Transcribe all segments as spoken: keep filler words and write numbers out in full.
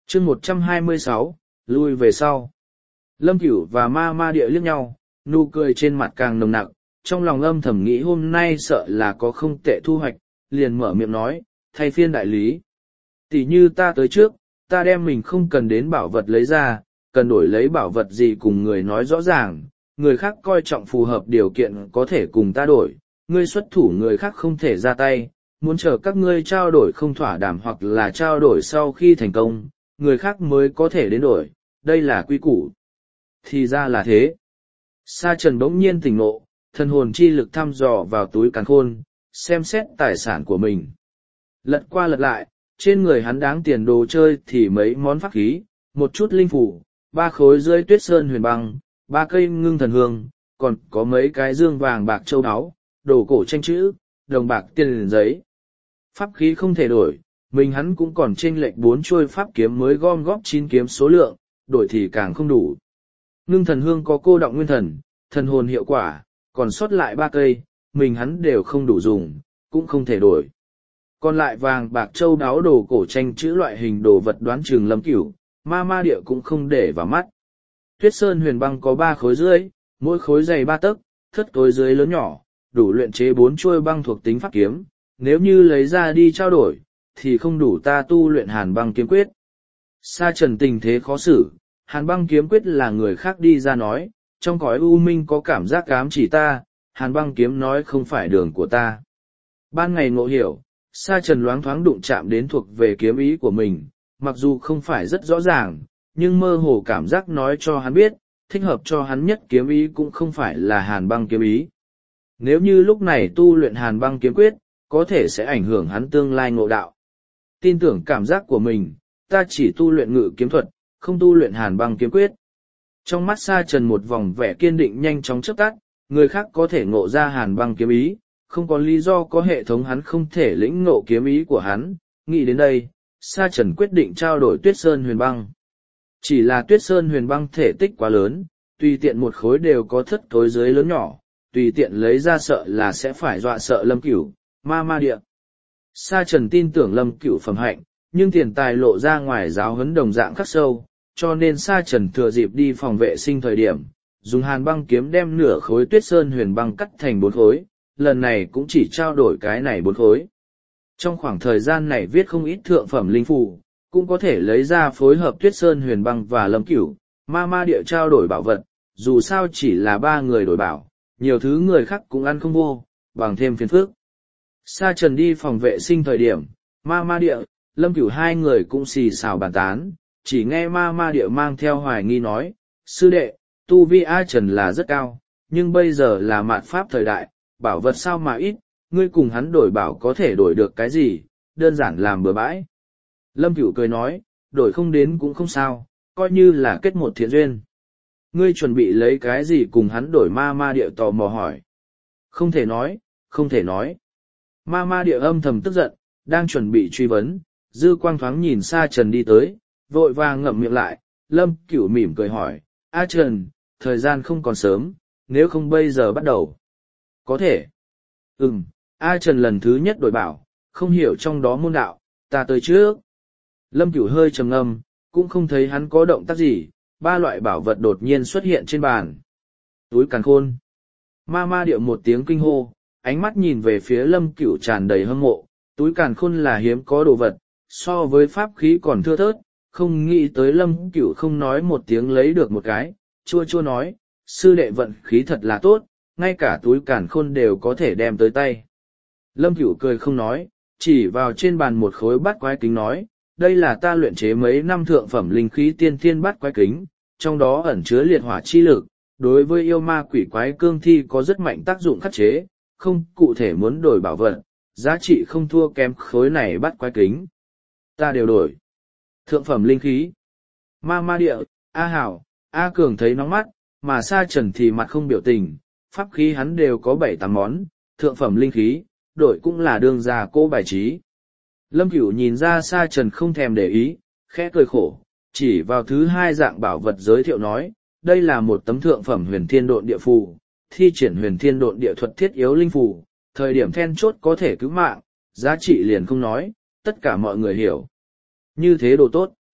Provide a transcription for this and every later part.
chương một trăm hai mươi sáu, lui về sau. Lâm Cửu và ma ma địa liếc nhau, nụ cười trên mặt càng nồng nặc, trong lòng âm thầm nghĩ hôm nay sợ là có không tệ thu hoạch, liền mở miệng nói, thay phiên đại lý. Tỷ như ta tới trước, ta đem mình không cần đến bảo vật lấy ra, cần đổi lấy bảo vật gì cùng người nói rõ ràng, người khác coi trọng phù hợp điều kiện có thể cùng ta đổi, ngươi xuất thủ người khác không thể ra tay, muốn chờ các ngươi trao đổi không thỏa đảm hoặc là trao đổi sau khi thành công, người khác mới có thể đến đổi, đây là quy củ. Thì ra là thế. Sa Trần bỗng nhiên tỉnh ngộ, thần hồn chi lực thăm dò vào túi càn khôn, xem xét tài sản của mình. Lật qua lật lại, trên người hắn đáng tiền đồ chơi thì mấy món pháp khí, một chút linh phủ, ba khối rơi tuyết sơn huyền băng, ba cây ngưng thần hương, còn có mấy cái dương vàng bạc châu áo, đồ cổ tranh chữ, đồng bạc tiền giấy. Pháp khí không thể đổi, mình hắn cũng còn chênh lệch bốn chuôi pháp kiếm mới gom góp chín kiếm số lượng, đổi thì càng không đủ. Ngưng thần hương có cô động nguyên thần, thần hồn hiệu quả, còn sót lại ba cây, mình hắn đều không đủ dùng, cũng không thể đổi. Còn lại vàng bạc châu đáo đồ cổ tranh chữ loại hình đồ vật đoán chừng Lâm Cửu, ma ma địa cũng không để vào mắt. Tuyết sơn huyền băng có ba khối dưới, mỗi khối dày ba tấc, thất khối dưới lớn nhỏ, đủ luyện chế bốn chuôi băng thuộc tính pháp kiếm, nếu như lấy ra đi trao đổi, thì không đủ ta tu luyện hàn băng kiếm quyết. Sa Trần tình thế khó xử, hàn băng kiếm quyết là người khác đi ra nói, trong cõi u minh có cảm giác ám chỉ ta, hàn băng kiếm nói không phải đường của ta. Ban ngày ngộ hiểu, Sa Trần loáng thoáng đụng chạm đến thuộc về kiếm ý của mình, mặc dù không phải rất rõ ràng, nhưng mơ hồ cảm giác nói cho hắn biết, thích hợp cho hắn nhất kiếm ý cũng không phải là hàn băng kiếm ý. Nếu như lúc này tu luyện hàn băng kiếm quyết, có thể sẽ ảnh hưởng hắn tương lai ngộ đạo. Tin tưởng cảm giác của mình, ta chỉ tu luyện ngự kiếm thuật, không tu luyện hàn băng kiếm quyết. Trong mắt Sa Trần một vòng vẻ kiên định nhanh chóng chớp tắt, người khác có thể ngộ ra hàn băng kiếm ý, không có lý do có hệ thống hắn không thể lĩnh ngộ kiếm ý của hắn. Nghĩ đến đây, Sa Trần quyết định trao đổi tuyết sơn huyền băng. Chỉ là tuyết sơn huyền băng thể tích quá lớn, tùy tiện một khối đều có thất khối dưới lớn nhỏ, tùy tiện lấy ra sợ là sẽ phải dọa sợ Lâm Cửu, ma ma địa. Sa Trần tin tưởng Lâm Cửu phẩm hạnh, nhưng tiền tài lộ ra ngoài giáo huấn đồng dạng khắc sâu, cho nên Sa Trần thừa dịp đi phòng vệ sinh thời điểm, dùng hàn băng kiếm đem nửa khối tuyết sơn huyền băng cắt thành bốn khối, lần này cũng chỉ trao đổi cái này bốn khối. Trong khoảng thời gian này viết không ít thượng phẩm linh phù, cũng có thể lấy ra phối hợp tuyết sơn huyền băng và Lâm Cửu, ma ma địa trao đổi bảo vật, dù sao chỉ là ba người đổi bảo, nhiều thứ người khác cũng ăn không vô, bằng thêm phiền phức. Sa Trần đi phòng vệ sinh thời điểm, ma ma địa, Lâm Cửu hai người cũng xì xào bàn tán, chỉ nghe ma ma địa mang theo hoài nghi nói, sư đệ, tu vi A Trần là rất cao, nhưng bây giờ là mạt pháp thời đại, bảo vật sao mà ít, ngươi cùng hắn đổi bảo có thể đổi được cái gì, đơn giản làm bừa bãi. Lâm Cửu cười nói, đổi không đến cũng không sao, coi như là kết một thiện duyên. Ngươi chuẩn bị lấy cái gì cùng hắn đổi, ma ma địa tò mò hỏi. Không thể nói, không thể nói. Ma ma địa âm thầm tức giận, đang chuẩn bị truy vấn, dư quang thoáng nhìn Sa Trần đi tới, vội vàng ngậm miệng lại. Lâm Cửu mỉm cười hỏi, A Trần, thời gian không còn sớm, nếu không bây giờ bắt đầu. Có thể. Ừm, A Trần lần thứ nhất đổi bảo, không hiểu trong đó môn đạo, ta tới trước. Lâm Cửu hơi trầm ngâm, cũng không thấy hắn có động tác gì, ba loại bảo vật đột nhiên xuất hiện trên bàn. Túi càn khôn. Ma ma điệu một tiếng kinh hô, ánh mắt nhìn về phía Lâm Cửu tràn đầy hâm mộ, túi càn khôn là hiếm có đồ vật, so với pháp khí còn thưa thớt, không nghĩ tới Lâm Cửu không nói một tiếng lấy được một cái, chua chua nói, sư đệ vận khí thật là tốt, ngay cả túi càn khôn đều có thể đem tới tay. Lâm Cửu cười không nói, chỉ vào trên bàn một khối bát quái kính nói, đây là ta luyện chế mấy năm thượng phẩm linh khí tiên thiên bát quái kính, trong đó ẩn chứa liệt hỏa chi lực, đối với yêu ma quỷ quái cương thi có rất mạnh tác dụng khắc chế, không cụ thể muốn đổi bảo vật, giá trị không thua kém khối này bát quái kính. Ta đều đổi. Thượng phẩm linh khí. Ma ma địa, A Hảo, A Cường thấy nóng mắt, mà Sa Trần thì mặt không biểu tình, pháp khí hắn đều có bảy tám món, thượng phẩm linh khí, đổi cũng là đương gia cô bài trí. Lâm Cửu nhìn ra Sa Trần không thèm để ý, khẽ cười khổ, chỉ vào thứ hai dạng bảo vật giới thiệu nói, đây là một tấm thượng phẩm huyền thiên độn địa phù, thi triển huyền thiên độn địa thuật thiết yếu linh phù, thời điểm then chốt có thể cứu mạng, giá trị liền không nói, tất cả mọi người hiểu. Như thế đồ tốt.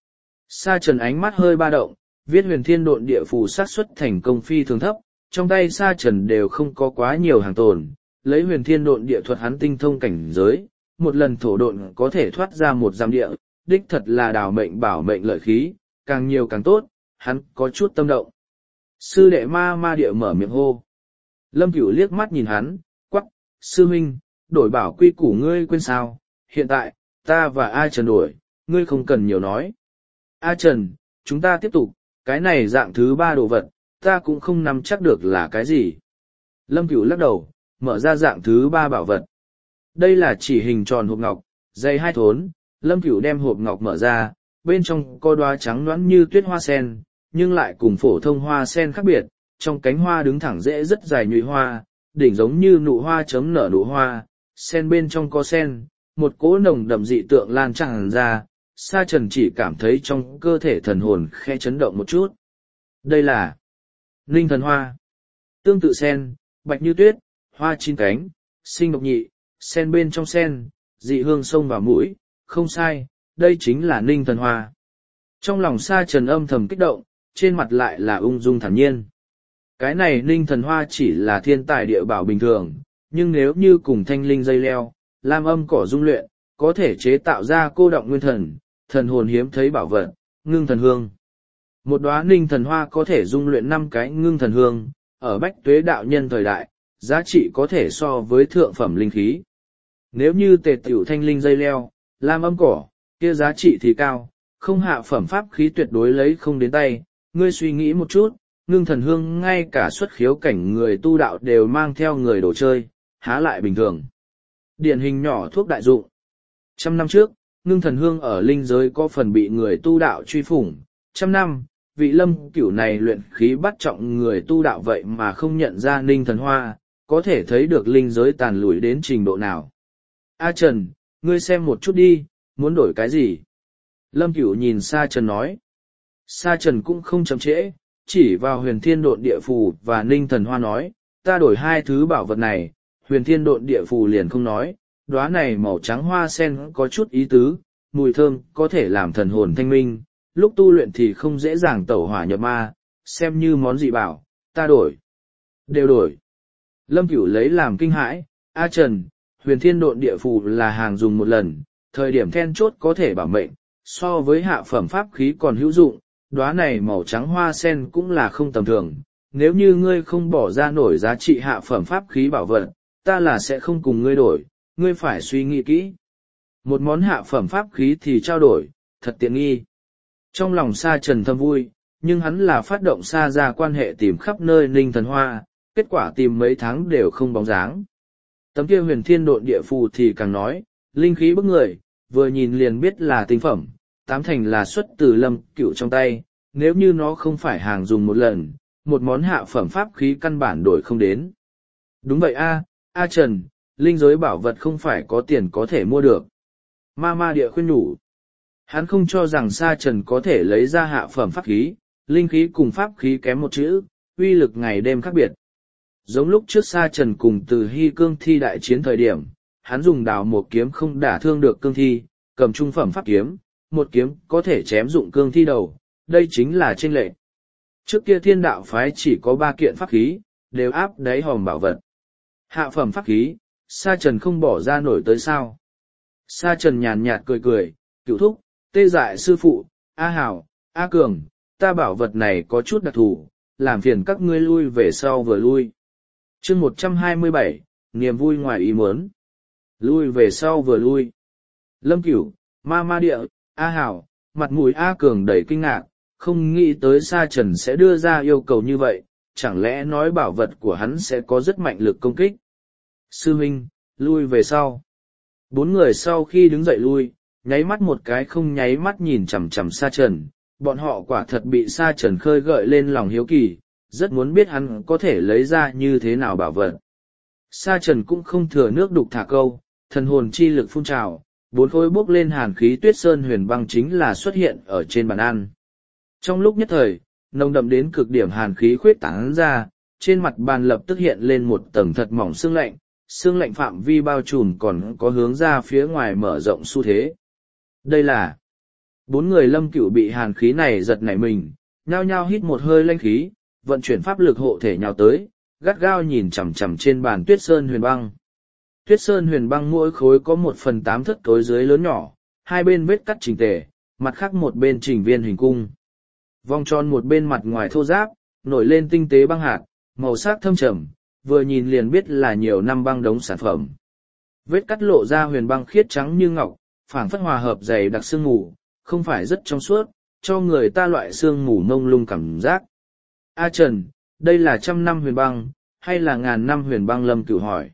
Sa Trần ánh mắt hơi ba động, viết huyền thiên độn địa phù xác suất thành công phi thường thấp, trong tay Sa Trần đều không có quá nhiều hàng tồn, lấy huyền thiên độn địa thuật hắn tinh thông cảnh giới, một lần thổ độn có thể thoát ra một giam địa, đích thật là đào mệnh bảo mệnh lợi khí, càng nhiều càng tốt, hắn có chút tâm động. Sư đệ ma ma địa mở miệng hô. Lâm Cửu liếc mắt nhìn hắn, quắc, sư huynh, đổi bảo quy củ ngươi quên sao, hiện tại, ta và A Trần đổi, ngươi không cần nhiều nói. A Trần, chúng ta tiếp tục, cái này dạng thứ ba đồ vật, ta cũng không nắm chắc được là cái gì. Lâm Cửu lắc đầu, mở ra dạng thứ ba bảo vật. Đây là chỉ hình tròn hộp ngọc, dày hai thốn, Lâm Cửu đem hộp ngọc mở ra, bên trong có đóa trắng nõn như tuyết hoa sen, nhưng lại cùng phổ thông hoa sen khác biệt, trong cánh hoa đứng thẳng rễ rất dài nhụy hoa, đỉnh giống như nụ hoa chấm nở nụ hoa, sen bên trong có sen, một cỗ nồng đậm dị tượng lan tràn ra, Sa Trần chỉ cảm thấy trong cơ thể thần hồn khẽ chấn động một chút. Đây là Ninh Thần Hoa. Tương tự sen, bạch như tuyết, hoa chín cánh, sinh độc nhị, sen bên trong sen, dị hương xông vào mũi, không sai, đây chính là Ninh Thần Hoa. Trong lòng Sa Trần âm thầm kích động, trên mặt lại là ung dung thản nhiên. Cái này Ninh Thần Hoa chỉ là thiên tài địa bảo bình thường, nhưng nếu như cùng thanh linh dây leo, lam âm cỏ dung luyện, có thể chế tạo ra cô động nguyên thần, thần hồn hiếm thấy bảo vật, ngưng thần hương. Một đóa Ninh Thần Hoa có thể dung luyện năm cái ngưng thần hương, ở bách tuế đạo nhân thời đại, giá trị có thể so với thượng phẩm linh khí. Nếu như tề tiểu thanh linh dây leo, lam âm cỏ, kia giá trị thì cao, không hạ phẩm pháp khí tuyệt đối lấy không đến tay. Ngươi suy nghĩ một chút, ngưng thần hương ngay cả xuất khiếu cảnh người tu đạo đều mang theo người đồ chơi, há lại bình thường. Điển hình nhỏ thuốc đại dụng. Trăm năm trước, ngưng thần hương ở linh giới có phần bị người tu đạo truy phủng. Trăm năm, vị Lâm Cửu này luyện khí bắt trọng người tu đạo vậy mà không nhận ra Ninh Thần Hoa, có thể thấy được linh giới tàn lùi đến trình độ nào. A Trần, ngươi xem một chút đi, muốn đổi cái gì? Lâm Cửu nhìn Sa Trần nói. Sa Trần cũng không chậm trễ, chỉ vào huyền thiên độn địa phù và Ninh Thần Hoa nói, ta đổi hai thứ bảo vật này, huyền thiên độn địa phù liền không nói, đóa này màu trắng hoa sen có chút ý tứ, mùi thơm có thể làm thần hồn thanh minh, lúc tu luyện thì không dễ dàng tẩu hỏa nhập ma, xem như món dị bảo, ta đổi. Đều đổi. Lâm Cửu lấy làm kinh hãi, A Trần, huyền thiên độn địa phù là hàng dùng một lần, thời điểm then chốt có thể bảo mệnh, so với hạ phẩm pháp khí còn hữu dụng, đóa này màu trắng hoa sen cũng là không tầm thường, nếu như ngươi không bỏ ra nổi giá trị hạ phẩm pháp khí bảo vật, ta là sẽ không cùng ngươi đổi, ngươi phải suy nghĩ kỹ. Một món hạ phẩm pháp khí thì trao đổi, thật tiện nghi. Trong lòng Sa Trần thầm vui, nhưng hắn là phát động Sa ra quan hệ tìm khắp nơi Ninh Thần Hoa, kết quả tìm mấy tháng đều không bóng dáng. Tấm kia huyền thiên độn địa phù thì càng nói, linh khí bức người, vừa nhìn liền biết là tinh phẩm, tám thành là xuất từ Lâm Cửu trong tay, nếu như nó không phải hàng dùng một lần, một món hạ phẩm pháp khí căn bản đổi không đến. Đúng vậy a, A Trần, linh giới bảo vật không phải có tiền có thể mua được. Ma ma địa khuyên nhủ. Hắn không cho rằng Sa Trần có thể lấy ra hạ phẩm pháp khí, linh khí cùng pháp khí kém một chữ, uy lực ngày đêm khác biệt. Giống lúc trước Sa Trần cùng Từ Hy cương thi đại chiến thời điểm, hắn dùng đào một kiếm không đả thương được cương thi, cầm trung phẩm pháp kiếm, một kiếm có thể chém dụng cương thi đầu, đây chính là chênh lệch. Trước kia thiên đạo phái chỉ có ba kiện pháp khí, đều áp đáy hòm bảo vật. Hạ phẩm pháp khí, Sa Trần không bỏ ra nổi tới sao. Sa Trần nhàn nhạt cười cười, Cửu thúc, tê dại sư phụ, A Hảo, A Cường, ta bảo vật này có chút đặc thù, làm phiền các ngươi lui về sau vừa lui. Chương một trăm hai mươi bảy, niềm vui ngoài ý muốn. Lui về sau vừa lui. Lâm Cửu, Ma Ma Địa, A Hảo, mặt mũi A Cường đầy kinh ngạc, không nghĩ tới Sa Trần sẽ đưa ra yêu cầu như vậy, chẳng lẽ nói bảo vật của hắn sẽ có rất mạnh lực công kích. Sư huynh, lui về sau. Bốn người sau khi đứng dậy lui, nháy mắt một cái không nháy mắt nhìn chằm chằm Sa Trần, bọn họ quả thật bị Sa Trần khơi gợi lên lòng hiếu kỳ, rất muốn biết hắn có thể lấy ra như thế nào bảo vật. Sa Trần cũng không thừa nước đục thả câu, thần hồn chi lực phun trào, bốn khối bốc lên hàn khí tuyết sơn huyền băng chính là xuất hiện ở trên bàn ăn. Trong lúc nhất thời, nồng đậm đến cực điểm hàn khí khuyết tán ra, trên mặt bàn lập tức hiện lên một tầng thật mỏng sương lạnh, sương lạnh phạm vi bao trùm còn có hướng ra phía ngoài mở rộng xu thế. Đây là Bốn người Lâm Cửu bị hàn khí này giật nảy mình, nhao nhao hít một hơi lanh khí, vận chuyển pháp lực hộ thể nhào tới, gắt gao nhìn chằm chằm trên bàn Tuyết Sơn huyền băng. Tuyết Sơn huyền băng mỗi khối có một phần tám thất tối dưới lớn nhỏ, hai bên vết cắt chỉnh tề, mặt khác một bên chỉnh viên hình cung. Vòng tròn một bên mặt ngoài thô ráp, nổi lên tinh tế băng hạt, màu sắc thâm trầm, vừa nhìn liền biết là nhiều năm băng đống sản phẩm. Vết cắt lộ ra huyền băng khiết trắng như ngọc, phảng phất hòa hợp dày đặc sương mù, không phải rất trong suốt, cho người ta loại sương mù mông lung cảm giác. A Trần, đây là trăm năm huyền băng, hay là ngàn năm huyền băng? Lâm Cửu hỏi.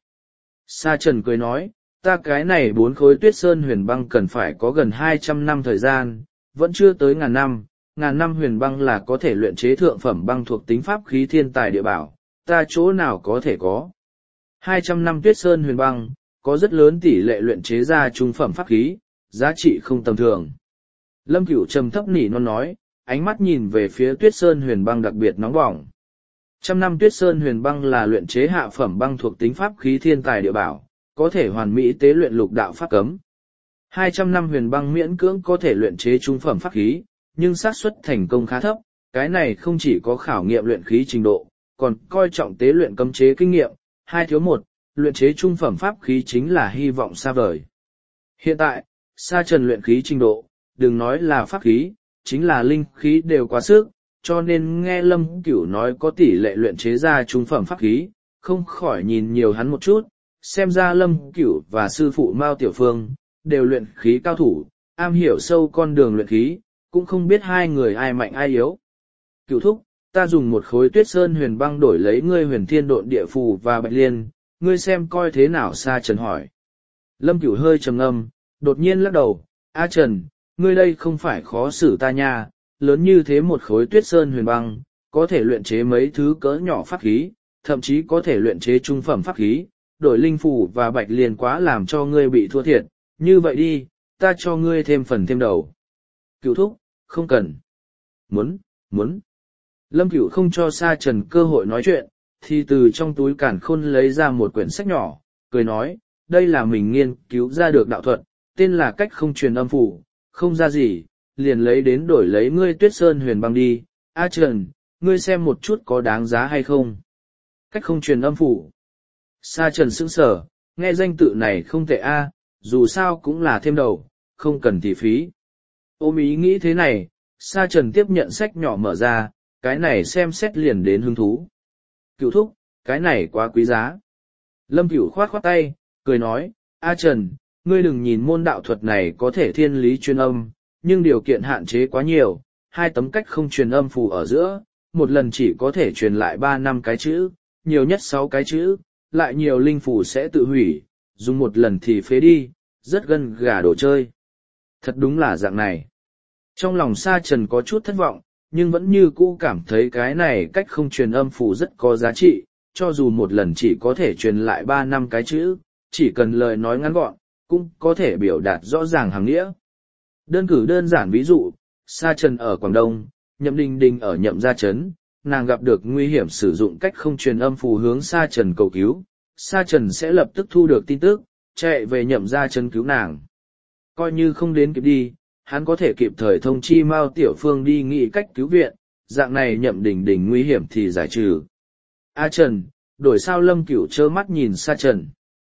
Sa Trần cười nói, ta cái này bốn khối Tuyết Sơn huyền băng cần phải có gần hai trăm năm thời gian, vẫn chưa tới ngàn năm. Ngàn năm huyền băng là có thể luyện chế thượng phẩm băng thuộc tính pháp khí thiên tài địa bảo, ta chỗ nào có thể có. Hai trăm năm Tuyết Sơn huyền băng, có rất lớn tỷ lệ luyện chế ra trung phẩm pháp khí, giá trị không tầm thường. Lâm Cửu trầm thấp nỉ non nói, ánh mắt nhìn về phía Tuyết Sơn huyền băng đặc biệt nóng bỏng. Trăm năm Tuyết Sơn huyền băng là luyện chế hạ phẩm băng thuộc tính pháp khí thiên tài địa bảo, có thể hoàn mỹ tế luyện lục đạo pháp cấm. Hai trăm năm huyền băng miễn cưỡng có thể luyện chế trung phẩm pháp khí, nhưng xác suất thành công khá thấp, cái này không chỉ có khảo nghiệm luyện khí trình độ, còn coi trọng tế luyện cấm chế kinh nghiệm, hai thiếu một, luyện chế trung phẩm pháp khí chính là hy vọng xa vời. Hiện tại, Sa Trần luyện khí trình độ, đừng nói là pháp khí, chính là linh khí đều quá sức, cho nên nghe Lâm Cửu nói có tỷ lệ luyện chế ra trung phẩm pháp khí, không khỏi nhìn nhiều hắn một chút, xem ra Lâm Cửu và sư phụ Mao Tiểu Phương, đều luyện khí cao thủ, am hiểu sâu con đường luyện khí, cũng không biết hai người ai mạnh ai yếu. Cửu thúc, ta dùng một khối Tuyết Sơn huyền băng đổi lấy ngươi huyền thiên độn địa phù và bạch liên, ngươi xem coi thế nào? Sa Trần hỏi. Lâm Cửu hơi trầm ngâm, đột nhiên lắc đầu, A Trần, ngươi đây không phải khó xử ta nha, lớn như thế một khối Tuyết Sơn huyền băng, có thể luyện chế mấy thứ cỡ nhỏ pháp khí, thậm chí có thể luyện chế trung phẩm pháp khí, đổi linh phù và bạch liên quá làm cho ngươi bị thua thiệt, như vậy đi, ta cho ngươi thêm phần thêm đầu. Cửu thúc, không cần. Muốn, muốn. Lâm Cửu không cho Sa Trần cơ hội nói chuyện, thì từ trong túi càn khôn lấy ra một quyển sách nhỏ, cười nói, đây là mình nghiên cứu ra được đạo thuật, tên là cách không truyền âm phủ, không ra gì, liền lấy đến đổi lấy ngươi Tuyết Sơn huyền băng đi. A Trần, ngươi xem một chút có đáng giá hay không? Cách không truyền âm phủ. Sa Trần sững sờ, nghe danh tự này không tệ a, dù sao cũng là thêm đầu, không cần thị phí. Ôm ý nghĩ thế này, Sa Trần tiếp nhận sách nhỏ mở ra, cái này xem xét liền đến hứng thú. Cửu thúc, cái này quá quý giá. Lâm Cửu khoát khoát tay, cười nói, A Trần, ngươi đừng nhìn môn đạo thuật này có thể thiên lý truyền âm, nhưng điều kiện hạn chế quá nhiều, hai tấm cách không truyền âm phù ở giữa, một lần chỉ có thể truyền lại ba năm cái chữ, nhiều nhất sáu cái chữ, lại nhiều linh phù sẽ tự hủy, dùng một lần thì phế đi, rất gân gà đồ chơi. Thật đúng là dạng này. Trong lòng Sa Trần có chút thất vọng, nhưng vẫn như cũ cảm thấy cái này cách không truyền âm phù rất có giá trị, cho dù một lần chỉ có thể truyền lại ba năm cái chữ, chỉ cần lời nói ngắn gọn, cũng có thể biểu đạt rõ ràng hàng nghĩa. Đơn cử đơn giản ví dụ, Sa Trần ở Quảng Đông, Nhậm Đình Đình ở Nhậm Gia Trấn, nàng gặp được nguy hiểm sử dụng cách không truyền âm phù hướng Sa Trần cầu cứu, Sa Trần sẽ lập tức thu được tin tức, chạy về Nhậm Gia Trấn cứu nàng. Coi như không đến kịp đi, hắn có thể kịp thời thông chi Mao Tiểu Phương đi nghĩ cách cứu viện, dạng này Nhậm Đình Đình nguy hiểm thì giải trừ. A Trần, đổi sao? Lâm Cửu trơ mắt nhìn Sa Trần.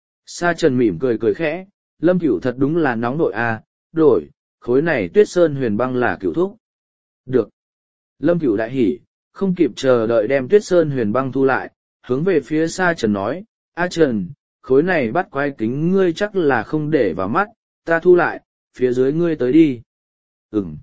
Sa Trần mỉm cười cười khẽ, Lâm Cửu thật đúng là nóng nội a, đổi, khối này Tuyết Sơn huyền băng là Cửu thúc. Được. Lâm Cửu đại hỉ, không kịp chờ đợi đem Tuyết Sơn huyền băng thu lại, hướng về phía Sa Trần nói, A Trần, khối này bắt quái kính ngươi chắc là không để vào mắt, ta thu lại, phía dưới ngươi tới đi. Ừm.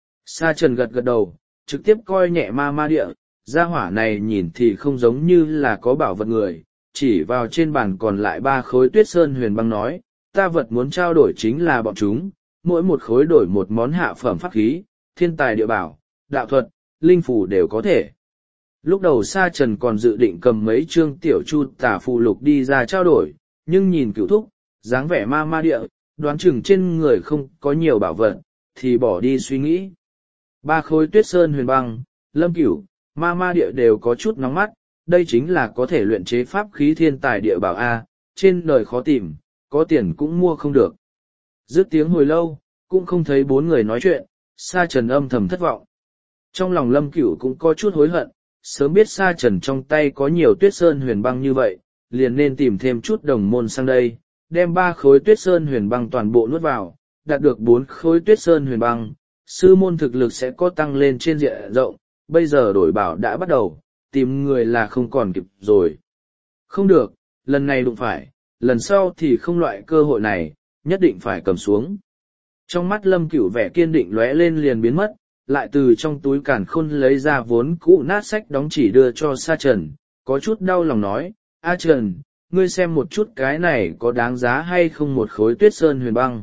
Sa Trần gật gật đầu, trực tiếp coi nhẹ ma ma địa, gia hỏa này nhìn thì không giống như là có bảo vật người, chỉ vào trên bàn còn lại ba khối Tuyết Sơn huyền băng nói, ta vật muốn trao đổi chính là bọn chúng, mỗi một khối đổi một món hạ phẩm pháp khí, thiên tài địa bảo, đạo thuật, linh phù đều có thể. Lúc đầu Sa Trần còn dự định cầm mấy chương tiểu chu tả phù lục đi ra trao đổi, nhưng nhìn Cửu thúc, dáng vẻ ma ma địa, đoán chừng trên người không có nhiều bảo vật, thì bỏ đi suy nghĩ. Ba khối Tuyết Sơn huyền băng, Lâm Cửu, ma ma địa đều có chút nóng mắt, đây chính là có thể luyện chế pháp khí thiên tài địa bảo A, trên đời khó tìm, có tiền cũng mua không được. Dứt tiếng hồi lâu, cũng không thấy bốn người nói chuyện, Sa Trần âm thầm thất vọng. Trong lòng Lâm Cửu cũng có chút hối hận, sớm biết Sa Trần trong tay có nhiều tuyết sơn huyền băng như vậy, liền nên tìm thêm chút đồng môn sang đây, đem ba khối tuyết sơn huyền băng toàn bộ nuốt vào, đạt được bốn khối tuyết sơn huyền băng, sư môn thực lực sẽ có tăng lên trên diện rộng, bây giờ đổi bảo đã bắt đầu, tìm người là không còn kịp rồi. Không được, lần này đụng phải, lần sau thì không loại cơ hội này, nhất định phải cầm xuống. Trong mắt Lâm Cửu vẻ kiên định lóe lên liền biến mất, lại từ trong túi càn khôn lấy ra vốn cũ nát sách đóng chỉ đưa cho Sa Trần, có chút đau lòng nói, A Trần, ngươi xem một chút cái này có đáng giá hay không một khối tuyết sơn huyền băng.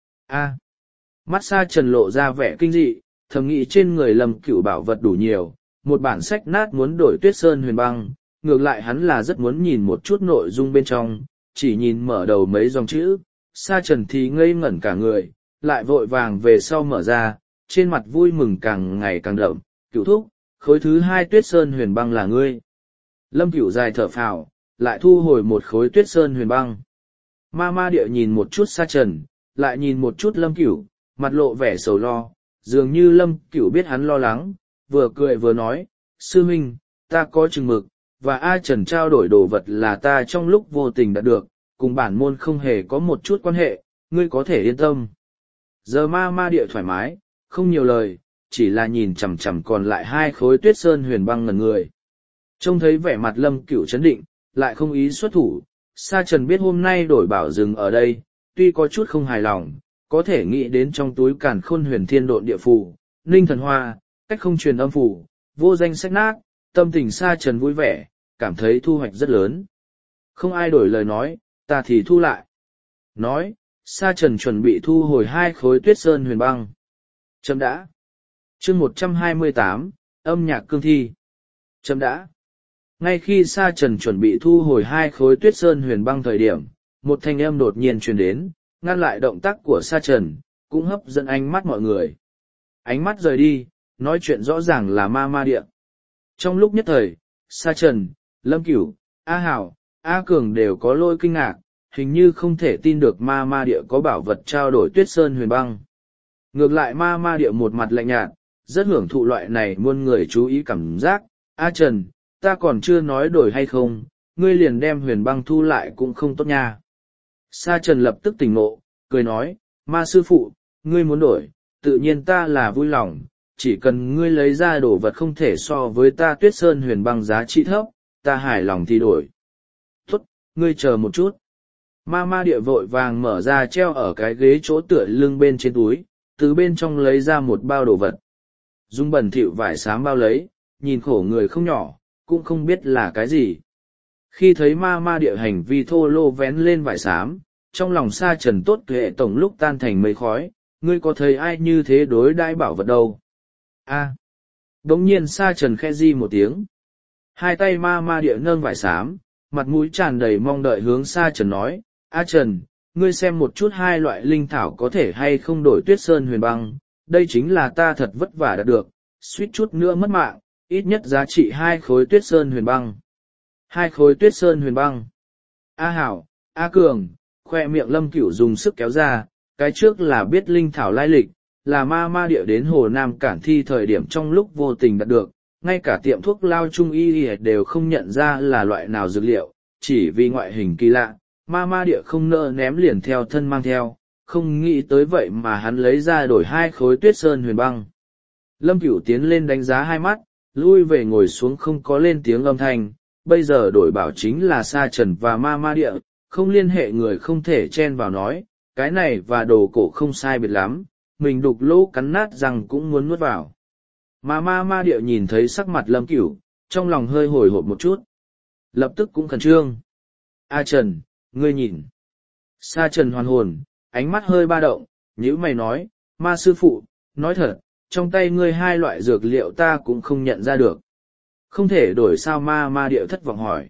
A. Mắt Sa Trần lộ ra vẻ kinh dị, thầm nghĩ trên người Lâm Cửu bảo vật đủ nhiều, một bản sách nát muốn đổi tuyết sơn huyền băng, ngược lại hắn là rất muốn nhìn một chút nội dung bên trong, chỉ nhìn mở đầu mấy dòng chữ, Sa Trần thì ngây ngẩn cả người, lại vội vàng về sau mở ra, trên mặt vui mừng càng ngày càng đậm, Cửu thúc, khối thứ hai tuyết sơn huyền băng là ngươi. Lâm Cửu dài thở phào, lại thu hồi một khối tuyết sơn huyền băng. Ma ma địa nhìn một chút Sa Trần, lại nhìn một chút Lâm Cửu, mặt lộ vẻ sầu lo, dường như Lâm Cửu biết hắn lo lắng, vừa cười vừa nói, sư huynh, ta có chừng mực, và A Trần trao đổi đồ vật là ta trong lúc vô tình đã được, cùng bản môn không hề có một chút quan hệ, ngươi có thể yên tâm. Giờ ma ma địa thoải mái, không nhiều lời, chỉ là nhìn chằm chằm còn lại hai khối tuyết sơn huyền băng ngẩn người. Trông thấy vẻ mặt Lâm Cửu chấn định, lại không ý xuất thủ, Sa Trần biết hôm nay đổi bảo dừng ở đây, tuy có chút không hài lòng, có thể nghĩ đến trong túi càn khôn huyền thiên độn địa phù, ninh thần hoa, cách không truyền âm phù, vô danh sách nát, tâm tình Sa Trần vui vẻ, cảm thấy thu hoạch rất lớn. Không ai đổi lời nói, ta thì thu lại. Nói, Sa Trần chuẩn bị thu hồi hai khối tuyết sơn huyền băng. Chấm đã. Chương một trăm hai mươi tám, âm nhạc cương thi. Chấm đã. Ngay khi Sa Trần chuẩn bị thu hồi hai khối tuyết sơn huyền băng thời điểm, một thanh âm đột nhiên truyền đến, ngăn lại động tác của Sa Trần, cũng hấp dẫn ánh mắt mọi người. Ánh mắt rời đi, nói chuyện rõ ràng là ma ma địa. Trong lúc nhất thời, Sa Trần, Lâm Cửu, A Hảo, A Cường đều có lôi kinh ngạc, hình như không thể tin được ma ma địa có bảo vật trao đổi tuyết sơn huyền băng. Ngược lại ma ma địa một mặt lạnh nhạt, rất hưởng thụ loại này muôn người chú ý cảm giác. A Trần, ta còn chưa nói đổi hay không, ngươi liền đem huyền băng thu lại cũng không tốt nha. Sa Trần lập tức tỉnh ngộ, cười nói, ma sư phụ, ngươi muốn đổi, tự nhiên ta là vui lòng, chỉ cần ngươi lấy ra đồ vật không thể so với ta tuyết sơn huyền băng giá trị thấp, ta hài lòng thì đổi. Tốt, ngươi chờ một chút. Ma ma địa vội vàng mở ra treo ở cái ghế chỗ tựa lưng bên trên túi, từ bên trong lấy ra một bao đồ vật. Dung bẩn thỉu vải xám bao lấy, nhìn khổ người không nhỏ, cũng không biết là cái gì. Khi thấy ma ma địa hành vi thô lô vén lên vải xám, trong lòng Sa Trần tốt tuệ tổng lúc tan thành mây khói, ngươi có thấy ai như thế đối đãi bảo vật đâu? A. À. Đống nhiên Sa Trần khẽ di một tiếng. Hai tay ma ma địa nâng vải xám, mặt mũi tràn đầy mong đợi hướng Sa Trần nói, A Trần, ngươi xem một chút hai loại linh thảo có thể hay không đổi tuyết sơn huyền băng, đây chính là ta thật vất vả đạt được, suýt chút nữa mất mạng, ít nhất giá trị hai khối tuyết sơn huyền băng. Hai khối tuyết sơn huyền băng. A Hảo, A Cường, khoe miệng Lâm Cửu dùng sức kéo ra, cái trước là biết linh thảo lai lịch, là ma ma địa đến Hồ Nam Cản Thi thời điểm trong lúc vô tình đạt được, ngay cả tiệm thuốc lao trung y đều không nhận ra là loại nào dược liệu, chỉ vì ngoại hình kỳ lạ, ma ma địa không nỡ ném liền theo thân mang theo, không nghĩ tới vậy mà hắn lấy ra đổi hai khối tuyết sơn huyền băng. Lâm Cửu tiến lên đánh giá hai mắt, lui về ngồi xuống không có lên tiếng âm thanh, bây giờ đổi bảo chính là Sa Trần và ma ma địa, không liên hệ người không thể chen vào nói, cái này và đồ cổ không sai biệt lắm, mình đục lỗ cắn nát rằng cũng muốn nuốt vào. Mà ma ma địa nhìn thấy sắc mặt Lâm Cửu, trong lòng hơi hồi hộp một chút. Lập tức cũng khẩn trương. A Trần, ngươi nhìn. Sa Trần hoàn hồn, ánh mắt hơi ba động, nhíu mày nói, ma sư phụ, nói thật, trong tay ngươi hai loại dược liệu ta cũng không nhận ra được. Không thể đổi sao ma ma địa thất vọng hỏi.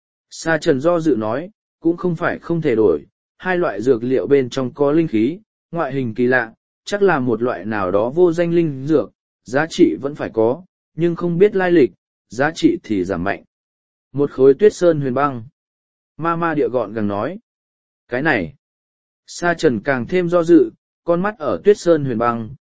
Sa Trần do dự nói, cũng không phải không thể đổi, hai loại dược liệu bên trong có linh khí, ngoại hình kỳ lạ, chắc là một loại nào đó vô danh linh dược, giá trị vẫn phải có, nhưng không biết lai lịch, giá trị thì giảm mạnh. Một khối tuyết sơn huyền băng. Ma ma địa gọn gàng nói. Cái này. Sa Trần càng thêm do dự, con mắt ở tuyết sơn huyền băng,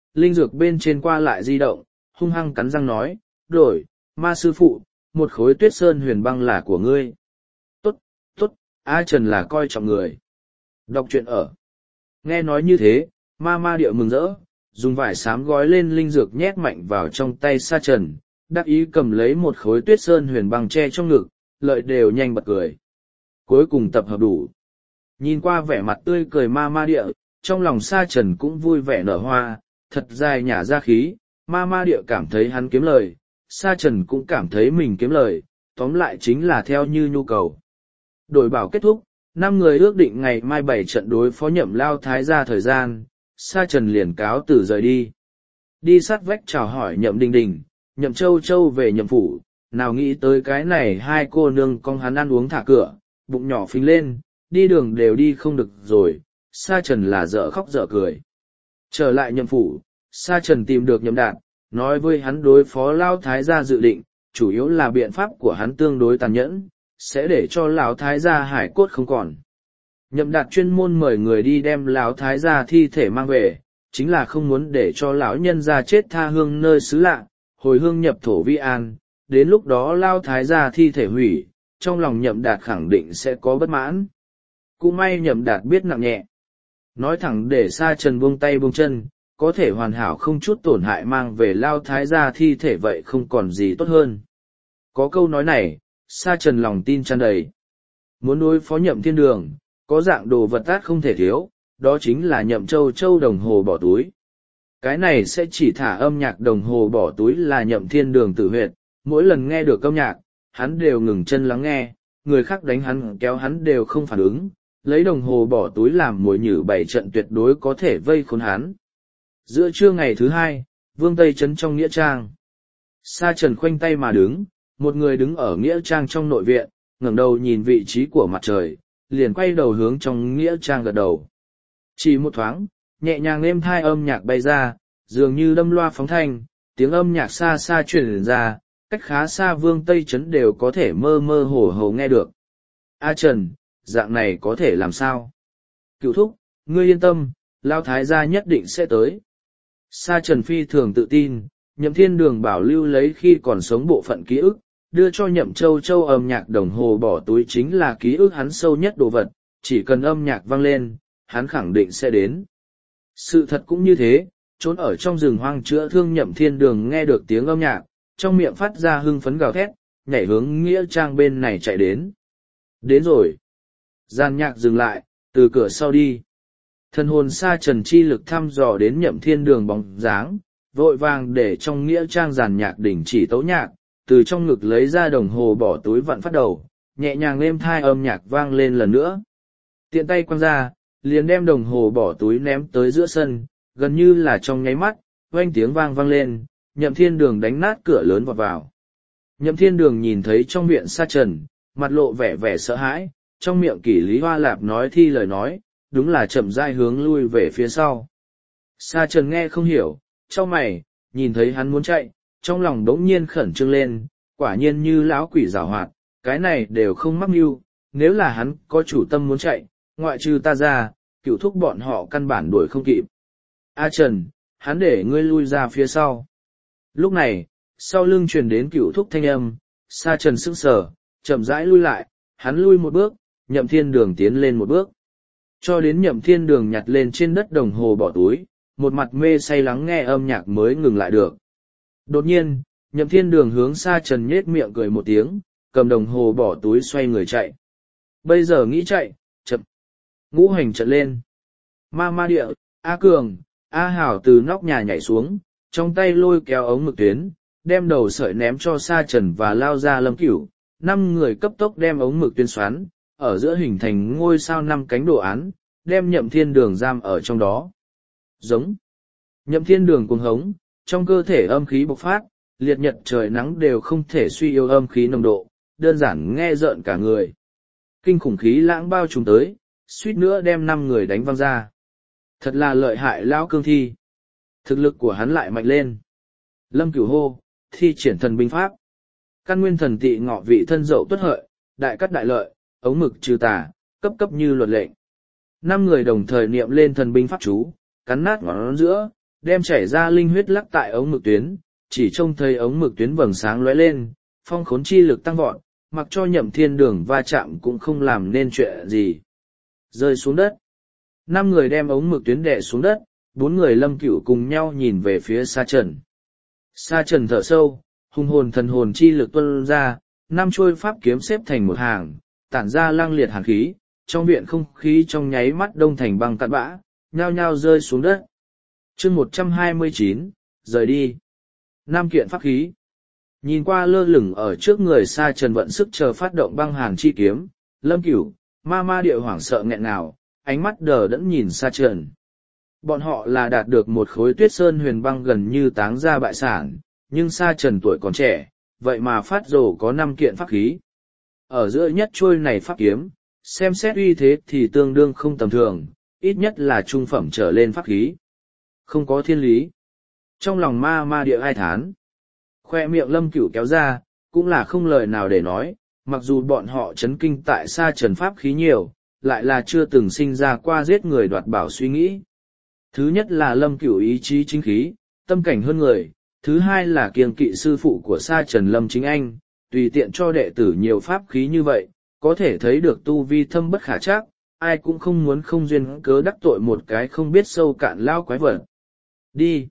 linh dược bên trên qua lại di động, hung hăng cắn răng nói, đổi, ma sư phụ, một khối tuyết sơn huyền băng là của ngươi. Tốt, tốt, A Trần là coi trọng người. Đọc truyện ở. Nghe nói như thế, ma ma địa mừng rỡ, dùng vải xám gói lên linh dược nhét mạnh vào trong tay Sa Trần, đắc ý cầm lấy một khối tuyết sơn huyền băng che trong ngực, lợi đều nhanh bật cười. Cuối cùng tập hợp đủ. Nhìn qua vẻ mặt tươi cười ma ma địa, trong lòng Sa Trần cũng vui vẻ nở hoa, thật dài nhả ra khí, ma ma địa cảm thấy hắn kiếm lời, Sa Trần cũng cảm thấy mình kiếm lời, tóm lại chính là theo như nhu cầu. Đổi bảo kết thúc, năm người ước định ngày mai bảy trận đối phó Nhậm Lao Thái gia thời gian, Sa Trần liền cáo từ rời đi. Đi sát vách chào hỏi Nhậm Đình Đình, Nhậm Châu Châu về Nhậm phủ, nào nghĩ tới cái này hai cô nương con hắn ăn uống thả cửa, bụng nhỏ phình lên, đi đường đều đi không được rồi, Sa Trần là dở khóc dở cười. Trở lại Nhậm phủ, Sa Trần tìm được Nhậm Đạt, nói với hắn đối phó Lao Thái gia dự định, chủ yếu là biện pháp của hắn tương đối tàn nhẫn, sẽ để cho Lão Thái gia hải cốt không còn. Nhậm Đạt chuyên môn mời người đi đem Lão Thái gia thi thể mang về, chính là không muốn để cho lão nhân gia chết tha hương nơi xứ lạ, hồi hương nhập thổ vi an, đến lúc đó Lão Thái gia thi thể hủy, trong lòng Nhậm Đạt khẳng định sẽ có bất mãn. Cũng may Nhậm Đạt biết nặng nhẹ. Nói thẳng để Sa Trần buông tay buông chân, có thể hoàn hảo không chút tổn hại mang về Lao Thái gia thi thể vậy không còn gì tốt hơn. Có câu nói này, Sa Trần lòng tin tràn đầy. Muốn đối phó Nhậm Thiên Đường, có dạng đồ vật tát không thể thiếu, đó chính là Nhậm Châu Châu đồng hồ bỏ túi. Cái này sẽ chỉ thả âm nhạc đồng hồ bỏ túi là Nhậm Thiên Đường tự huyệt, mỗi lần nghe được âm nhạc, hắn đều ngừng chân lắng nghe, người khác đánh hắn kéo hắn đều không phản ứng, lấy đồng hồ bỏ túi làm mồi nhử bảy trận tuyệt đối có thể vây khốn hắn. Giữa trưa ngày thứ hai, Vương Tây Trấn trong Nghĩa Trang. Sa Trần khoanh tay mà đứng, một người đứng ở Nghĩa Trang trong nội viện, ngẩng đầu nhìn vị trí của mặt trời, liền quay đầu hướng trong Nghĩa Trang gật đầu. Chỉ một thoáng, nhẹ nhàng êm thai âm nhạc bay ra, dường như đâm loa phóng thanh, tiếng âm nhạc xa xa truyền ra, cách khá xa Vương Tây Trấn đều có thể mơ mơ hồ hồ nghe được. A Trần, dạng này có thể làm sao? Cựu thúc, ngươi yên tâm, Lao Thái gia nhất định sẽ tới. Sa Trần phi thường tự tin, Nhậm Thiên Đường bảo lưu lấy khi còn sống bộ phận ký ức, đưa cho Nhậm Châu Châu âm nhạc đồng hồ bỏ túi chính là ký ức hắn sâu nhất đồ vật, chỉ cần âm nhạc vang lên, hắn khẳng định sẽ đến. Sự thật cũng như thế, trốn ở trong rừng hoang chữa thương Nhậm Thiên Đường nghe được tiếng âm nhạc, trong miệng phát ra hưng phấn gào thét, nhảy hướng Nghĩa Trang bên này chạy đến. Đến rồi. Gian nhạc dừng lại, từ cửa sau đi. Thần hồn Sa Trần chi lực thăm dò đến Nhậm Thiên Đường bóng dáng, vội vàng để trong Nghĩa Trang giàn nhạc đỉnh chỉ tấu nhạc, từ trong ngực lấy ra đồng hồ bỏ túi vặn phát đầu, nhẹ nhàng êm thai âm nhạc vang lên lần nữa. Tiện tay quăng ra, liền đem đồng hồ bỏ túi ném tới giữa sân, gần như là trong nháy mắt, oanh tiếng vang vang lên, Nhậm Thiên Đường đánh nát cửa lớn vọt vào. Nhậm Thiên Đường nhìn thấy trong miệng Sa Trần, mặt lộ vẻ vẻ sợ hãi, trong miệng Kỷ Lý Hoa Lạp nói thi lời nói, đúng là chậm rãi hướng lui về phía sau. Sa Trần nghe không hiểu, chau mày, nhìn thấy hắn muốn chạy, trong lòng đống nhiên khẩn trương lên, quả nhiên như lão quỷ giảo hoạt, cái này đều không mắc mưu, nếu là hắn có chủ tâm muốn chạy, ngoại trừ ta ra, cựu thúc bọn họ căn bản đuổi không kịp. A Trần, hắn để ngươi lui ra phía sau. Lúc này, sau lưng truyền đến cựu thúc thanh âm, Sa Trần sững sờ, chậm rãi lui lại, hắn lui một bước, Nhậm Thiên Đường tiến lên một bước. Cho đến Nhậm Thiên Đường nhặt lên trên đất đồng hồ bỏ túi, một mặt mê say lắng nghe âm nhạc mới ngừng lại được. Đột nhiên, Nhậm Thiên Đường hướng Sa Trần nhếch miệng cười một tiếng, cầm đồng hồ bỏ túi xoay người chạy. Bây giờ nghĩ chạy, chậm. Ngũ hành trận lên. Ma ma địa, A Cường, A Hảo từ nóc nhà nhảy xuống, trong tay lôi kéo ống mực tuyến, đem đầu sợi ném cho Sa Trần và lao ra Lâm Cửu. Năm người cấp tốc đem ống mực tuyến xoắn, ở giữa hình thành ngôi sao năm cánh đồ án, đem Nhậm Thiên Đường giam ở trong đó. Giống. Nhậm Thiên Đường cuồng hống, trong cơ thể âm khí bộc phát, liệt nhật trời nắng đều không thể suy yếu âm khí nồng độ, đơn giản nghe rợn cả người. Kinh khủng khí lãng bao trùm tới, suýt nữa đem năm người đánh văng ra. Thật là lợi hại lão cương thi. Thực lực của hắn lại mạnh lên. Lâm Cửu hô, thi triển thần binh pháp. Căn nguyên thần tị ngọ vị thân dậu tuất hợi, đại cắt đại lợi, ống mực trừ tà, cấp cấp như luật lệnh. Năm người đồng thời niệm lên thần binh pháp chú, cắn nát ngón giữa, đem chảy ra linh huyết lắc tại ống mực tuyến, chỉ trông thấy ống mực tuyến vầng sáng lóe lên, phong khốn chi lực tăng vọt, mặc cho Nhậm Thiên Đường va chạm cũng không làm nên chuyện gì. Rơi xuống đất. Năm người đem ống mực tuyến đè xuống đất, bốn người Lâm Cửu cùng nhau nhìn về phía Sa Trần. Sa Trần thở sâu, hùng hồn thần hồn chi lực tuôn ra, năm chuôi pháp kiếm xếp thành một hàng, tản ra lang liệt hàn khí, trong viện không khí trong nháy mắt đông thành băng cặn bã, nhao nhao rơi xuống đất. Chương một trăm hai mươi chín, rời đi. Năm kiện pháp khí. Nhìn qua lơ lửng ở trước người Sa Trần vận sức chờ phát động băng hàn chi kiếm, Lâm Cửu, ma ma địa hoảng sợ nghẹn ngào, ánh mắt đờ đẫn nhìn Sa Trần. Bọn họ là đạt được một khối tuyết sơn huyền băng gần như táng ra bại sản, nhưng Sa Trần tuổi còn trẻ, vậy mà phát rồ có năm kiện pháp khí. Ở giữa nhất chuôi này pháp kiếm, xem xét uy thế thì tương đương không tầm thường, ít nhất là trung phẩm trở lên pháp khí. Không có thiên lý. Trong lòng ma ma địa ai thán. Khoe miệng Lâm Cửu kéo ra, cũng là không lời nào để nói, mặc dù bọn họ chấn kinh tại Sa Trần pháp khí nhiều, lại là chưa từng sinh ra qua giết người đoạt bảo suy nghĩ. Thứ nhất là Lâm Cửu ý chí chính khí, tâm cảnh hơn người, thứ hai là kiêng kỵ sư phụ của Sa Trần Lâm Chính Anh, tùy tiện cho đệ tử nhiều pháp khí như vậy, có thể thấy được tu vi thâm bất khả trắc, ai cũng không muốn không duyên cớ đắc tội một cái không biết sâu cạn lao quái vật. Đi!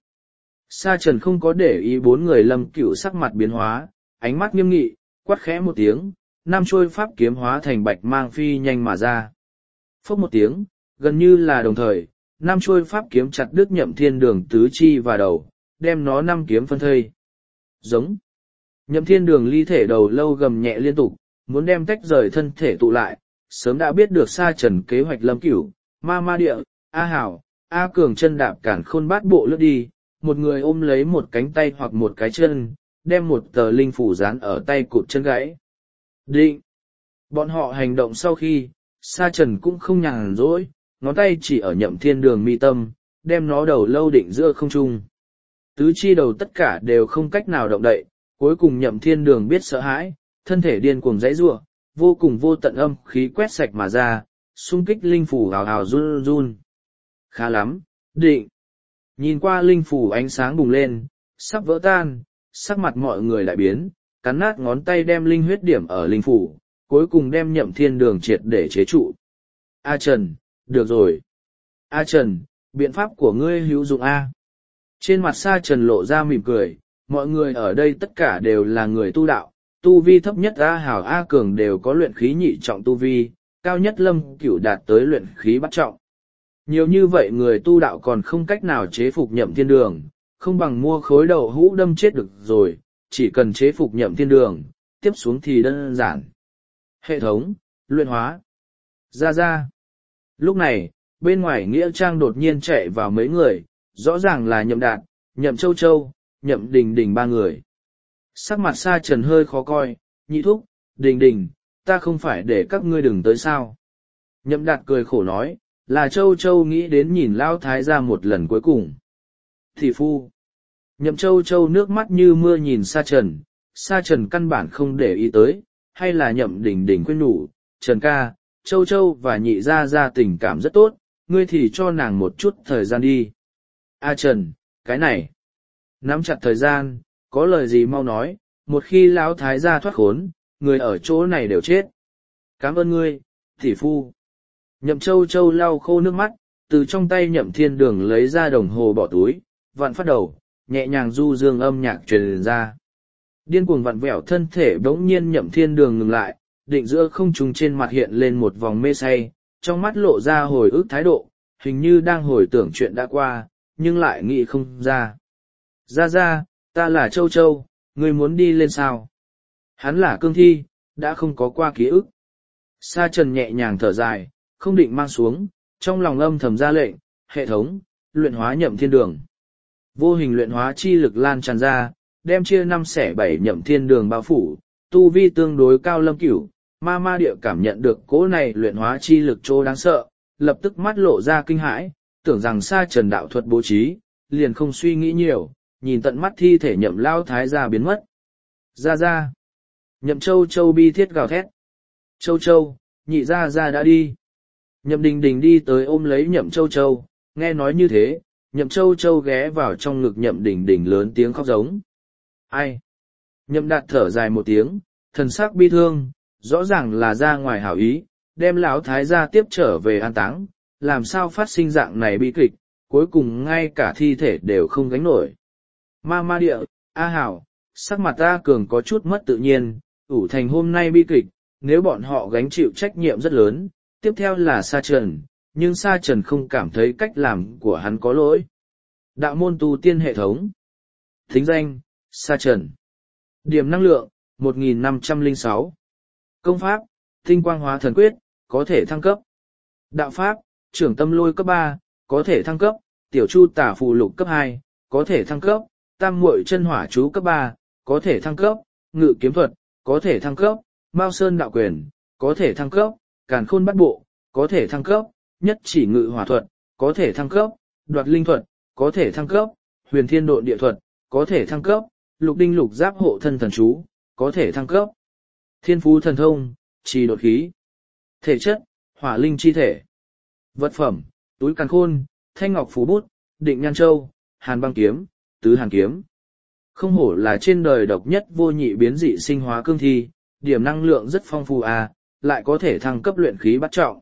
Sa Trần không có để ý bốn người Lâm Cửu sắc mặt biến hóa, ánh mắt nghiêm nghị, quát khẽ một tiếng, năm trôi pháp kiếm hóa thành bạch mang phi nhanh mà ra. Phốc một tiếng, gần như là đồng thời, năm trôi pháp kiếm chặt đứt Nhậm Thiên Đường tứ chi và đầu, đem nó năm kiếm phân thây. Giống. Nhậm Thiên Đường ly thể đầu lâu gầm nhẹ liên tục, muốn đem tách rời thân thể tụ lại, sớm đã biết được Sa Trần kế hoạch Lâm Cửu, ma ma địa, A Hảo, A Cường chân đạp cản khôn bát bộ lướt đi, một người ôm lấy một cánh tay hoặc một cái chân, đem một tờ linh phủ dán ở tay cụt chân gãy. Định. Bọn họ hành động sau khi, Sa Trần cũng không nhàn rỗi, ngón tay chỉ ở Nhậm Thiên Đường mi tâm, đem nó đầu lâu định giữa không trung. Tứ chi đầu tất cả đều không cách nào động đậy, cuối cùng Nhậm Thiên Đường biết sợ hãi, thân thể điên cuồng dãy giụa, vô cùng vô tận âm khí quét sạch mà ra, xung kích linh phủ hào hào run run. Khá lắm, định. Nhìn qua linh phủ ánh sáng bùng lên, sắp vỡ tan, sắc mặt mọi người lại biến, cắn nát ngón tay đem linh huyết điểm ở linh phủ, cuối cùng đem Nhậm Thiên Đường triệt để chế trụ. A Trần, được rồi. A Trần, biện pháp của ngươi hữu dụng A. Trên mặt Sa Trần lộ ra mỉm cười, mọi người ở đây tất cả đều là người tu đạo, tu vi thấp nhất A Hảo A Cường đều có luyện khí nhị trọng tu vi, cao nhất Lâm Cửu đạt tới luyện khí bát trọng. Nhiều như vậy người tu đạo còn không cách nào chế phục Nhậm Thiên Đường, không bằng mua khối đậu hũ đâm chết được rồi, chỉ cần chế phục Nhậm Thiên Đường, tiếp xuống thì đơn giản. Hệ thống, luyện hóa. Ra ra. Lúc này, bên ngoài Nghĩa Trang đột nhiên chạy vào mấy người, rõ ràng là Nhậm Đạt, Nhậm Châu Châu, Nhậm Đình Đình ba người. Sắc mặt Sa Trần hơi khó coi, nhị thúc, Đình Đình, ta không phải để các ngươi đừng tới sao. Nhậm Đạt cười khổ nói, là Châu Châu nghĩ đến nhìn Lão Thái gia một lần cuối cùng. Thị phu. Nhậm Châu Châu nước mắt như mưa nhìn Sa Trần, Sa Trần căn bản không để ý tới, hay là Nhậm Đình Đình khuyên nhủ, Trần ca, Châu Châu và nhị gia gia tình cảm rất tốt, ngươi thì cho nàng một chút thời gian đi. A Trần, cái này. Nắm chặt thời gian, có lời gì mau nói, một khi Lão Thái gia thoát khốn, người ở chỗ này đều chết. Cảm ơn ngươi, thị phu. Nhậm Châu Châu lau khô nước mắt, từ trong tay Nhậm Thiên Đường lấy ra đồng hồ bỏ túi, vặn phát đầu, nhẹ nhàng du dương âm nhạc truyền ra. Điên cuồng vặn vẹo thân thể bỗng nhiên Nhậm Thiên Đường ngừng lại, định giữa không trung trên mặt hiện lên một vòng mê say, trong mắt lộ ra hồi ức thái độ, hình như đang hồi tưởng chuyện đã qua, nhưng lại nghĩ không ra. Ra ra, ta là Châu Châu, ngươi muốn đi lên sao? Hắn là cương thi, đã không có qua ký ức. Sa Trần nhẹ nhàng thở dài, không định mang xuống, trong lòng âm thầm ra lệnh, hệ thống, luyện hóa Nhậm Thiên Đường. Vô hình luyện hóa chi lực lan tràn ra, đem chia năm xẻ bảy Nhậm Thiên Đường bao phủ, tu vi tương đối cao Lâm Cửu, ma ma địa cảm nhận được cỗ này luyện hóa chi lực chỗ đáng sợ, lập tức mắt lộ ra kinh hãi, tưởng rằng Sa Trần đạo thuật bố trí, liền không suy nghĩ nhiều, nhìn tận mắt thi thể Nhậm Lão Thái gia biến mất. Ra ra. Nhậm Châu Châu bi thiết gào thét. Châu Châu, nhị gia gia đã đi. Nhậm Đình Đình đi tới ôm lấy Nhậm Châu Châu, nghe nói như thế, Nhậm Châu Châu ghé vào trong ngực Nhậm Đình Đình lớn tiếng khóc giống. Ai? Nhậm Đạt thở dài một tiếng, thần sắc bi thương, rõ ràng là ra ngoài hảo ý, đem lão thái gia tiếp trở về an táng, làm sao phát sinh dạng này bi kịch, cuối cùng ngay cả thi thể đều không gánh nổi. Ma ma địa, A Hảo, sắc mặt A Cường có chút mất tự nhiên, ủ thành hôm nay bi kịch, nếu bọn họ gánh chịu trách nhiệm rất lớn, tiếp theo là Sa Trần, nhưng Sa Trần không cảm thấy cách làm của hắn có lỗi. Đạo môn tu tiên hệ thống. Thính danh, Sa Trần. Điểm năng lượng, một nghìn năm trăm lẻ sáu. Công pháp, tinh quang hóa thần quyết, có thể thăng cấp. Đạo pháp, trưởng tâm lôi cấp ba, có thể thăng cấp, tiểu chu tả phù lục cấp hai, có thể thăng cấp, tam muội chân hỏa chú cấp ba, có thể thăng cấp, ngự kiếm thuật, có thể thăng cấp, mao sơn đạo quyền, có thể thăng cấp, càn khôn bát bộ, có thể thăng cấp, nhất chỉ ngự hỏa thuật, có thể thăng cấp, đoạt linh thuật, có thể thăng cấp, huyền thiên độn địa thuật, có thể thăng cấp, lục đinh lục giáp hộ thân thần chú, có thể thăng cấp, thiên phú thần thông, trì đột khí, thể chất, hỏa linh chi thể, vật phẩm, túi càn khôn, thanh ngọc phú bút, định nhan châu, hàn băng kiếm, tứ hàn kiếm. Không hổ là trên đời độc nhất vô nhị biến dị sinh hóa cương thi, điểm năng lượng rất phong phú à, lại có thể thăng cấp luyện khí bắt trọng.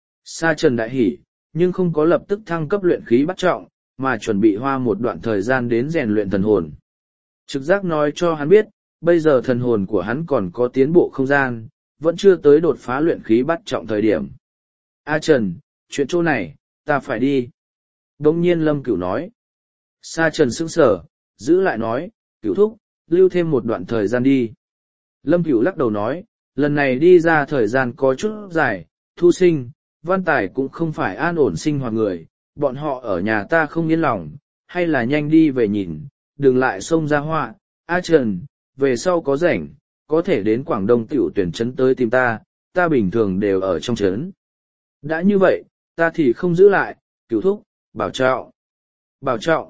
Sa Trần đại hỉ, nhưng không có lập tức thăng cấp luyện khí bắt trọng, mà chuẩn bị hoa một đoạn thời gian đến rèn luyện thần hồn. Trực giác nói cho hắn biết, bây giờ thần hồn của hắn còn có tiến bộ không gian, vẫn chưa tới đột phá luyện khí bắt trọng thời điểm. A Trần, chuyện chỗ này, ta phải đi. Đông nhiên Lâm Cửu nói. Sa Trần sững sờ, giữ lại nói, Cửu thúc, lưu thêm một đoạn thời gian đi. Lâm Cửu lắc đầu nói, lần này đi ra thời gian có chút dài, thu sinh, văn tài cũng không phải an ổn sinh hoạt người, bọn họ ở nhà ta không yên lòng, hay là nhanh đi về nhìn, đừng lại xông ra họa. A Trần, về sau có rảnh, có thể đến Quảng Đông tiểu tuyển trấn tới tìm ta, ta bình thường đều ở trong trấn. Đã như vậy, ta thì không giữ lại, Cửu thúc, bảo trọng. Bảo trọng.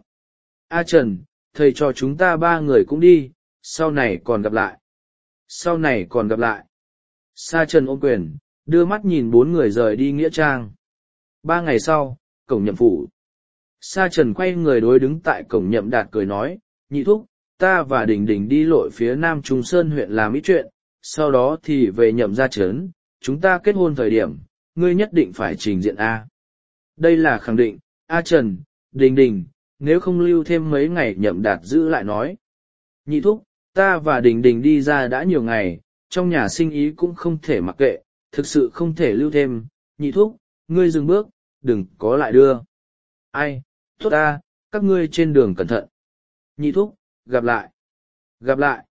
A Trần, thầy cho chúng ta ba người cũng đi, sau này còn gặp lại. Sau này còn gặp lại. Sa Trần ôm quyền, đưa mắt nhìn bốn người rời đi nghĩa trang. Ba ngày sau, cổng Nhậm phủ. Sa Trần quay người đối đứng tại cổng Nhậm Đạt cười nói, nhị thúc, ta và Đình Đình đi lội phía Nam Trung Sơn huyện làm ít chuyện, sau đó thì về Nhậm gia trấn, chúng ta kết hôn thời điểm, ngươi nhất định phải trình diện A. Đây là khẳng định, A Trần, Đình Đình, nếu không lưu thêm mấy ngày Nhậm Đạt giữ lại nói. Nhị thúc, ta và Đình Đình đi ra đã nhiều ngày, trong nhà sinh ý cũng không thể mặc kệ, thực sự không thể lưu thêm. Nhị thúc, ngươi dừng bước, đừng có lại đưa. Ai, tốt ta, các ngươi trên đường cẩn thận. Nhị thúc, gặp lại. Gặp lại.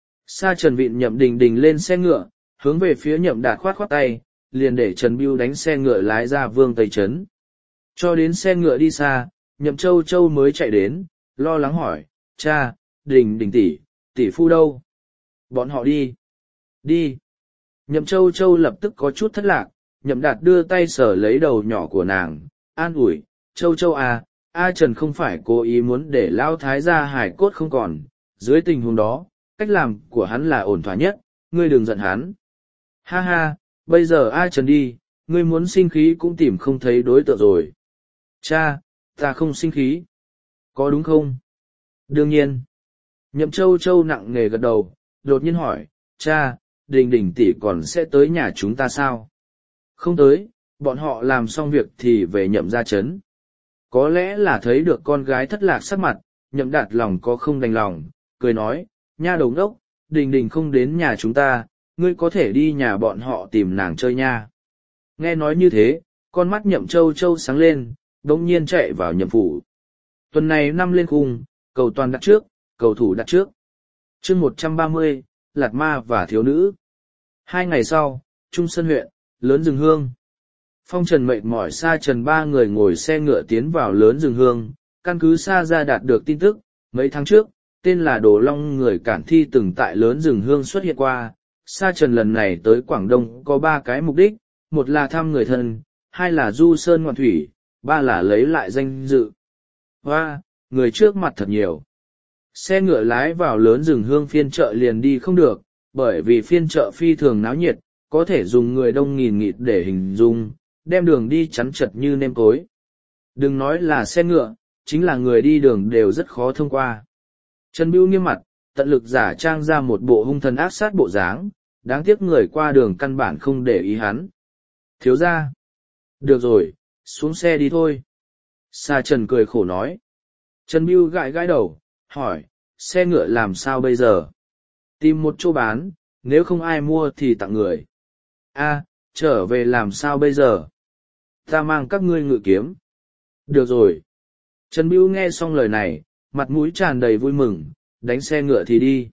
Sa Trần vịn Nhậm Đình Đình lên xe ngựa, hướng về phía Nhậm Đạt khoát khoát tay, liền để Trần Bưu đánh xe ngựa lái ra Vương Tây Trấn. Cho đến xe ngựa đi xa, Nhậm Châu Châu mới chạy đến, lo lắng hỏi, cha, Đình Đình tỷ, tỷ phu đâu? Bọn họ đi. Đi. Nhậm Châu Châu lập tức có chút thất lạc, Nhậm Đạt đưa tay sờ lấy đầu nhỏ của nàng, an ủi, Châu Châu à, A Trần không phải cố ý muốn để Lão Thái gia hải cốt không còn, dưới tình huống đó, cách làm của hắn là ổn thỏa nhất, ngươi đừng giận hắn. Ha ha, bây giờ A Trần đi, ngươi muốn sinh khí cũng tìm không thấy đối tượng rồi. Cha, ta không sinh khí. Có đúng không? Đương nhiên. Nhậm Châu Châu nặng nề gật đầu, đột nhiên hỏi, cha, Đình Đình tỷ còn sẽ tới nhà chúng ta sao? Không tới, bọn họ làm xong việc thì về Nhậm gia trấn. Có lẽ là thấy được con gái thất lạc sắc mặt, Nhậm Đạt lòng có không đành lòng, cười nói, nha đầu ngốc, Đình Đình không đến nhà chúng ta, ngươi có thể đi nhà bọn họ tìm nàng chơi nha. Nghe nói như thế, con mắt Nhậm Châu Châu sáng lên, đống nhiên chạy vào Nhậm phủ. Tuần này năm lên khung, cầu toàn đặt trước, cầu thủ đặt trước. chương một trăm ba mươi, Lạt Ma và Thiếu Nữ. Hai ngày sau, Trung Sơn huyện, Lớn Rừng Hương. Phong Trần mệt mỏi Sa Trần ba người ngồi xe ngựa tiến vào Lớn Rừng Hương, căn cứ Sa ra đạt được tin tức, mấy tháng trước, tên là Đồ Long người cản thi từng tại Lớn Rừng Hương xuất hiện qua. Sa Trần lần này tới Quảng Đông có ba cái mục đích, một là thăm người thân, hai là du sơn ngoạn thủy, ba là lấy lại danh dự. Hoa, người trước mặt thật nhiều. Xe ngựa lái vào Lớn Rừng Hương phiên chợ liền đi không được, bởi vì phiên chợ phi thường náo nhiệt, có thể dùng người đông nghìn nghịt để hình dung, đem đường đi chắn chật như nêm cối. Đừng nói là xe ngựa, chính là người đi đường đều rất khó thông qua. Trần Bưu nghiêm mặt, tận lực giả trang ra một bộ hung thần ác sát bộ dáng, đáng tiếc người qua đường căn bản không để ý hắn. Thiếu ra. Được rồi, xuống xe đi thôi. Sa Trần cười khổ nói. Trần Bưu gãi gãi đầu, hỏi, xe ngựa làm sao bây giờ? Tìm một chỗ bán, nếu không ai mua thì tặng người. A, trở về làm sao bây giờ? Ta mang các ngươi ngự kiếm. Được rồi. Trần Bưu nghe xong lời này, mặt mũi tràn đầy vui mừng, đánh xe ngựa thì đi.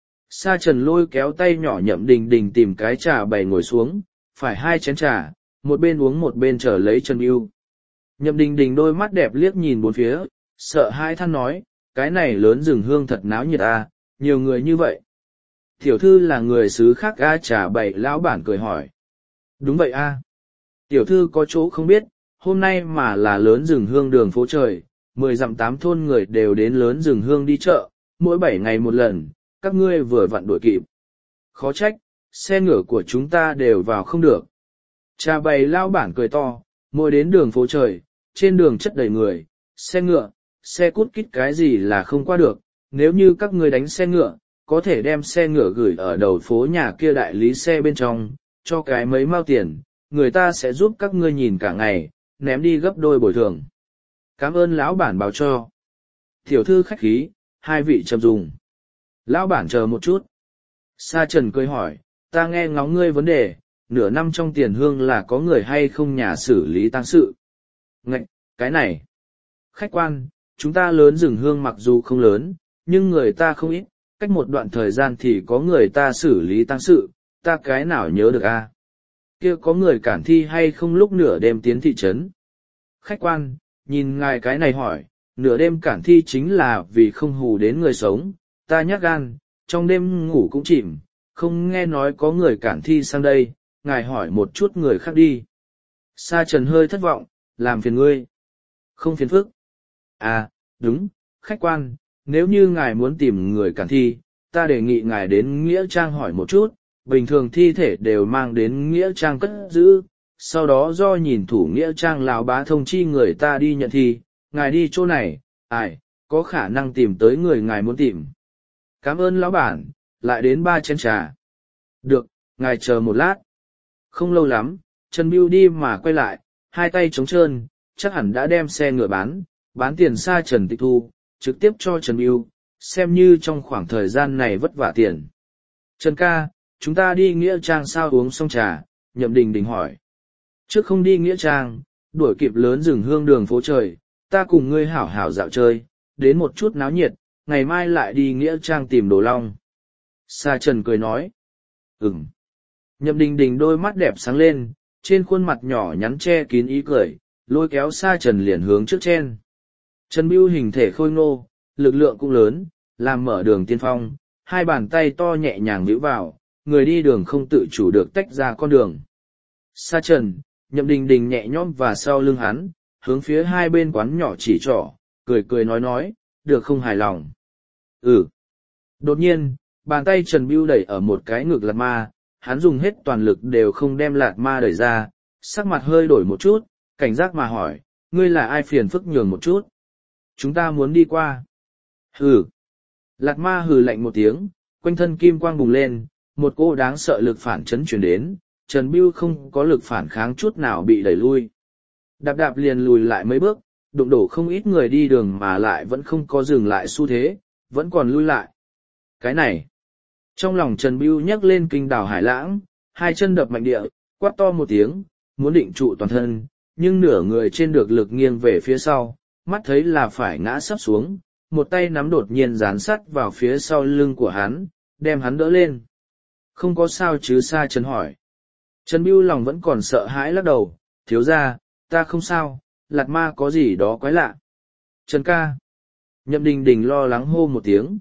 Sa Trần lôi kéo tay nhỏ Nhậm Đình Đình tìm cái trà bày ngồi xuống, phải hai chén trà, một bên uống một bên chờ lấy Trần Bưu. Nhậm Đình Đình đôi mắt đẹp liếc nhìn bốn phía, sợ hai than nói, cái này lớn rừng hương thật náo nhiệt à, nhiều người như vậy. Tiểu thư là người xứ khác a trà bày lão bản cười hỏi. Đúng vậy a. Tiểu thư có chỗ không biết, hôm nay mà là lớn rừng hương đường phố trời, mười dặm tám thôn người đều đến lớn rừng hương đi chợ, mỗi bảy ngày một lần, các ngươi vừa vặn đuổi kịp. Khó trách, xe ngựa của chúng ta đều vào không được. Trà bày lao bản cười to, mỗi đến đường phố trời, trên đường chất đầy người, xe ngựa, xe cút kít cái gì là không qua được, nếu như các ngươi đánh xe ngựa, có thể đem xe ngựa gửi ở đầu phố nhà kia đại lý xe bên trong, cho cái mấy mao tiền, người ta sẽ giúp các ngươi nhìn cả ngày, ném đi gấp đôi bồi thường. Cảm ơn lão bản báo cho. Tiểu thư khách khí, hai vị chậm dùng. Lão bản chờ một chút. Sa Trần cười hỏi, ta nghe ngóng ngươi vấn đề, nửa năm trong tiền hương là có người hay không nhà xử lý tang sự. Ngạch, cái này. Khách quan, chúng ta lớn rừng hương mặc dù không lớn, nhưng người ta không ít, cách một đoạn thời gian thì có người ta xử lý tang sự, ta cái nào nhớ được a? Kia có người cản thi hay không lúc nửa đêm tiến thị trấn? Khách quan, nhìn ngài cái này hỏi, nửa đêm cản thi chính là vì không hù đến người sống, ta nhát gan, trong đêm ngủ cũng chìm, không nghe nói có người cản thi sang đây, ngài hỏi một chút người khác đi. Sa Trần hơi thất vọng, làm phiền ngươi. Không phiền phức. À, đúng, khách quan, nếu như ngài muốn tìm người cản thi, ta đề nghị ngài đến Nghĩa Trang hỏi một chút, bình thường thi thể đều mang đến Nghĩa Trang cất giữ, sau đó do nhìn thủ Nghĩa Trang lão bá thông chi người ta đi nhận thi, ngài đi chỗ này, ai, có khả năng tìm tới người ngài muốn tìm. Cảm ơn lão bản, lại đến ba chén trà. Được, ngài chờ một lát. Không lâu lắm, Trần Bưu đi mà quay lại, hai tay trống trơn, chắc hẳn đã đem xe ngựa bán, bán tiền xa Trần tịch thu, trực tiếp cho Trần Bưu, xem như trong khoảng thời gian này vất vả tiền. Trần ca, chúng ta đi Nghĩa Trang sao uống xong trà, Nhậm Đình Đình hỏi. Trước không đi Nghĩa Trang, đuổi kịp lớn rừng hương đường phố trời, ta cùng ngươi hảo hảo dạo chơi, đến một chút náo nhiệt, ngày mai lại đi Nghĩa Trang tìm Đồ Long. Sa Trần cười nói. Ừm. Nhậm Đình Đình đôi mắt đẹp sáng lên, trên khuôn mặt nhỏ nhắn che kín ý cười, lôi kéo Sa Trần liền hướng trước chen. Trần Bưu hình thể khôi ngô, lực lượng cũng lớn, làm mở đường tiên phong, hai bàn tay to nhẹ nhàng vĩu vào, người đi đường không tự chủ được tách ra con đường. Sa Trần, Nhậm Đình Đình nhẹ nhõm và sau lưng hắn, hướng phía hai bên quán nhỏ chỉ trỏ, cười cười nói nói, được không hài lòng. Ừ. Đột nhiên, bàn tay Trần Bưu đẩy ở một cái ngực lạt ma, hắn dùng hết toàn lực đều không đem lạt ma đẩy ra, sắc mặt hơi đổi một chút, cảnh giác mà hỏi, ngươi là ai phiền phức nhường một chút? Chúng ta muốn đi qua. Hừ. Lạt ma hừ lạnh một tiếng, quanh thân kim quang bùng lên, một cô đáng sợ lực phản chấn chuyển đến, Trần Bưu không có lực phản kháng chút nào bị đẩy lui. Đạp đạp liền lùi lại mấy bước, đụng đổ không ít người đi đường mà lại vẫn không có dừng lại xu thế, vẫn còn lui lại. Cái này. Trong lòng Trần Bưu nhấc lên kinh đảo hải lãng, hai chân đập mạnh địa, quát to một tiếng, muốn định trụ toàn thân, nhưng nửa người trên được lực nghiêng về phía sau, mắt thấy là phải ngã sắp xuống, một tay nắm đột nhiên dán sắt vào phía sau lưng của hắn, đem hắn đỡ lên. Không có sao chứ? Sa Trần hỏi. Trần Bưu lòng vẫn còn sợ hãi lắc đầu, thiếu ra, ta không sao, lạt ma có gì đó quái lạ. Trần ca. Nhậm Đình Đình lo lắng hô một tiếng.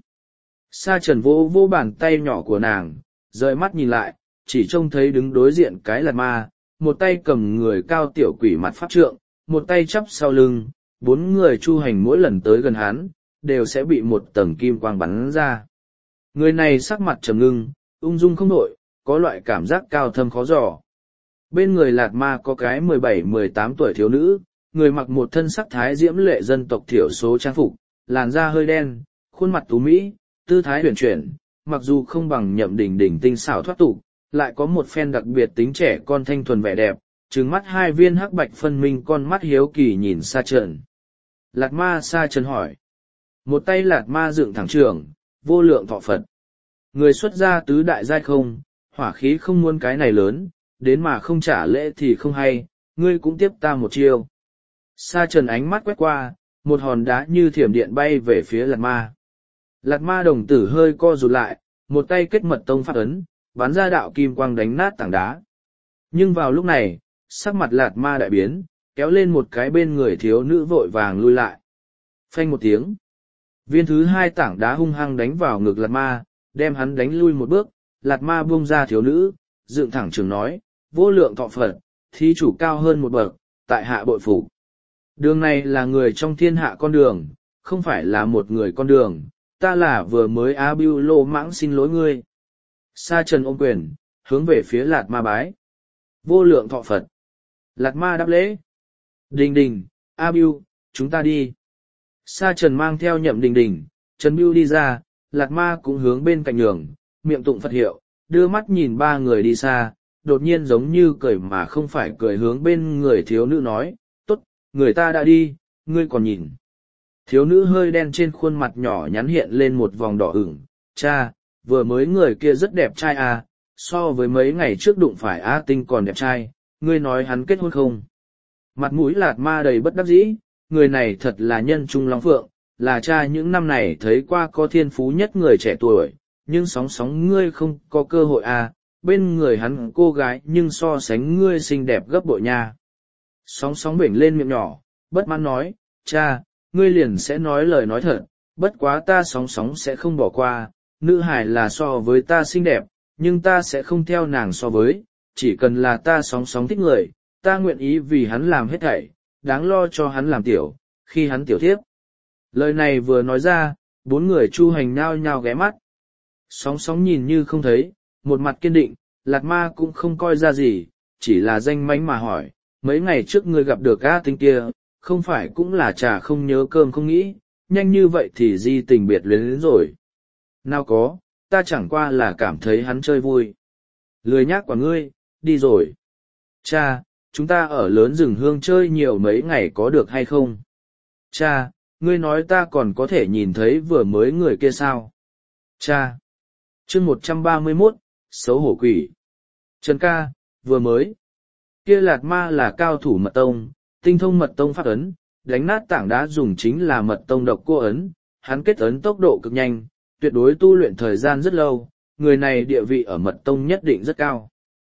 Sa Trần vô vô bàn tay nhỏ của nàng, rời mắt nhìn lại, chỉ trông thấy đứng đối diện cái lạt ma, một tay cầm người cao tiểu quỷ mặt pháp trượng, một tay chắp sau lưng, bốn người chu hành mỗi lần tới gần hắn, đều sẽ bị một tầng kim quang bắn ra. Người này sắc mặt trầm ngưng, ung dung không đổi, có loại cảm giác cao thâm khó dò. Bên người lạt ma có cái mười bảy mười tám tuổi thiếu nữ, người mặc một thân sắc thái diễm lệ dân tộc thiểu số trang phục, làn da hơi đen, khuôn mặt tú mỹ, tư thái huyền chuyển, mặc dù không bằng Nhậm Đình Đình tinh xảo thoát tục, lại có một phen đặc biệt tính trẻ con thanh thuần vẻ đẹp, trừng mắt hai viên hắc bạch phân minh con mắt hiếu kỳ nhìn Sa Trần. Lạt Ma Sa Trần hỏi. Một tay Lạt Ma dựng thẳng trường, vô lượng thọ Phật. Người xuất gia tứ đại giai không, hỏa khí không muốn cái này lớn, đến mà không trả lễ thì không hay, ngươi cũng tiếp ta một chiêu. Sa Trần ánh mắt quét qua, một hòn đá như thiểm điện bay về phía Lạt Ma. Lạt Ma đồng tử hơi co rụt lại, một tay kết mật tông pháp ấn, bắn ra đạo kim quang đánh nát tảng đá. Nhưng vào lúc này, sắc mặt Lạt Ma đại biến, kéo lên một cái bên người thiếu nữ vội vàng lui lại. Phanh một tiếng. Viên thứ hai tảng đá hung hăng đánh vào ngực Lạt Ma, đem hắn đánh lui một bước. Lạt Ma buông ra thiếu nữ, dựng thẳng trường nói, vô lượng thọ Phật, thí chủ cao hơn một bậc, tại hạ bội phục. Đường này là người trong thiên hạ con đường, không phải là một người con đường, ta là vừa mới A Bưu lô mãng xin lỗi ngươi. Sa Trần ôm quyền, hướng về phía Lạt Ma bái. Vô lượng thọ Phật. Lạt Ma đáp lễ. Đình Đình, A Bưu, chúng ta đi. Sa Trần mang theo Nhậm Đình Đình, Trần Bưu đi ra, Lạt Ma cũng hướng bên cạnh nhường, miệng tụng Phật hiệu, đưa mắt nhìn ba người đi xa, đột nhiên giống như cười mà không phải cười hướng bên người thiếu nữ nói, tốt, người ta đã đi, ngươi còn nhìn. Thiếu nữ hơi đen trên khuôn mặt nhỏ nhắn hiện lên một vòng đỏ ửng, cha, vừa mới người kia rất đẹp trai à, so với mấy ngày trước đụng phải A Tinh còn đẹp trai, ngươi nói hắn kết hôn không? Mặt mũi Lạt Ma đầy bất đắc dĩ, người này thật là nhân trung long phượng, là cha những năm này thấy qua có thiên phú nhất người trẻ tuổi, nhưng sóng sóng ngươi không có cơ hội à, bên người hắn cô gái nhưng so sánh ngươi xinh đẹp gấp bội nha. Sóng sóng bểnh lên miệng nhỏ, bất mãn nói, cha, ngươi liền sẽ nói lời nói thật, bất quá ta sóng sóng sẽ không bỏ qua, nữ hải là so với ta xinh đẹp, nhưng ta sẽ không theo nàng so với, chỉ cần là ta sóng sóng thích người, ta nguyện ý vì hắn làm hết thảy, đáng lo cho hắn làm tiểu, khi hắn tiểu thiếp. Lời này vừa nói ra, bốn người chu hành nhao nhao ghé mắt. Sóng sóng nhìn như không thấy, một mặt kiên định, Lạt Ma cũng không coi ra gì, chỉ là danh mánh mà hỏi, mấy ngày trước ngươi gặp được A Tinh kia, không phải cũng là trà không nhớ cơm không nghĩ, nhanh như vậy thì di tình biệt luyến đến rồi. Nào có, ta chẳng qua là cảm thấy hắn chơi vui. Lười nhác của ngươi, đi rồi. Cha, chúng ta ở lớn rừng hương chơi nhiều mấy ngày có được hay không? Cha, ngươi nói ta còn có thể nhìn thấy vừa mới người kia sao? Cha. Chương một trăm ba mươi mốt, xấu hổ quỷ. Trần ca, vừa mới. Kia Lạt Ma là cao thủ mật tông, tinh thông mật tông pháp ấn, đánh nát tảng đá dùng chính là mật tông độc cô ấn, hắn kết ấn tốc độ cực nhanh, tuyệt đối tu luyện thời gian rất lâu, người này địa vị ở mật tông nhất định rất cao.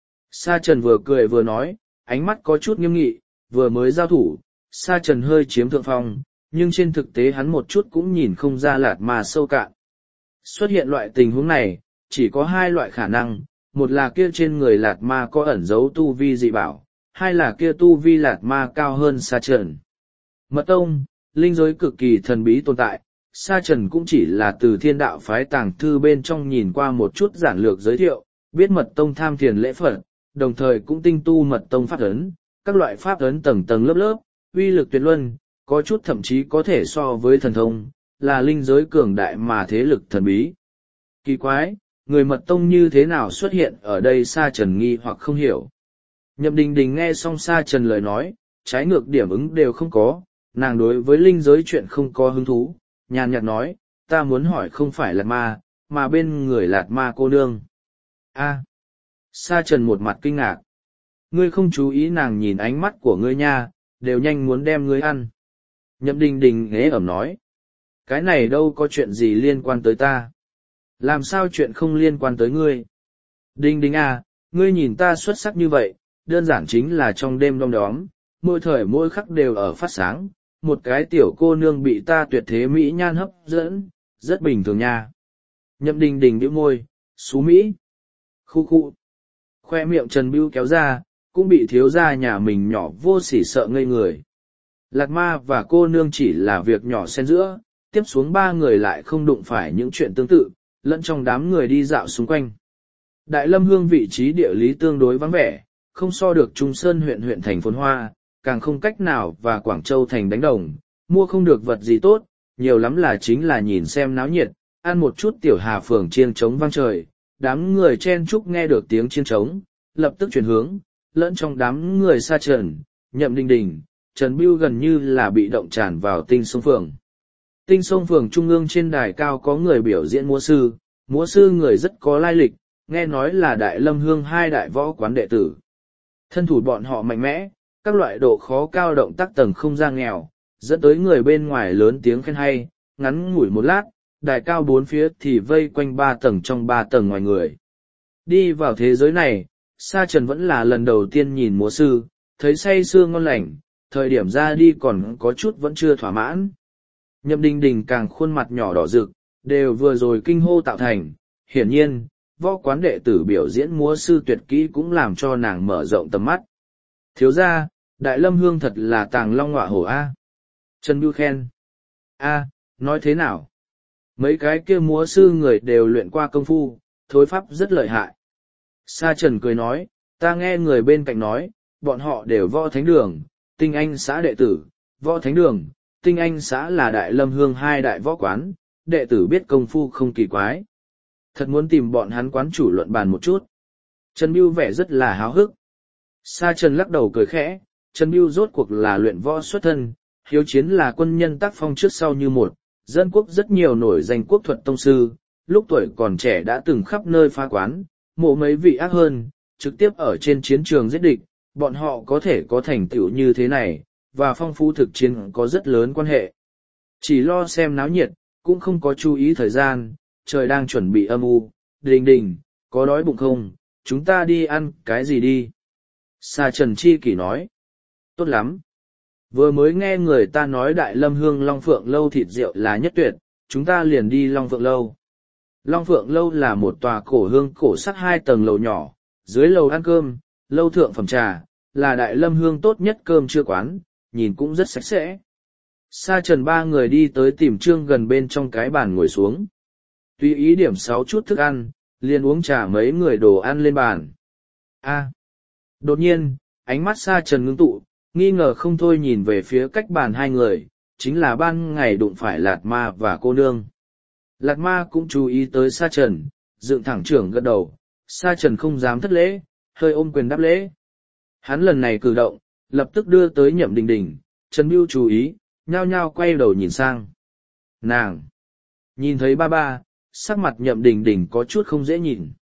Sa Trần vừa cười vừa nói, ánh mắt có chút nghiêm nghị, vừa mới giao thủ, Sa Trần hơi chiếm thượng phong, nhưng trên thực tế hắn một chút cũng nhìn không ra Lạt Ma sâu cạn. Xuất hiện loại tình huống này, chỉ có hai loại khả năng, một là kia trên người Lạt Ma có ẩn giấu tu vi dị bảo, hai là kia tu vi Lạt Ma cao hơn Sa Trần. Mật tông, linh giới cực kỳ thần bí tồn tại, Sa Trần cũng chỉ là từ thiên đạo phái tàng thư bên trong nhìn qua một chút giản lược giới thiệu, biết mật tông tham thiền lễ Phật, đồng thời cũng tinh tu mật tông pháp ấn, các loại pháp ấn tầng tầng lớp lớp, uy lực tuyệt luân, có chút thậm chí có thể so với thần thông, là linh giới cường đại mà thế lực thần bí. Kỳ quái, người mật tông như thế nào xuất hiện ở đây Sa Trần nghi hoặc không hiểu. Nhậm Đình Đình nghe xong Sa Trần lời nói, trái ngược điểm ứng đều không có, nàng đối với linh giới chuyện không có hứng thú, nhàn nhạt nói, ta muốn hỏi không phải Lạt Ma, mà bên người Lạt Ma cô nương. A. Sa Trần một mặt kinh ngạc. Ngươi không chú ý nàng nhìn ánh mắt của ngươi nha, đều nhanh muốn đem ngươi ăn. Nhậm Đình Đình ghế ẩm nói. Cái này đâu có chuyện gì liên quan tới ta. Làm sao chuyện không liên quan tới ngươi? Đình Đình à, ngươi nhìn ta xuất sắc như vậy, đơn giản chính là trong đêm đom đóm, mỗi thời mỗi khắc đều ở phát sáng, một cái tiểu cô nương bị ta tuyệt thế mỹ nhan hấp dẫn, rất bình thường nha. Nhậm Đình Đình bĩu môi, xú mỹ. Khu khu. Khoe miệng Trần Bưu kéo ra, cũng bị thiếu gia nhà mình nhỏ vô sỉ sợ ngây người. Lạt Ma và cô nương chỉ là việc nhỏ xen giữa, tiếp xuống ba người lại không đụng phải những chuyện tương tự, lẫn trong đám người đi dạo xung quanh. Đại Lâm Hương vị trí địa lý tương đối vắng vẻ, không so được Trung Sơn huyện huyện thành phồn hoa, càng không cách nào và Quảng Châu thành đánh đồng, mua không được vật gì tốt, nhiều lắm là chính là nhìn xem náo nhiệt, ăn một chút tiểu hà phường chiêng trống vang trời, đám người chen chúc nghe được tiếng chiêng trống, lập tức chuyển hướng, lẫn trong đám người Sa Trần, Nhậm Đình Đình, Trần Bưu gần như là bị động tràn vào Tinh Sông Phường. Tinh Sông Phường trung ương trên đài cao có người biểu diễn múa sư, múa sư người rất có lai lịch, nghe nói là Đại Lâm Hương hai đại võ quán đệ tử. Thân thủ bọn họ mạnh mẽ, các loại độ khó cao động tác tầng không ra nghèo, dẫn tới người bên ngoài lớn tiếng khen hay, ngắn ngủi một lát, đài cao bốn phía thì vây quanh ba tầng trong ba tầng ngoài người. Đi vào thế giới này, Sa Trần vẫn là lần đầu tiên nhìn múa sư, thấy say sưa ngon lành, thời điểm ra đi còn có chút vẫn chưa thỏa mãn. Nhậm Đình Đình càng khuôn mặt nhỏ đỏ rực, đều vừa rồi kinh hô tạo thành, hiển nhiên, võ quán đệ tử biểu diễn múa sư tuyệt kỹ cũng làm cho nàng mở rộng tầm mắt. Thiếu gia, Đại Lâm Hương thật là tàng long ngọa hổ A. Trần Bưu khen. A, nói thế nào? Mấy cái kia múa sư người đều luyện qua công phu, thối pháp rất lợi hại. Sa Trần cười nói, ta nghe người bên cạnh nói, bọn họ đều võ thánh đường, tinh anh xã đệ tử, võ thánh đường, tinh anh xã là Đại Lâm Hương hai đại võ quán, đệ tử biết công phu không kỳ quái. Thật muốn tìm bọn hắn quán chủ luận bàn một chút. Trần Bưu vẻ rất là háo hức. Sa Trần lắc đầu cười khẽ, Trần Bưu rốt cuộc là luyện võ xuất thân, hiếu chiến là quân nhân tác phong trước sau như một, dân quốc rất nhiều nổi danh quốc thuật tông sư, lúc tuổi còn trẻ đã từng khắp nơi phá quán, mộ mấy vị ác hơn, trực tiếp ở trên chiến trường giết địch, bọn họ có thể có thành tựu như thế này, và phong phú thực chiến có rất lớn quan hệ. Chỉ lo xem náo nhiệt, cũng không có chú ý thời gian, trời đang chuẩn bị âm u, Đình Đình, có đói bụng không, chúng ta đi ăn cái gì đi. Sa Trần chi kỷ nói, tốt lắm. Vừa mới nghe người ta nói Đại Lâm Hương Long Phượng Lâu thịt rượu là nhất tuyệt, chúng ta liền đi Long Phượng Lâu. Long Phượng Lâu là một tòa cổ hương cổ sắc hai tầng lầu nhỏ, dưới lầu ăn cơm, lâu thượng phẩm trà, là Đại Lâm Hương tốt nhất cơm trưa quán, nhìn cũng rất sạch sẽ. Sa Trần ba người đi tới tìm trương gần bên trong cái bàn ngồi xuống. Tùy ý điểm sáu chút thức ăn, liền uống trà mấy người đồ ăn lên bàn. A. Đột nhiên, ánh mắt Sa Trần ngưng tụ, nghi ngờ không thôi nhìn về phía cách bàn hai người, chính là ban ngày đụng phải Lạt Ma và cô nương. Lạt Ma cũng chú ý tới Sa Trần, dựng thẳng trưởng gật đầu, Sa Trần không dám thất lễ, hơi ôm quyền đáp lễ. Hắn lần này cử động, lập tức đưa tới Nhậm Đình Đình, Trần Bưu chú ý, nhao nhao quay đầu nhìn sang. Nàng! Nhìn thấy ba ba, sắc mặt Nhậm Đình Đình có chút không dễ nhìn.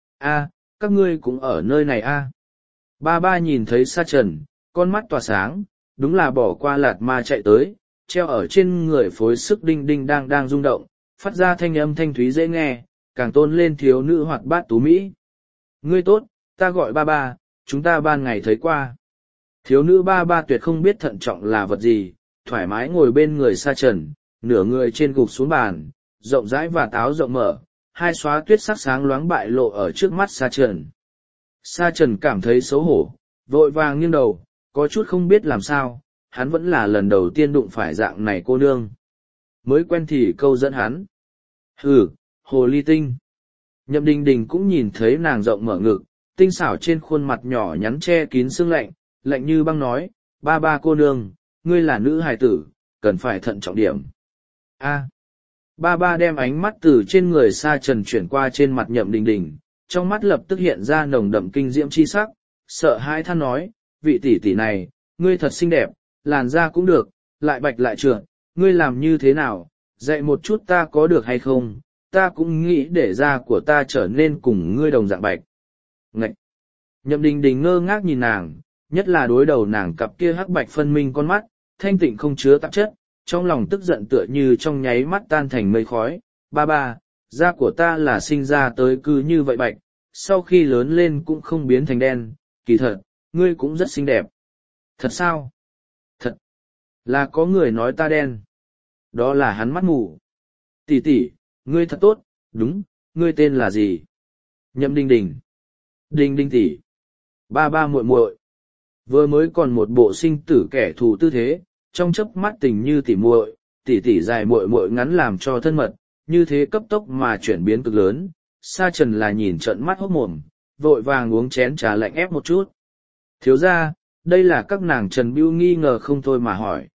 A, các ngươi cũng ở nơi này a. Ba ba nhìn thấy Sa Trần, con mắt tỏa sáng, đúng là bỏ qua Lạt Ma chạy tới, treo ở trên người phối sức đinh đinh đang đang rung động, phát ra thanh âm thanh thúy dễ nghe, càng tôn lên thiếu nữ hoạt bát tú mỹ. Ngươi tốt, ta gọi ba ba, chúng ta ban ngày thấy qua. Thiếu nữ ba ba tuyệt không biết thận trọng là vật gì, thoải mái ngồi bên người Sa Trần, nửa người trên gục xuống bàn, rộng rãi và táo rộng mở, hai xóa tuyết sắc sáng loáng bại lộ ở trước mắt Sa Trần. Sa Trần cảm thấy xấu hổ, vội vàng nghiêng đầu, có chút không biết làm sao, hắn vẫn là lần đầu tiên đụng phải dạng này cô nương. Mới quen thì câu dẫn hắn. Hừ, hồ ly tinh. Nhậm Đình Đình cũng nhìn thấy nàng rộng mở ngực, tinh xảo trên khuôn mặt nhỏ nhắn che kín sương lạnh, lạnh như băng nói, ba ba cô nương, ngươi là nữ hài tử, cần phải thận trọng điểm. A. Ba ba đem ánh mắt từ trên người Sa Trần chuyển qua trên mặt Nhậm Đình Đình, trong mắt lập tức hiện ra nồng đậm kinh diễm chi sắc, sợ hãi than nói, vị tỷ tỷ này, ngươi thật xinh đẹp, làn da cũng được, lại bạch lại trượt, ngươi làm như thế nào, dạy một chút ta có được hay không, ta cũng nghĩ để da của ta trở nên cùng ngươi đồng dạng bạch. Ngậy! Nhậm Đình Đình ngơ ngác nhìn nàng, nhất là đối đầu nàng cặp kia hắc bạch phân minh con mắt, thanh tịnh không chứa tạp chất, trong lòng tức giận tựa như trong nháy mắt tan thành mây khói. Ba ba, da của ta là sinh ra tới cứ như vậy bạch, sau khi lớn lên cũng không biến thành đen, kỳ thật, ngươi cũng rất xinh đẹp. Thật sao? Thật! Là có người nói ta đen. Đó là hắn mắt mù. Tỷ tỷ, ngươi thật tốt, đúng, ngươi tên là gì? Nhậm Đình Đình. Đình Đình tỷ. Ba ba muội muội. Vừa mới còn một bộ sinh tử kẻ thù tư thế, trong chớp mắt tình như tỉ muội, tỉ tỉ dài muội muội ngắn làm cho thân mật, như thế cấp tốc mà chuyển biến cực lớn. Sa Trần là nhìn trợn mắt hốt mồm, vội vàng uống chén trà lạnh ép một chút. Thiếu gia, Đây là các nàng Trần Bưu nghi ngờ không thôi mà hỏi.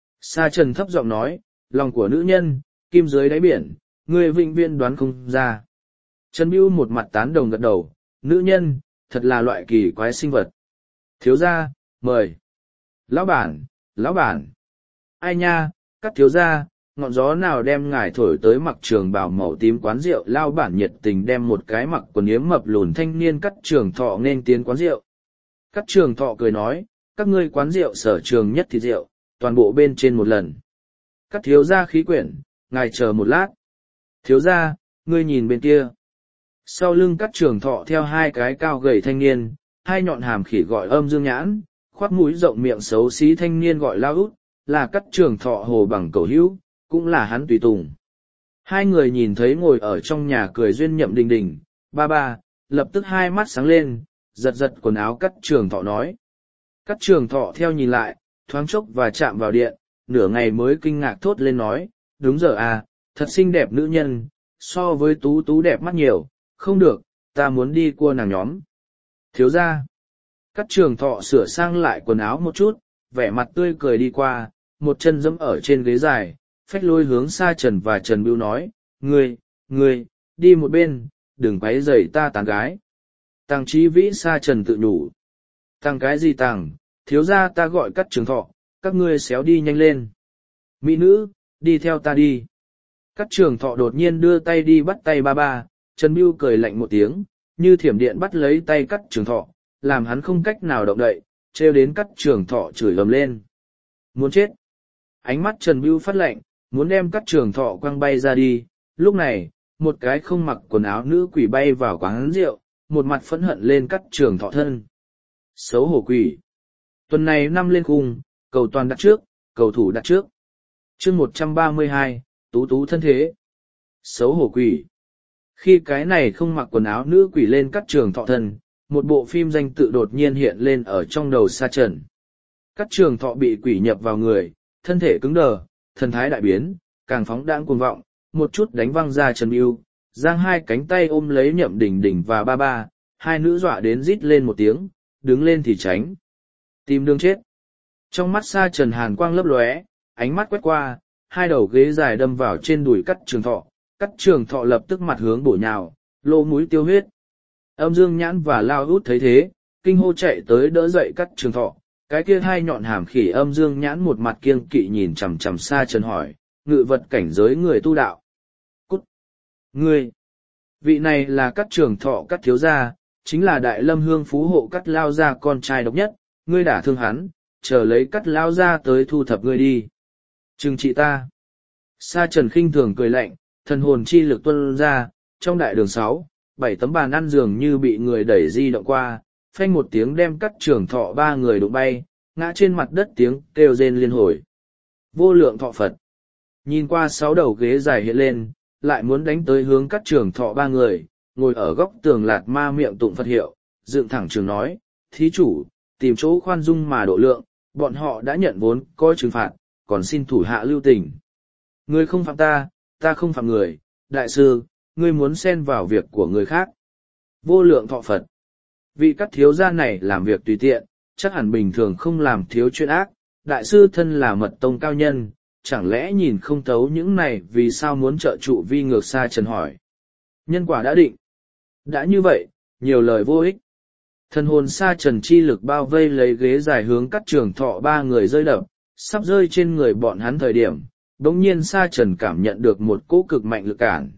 Sa Trần thấp giọng nói, lòng của nữ nhân, kim dưới đáy biển, người vĩnh viễn đoán không ra. Trần Bưu một mặt tán đồng gật đầu, nữ nhân, thật là loại kỳ quái sinh vật. Thiếu gia, mời. Lão bản, lão bản. Ai nha, các thiếu gia, ngọn gió nào đem ngài thổi tới mặc trường bào màu tím quán rượu. Lao bản nhiệt tình đem một cái mặc quần yếm mập lùn thanh niên cắt trường thọ nên tiến quán rượu. Cắt trường thọ cười nói, các ngươi quán rượu sở trường nhất thịt rượu, toàn bộ bên trên một lần. Cắt thiếu gia khí quyển, ngài chờ một lát. Thiếu gia, ngươi nhìn bên kia. Sau lưng cắt trường thọ theo hai cái cao gầy thanh niên, hai nhọn hàm khỉ gọi Âm Dương Nhãn, khoát mũi rộng miệng xấu xí thanh niên gọi Lao Út, là cắt trường thọ hồ bằng cầu hữu, cũng là hắn tùy tùng. Hai người nhìn thấy ngồi ở trong nhà cười duyên Nhậm Đình Đình, ba ba, lập tức hai mắt sáng lên, giật giật quần áo cắt trường thọ nói. Cắt trường thọ theo nhìn lại, thoáng chốc và chạm vào điện, nửa ngày mới kinh ngạc thốt lên nói, đúng giờ à, thật xinh đẹp nữ nhân, so với tú tú đẹp mắt nhiều, không được, ta muốn đi cua nàng nhóm. Thiếu gia. Cắt trường thọ sửa sang lại quần áo một chút, vẻ mặt tươi cười đi qua, một chân dẫm ở trên ghế dài, phách lôi hướng Sa Trần và Trần Bưu nói, ngươi, ngươi, đi một bên, đừng quấy rầy ta tán gái. Tàng Chí Vĩ Sa Trần tự nhủ. Tàng cái gì tàng, thiếu gia ta gọi cắt trường thọ, các ngươi xéo đi nhanh lên. Mỹ nữ, đi theo ta đi. Cắt trường thọ đột nhiên đưa tay đi bắt tay ba ba, Trần Bưu cười lạnh một tiếng, như thiểm điện bắt lấy tay cắt trường thọ, làm hắn không cách nào động đậy, trêu đến cắt trường thọ chửi ầm lên. Muốn chết. Ánh mắt Trần Bưu phát lạnh, muốn đem cắt trường thọ quăng bay ra đi. Lúc này, một cái không mặc quần áo nữ quỷ bay vào quán rượu, một mặt phẫn hận lên cắt trường thọ thân. Xấu hổ quỷ. Tuần này năm lên khung, cầu toàn đặt trước, cầu thủ đặt trước. Chương một trăm ba mươi hai, tú tú thân thế. Xấu hổ quỷ. Khi cái này không mặc quần áo nữ quỷ lên cắt trường thọ thân, một bộ phim danh tự đột nhiên hiện lên ở trong đầu Sa Trần. Cắt trường thọ bị quỷ nhập vào người, thân thể cứng đờ, thần thái đại biến, càng phóng đãng cuồng vọng, một chút đánh văng ra Trần Bưu, giang hai cánh tay ôm lấy Nhậm Đình Đình và ba ba, hai nữ dọa đến rít lên một tiếng, đứng lên thì tránh. Tìm đường chết. Trong mắt Sa Trần hàn quang lấp lóe, ánh mắt quét qua, hai đầu ghế dài đâm vào trên đùi cắt trường thọ, cắt trường thọ lập tức mặt hướng bổ nhào, lỗ mũi tiêu huyết. Âm Dương Nhãn và Lao Út thấy thế, kinh hô chạy tới đỡ dậy cắt trường thọ, cái kia hai nhọn hàm khỉ Âm Dương Nhãn một mặt kiêng kỵ nhìn chằm chằm Sa Trần hỏi, ngự vật cảnh giới người tu đạo. Cút! Ngươi! Vị này là cắt trường thọ cắt thiếu gia, chính là đại lâm hương phú hộ cắt lao gia con trai độc nhất, ngươi đả thương hắn, chờ lấy cắt lao gia tới thu thập ngươi đi. Trừng trị ta! Sa Trần khinh thường cười lạnh, thần hồn chi lực tuôn ra, trong đại đường sáu, bảy tấm bàn ăn dường như bị người đẩy di động qua, phanh một tiếng đem cắt trường thọ ba người đụng bay, ngã trên mặt đất tiếng kêu rên liên hồi. Vô lượng thọ Phật. Nhìn qua sáu đầu ghế dài hiện lên, lại muốn đánh tới hướng cắt trường thọ ba người, ngồi ở góc tường Lạt Ma miệng tụng Phật hiệu, dựng thẳng trường nói, thí chủ, tìm chỗ khoan dung mà độ lượng, bọn họ đã nhận vốn coi trừng phạt, còn xin thủ hạ lưu tình. Ngươi không phạm ta, ta không phạm người, đại sư, ngươi muốn xen vào việc của người khác. Vô lượng thọ Phật. Vị cắt thiếu gia này làm việc tùy tiện, chắc hẳn bình thường không làm thiếu chuyện ác, đại sư thân là mật tông cao nhân, chẳng lẽ nhìn không thấu những này vì sao muốn trợ trụ vi ngược Sa Trần hỏi. Nhân quả đã định. Đã như vậy, nhiều lời vô ích. Thần hồn Sa Trần chi lực bao vây lấy ghế dài hướng cắt trường thọ ba người rơi đập, sắp rơi trên người bọn hắn thời điểm, đống nhiên Sa Trần cảm nhận được một cỗ cực mạnh lực cản.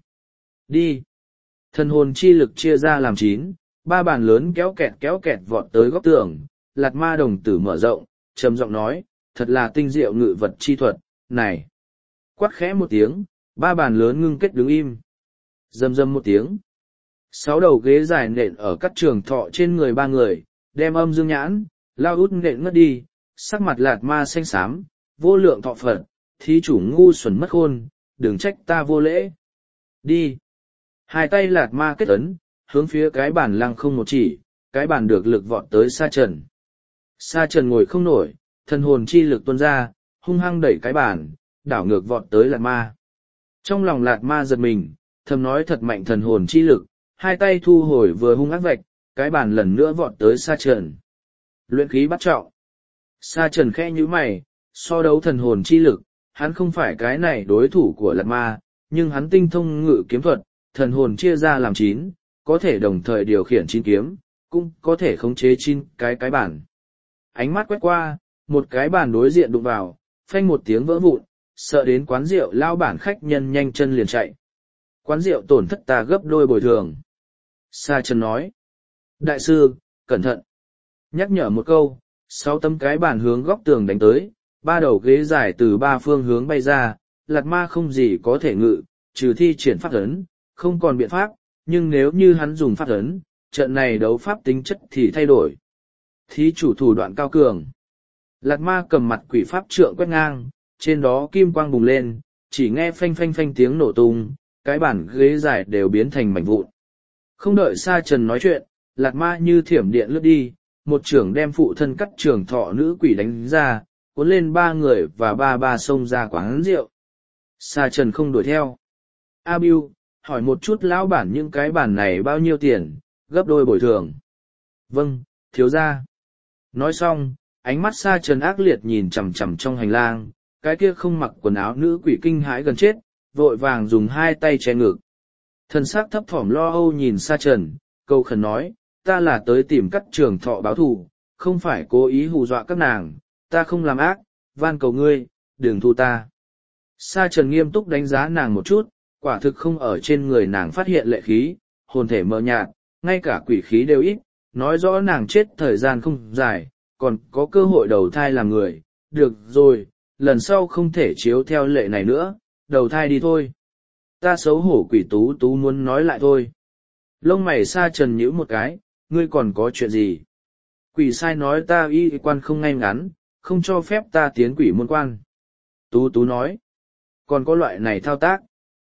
Đi! Thần hồn chi lực chia ra làm chín, ba bàn lớn kéo kẹt kéo kẹt vọt tới góc tường, Lạt Ma đồng tử mở rộng, trầm giọng nói, thật là tinh diệu ngự vật chi thuật, này! Quát khẽ một tiếng, ba bàn lớn ngưng kết đứng im. Rầm rầm một tiếng. Sáu đầu ghế dài nện ở các trường thọ trên người ba người, đem Âm Dương Nhãn, Lao Út nện ngất đi, sắc mặt Lạt Ma xanh xám, vô lượng thọ Phật, thí chủ ngu xuẩn mất khôn, đừng trách ta vô lễ. Đi. Hai tay Lạt Ma kết ấn, hướng phía cái bàn lăng không một chỉ, cái bàn được lực vọt tới Sa Trần. Sa Trần ngồi không nổi, thần hồn chi lực tuôn ra, hung hăng đẩy cái bàn, đảo ngược vọt tới Lạt Ma. Trong lòng Lạt Ma giật mình, thầm nói thật mạnh thần hồn chi lực, hai tay thu hồi vừa hung ác vạch, cái bàn lần nữa vọt tới Sa Trần. Luyện khí bắt trọng. Sa Trần khẽ nhíu mày, so đấu thần hồn chi lực, hắn không phải cái này đối thủ của Lạt Ma, nhưng hắn tinh thông ngự kiếm thuật, thần hồn chia ra làm chín, có thể đồng thời điều khiển chín kiếm, cũng có thể khống chế chín cái cái bản. Ánh mắt quét qua, một cái bàn đối diện đụng vào, phanh một tiếng vỡ vụn, sợ đến quán rượu lao bản khách nhân nhanh chân liền chạy. Quán rượu tổn thất ta gấp đôi bồi thường. Sa Trần nói. Đại sư, cẩn thận. Nhắc nhở một câu, sáu tấm cái bàn hướng góc tường đánh tới, ba đầu ghế dài từ ba phương hướng bay ra, Lạt Ma không gì có thể ngự, trừ thi triển pháp ấn, không còn biện pháp, nhưng nếu như hắn dùng pháp ấn, trận này đấu pháp tính chất thì thay đổi. Thí chủ thủ đoạn cao cường. Lạt Ma cầm mặt quỷ pháp trượng quét ngang, trên đó kim quang bùng lên, chỉ nghe phanh phanh phanh tiếng nổ tung, cái bàn ghế dài đều biến thành mảnh vụn. Không đợi Sa Trần nói chuyện, Lạt Ma như thiểm điện lướt đi, một trưởng đem phụ thân cắt trưởng thọ nữ quỷ đánh ra, cuốn lên ba người và ba ba xông ra quán rượu. Sa Trần không đuổi theo. A Bưu, hỏi một chút lão bản những cái bản này bao nhiêu tiền, gấp đôi bồi thường. Vâng, thiếu gia. Nói xong, ánh mắt Sa Trần ác liệt nhìn chằm chằm trong hành lang, cái kia không mặc quần áo nữ quỷ kinh hãi gần chết, vội vàng dùng hai tay che ngực. Thần sắc thấp thỏm lo âu nhìn Sa Trần, câu khẩn nói, ta là tới tìm cắt trường thọ báo thù, không phải cố ý hù dọa các nàng, ta không làm ác, van cầu ngươi, đừng thu ta. Sa Trần nghiêm túc đánh giá nàng một chút, quả thực không ở trên người nàng phát hiện lệ khí, hồn thể mờ nhạt, ngay cả quỷ khí đều ít, nói rõ nàng chết thời gian không dài, còn có cơ hội đầu thai làm người. Được rồi, lần sau không thể chiếu theo lệ này nữa, đầu thai đi thôi. Ta xấu hổ quỷ Tú Tú muốn nói lại thôi. Lông mày Sa Trần nhíu một cái, ngươi còn có chuyện gì? Quỷ sai nói ta y quan không ngay ngắn, không cho phép ta tiến quỷ môn quan. Tú Tú nói, còn có loại này thao tác.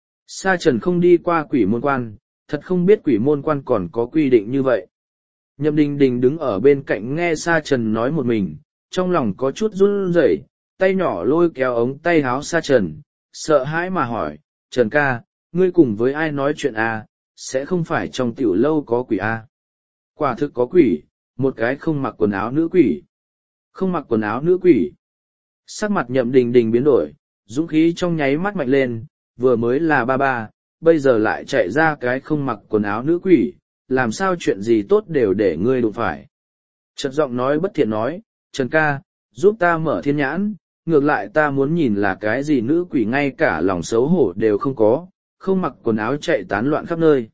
Sa Trần không đi qua quỷ môn quan, thật không biết quỷ môn quan còn có quy định như vậy. Nhậm Đình Đình đứng ở bên cạnh nghe Sa Trần nói một mình, trong lòng có chút run rẩy, tay nhỏ lôi kéo ống tay háo Sa Trần, sợ hãi mà hỏi, Trần ca, ngươi cùng với ai nói chuyện à, sẽ không phải trong tiểu lâu có quỷ à? Quả thực có quỷ, một cái không mặc quần áo nữ quỷ. Không mặc quần áo nữ quỷ. Sắc mặt Nhậm Đình Đình biến đổi, dũng khí trong nháy mắt mạnh lên, vừa mới là ba ba, bây giờ lại chạy ra cái không mặc quần áo nữ quỷ, làm sao chuyện gì tốt đều để ngươi đụng phải. Chợt giọng nói bất thiện nói, Trần ca, giúp ta mở thiên nhãn, ngược lại ta muốn nhìn là cái gì nữ quỷ ngay cả lòng xấu hổ đều không có, không mặc quần áo chạy tán loạn khắp nơi.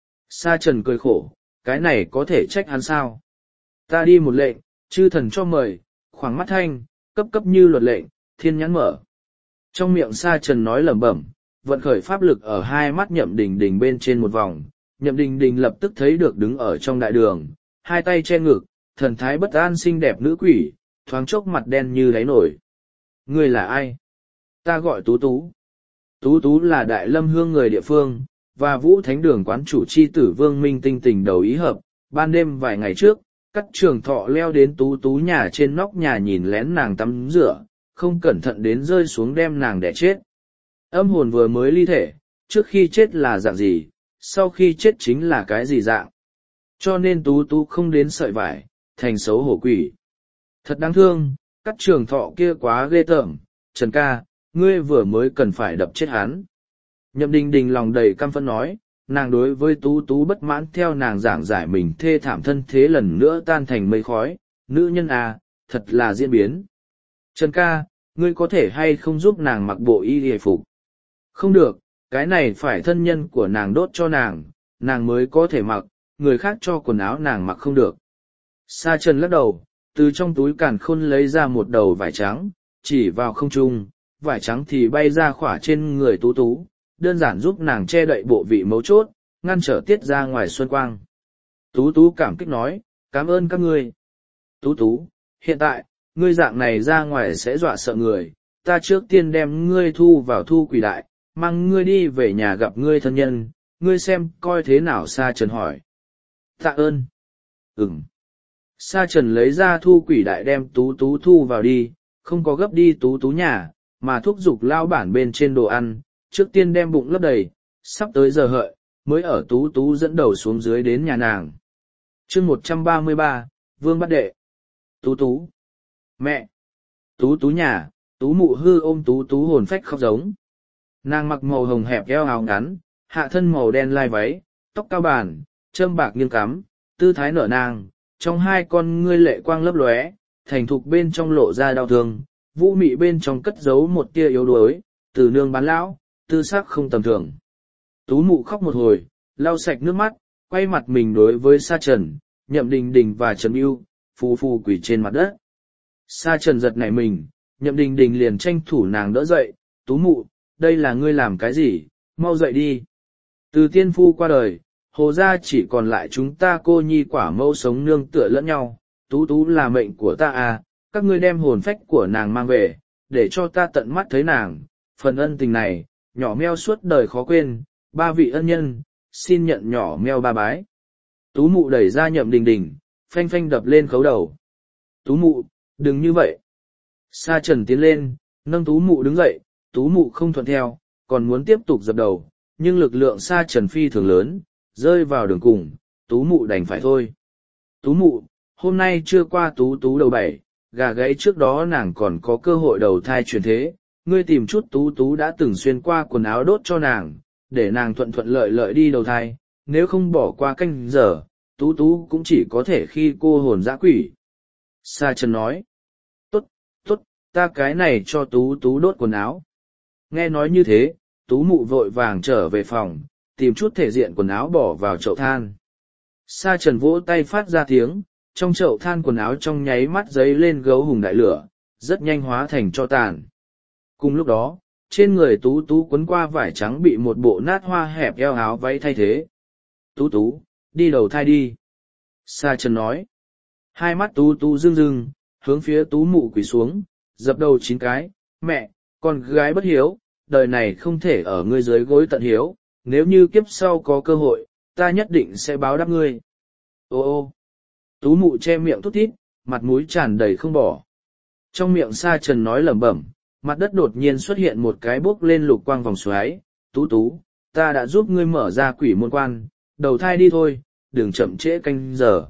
Sa Trần cười khổ, cái này có thể trách hắn sao? Ta đi một lệnh, chư thần cho mời, khoảng mắt thanh, cấp cấp như luật lệnh, thiên nhãn mở. Trong miệng Sa Trần nói lẩm bẩm, vận khởi pháp lực ở hai mắt Nhậm Đình Đình bên trên một vòng, Nhậm Đình Đình lập tức thấy được đứng ở trong đại đường, hai tay che ngực, thần thái bất an xinh đẹp nữ quỷ, thoáng chốc mặt đen như đáy nổi. Ngươi là ai? Ta gọi Tú Tú. Tú Tú là Đại Lâm Hương người địa phương, và Vũ Thánh Đường quán chủ chi tử Vương Minh Tinh tình đầu ý hợp, ban đêm vài ngày trước, Cắt Trường Thọ leo đến Tú Tú nhà trên nóc nhà nhìn lén nàng tắm rửa, không cẩn thận đến rơi xuống đem nàng đẻ chết. Âm hồn vừa mới ly thể, trước khi chết là dạng gì, sau khi chết chính là cái gì dạng. Cho nên Tú Tú không đến sợi vải, thành xấu hổ quỷ. Thật đáng thương, Cắt Trường Thọ kia quá ghê tởm, Trần ca, ngươi vừa mới cần phải đập chết hắn. Nhậm Đình Đình lòng đầy căm phẫn nói, nàng đối với Tú Tú bất mãn theo nàng giảng giải mình thê thảm thân thế lần nữa tan thành mây khói, nữ nhân à, thật là diễn biến. Trần ca, ngươi có thể hay không giúp nàng mặc bộ y hề phục? Không được, cái này phải thân nhân của nàng đốt cho nàng, nàng mới có thể mặc, người khác cho quần áo nàng mặc không được. Sa Trần lắc đầu, từ trong túi càn khôn lấy ra một đầu vải trắng, chỉ vào không trung, vải trắng thì bay ra khỏa trên người Tú Tú, đơn giản giúp nàng che đậy bộ vị mấu chốt, ngăn trở tiết ra ngoài xuân quang. Tú Tú cảm kích nói, cảm ơn các ngươi. Tú Tú, hiện tại, ngươi dạng này ra ngoài sẽ dọa sợ người, ta trước tiên đem ngươi thu vào thu quỷ đại, mang ngươi đi về nhà gặp ngươi thân nhân, ngươi xem coi thế nào. Sa Trần hỏi. Tạ ơn. Ừm. Sa Trần lấy ra thu quỷ đại đem Tú Tú thu vào đi, không có gấp đi Tú Tú nhà, mà thúc giục lao bản bên trên đồ ăn, trước tiên đem bụng lấp đầy, sắp tới giờ hợi, mới ở Tú Tú dẫn đầu xuống dưới đến nhà nàng. Chương một trăm ba mươi ba, Vương bắt đệ. Tú Tú. Mẹ! Tú tú nhà, tú mụ hư ôm tú tú hồn phách khóc giống. Nàng mặc màu hồng hẹp eo áo ngắn, hạ thân màu đen lai váy, tóc cao bàn, châm bạc nghiêng cắm, tư thái nở nàng, trong hai con ngươi lệ quang lấp lóe, thành thục bên trong lộ ra đau thương, vũ mị bên trong cất giấu một tia yếu đuối, từ nương bán lão, tư sắc không tầm thường. Tú mụ khóc một hồi, lau sạch nước mắt, quay mặt mình đối với Sa Trần, Nhậm Đình Đình và Trần Bưu, phù phù quỳ trên mặt đất. Sa Trần giật nảy mình, Nhậm Đình Đình liền tranh thủ nàng đỡ dậy, Tú mụ, đây là ngươi làm cái gì, mau dậy đi. Từ tiên phu qua đời, hồ gia chỉ còn lại chúng ta cô nhi quả mẫu sống nương tựa lẫn nhau, Tú Tú là mệnh của ta à, các ngươi đem hồn phách của nàng mang về, để cho ta tận mắt thấy nàng, phần ân tình này, nhỏ meo suốt đời khó quên, ba vị ân nhân, xin nhận nhỏ meo ba bái. Tú mụ đẩy ra Nhậm Đình Đình, phanh phanh đập lên khấu đầu. Tú mụ, đừng như vậy. Sa Trần tiến lên, nâng Tú mụ đứng dậy, Tú mụ không thuận theo, còn muốn tiếp tục dập đầu, nhưng lực lượng Sa Trần phi thường lớn, rơi vào đường cùng, Tú mụ đành phải thôi. Tú mụ, hôm nay chưa qua Tú Tú đầu bảy, gà gãy trước đó nàng còn có cơ hội đầu thai chuyển thế, ngươi tìm chút Tú Tú đã từng xuyên qua quần áo đốt cho nàng, để nàng thuận thuận lợi lợi đi đầu thai, nếu không bỏ qua canh giờ, Tú Tú cũng chỉ có thể khi cô hồn dã quỷ. Sa Trần nói, tốt, tốt, ta cái này cho Tú Tú đốt quần áo. Nghe nói như thế, Tú mụ vội vàng trở về phòng, tìm chút thể diện quần áo bỏ vào chậu than. Sa Trần vỗ tay phát ra tiếng, trong chậu than quần áo trong nháy mắt giấy lên gấu hùng đại lửa, rất nhanh hóa thành tro tàn. Cùng lúc đó, trên người Tú Tú quấn qua vải trắng bị một bộ nát hoa hẹp eo áo váy thay thế. Tú Tú, đi đầu thai đi. Sa Trần nói. Hai mắt Tú Tú rưng rưng, hướng phía Tú mụ quỳ xuống, dập đầu chín cái, mẹ, con gái bất hiếu, đời này không thể ở ngươi dưới gối tận hiếu, nếu như kiếp sau có cơ hội, ta nhất định sẽ báo đáp ngươi. Ô ô, Tú mụ che miệng thút thít, mặt mũi tràn đầy không bỏ. Trong miệng Sa Trần nói lẩm bẩm, mặt đất đột nhiên xuất hiện một cái bốc lên lục quang vòng xoáy, Tú Tú, ta đã giúp ngươi mở ra quỷ môn quan, đầu thai đi thôi, đừng chậm trễ canh giờ.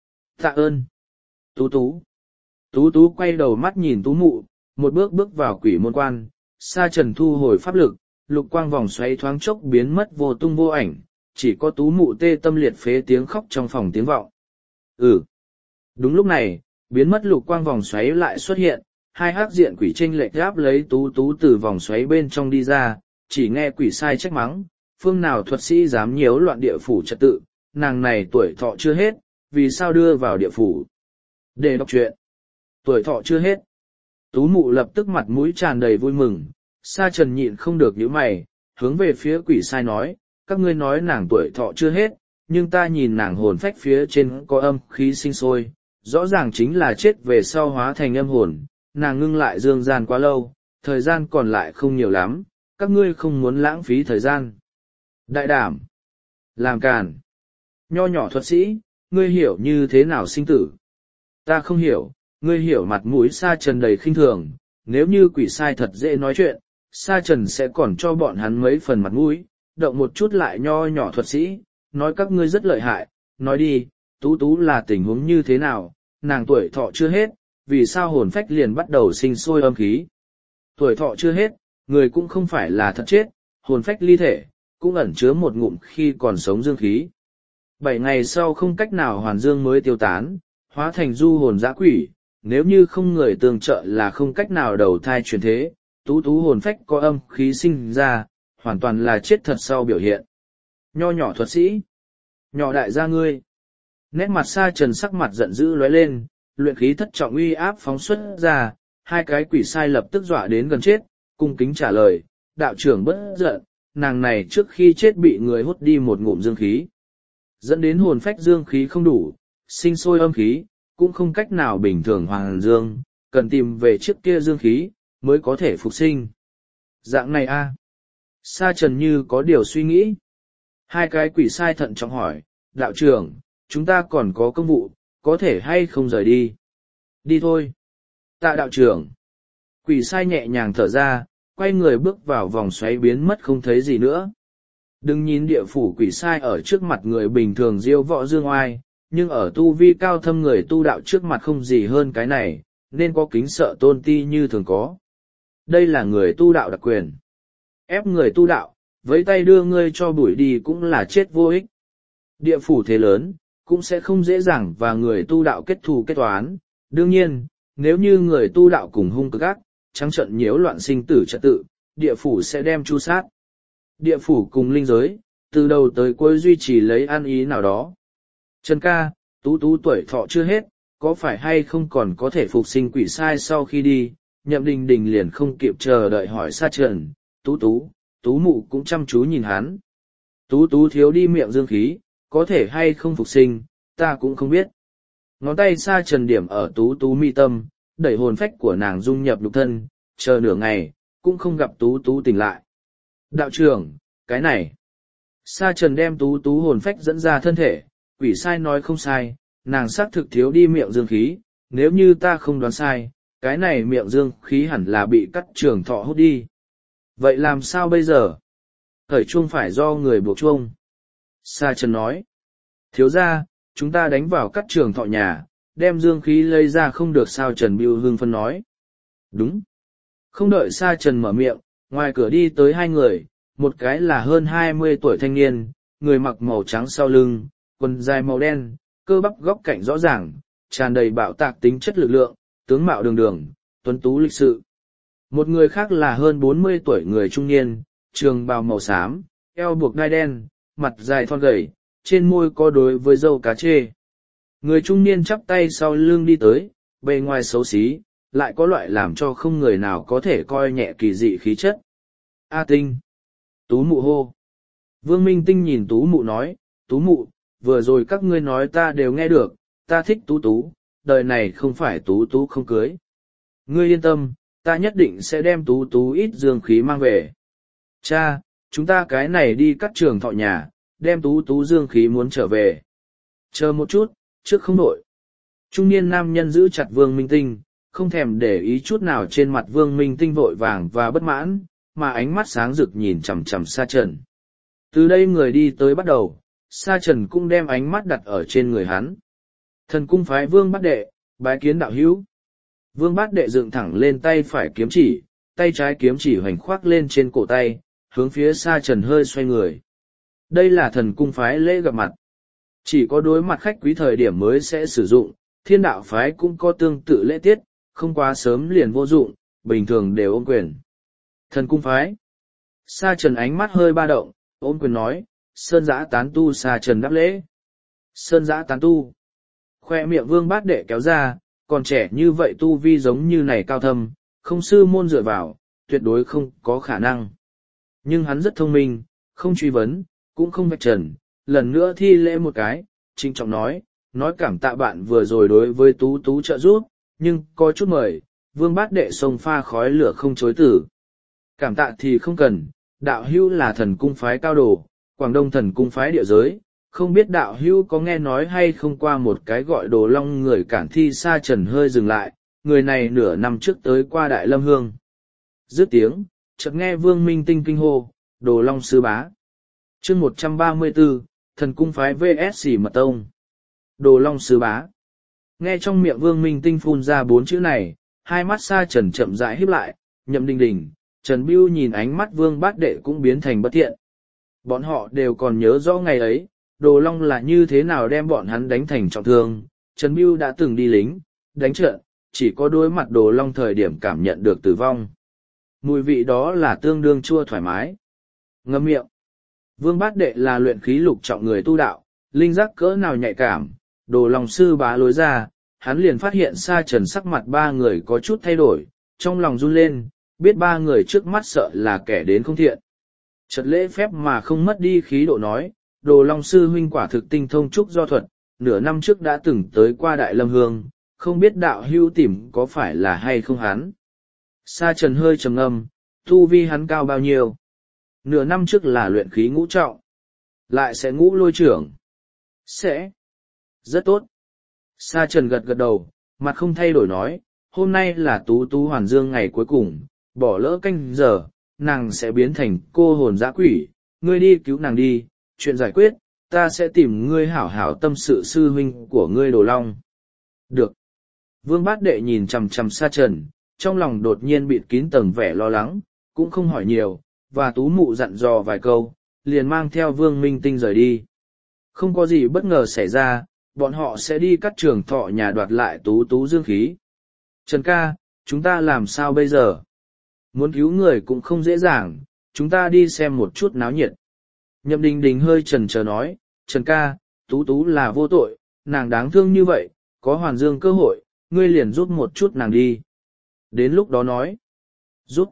Tạ ơn. Tú Tú. Tú Tú quay đầu mắt nhìn Tú mụ, một bước bước vào quỷ môn quan, Sa Trần thu hồi pháp lực, lục quang vòng xoáy thoáng chốc biến mất vô tung vô ảnh, chỉ có Tú mụ tê tâm liệt phế tiếng khóc trong phòng tiếng vọng. Ừ. Đúng lúc này, biến mất lục quang vòng xoáy lại xuất hiện, hai hắc diện quỷ chênh lệch gáp lấy Tú Tú từ vòng xoáy bên trong đi ra, chỉ nghe quỷ sai trách mắng, phương nào thuật sĩ dám nhiễu loạn địa phủ trật tự, nàng này tuổi thọ chưa hết, vì sao đưa vào địa phủ. Để đọc truyện. Tuổi thọ chưa hết. Tú mụ lập tức mặt mũi tràn đầy vui mừng, Sa Trần nhịn không được nhíu mày, hướng về phía quỷ sai nói, các ngươi nói nàng tuổi thọ chưa hết, nhưng ta nhìn nàng hồn phách phía trên có âm khí sinh sôi, rõ ràng chính là chết về sau hóa thành âm hồn, nàng ngưng lại dương gian quá lâu, thời gian còn lại không nhiều lắm, các ngươi không muốn lãng phí thời gian. Đại đảm, làm càn, nho nhỏ thuật sĩ, ngươi hiểu như thế nào sinh tử? Ta không hiểu, ngươi hiểu. Mặt mũi Sa Trần đầy khinh thường, nếu như quỷ sai thật dễ nói chuyện, Sa Trần sẽ còn cho bọn hắn mấy phần mặt mũi, động một chút lại nho nhỏ thuật sĩ, nói các ngươi rất lợi hại, nói đi, Tú Tú là tình huống như thế nào, nàng tuổi thọ chưa hết, vì sao hồn phách liền bắt đầu sinh sôi âm khí. Tuổi thọ chưa hết, người cũng không phải là thật chết, hồn phách ly thể, cũng ẩn chứa một ngụm khi còn sống dương khí. Bảy ngày sau không cách nào hoàn dương mới tiêu tán, hóa thành du hồn dã quỷ, nếu như không người tương trợ là không cách nào đầu thai chuyển thế, Tú Tú hồn phách có âm khí sinh ra, hoàn toàn là chết thật sau biểu hiện. Nho nhỏ thuật sĩ, nhỏ đại gia ngươi. Nét mặt Sa Trần sắc mặt giận dữ lóe lên, luyện khí thất trọng uy áp phóng xuất ra, hai cái quỷ sai lập tức dọa đến gần chết, cung kính trả lời, đạo trưởng bất giận, nàng này trước khi chết bị người hút đi một ngụm dương khí, dẫn đến hồn phách dương khí không đủ, sinh sôi âm khí, cũng không cách nào bình thường hoàng dương, cần tìm về chiếc kia dương khí, mới có thể phục sinh. Dạng này a à? Sa Trần như có điều suy nghĩ. Hai cái quỷ sai thận trọng hỏi, đạo trưởng, chúng ta còn có công vụ, có thể hay không rời đi? Đi thôi. Tạ đạo trưởng. Quỷ sai nhẹ nhàng thở ra, quay người bước vào vòng xoáy biến mất không thấy gì nữa. Đừng nhìn địa phủ quỷ sai ở trước mặt người bình thường diêu võ dương oai, nhưng ở tu vi cao thâm người tu đạo trước mặt không gì hơn cái này, nên có kính sợ tôn ti như thường có. Đây là người tu đạo đặc quyền. Ép người tu đạo, với tay đưa ngươi cho bụi đi cũng là chết vô ích. Địa phủ thế lớn, cũng sẽ không dễ dàng và người tu đạo kết thù kết toán. Đương nhiên, nếu như người tu đạo cùng hung cực ác, trắng trận nhiễu loạn sinh tử trật tự, địa phủ sẽ đem tru sát. Địa phủ cùng linh giới, từ đầu tới cuối duy trì lấy an ý nào đó. Trần ca, Tú Tú tuổi thọ chưa hết, có phải hay không còn có thể phục sinh quỷ sai sau khi đi? Nhậm Đình Đình liền không kịp chờ đợi hỏi Sa Trần. Tú Tú, Tú Mụ cũng chăm chú nhìn hắn. Tú Tú thiếu đi miệng dương khí, có thể hay không phục sinh, ta cũng không biết. Ngón tay Sa Trần điểm ở Tú Tú mi tâm, đẩy hồn phách của nàng dung nhập nhục thân, chờ nửa ngày, cũng không gặp Tú Tú tỉnh lại. Đạo trưởng, cái này. Sa Trần đem Tú Tú hồn phách dẫn ra thân thể, quỷ sai nói không sai, nàng xác thực thiếu đi miệng dương khí, nếu như ta không đoán sai, cái này miệng dương khí hẳn là bị cắt trường thọ hút đi. Vậy làm sao bây giờ? Khởi chuông phải do người buộc chuông. Sa Trần nói. Thiếu ra, chúng ta đánh vào cắt trường thọ nhà, đem dương khí lấy ra không được sao Trần Biêu hưng phân nói. Đúng. Không đợi Sa Trần mở miệng, ngoài cửa đi tới hai người, một cái là hơn hai mươi tuổi thanh niên, người mặc màu trắng sau lưng, quần dài màu đen, cơ bắp góc cạnh rõ ràng, tràn đầy bạo tạc tính chất lực lượng, tướng mạo đường đường, tuấn tú lịch sự. Một người khác là hơn bốn mươi tuổi người trung niên, trường bào màu xám, eo buộc đai đen, mặt dài thon gầy, trên môi có đối với râu cá chê. Người trung niên chắp tay sau lưng đi tới, bề ngoài xấu xí, lại có loại làm cho không người nào có thể coi nhẹ kỳ dị khí chất. A Tinh. Tú Mụ hô. Vương Minh Tinh nhìn Tú Mụ nói, Tú Mụ, vừa rồi các ngươi nói ta đều nghe được, ta thích Tú Tú, đời này không phải Tú Tú không cưới. Ngươi yên tâm, ta nhất định sẽ đem Tú Tú ít dương khí mang về. Cha, chúng ta cái này đi cắt trường thọ nhà, đem Tú Tú dương khí muốn trở về. Chờ một chút, trước không đổi. Trung niên nam nhân giữ chặt Vương Minh Tinh, không thèm để ý chút nào trên mặt Vương Minh Tinh vội vàng và bất mãn, mà ánh mắt sáng rực nhìn chằm chằm Sa Trần. Từ đây người đi tới bắt đầu, Sa Trần cũng đem ánh mắt đặt ở trên người hắn. Thần cung phái Vương Bát Đệ, bái kiến đạo hữu. Vương Bát Đệ dựng thẳng lên tay phải kiếm chỉ, tay trái kiếm chỉ hoành khoác lên trên cổ tay, hướng phía Sa Trần hơi xoay người. Đây là thần cung phái lễ gặp mặt. Chỉ có đối mặt khách quý thời điểm mới sẽ sử dụng, thiên đạo phái cũng có tương tự lễ tiết, không quá sớm liền vô dụng, bình thường đều ôm quyền. Thần cung phái. Sa Trần ánh mắt hơi ba động, ôm quyền nói, Sơn Giã tán tu. Sa Trần đáp lễ. Sơn Giã tán tu. Khoe miệng Vương Bát Đệ kéo ra, còn trẻ như vậy tu vi giống như này cao thâm, không sư môn dựa vào, tuyệt đối không có khả năng. Nhưng hắn rất thông minh, không truy vấn, cũng không vạch trần, lần nữa thi lễ một cái, trinh trọng nói, nói cảm tạ bạn vừa rồi đối với Tú Tú trợ giúp, nhưng có chút mời, Vương Bát Đệ sông pha khói lửa không chối tử. Cảm tạ thì không cần, đạo hữu là thần cung phái cao đồ, Quảng Đông thần cung phái địa giới, không biết đạo hữu có nghe nói hay không qua một cái gọi Đồ Long người cản thi. Sa Trần hơi dừng lại, người này nửa năm trước tới qua Đại Lâm Hương. Dứt tiếng, chợt nghe Vương Minh Tinh kinh hô, Đồ Long sư bá. Chương một trăm ba mươi tư, thần cung phái vs Xỉ Mật Tông. Đồ Long sư bá. Nghe trong miệng Vương Minh Tinh phun ra bốn chữ này, hai mắt Sa Trần chậm rãi híp lại, Nhậm Đình Đình, Trần Bưu nhìn ánh mắt Vương Bát Đệ cũng biến thành bất thiện. Bọn họ đều còn nhớ rõ ngày ấy, Đồ Long là như thế nào đem bọn hắn đánh thành trọng thương. Trần Bưu đã từng đi lính, đánh trận, chỉ có đối mặt Đồ Long thời điểm cảm nhận được tử vong. Mùi vị đó là tương đương chua thoải mái. Ngâm miệng. Vương Bát Đệ là luyện khí lục trọng người tu đạo, linh giác cỡ nào nhạy cảm, Đồ Long sư bá lối ra, hắn liền phát hiện Sa Trần sắc mặt ba người có chút thay đổi, trong lòng run lên, biết ba người trước mắt sợ là kẻ đến không thiện. Chật lễ phép mà không mất đi khí độ nói, Đồ Long sư huynh quả thực tinh thông trúc do thuật, nửa năm trước đã từng tới qua Đại Lâm Hương, không biết đạo hữu tìm có phải là hay không hắn. Sa Trần hơi trầm ngâm, tu vi hắn cao bao nhiêu? Nửa năm trước là luyện khí ngũ trọng, lại sẽ ngũ lôi trưởng. Sẽ. Rất tốt. Sa Trần gật gật đầu, mặt không thay đổi nói, hôm nay là Tú Tú Hoàn Dương ngày cuối cùng, bỏ lỡ canh giờ, nàng sẽ biến thành cô hồn dã quỷ, ngươi đi cứu nàng đi, chuyện giải quyết, ta sẽ tìm ngươi hảo hảo tâm sự sư huynh của ngươi Đồ Long. Được. Vương bát đệ nhìn chằm chằm Sa Trần, trong lòng đột nhiên bịt kín tầng vẻ lo lắng, cũng không hỏi nhiều, và Tú Mụ dặn dò vài câu, liền mang theo Vương Minh Tinh rời đi. Không có gì bất ngờ xảy ra, bọn họ sẽ đi cắt trường thọ nhà đoạt lại Tú Tú dương khí. Trần ca, chúng ta làm sao bây giờ? Muốn cứu người cũng không dễ dàng, chúng ta đi xem một chút náo nhiệt. Nhậm Đình Đình hơi chần chờ nói, Trần ca, Tú Tú là vô tội, nàng đáng thương như vậy, có hoàn dương cơ hội, ngươi liền giúp một chút nàng đi. Đến lúc đó nói, giúp.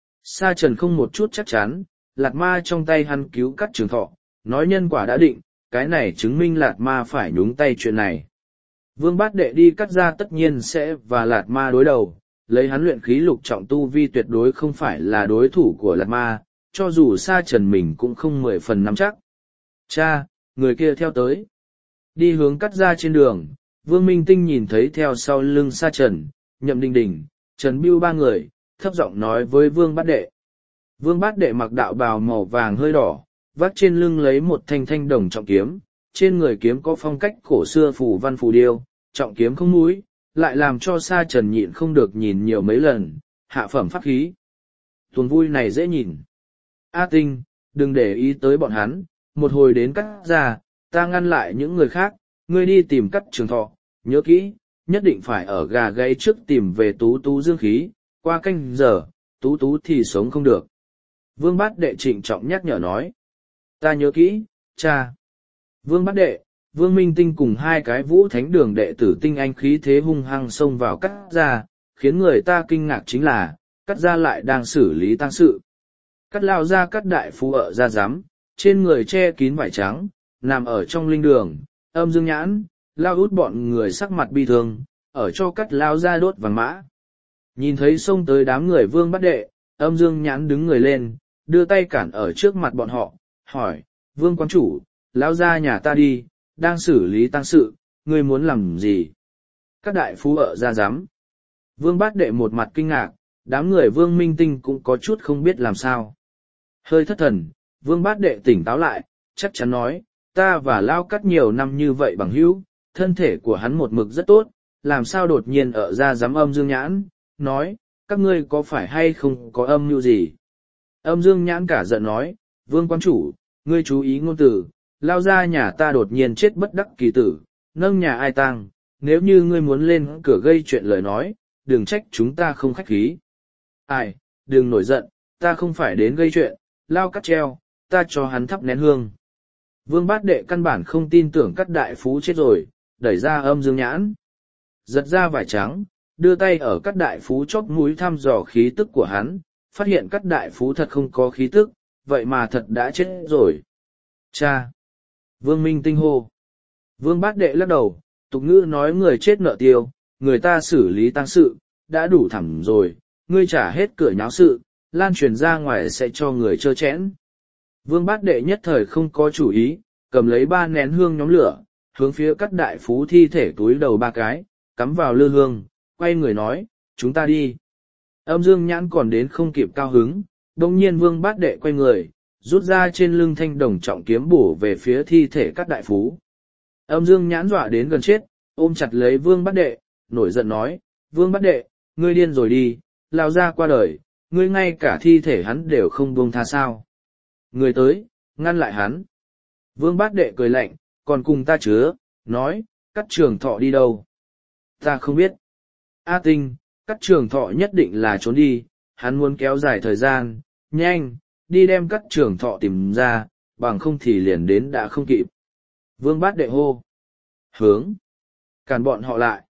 Sa Trần không một chút chắc chắn, Lạt Ma trong tay hắn cứu cắt trường thọ, nói nhân quả đã định, cái này chứng minh Lạt Ma phải nhúng tay chuyện này. Vương bát đệ đi cắt ra tất nhiên sẽ và Lạt Ma đối đầu, lấy hắn luyện khí lục trọng tu vi tuyệt đối không phải là đối thủ của Lạt Ma, cho dù Sa Trần mình cũng không mười phần nắm chắc. Cha, người kia theo tới. Đi hướng cắt ra trên đường, Vương Minh Tinh nhìn thấy theo sau lưng Sa Trần, Nhậm Đình Đình, Trần Bưu ba người, thấp giọng nói với Vương bát đệ. Vương bát đệ mặc đạo bào màu vàng hơi đỏ, vác trên lưng lấy một thanh thanh đồng trọng kiếm, trên người kiếm có phong cách cổ xưa phù văn phù điêu, trọng kiếm không mũi, lại làm cho Sa Trần nhịn không được nhìn nhiều mấy lần, hạ phẩm pháp khí. Tuần vui này dễ nhìn. A Tinh, đừng để ý tới bọn hắn, một hồi đến cắt ra, ta ngăn lại những người khác, ngươi đi tìm cắt trường thọ, nhớ kỹ, nhất định phải ở gà gáy trước tìm về Tú Tú dương khí, qua canh giờ, Tú Tú thì sống không được. Vương bát đệ trịnh trọng nhắc nhở nói. Ta nhớ kỹ, cha. Vương bát đệ, Vương Minh Tinh cùng hai cái vũ thánh đường đệ tử tinh anh khí thế hung hăng xông vào cắt ra, khiến người ta kinh ngạc chính là, cắt ra lại đang xử lý tang sự. Cắt lao ra cắt đại phú ở ra giám, trên người che kín vải trắng, nằm ở trong linh đường, âm dương nhãn, lao út bọn người sắc mặt bi thương, ở cho cắt lao ra đốt vàng mã. Nhìn thấy xông tới đám người Vương bát đệ, âm dương nhãn đứng người lên, đưa tay cản ở trước mặt bọn họ, hỏi, Vương quán chủ, lao ra nhà ta đi, đang xử lý tang sự, ngươi muốn làm gì? Các đại phú ở ra giám. Vương bát đệ một mặt kinh ngạc, đám người Vương Minh Tinh cũng có chút không biết làm sao. Hơi thất thần, Vương bát đệ tỉnh táo lại, chắc chắn nói, ta và lao cắt nhiều năm như vậy bằng hữu, thân thể của hắn một mực rất tốt, làm sao đột nhiên ở ra giám âm dương nhãn, nói, các ngươi có phải hay không có âm mưu gì? Âm dương nhãn cả giận nói, Vương quán chủ, ngươi chú ý ngôn từ, lao ra nhà ta đột nhiên chết bất đắc kỳ tử, nâng nhà ai tang, nếu như ngươi muốn lên cửa gây chuyện lời nói, đừng trách chúng ta không khách khí. Ai, đừng nổi giận, ta không phải đến gây chuyện, lao cắt treo, ta cho hắn thắp nén hương. Vương bát đệ căn bản không tin tưởng cắt đại phú chết rồi, đẩy ra âm dương nhãn. Giật ra vải trắng, đưa tay ở cắt đại phú chóp mũi thăm dò khí tức của hắn, phát hiện cắt đại phú thật không có khí tức, vậy mà thật đã chết rồi. Cha! Vương Minh Tinh hô. Vương bát đệ lắc đầu, tục ngữ nói người chết nợ tiêu, người ta xử lý tang sự, đã đủ thẳm rồi, ngươi trả hết cửa nháo sự, lan truyền ra ngoài sẽ cho người trơ chẽn. Vương bát đệ nhất thời không có chủ ý, cầm lấy ba nén hương nhóm lửa, hướng phía cắt đại phú thi thể túi đầu ba cái, cắm vào lư hương, quay người nói, chúng ta đi. Âm dương nhãn còn đến không kịp cao hứng, đồng nhiên vương bát đệ quay người, rút ra trên lưng thanh đồng trọng kiếm bổ về phía thi thể cắt đại phú. Âm dương nhãn dọa đến gần chết, ôm chặt lấy vương bát đệ, nổi giận nói, vương bát đệ, ngươi điên rồi đi, lao ra qua đời, ngươi ngay cả thi thể hắn đều không buông tha sao. Người tới, ngăn lại hắn. Vương bát đệ cười lạnh, còn cùng ta chứa, nói, cắt trường thọ đi đâu? Ta không biết. A Tinh, cắt trường thọ nhất định là trốn đi, hắn muốn kéo dài thời gian, nhanh, đi đem cắt trường thọ tìm ra, bằng không thì liền đến đã không kịp. Vương bát đệ hô. Hướng. Cản bọn họ lại.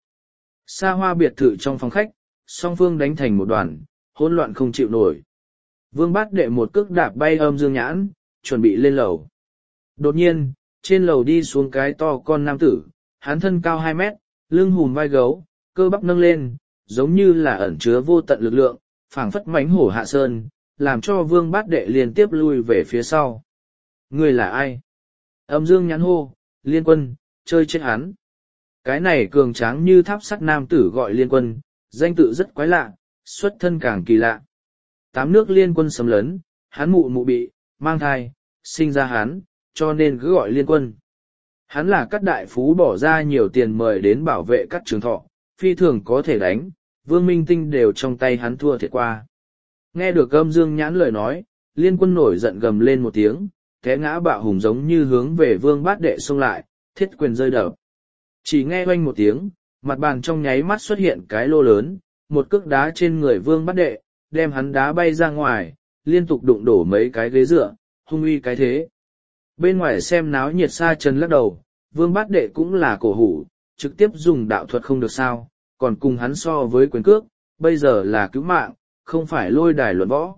Xa hoa biệt thự trong phòng khách, song phương đánh thành một đoàn, hỗn loạn không chịu nổi. Vương bát đệ một cước đạp bay âm dương nhãn, chuẩn bị lên lầu. Đột nhiên, trên lầu đi xuống cái to con nam tử, hắn thân cao hai mét, lưng hùm vai gấu, cơ bắp nâng lên, giống như là ẩn chứa vô tận lực lượng, phảng phất mãnh hổ hạ sơn, làm cho vương bát đệ liên tiếp lui về phía sau. Người là ai? Âm dương nhãn hô, Liên Quân, chơi chết hắn. Cái này cường tráng như tháp sắt nam tử gọi Liên Quân, danh tự rất quái lạ, xuất thân càng kỳ lạ. Tám nước Liên Quân xâm lấn, hắn mụ mụ bị, mang thai, sinh ra hắn, cho nên cứ gọi Liên Quân. Hắn là các đại phú bỏ ra nhiều tiền mời đến bảo vệ các trường thọ, phi thường có thể đánh, Vương Minh Tinh đều trong tay hắn thua thiệt qua. Nghe được âm dương nhãn lời nói, Liên Quân nổi giận gầm lên một tiếng, té ngã bạo hùng giống như hướng về Vương Bát Đệ xông lại, thiết quyền rơi đập. Chỉ nghe oanh một tiếng, mặt bàn trong nháy mắt xuất hiện cái lô lớn, một cước đá trên người Vương Bát Đệ, đem hắn đá bay ra ngoài, liên tục đụng đổ mấy cái ghế dựa, hung uy cái thế. Bên ngoài xem náo nhiệt Sa Trần lắc đầu, Vương Bát Đệ cũng là cổ hủ, trực tiếp dùng đạo thuật không được sao, còn cùng hắn so với quyền cước, bây giờ là cứu mạng, không phải lôi đài luận võ.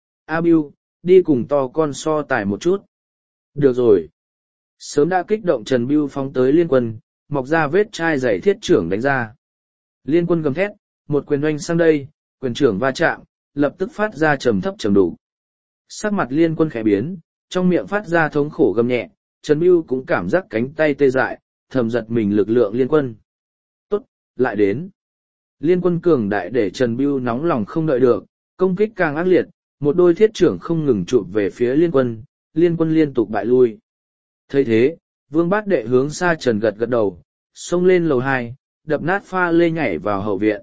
A Bưu, đi cùng to con so tài một chút. Được rồi. Sớm đã kích động Trần Bưu phóng tới Liên Quân, mọc ra vết chai giày thiết trưởng đánh ra. Liên Quân gầm thét, một quyền oanh sang đây, quyền trưởng va chạm, lập tức phát ra trầm thấp trầm đủ. Sắc mặt Liên Quân khẽ biến, trong miệng phát ra thống khổ gầm nhẹ, Trần Bưu cũng cảm giác cánh tay tê dại, thầm giật mình lực lượng Liên Quân. Tốt, lại đến. Liên Quân cường đại để Trần Bưu nóng lòng không đợi được, công kích càng ác liệt, một đôi thiết trưởng không ngừng chụp về phía Liên Quân, Liên Quân liên tục bại lui. Thấy thế, Vương Bát Đệ hướng Sa Trần gật gật đầu, xông lên lầu hai, đập nát pha lê nhảy vào hậu viện.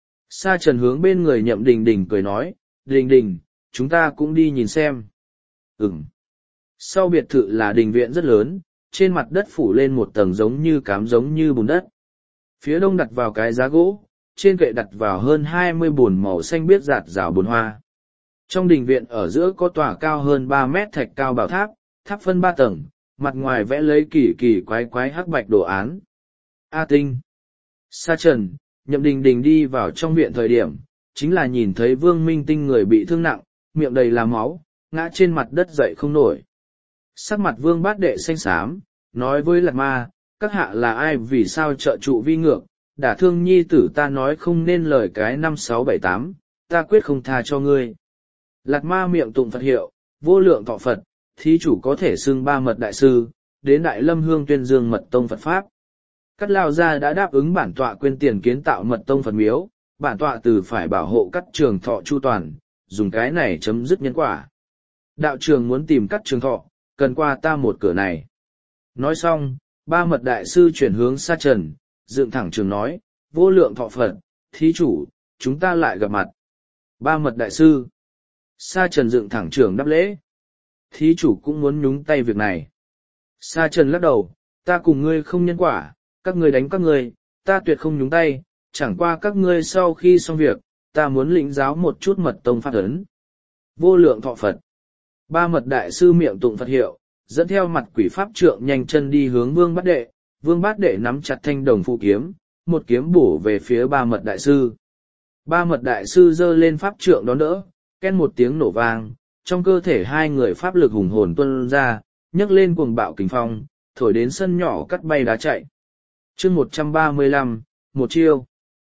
Sa Trần hướng bên người Nhậm Đình Đình cười nói, Đình Đình, chúng ta cũng đi nhìn xem. Ừm. Sau biệt thự là đình viện rất lớn, trên mặt đất phủ lên một tầng giống như cám giống như bùn đất. Phía đông đặt vào cái giá gỗ, trên kệ đặt vào hơn hai mươi bồn màu xanh biếc rạt rào bồn hoa. Trong đình viện ở giữa có tòa cao hơn ba mét thạch cao bảo tháp, tháp phân ba tầng, mặt ngoài vẽ lấy kỳ kỳ quái quái hắc bạch đồ án. A Tinh. Sa Trần, Nhậm Đình Đình đi vào trong viện thời điểm, chính là nhìn thấy Vương Minh Tinh người bị thương nặng, miệng đầy là máu, ngã trên mặt đất dậy không nổi. Sắc mặt Vương Bát Đệ xanh xám, nói với Lạt Ma, các hạ là ai vì sao trợ trụ vi ngược, đả thương nhi tử ta nói không nên lời cái năm sáu bảy tám, ta quyết không tha cho ngươi. Lạt Ma miệng tụng Phật hiệu, vô lượng thọ Phật, thí chủ có thể xưng ba mật đại sư, đến Đại Lâm Hương tuyên dương mật tông Phật Pháp. Cắt Lao Gia đã đáp ứng bản tọa quyên tiền kiến tạo mật tông Phật miếu, bản tọa từ phải bảo hộ Cắt Trường Thọ chu toàn, dùng cái này chấm dứt nhân quả. Đạo trường muốn tìm Cắt Trường Thọ, cần qua ta một cửa này. Nói xong, ba mật đại sư chuyển hướng Sa Trần, dựng thẳng trường nói, vô lượng thọ Phật, thí chủ, chúng ta lại gặp mặt. Ba mật đại sư. Sa Trần dựng thẳng trường đáp lễ. Thí chủ cũng muốn nhúng tay việc này. Sa Trần lắc đầu, ta cùng ngươi không nhân quả, các ngươi đánh các ngươi, ta tuyệt không nhúng tay, chẳng qua các ngươi sau khi xong việc, ta muốn lĩnh giáo một chút mật tông pháp ấn. Vô lượng thọ Phật. Ba mật đại sư miệng tụng Phật hiệu, dẫn theo mặt quỷ pháp trượng nhanh chân đi hướng Vương Bát Đệ, Vương Bát Đệ nắm chặt thanh đồng phụ kiếm, một kiếm bổ về phía ba mật đại sư. Ba mật đại sư giơ lên pháp trượng đón đỡ, ken một tiếng nổ vang, trong cơ thể hai người pháp lực hùng hồn tuôn ra, nhấc lên cuồng bạo kình phong, thổi đến sân nhỏ cắt bay đá chạy. Chương một trăm ba mươi lăm, một chiêu.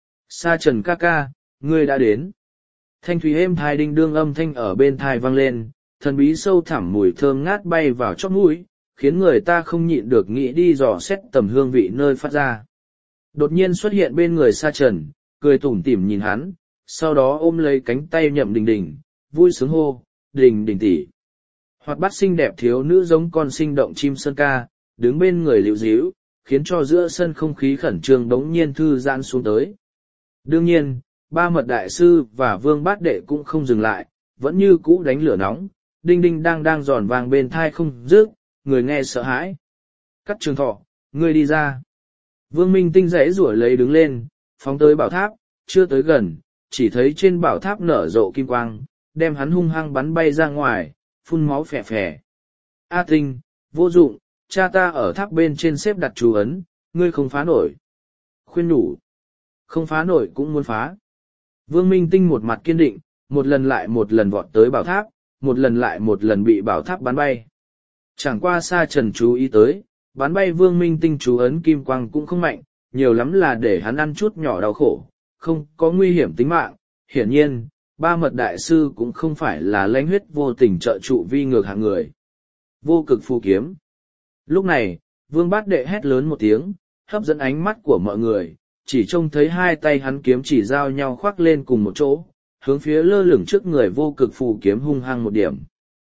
Sa Trần ca ca, ngươi đã đến. Thanh thủy êm thai đinh đương âm thanh ở bên thai vang lên, thần bí sâu thẳm mùi thơm ngát bay vào chóp mũi, khiến người ta không nhịn được nghĩ đi dò xét tầm hương vị nơi phát ra. Đột nhiên xuất hiện bên người Sa Trần, cười tủm tỉm nhìn hắn, sau đó ôm lấy cánh tay Nhậm Đình Đình, vui sướng hô, Đình Đình tỷ. Hoạt bát xinh đẹp thiếu nữ giống con sinh động chim sơn ca, đứng bên người liễu díu, khiến cho giữa sân không khí khẩn trương bỗng nhiên thư giãn xuống tới. Đương nhiên, ba mật đại sư và Vương Bát Đệ cũng không dừng lại, vẫn như cũ đánh lửa nóng, đinh đinh đang đang giòn vàng bên thai không dứt, người nghe sợ hãi. Cắt Trường Thọ, ngươi đi ra. Vương Minh Tinh rẽ rủa lấy đứng lên, phóng tới bảo tháp, chưa tới gần, chỉ thấy trên bảo tháp nở rộ kim quang, đem hắn hung hăng bắn bay ra ngoài, phun máu phè phè. A Tinh, vô dụng, cha ta ở tháp bên trên xếp đặt chú ấn, ngươi không phá nổi. Khuyên nhủ, không phá nổi cũng muốn phá. Vương Minh Tinh một mặt kiên định, một lần lại một lần vọt tới bảo tháp, một lần lại một lần bị bảo tháp bắn bay. Chẳng qua Sa Trần chú ý tới, bắn bay Vương Minh Tinh chú ấn kim quang cũng không mạnh, nhiều lắm là để hắn ăn chút nhỏ đau khổ, không có nguy hiểm tính mạng. Hiển nhiên, ba mật đại sư cũng không phải là lãnh huyết vô tình trợ trụ vi ngược hạng người. Vô cực phù kiếm. Lúc này, Vương Bát Đệ hét lớn một tiếng, hấp dẫn ánh mắt của mọi người, chỉ trông thấy hai tay hắn kiếm chỉ giao nhau khoác lên cùng một chỗ, hướng phía lơ lửng trước người vô cực phù kiếm hung hăng một điểm.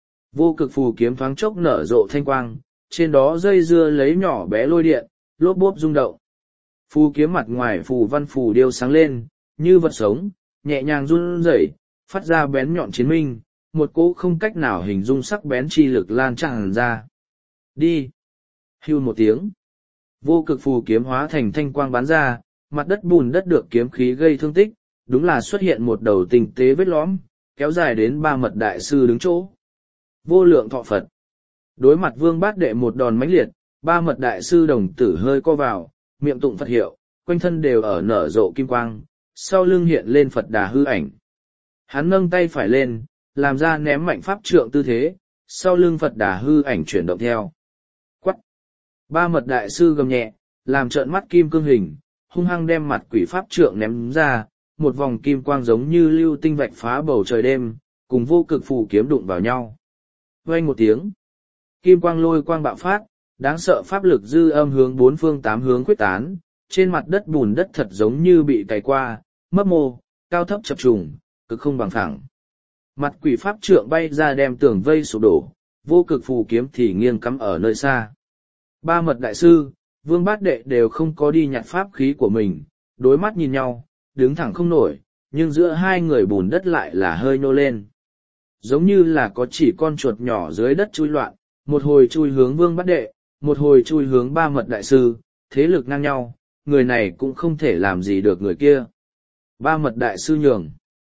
Vô cực phù kiếm thoáng chốc nở rộ thanh quang, trên đó dây dưa lấy nhỏ bé lôi điện, lốp bốp rung động. Phù kiếm mặt ngoài phù văn phù điêu sáng lên, như vật sống, nhẹ nhàng run rẩy, phát ra bén nhọn chiến minh, một cỗ không cách nào hình dung sắc bén chi lực lan tràn ra. Đi! Hưu một tiếng. Vô cực phù kiếm hóa thành thanh quang bắn ra, mặt đất bùn đất được kiếm khí gây thương tích, đúng là xuất hiện một đầu tinh tế vết lõm, kéo dài đến ba mật đại sư đứng chỗ. Vô lượng thọ Phật. Đối mặt Vương Bát Đệ một đòn mãnh liệt, ba mật đại sư đồng tử hơi co vào, miệng tụng Phật hiệu, quanh thân đều ở nở rộ kim quang, sau lưng hiện lên Phật đà hư ảnh. Hắn nâng tay phải lên, làm ra ném mạnh pháp trượng tư thế, sau lưng Phật đà hư ảnh chuyển động theo. Quắt! Ba mật đại sư gầm nhẹ, làm trợn mắt kim cương hình, hung hăng đem mặt quỷ pháp trượng ném ra, một vòng kim quang giống như lưu tinh vạch phá bầu trời đêm, cùng vô cực phù kiếm đụng vào nhau. Vang một tiếng, kim quang lôi quang bạo phát, đáng sợ pháp lực dư âm hướng bốn phương tám hướng quyết tán, trên mặt đất bùn đất thật giống như bị cày qua, mấp mô, cao thấp chập trùng, cực không bằng phẳng. Mặt quỷ pháp trượng bay ra đem tường vây sụp đổ, vô cực phù kiếm thì nghiêng cắm ở nơi xa. Ba mật đại sư, Vương Bát Đệ đều không có đi nhặt pháp khí của mình, đối mắt nhìn nhau, đứng thẳng không nổi, nhưng giữa hai người bùn đất lại là hơi nô lên. Giống như là có chỉ con chuột nhỏ dưới đất chui loạn, một hồi chui hướng Vương Bát Đệ, một hồi chui hướng ba mật đại sư, thế lực ngang nhau, người này cũng không thể làm gì được người kia. Ba mật đại sư nhường.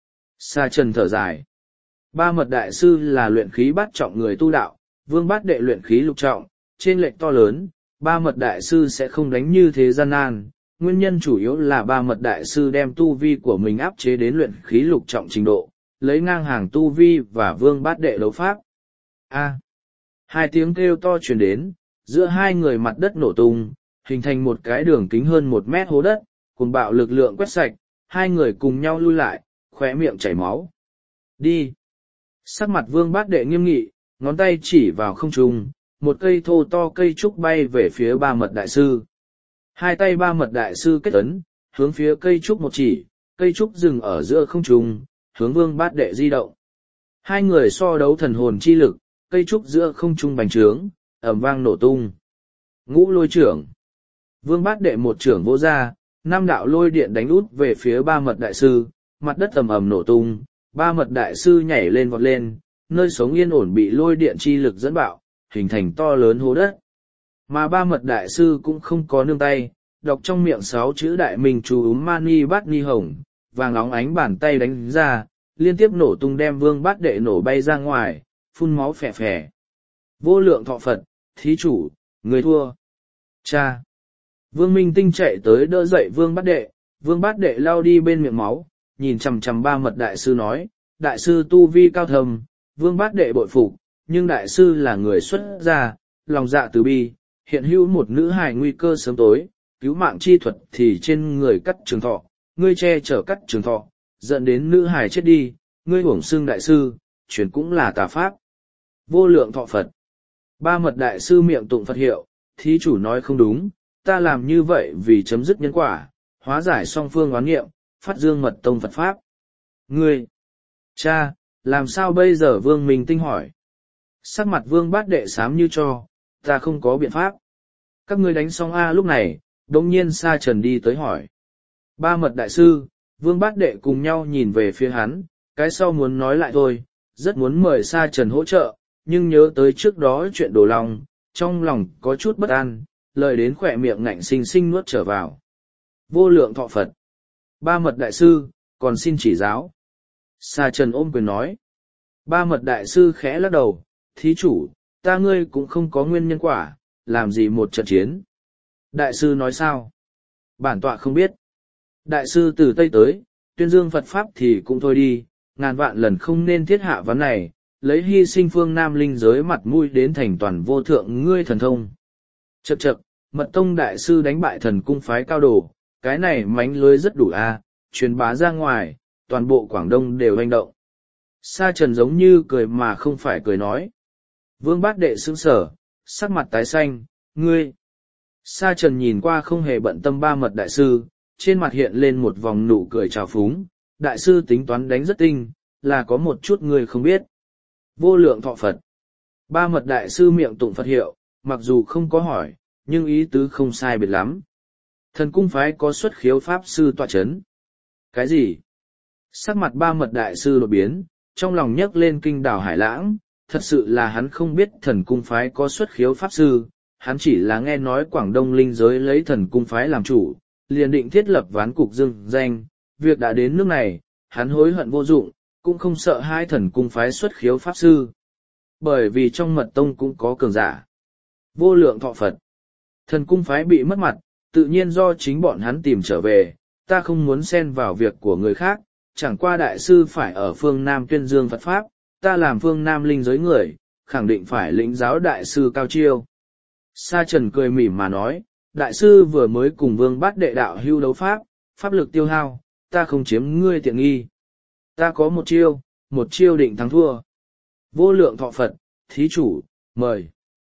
Sa Trần thở dài. Ba mật đại sư là luyện khí bát trọng người tu đạo, Vương Bát Đệ luyện khí lục trọng, trên lệch to lớn, ba mật đại sư sẽ không đánh như thế gian nan. Nguyên nhân chủ yếu là ba mật đại sư đem tu vi của mình áp chế đến luyện khí lục trọng trình độ, lấy ngang hàng tu vi và Vương Bát Đệ đấu pháp. A. Hai tiếng kêu to truyền đến, giữa hai người mặt đất nổ tung, hình thành một cái đường kính hơn một mét hố đất, cùng bạo lực lượng quét sạch, hai người cùng nhau lui lại, khóe miệng chảy máu. Đi! Sắc mặt Vương Bát Đệ nghiêm nghị, ngón tay chỉ vào không trung, một cây thô to cây trúc bay về phía ba mật đại sư. Hai tay ba mật đại sư kết ấn, hướng phía cây trúc một chỉ, cây trúc dừng ở giữa không trung, hướng Vương Bát Đệ di động. Hai người so đấu thần hồn chi lực, cây trúc giữa không trung bành trướng, ầm vang nổ tung. Ngũ lôi trưởng. Vương Bát Đệ một trưởng vỗ ra, năm đạo lôi điện đánh út về phía ba mật đại sư, mặt đất ầm ầm nổ tung, ba mật đại sư nhảy lên vọt lên, nơi sống yên ổn bị lôi điện chi lực dẫn bạo, hình thành to lớn hố đất. Mà ba mật đại sư cũng không có nương tay, đọc trong miệng sáu chữ đại minh chú úm mani bát ni hồng, vàng óng ánh bàn tay đánh ra, liên tiếp nổ tung đem Vương Bát Đệ nổ bay ra ngoài, phun máu phè phè. Vô lượng thọ Phật, thí chủ, người thua. Cha! Vương Minh Tinh chạy tới đỡ dậy Vương Bát Đệ, Vương Bát Đệ lao đi bên miệng máu, nhìn chằm chằm ba mật đại sư nói, đại sư tu vi cao thầm, Vương Bát Đệ bội phục, nhưng đại sư là người xuất gia, lòng dạ từ bi, hiện hữu một nữ hài nguy cơ sớm tối, cứu mạng chi thuật thì trên người cắt trường thọ, ngươi che chở cắt trường thọ, dẫn đến nữ hài chết đi, ngươi uổng xưng đại sư, chuyển cũng là tà pháp. Vô lượng thọ Phật. Ba mật đại sư miệng tụng Phật hiệu, thí chủ nói không đúng, ta làm như vậy vì chấm dứt nhân quả, hóa giải song phương oán nghiệm, phát dương mật tông Phật Pháp. Ngươi, cha, làm sao bây giờ? Vương Minh Tinh hỏi. Sắc mặt Vương Bát Đệ xám như cho, ta không có biện pháp. Các ngươi đánh xong A. Lúc này, đống nhiên Sa Trần đi tới hỏi. Ba mật đại sư, Vương Bát Đệ cùng nhau nhìn về phía hắn, cái sau muốn nói lại thôi, rất muốn mời Sa Trần hỗ trợ, nhưng nhớ tới trước đó chuyện đổ lòng, trong lòng có chút bất an, lời đến khỏe miệng ngạnh sinh sinh nuốt trở vào. Vô lượng thọ Phật. Ba mật đại sư, còn xin chỉ giáo. Sa Trần ôm quyền nói. Ba mật đại sư khẽ lắc đầu, thí chủ, ta ngươi cũng không có nguyên nhân quả, làm gì một trận chiến. Đại sư nói sao? Bản tọa không biết. Đại sư từ Tây tới, tuyên dương Phật Pháp thì cũng thôi đi, ngàn vạn lần không nên thiết hạ vấn này, lấy hy sinh phương Nam linh giới mặt mũi đến thành toàn vô thượng ngươi thần thông. Chậc chậc, mật tông đại sư đánh bại thần cung phái cao đồ, cái này mánh lưới rất đủ a, truyền bá ra ngoài, toàn bộ Quảng Đông đều hành động. Sa Trần giống như cười mà không phải cười nói. Vương Bát Đệ sững sờ, sắc mặt tái xanh, ngươi. Sa Trần nhìn qua không hề bận tâm ba mật đại sư, trên mặt hiện lên một vòng nụ cười trào phúng, đại sư tính toán đánh rất tinh, là có một chút ngươi không biết. Vô lượng thọ Phật. Ba mật đại sư miệng tụng Phật hiệu, mặc dù không có hỏi, nhưng ý tứ không sai biệt lắm. Thần cung phái có xuất khiếu pháp sư tọa chấn. Cái gì? Sắc mặt ba mật đại sư đột biến, trong lòng nhấc lên kinh đảo hải lãng, thật sự là hắn không biết thần cung phái có xuất khiếu pháp sư, hắn chỉ là nghe nói Quảng Đông linh giới lấy thần cung phái làm chủ, liền định thiết lập ván cục dương danh, việc đã đến nước này, hắn hối hận vô dụng, cũng không sợ hai thần cung phái xuất khiếu pháp sư. Bởi vì trong mật tông cũng có cường giả. Vô lượng thọ Phật. Thần cung phái bị mất mặt, tự nhiên do chính bọn hắn tìm trở về, ta không muốn xen vào việc của người khác, chẳng qua đại sư phải ở phương Nam tuyên dương Phật Pháp, ta làm phương Nam linh giới người, khẳng định phải lĩnh giáo đại sư cao chiêu. Sa Trần cười mỉm mà nói, đại sư vừa mới cùng vương bát đệ đạo hưu đấu pháp, pháp lực tiêu hao, ta không chiếm ngươi tiện nghi. Ta có một chiêu, một chiêu định thắng thua. Vô lượng thọ Phật, thí chủ, mời.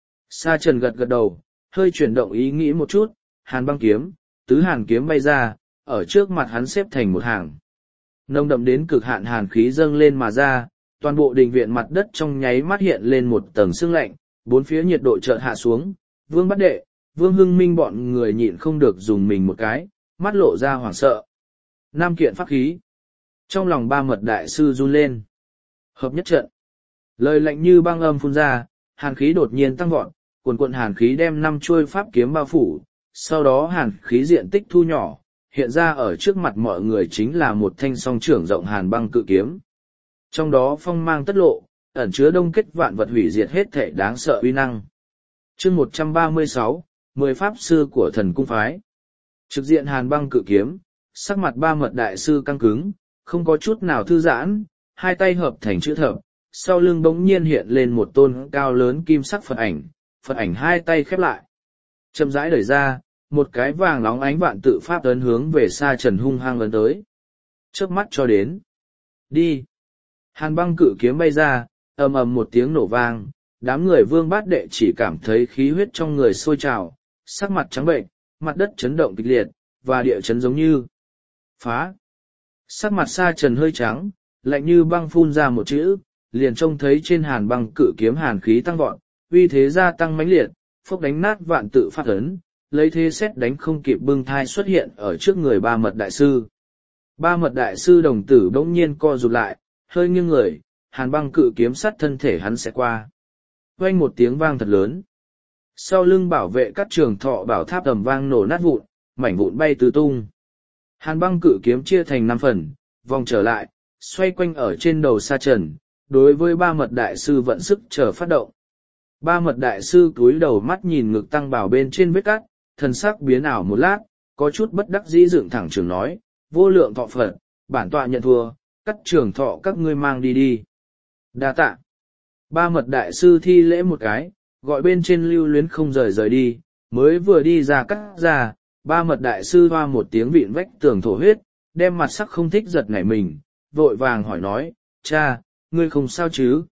Sa Trần gật gật đầu, hơi chuyển động ý nghĩ một chút, hàn băng kiếm, tứ hàn kiếm bay ra, ở trước mặt hắn xếp thành một hàng. Nồng đậm đến cực hạn hàn khí dâng lên mà ra, toàn bộ đình viện mặt đất trong nháy mắt hiện lên một tầng sương lạnh, bốn phía nhiệt độ chợt hạ xuống, vương bát đệ, vương hưng minh bọn người nhịn không được dùng mình một cái, mắt lộ ra hoảng sợ. Nam kiện pháp khí. Trong lòng ba mật đại sư run lên. Hợp nhất trận. Lời lạnh như băng âm phun ra, hàn khí đột nhiên tăng vọt, cuồn cuộn hàn khí đem năm chuôi pháp kiếm bao phủ, sau đó hàn khí diện tích thu nhỏ, hiện ra ở trước mặt mọi người chính là một thanh song trưởng rộng hàn băng cự kiếm. Trong đó phong mang tất lộ, ẩn chứa đông kết vạn vật hủy diệt hết thể đáng sợ uy năng. Chương một trăm ba mươi sáu, mười pháp sư của thần cung phái. Trực diện hàn băng cự kiếm, sắc mặt ba mật đại sư căng cứng, không có chút nào thư giãn, hai tay hợp thành chữ thập, sau lưng bỗng nhiên hiện lên một tôn cao lớn kim sắc Phật ảnh, Phật ảnh hai tay khép lại. Chậm rãi đẩy ra, một cái vàng nóng ánh vạn tự pháp ấn hướng về Sa Trần hung hăng ấn tới. Chớp mắt cho đến. Đi. Hàn băng cự kiếm bay ra, ầm ầm một tiếng nổ vang, đám người vương bát đệ chỉ cảm thấy khí huyết trong người sôi trào, sắc mặt trắng bệnh, mặt đất chấn động kịch liệt, và địa chấn giống như phá. Sắc mặt Sa Trần hơi trắng, lạnh như băng phun ra một chữ, liền trông thấy trên hàn băng cự kiếm hàn khí tăng vọt, uy thế gia tăng mãnh liệt, phốc đánh nát vạn tự pháp ấn, lấy thế xét đánh không kịp bưng thai xuất hiện ở trước người ba mật đại sư. Ba mật đại sư đồng tử bỗng nhiên co rụt lại, hơi nghiêng người, hàn băng cự kiếm sát thân thể hắn sẽ qua. Vang một tiếng vang thật lớn. Sau lưng bảo vệ các trường thọ bảo tháp tầm vang nổ nát vụn, mảnh vụn bay tứ tung. Hàn băng cự kiếm chia thành năm phần, vòng trở lại, xoay quanh ở trên đầu Sa Trần, đối với ba mật đại sư vận sức chờ phát động. Ba mật đại sư cúi đầu mắt nhìn ngực tăng bảo bên trên vết cắt, thần sắc biến ảo một lát, có chút bất đắc dĩ dựng thẳng trường nói, vô lượng thọ Phật, bản tọa nhận thua, cắt trường thọ các ngươi mang đi đi. Đa tạ. Ba mật đại sư thi lễ một cái, gọi bên trên lưu luyến không rời rời đi, mới vừa đi ra cắt ra, ba mật đại sư hoa một tiếng vịn vách tường thổ huyết, đem mặt sắc không thích giật nảy mình, vội vàng hỏi nói, cha, ngươi không sao chứ?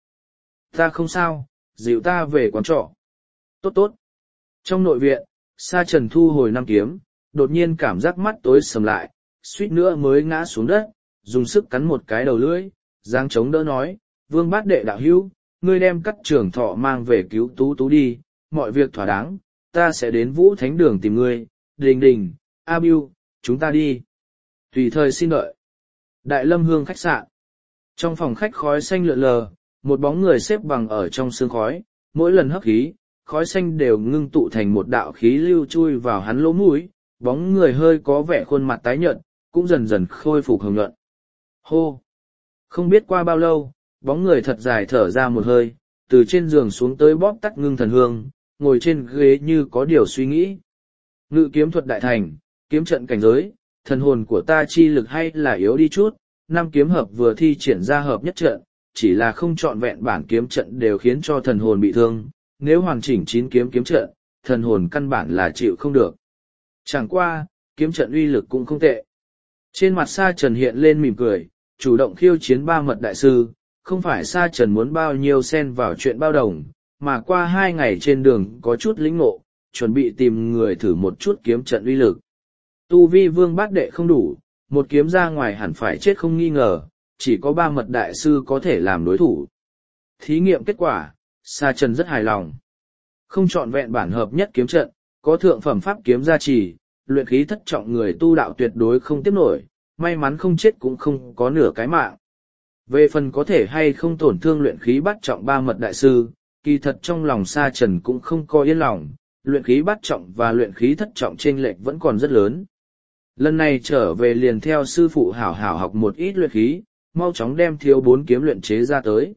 Ta không sao, dịu ta về quán trọ. Tốt tốt. Trong nội viện, Sa Trần thu hồi năm kiếm, đột nhiên cảm giác mắt tối sầm lại, suýt nữa mới ngã xuống đất, dùng sức cắn một cái đầu lưỡi, giang chống đỡ nói, vương bát đệ đạo hữu, ngươi đem cắt trường thọ mang về cứu tú tú đi, mọi việc thỏa đáng, ta sẽ đến Vũ Thánh Đường tìm ngươi, Đình Đình, A Bưu, chúng ta đi. Tùy thời xin đợi. Đại Lâm Hương khách sạn. Trong phòng khách khói xanh lượn lờ, một bóng người xếp bằng ở trong sương khói, mỗi lần hấp khí, khói xanh đều ngưng tụ thành một đạo khí lưu chui vào hắn lỗ mũi, bóng người hơi có vẻ khuôn mặt tái nhợt, cũng dần dần khôi phục hồng nhuận. Hô! Không biết qua bao lâu, bóng người thật dài thở ra một hơi, từ trên giường xuống tới bóp tắt ngưng thần hương, ngồi trên ghế như có điều suy nghĩ. Ngự kiếm thuật đại thành, kiếm trận cảnh giới, thần hồn của ta chi lực hay là yếu đi chút, năm kiếm hợp vừa thi triển ra hợp nhất trận, chỉ là không trọn vẹn bản kiếm trận đều khiến cho thần hồn bị thương, nếu hoàn chỉnh chín kiếm kiếm trận, thần hồn căn bản là chịu không được. Chẳng qua, kiếm trận uy lực cũng không tệ. Trên mặt Sa Trần hiện lên mỉm cười, chủ động khiêu chiến ba mật đại sư, không phải Sa Trần muốn bao nhiêu xen vào chuyện bao đồng, mà qua hai ngày trên đường có chút lĩnh ngộ, chuẩn bị tìm người thử một chút kiếm trận uy lực. Tu vi vương bát đệ không đủ, một kiếm ra ngoài hẳn phải chết không nghi ngờ, chỉ có ba mật đại sư có thể làm đối thủ. Thí nghiệm kết quả, Sa Trần rất hài lòng. Không chọn vẹn bản hợp nhất kiếm trận, có thượng phẩm pháp kiếm gia trì, luyện khí thất trọng người tu đạo tuyệt đối không tiếp nổi, may mắn không chết cũng không có nửa cái mạng. Về phần có thể hay không tổn thương luyện khí bát trọng ba mật đại sư, kỳ thật trong lòng Sa Trần cũng không có yên lòng, luyện khí bát trọng và luyện khí thất trọng chênh lệch vẫn còn rất lớn. Lần này trở về liền theo sư phụ hảo hảo học một ít luyện khí, mau chóng đem thiếu bốn kiếm luyện chế ra tới.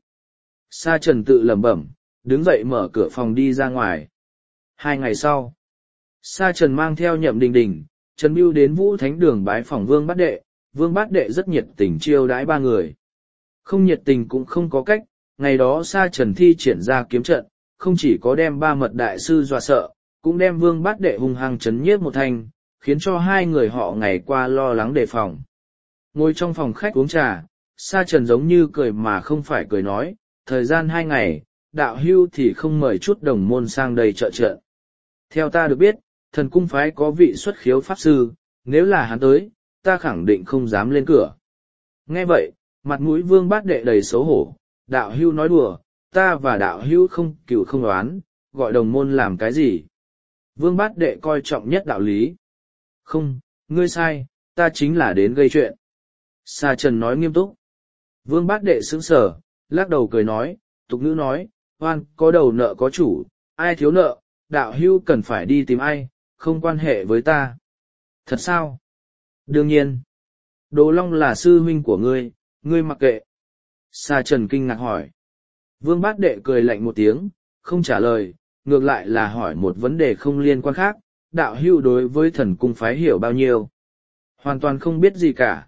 Sa Trần tự lẩm bẩm, đứng dậy mở cửa phòng đi ra ngoài. Hai ngày sau, Sa Trần mang theo Nhậm Đình Đình, Trần Bưu đến Vũ Thánh Đường bái phỏng Vương Bát Đệ, Vương Bát Đệ rất nhiệt tình chiêu đãi ba người. Không nhiệt tình cũng không có cách, ngày đó Sa Trần thi triển ra kiếm trận, không chỉ có đem ba mật đại sư dọa sợ, cũng đem Vương Bát Đệ hung hăng chấn nhiếp một thanh, khiến cho hai người họ ngày qua lo lắng đề phòng. Ngồi trong phòng khách uống trà, Sa Trần giống như cười mà không phải cười nói, thời gian hai ngày, đạo hưu thì không mời chút đồng môn sang đây trợ trận. Theo ta được biết, thần cung phái có vị xuất khiếu pháp sư, nếu là hắn tới, ta khẳng định không dám lên cửa. Nghe vậy, mặt mũi Vương Bát Đệ đầy xấu hổ, đạo hưu nói đùa, ta và đạo hưu không cựu không đoán, gọi đồng môn làm cái gì. Vương Bát Đệ coi trọng nhất đạo lý. Không, ngươi sai, ta chính là đến gây chuyện. Sa Trần nói nghiêm túc. Vương Bát Đệ sững sờ, lắc đầu cười nói, tục ngữ nói, oan có đầu nợ có chủ, ai thiếu nợ, đạo hưu cần phải đi tìm ai, không quan hệ với ta. Thật sao? Đương nhiên. Đồ Long là sư huynh của ngươi, ngươi mặc kệ. Sa Trần kinh ngạc hỏi. Vương Bát Đệ cười lạnh một tiếng, không trả lời, ngược lại là hỏi một vấn đề không liên quan khác, đạo hưu đối với thần cung phái hiểu bao nhiêu? Hoàn toàn không biết gì cả.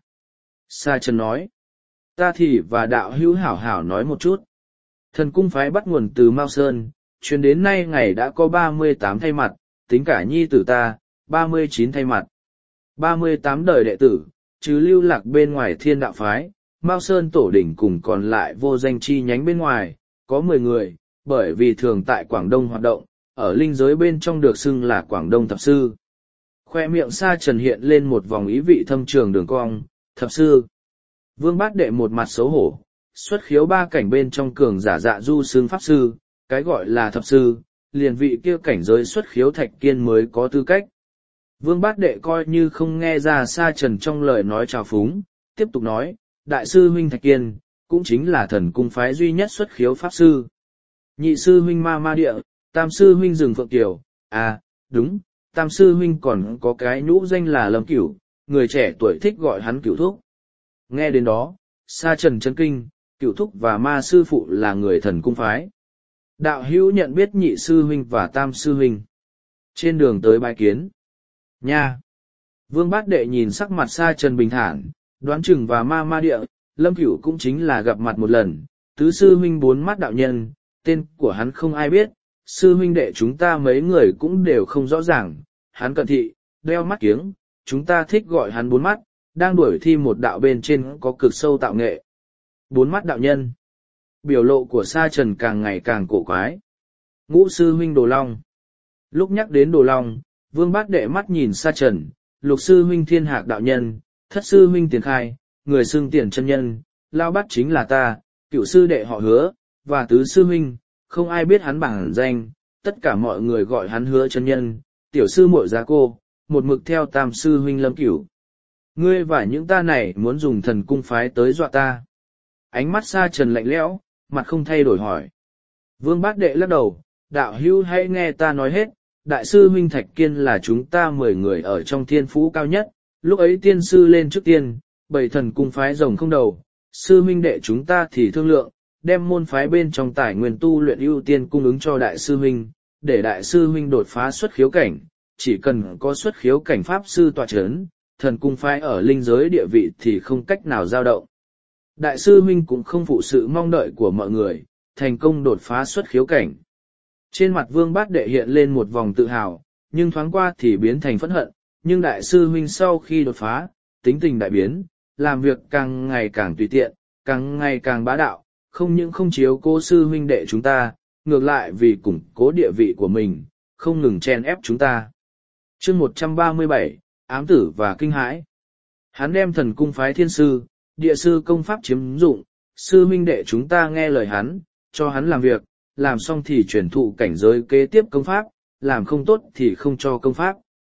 Sa Trần nói. Ta thì và đạo hưu hảo hảo nói một chút. Thần cung phái bắt nguồn từ Mao Sơn, truyền đến nay ngày đã có ba mươi tám thay mặt, tính cả nhi tử ta, ba mươi chín thay mặt. ba mươi tám đời đệ tử, chứ lưu lạc bên ngoài thiên đạo phái, Mao Sơn tổ đỉnh cùng còn lại vô danh chi nhánh bên ngoài, có mười người, bởi vì thường tại Quảng Đông hoạt động, ở linh giới bên trong được xưng là Quảng Đông Thập Sư. Khoe miệng Sa Trần hiện lên một vòng ý vị thâm trường đường cong, Thập Sư. Vương Bát Đệ một mặt xấu hổ, xuất khiếu ba cảnh bên trong cường giả dạ du xương Pháp Sư, cái gọi là Thập Sư, liền vị kia cảnh giới xuất khiếu Thạch Kiên mới có tư cách. Vương Bát Đệ coi như không nghe ra Sa Trần trong lời nói trào phúng, tiếp tục nói, Đại sư huynh Thạch Kiên, cũng chính là thần cung phái duy nhất xuất khiếu Pháp Sư. Nhị sư huynh Ma Ma Địa, tam sư huynh Rừng Phượng Kiều, à, đúng, tam sư huynh còn có cái nhũ danh là Lâm Cửu, người trẻ tuổi thích gọi hắn Cửu Thúc. Nghe đến đó, Sa Trần chấn kinh, Cửu Thúc và Ma sư phụ là người thần cung phái. Đạo hữu nhận biết nhị sư huynh và tam sư huynh. Trên đường tới bái kiến. Nha! Vương Bát Đệ nhìn sắc mặt Sa Trần bình thản, đoán chừng và Ma Ma Địa, Lâm Cửu cũng chính là gặp mặt một lần, tứ sư huynh bốn mắt đạo nhân, tên của hắn không ai biết, sư huynh đệ chúng ta mấy người cũng đều không rõ ràng, hắn cận thị, đeo mắt kiếng, chúng ta thích gọi hắn bốn mắt, đang đuổi thi một đạo bên trên có cực sâu tạo nghệ. Bốn mắt đạo nhân. Biểu lộ của Sa Trần càng ngày càng cổ quái. Ngũ sư huynh Đồ Long. Lúc nhắc đến Đồ Long, Vương Bát Đệ mắt nhìn Sa Trần, lục sư huynh Thiên Hạc đạo nhân, thất sư huynh Tiền Khai, người xưng Tiền chân nhân, lao bát chính là ta, cửu sư đệ họ Hứa, và tứ sư huynh, không ai biết hắn bản danh, tất cả mọi người gọi hắn Hứa chân nhân, tiểu sư muội Giá Cô, một mực theo tam sư huynh Lâm Cửu. Ngươi và những ta này muốn dùng thần cung phái tới dọa ta. Ánh mắt Sa Trần lạnh lẽo, mặt không thay đổi hỏi. Vương Bát Đệ lắc đầu, đạo hữu hãy nghe ta nói hết, đại sư huynh Thạch Kiên là chúng ta mười người ở trong thiên phú cao nhất, lúc ấy tiên sư lên trước tiên, bảy thần cung phái rồng không đầu, sư huynh đệ chúng ta thì thương lượng, đem môn phái bên trong tài nguyên tu luyện ưu tiên cung ứng cho đại sư huynh, để đại sư huynh đột phá xuất khiếu cảnh, chỉ cần có xuất khiếu cảnh pháp sư tọa chấn, thần cung phái ở linh giới địa vị thì không cách nào dao động. Đại sư huynh cũng không phụ sự mong đợi của mọi người, thành công đột phá xuất khiếu cảnh. Trên mặt Vương Bát Đệ hiện lên một vòng tự hào, nhưng thoáng qua thì biến thành phẫn hận, nhưng đại sư huynh sau khi đột phá, tính tình đại biến, làm việc càng ngày càng tùy tiện, càng ngày càng bá đạo, không những không chiếu cố sư huynh đệ chúng ta, ngược lại vì củng cố địa vị của mình, không ngừng chen ép chúng ta. Chương một trăm ba mươi bảy, ám tử và kinh hãi. Hắn đem thần cung phái thiên sư, địa sư công pháp chiếm dụng, sư huynh đệ chúng ta nghe lời hắn, cho hắn làm việc, làm xong thì truyền thụ cảnh giới kế tiếp công pháp, làm không tốt thì không cho công pháp.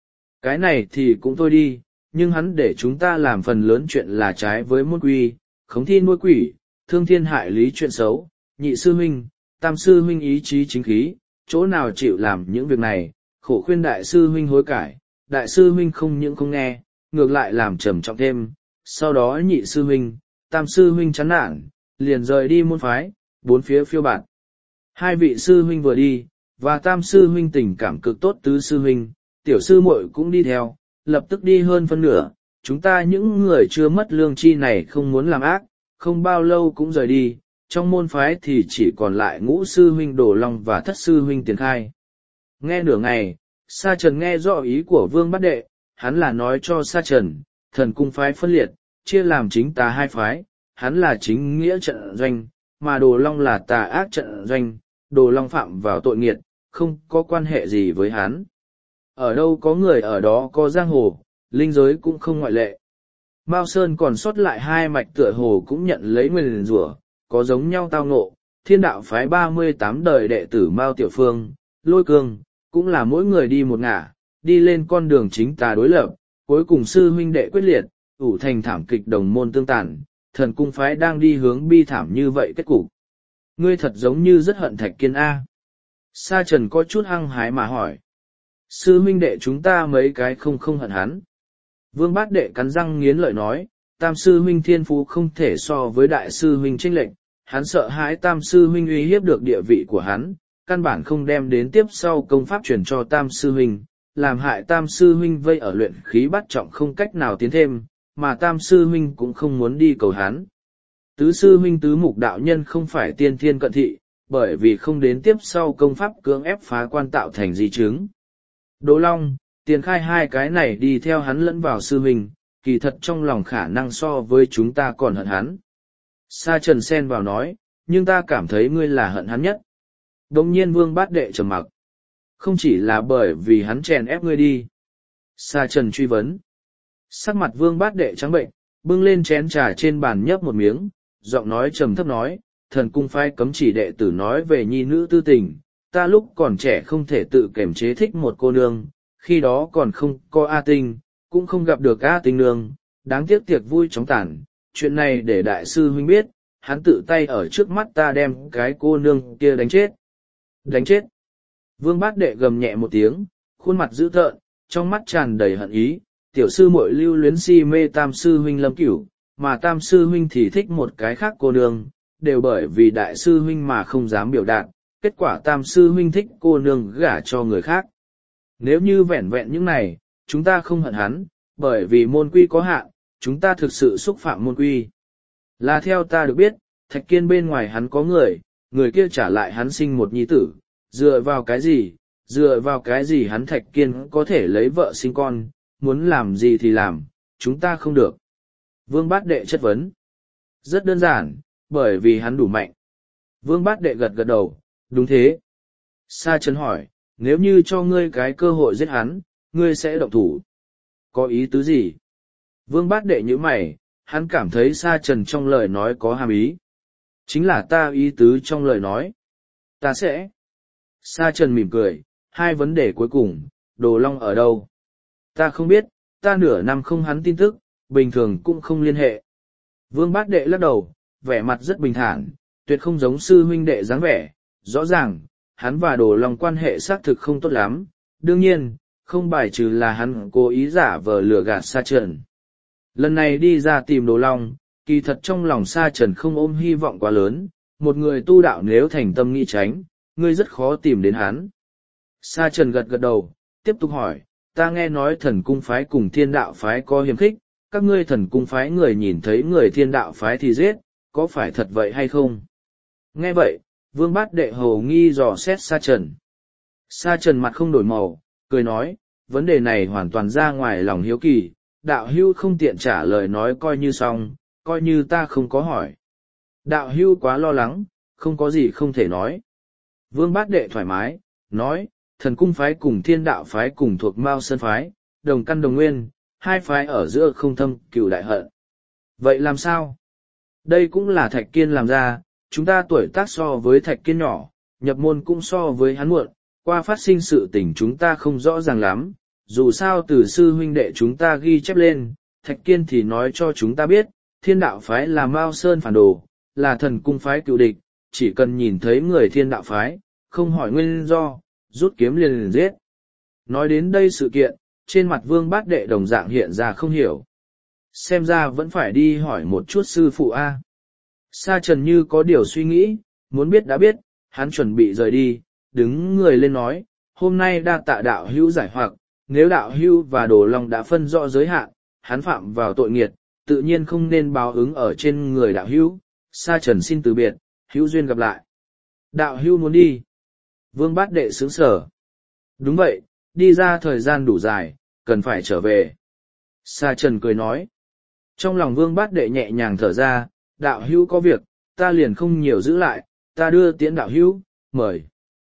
Cái này thì cũng thôi đi, nhưng hắn để chúng ta làm phần lớn chuyện là trái với môn quy, khống thi nuôi quỷ, thương thiên hại lý chuyện xấu, nhị sư huynh, tam sư huynh ý chí chính khí, chỗ nào chịu làm những việc này, khổ khuyên đại sư huynh hối cải, đại sư huynh không những không nghe, ngược lại làm trầm trọng thêm, sau đó nhị sư huynh, tam sư huynh chán nản, liền rời đi môn phái, bốn phía phiêu bạt. Hai vị sư huynh vừa đi, và tam sư huynh tình cảm cực tốt tứ sư huynh, tiểu sư muội cũng đi theo, lập tức đi hơn phân nửa, chúng ta những người chưa mất lương chi này không muốn làm ác, không bao lâu cũng rời đi, trong môn phái thì chỉ còn lại ngũ sư huynh Đồ Long và thất sư huynh Tiền Khai. Nghe nửa ngày, Sa Trần nghe rõ ý của Vương Bát Đệ, hắn là nói cho Sa Trần, thần cung phái phân liệt, chia làm chính tà hai phái, hắn là chính nghĩa trận doanh, mà Đồ Long là tà ác trận doanh, Đồ Long phạm vào tội nghiệt, không có quan hệ gì với hắn. Ở đâu có người ở đó có giang hồ, linh giới cũng không ngoại lệ. Mao Sơn còn sót lại hai mạch tựa hồ cũng nhận lấy nguyền rủa, có giống nhau tao ngộ, thiên đạo phái ba mươi tám đời đệ tử Mao Tiểu Phương, Lôi Cương, cũng là mỗi người đi một ngả, đi lên con đường chính tà đối lập, cuối cùng sư huynh đệ quyết liệt, ủ thành thảm kịch đồng môn tương tàn, thần cung phái đang đi hướng bi thảm như vậy kết cục. Ngươi thật giống như rất hận Thạch Kiên A. Sa Trần có chút hăng hái mà hỏi. Sư huynh đệ chúng ta mấy cái không không hận hắn. Vương Bát Đệ cắn răng nghiến lợi nói, tam sư huynh thiên phú không thể so với đại sư huynh chênh lệch, hắn sợ hãi tam sư huynh uy hiếp được địa vị của hắn, căn bản không đem đến tiếp sau công pháp truyền cho tam sư huynh, làm hại tam sư huynh vây ở luyện khí bắt trọng không cách nào tiến thêm, mà tam sư huynh cũng không muốn đi cầu hắn. Tứ sư huynh tứ mục đạo nhân không phải tiên thiên cận thị, bởi vì không đến tiếp sau công pháp cưỡng ép phá quan tạo thành di chứng. Đỗ Long, Tiền Khai hai cái này đi theo hắn lẫn vào sư huynh, kỳ thật trong lòng khả năng so với chúng ta còn hận hắn. Sa Trần xen vào nói, nhưng ta cảm thấy ngươi là hận hắn nhất. Đồng nhiên Vương Bát Đệ trầm mặc. Không chỉ là bởi vì hắn chèn ép ngươi đi. Sa Trần truy vấn. Sắc mặt Vương Bát Đệ trắng bệnh, bưng lên chén trà trên bàn nhấp một miếng, giọng nói trầm thấp nói, thần cung phái cấm chỉ đệ tử nói về nhi nữ tư tình, ta lúc còn trẻ không thể tự kiềm chế thích một cô nương, khi đó còn không có A Tinh, cũng không gặp được A Tinh nương, đáng tiếc tiệc vui chóng tàn, chuyện này để đại sư huynh biết, hắn tự tay ở trước mắt ta đem cái cô nương kia đánh chết. Đánh chết. Vương Bát Đệ gầm nhẹ một tiếng, khuôn mặt dữ tợn, trong mắt tràn đầy hận ý, tiểu sư muội lưu luyến si mê tam sư huynh Lâm Cửu, mà tam sư huynh thì thích một cái khác cô nương, đều bởi vì đại sư huynh mà không dám biểu đạt, kết quả tam sư huynh thích cô nương gả cho người khác. Nếu như vẹn vẹn những này, chúng ta không hận hắn, bởi vì môn quy có hạn, chúng ta thực sự xúc phạm môn quy. Là theo ta được biết, Thạch Kiên bên ngoài hắn có người, người kia trả lại hắn sinh một nhi tử, dựa vào cái gì, dựa vào cái gì hắn Thạch Kiên có thể lấy vợ sinh con, muốn làm gì thì làm, chúng ta không được. Vương Bát Đệ chất vấn. Rất đơn giản, bởi vì hắn đủ mạnh. Vương Bát Đệ gật gật đầu, đúng thế. Sa Trần hỏi, nếu như cho ngươi cái cơ hội giết hắn, ngươi sẽ động thủ. Có ý tứ gì? Vương Bát Đệ nhíu mày, hắn cảm thấy Sa Trần trong lời nói có hàm ý. Chính là ta ý tứ trong lời nói. Ta sẽ. Sa Trần mỉm cười, hai vấn đề cuối cùng, Đồ Long ở đâu? Ta không biết, ta nửa năm không hắn tin tức, bình thường cũng không liên hệ. Vương Bát Đệ lắc đầu, vẻ mặt rất bình thản, tuyệt không giống sư huynh đệ dáng vẻ, rõ ràng, hắn và Đồ Long quan hệ xác thực không tốt lắm, đương nhiên, không bài trừ là hắn cố ý giả vờ lừa gạt Sa Trần. Lần này đi ra tìm Đồ Long, kỳ thật trong lòng Sa Trần không ôm hy vọng quá lớn, một người tu đạo nếu thành tâm nghĩ tránh, ngươi rất khó tìm đến hắn. Sa Trần gật gật đầu, tiếp tục hỏi, ta nghe nói thần cung phái cùng thiên đạo phái có hiềm khích, các ngươi thần cung phái người nhìn thấy người thiên đạo phái thì giết, có phải thật vậy hay không? Nghe vậy, Vương Bát Đệ hầu nghi dò xét Sa Trần. Sa Trần mặt không đổi màu, cười nói, vấn đề này hoàn toàn ra ngoài lòng hiếu kỳ, đạo hưu không tiện trả lời nói coi như xong, coi như ta không có hỏi. Đạo hưu quá lo lắng, không có gì không thể nói. Vương Bát Đệ thoải mái, nói, thần cung phái cùng thiên đạo phái cùng thuộc Mao Sơn phái, đồng căn đồng nguyên, hai phái ở giữa không thâm cừu đại hận. Vậy làm sao? Đây cũng là Thạch Kiên làm ra, chúng ta tuổi tác so với Thạch Kiên nhỏ, nhập môn cũng so với hắn muộn, qua phát sinh sự tình chúng ta không rõ ràng lắm, dù sao từ sư huynh đệ chúng ta ghi chép lên, Thạch Kiên thì nói cho chúng ta biết, thiên đạo phái là Mao Sơn phản đồ, là thần cung phái cựu địch, chỉ cần nhìn thấy người thiên đạo phái, không hỏi nguyên do, rút kiếm liền liền giết. Nói đến đây sự kiện, trên mặt Vương Bát Đệ đồng dạng hiện ra không hiểu. Xem ra vẫn phải đi hỏi một chút sư phụ A. Sa Trần như có điều suy nghĩ, muốn biết đã biết, hắn chuẩn bị rời đi, đứng người lên nói, hôm nay đa tạ đạo hữu giải hoặc, nếu đạo hữu và Đồ Long đã phân rõ giới hạn, hắn phạm vào tội nghiệt, tự nhiên không nên báo ứng ở trên người đạo hữu. Sa Trần xin từ biệt, hữu duyên gặp lại. Đạo hữu muốn đi. Vương Bát Đệ sướng sở. Đúng vậy, đi ra thời gian đủ dài, cần phải trở về. Sa Trần cười nói. Trong lòng Vương Bát Đệ nhẹ nhàng thở ra, đạo hữu có việc, ta liền không nhiều giữ lại, ta đưa tiễn đạo hữu, mời.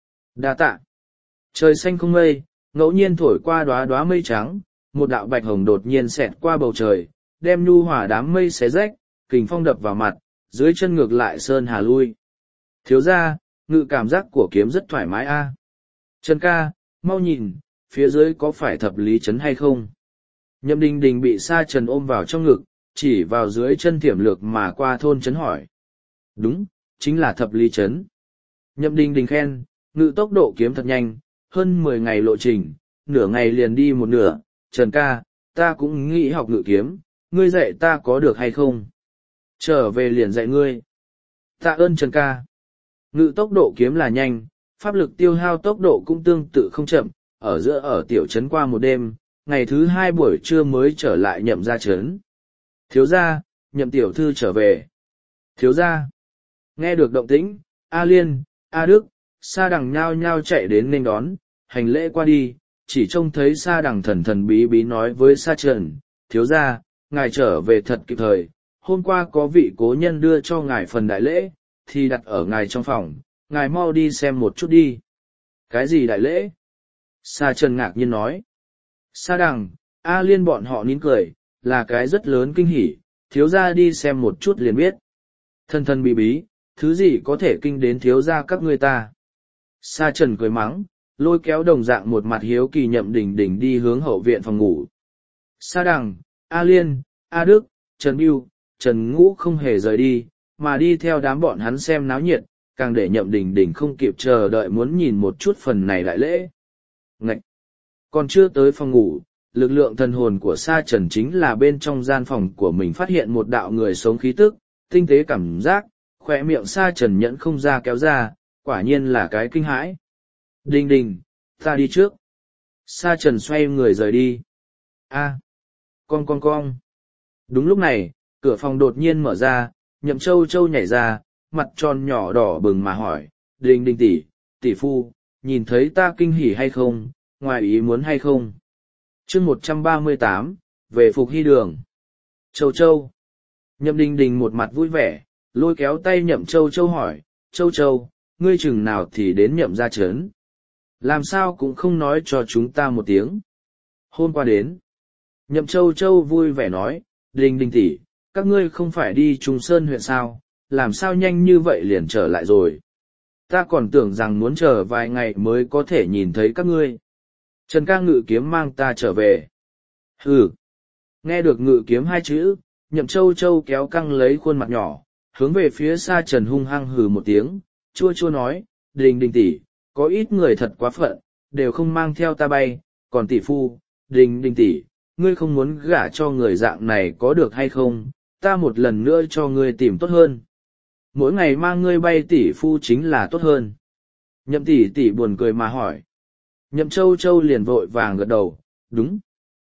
Đa tạ. Trời xanh không mây, ngẫu nhiên thổi qua đóa đóa mây trắng, một đạo bạch hồng đột nhiên xẹt qua bầu trời, đem nhu hòa đám mây xé rách, kình phong đập vào mặt, dưới chân ngược lại sơn hà lui. Thiếu ra, ngự cảm giác của kiếm rất thoải mái a. Trần ca, mau nhìn, phía dưới có phải thập lý trấn hay không? Nhậm Đình Đình bị Sa Trần ôm vào trong ngực, chỉ vào dưới chân thiểm lược mà qua thôn trấn hỏi. Đúng, chính là thập lý trấn. Nhậm Đình Đình khen, ngự tốc độ kiếm thật nhanh, hơn mười ngày lộ trình, nửa ngày liền đi một nửa. Trần ca, ta cũng nghĩ học ngự kiếm, ngươi dạy ta có được hay không? Trở về liền dạy ngươi. Tạ ơn Trần ca. Ngự tốc độ kiếm là nhanh, pháp lực tiêu hao tốc độ cũng tương tự không chậm, ở giữa ở tiểu trấn qua một đêm, ngày thứ hai buổi trưa mới trở lại Nhậm gia trấn. Thiếu gia, Nhậm tiểu thư trở về. Thiếu gia. Nghe được động tĩnh, A Liên, A Đức, Sa Đằng nhao nhao chạy đến nên đón, hành lễ qua đi, chỉ trông thấy Sa Đằng thần thần bí bí nói với Sa Trần, thiếu gia, ngài trở về thật kịp thời, hôm qua có vị cố nhân đưa cho ngài phần đại lễ, thì đặt ở ngài trong phòng, ngài mau đi xem một chút đi. Cái gì đại lễ? Sa Trần ngạc nhiên nói. Sa Đằng, A Liên bọn họ nín cười, là cái rất lớn kinh hỉ, thiếu gia đi xem một chút liền biết. Thần thần bí bí, thứ gì có thể kinh đến thiếu gia các ngươi ta? Sa Trần cười mắng, lôi kéo đồng dạng một mặt hiếu kỳ Nhậm Đình Đình đi hướng hậu viện phòng ngủ. Sa Đằng, A Liên, A Đức, Trần Bưu, Trần Ngũ không hề rời đi, mà đi theo đám bọn hắn xem náo nhiệt, càng để Nhậm Đình Đình không kịp chờ đợi muốn nhìn một chút phần này đại lễ. Ngậy! Còn chưa tới phòng ngủ, lực lượng thần hồn của Sa Trần chính là bên trong gian phòng của mình phát hiện một đạo người sống khí tức, tinh tế cảm giác, khỏe miệng Sa Trần nhẫn không ra kéo ra, quả nhiên là cái kinh hãi. Đình Đình, ta đi trước. Sa Trần xoay người rời đi. A, con con con. Đúng lúc này, cửa phòng đột nhiên mở ra, Nhậm Châu Châu nhảy ra, mặt tròn nhỏ đỏ bừng mà hỏi, Đình Đình tỷ, tỷ phu, nhìn thấy ta kinh hỉ hay không, ngoài ý muốn hay không? Chương một trăm ba mươi tám, về Phục Hy Đường. Châu Châu. Nhậm Đình Đình một mặt vui vẻ, lôi kéo tay Nhậm Châu Châu hỏi, Châu Châu, ngươi chừng nào thì đến Nhậm gia trấn? Làm sao cũng không nói cho chúng ta một tiếng. Hôm qua đến. Nhậm Châu Châu vui vẻ nói, Đình Đình tỷ, các ngươi không phải đi Trung Sơn huyện sao, làm sao nhanh như vậy liền trở lại rồi. Ta còn tưởng rằng muốn chờ vài ngày mới có thể nhìn thấy các ngươi. Trần ca ngự kiếm mang ta trở về. Hừ. Nghe được ngự kiếm hai chữ, Nhậm Châu Châu kéo căng lấy khuôn mặt nhỏ, hướng về phía Sa Trần hung hăng hừ một tiếng, chua chua nói, Đình Đình tỷ, có ít người thật quá phận, đều không mang theo ta bay, còn tỷ phu, Đình Đình tỷ, ngươi không muốn gả cho người dạng này có được hay không, ta một lần nữa cho ngươi tìm tốt hơn. Mỗi ngày mang ngươi bay tỷ phu chính là tốt hơn. Nhậm tỷ tỷ buồn cười mà hỏi. Nhậm Châu Châu liền vội vàng gật đầu, đúng.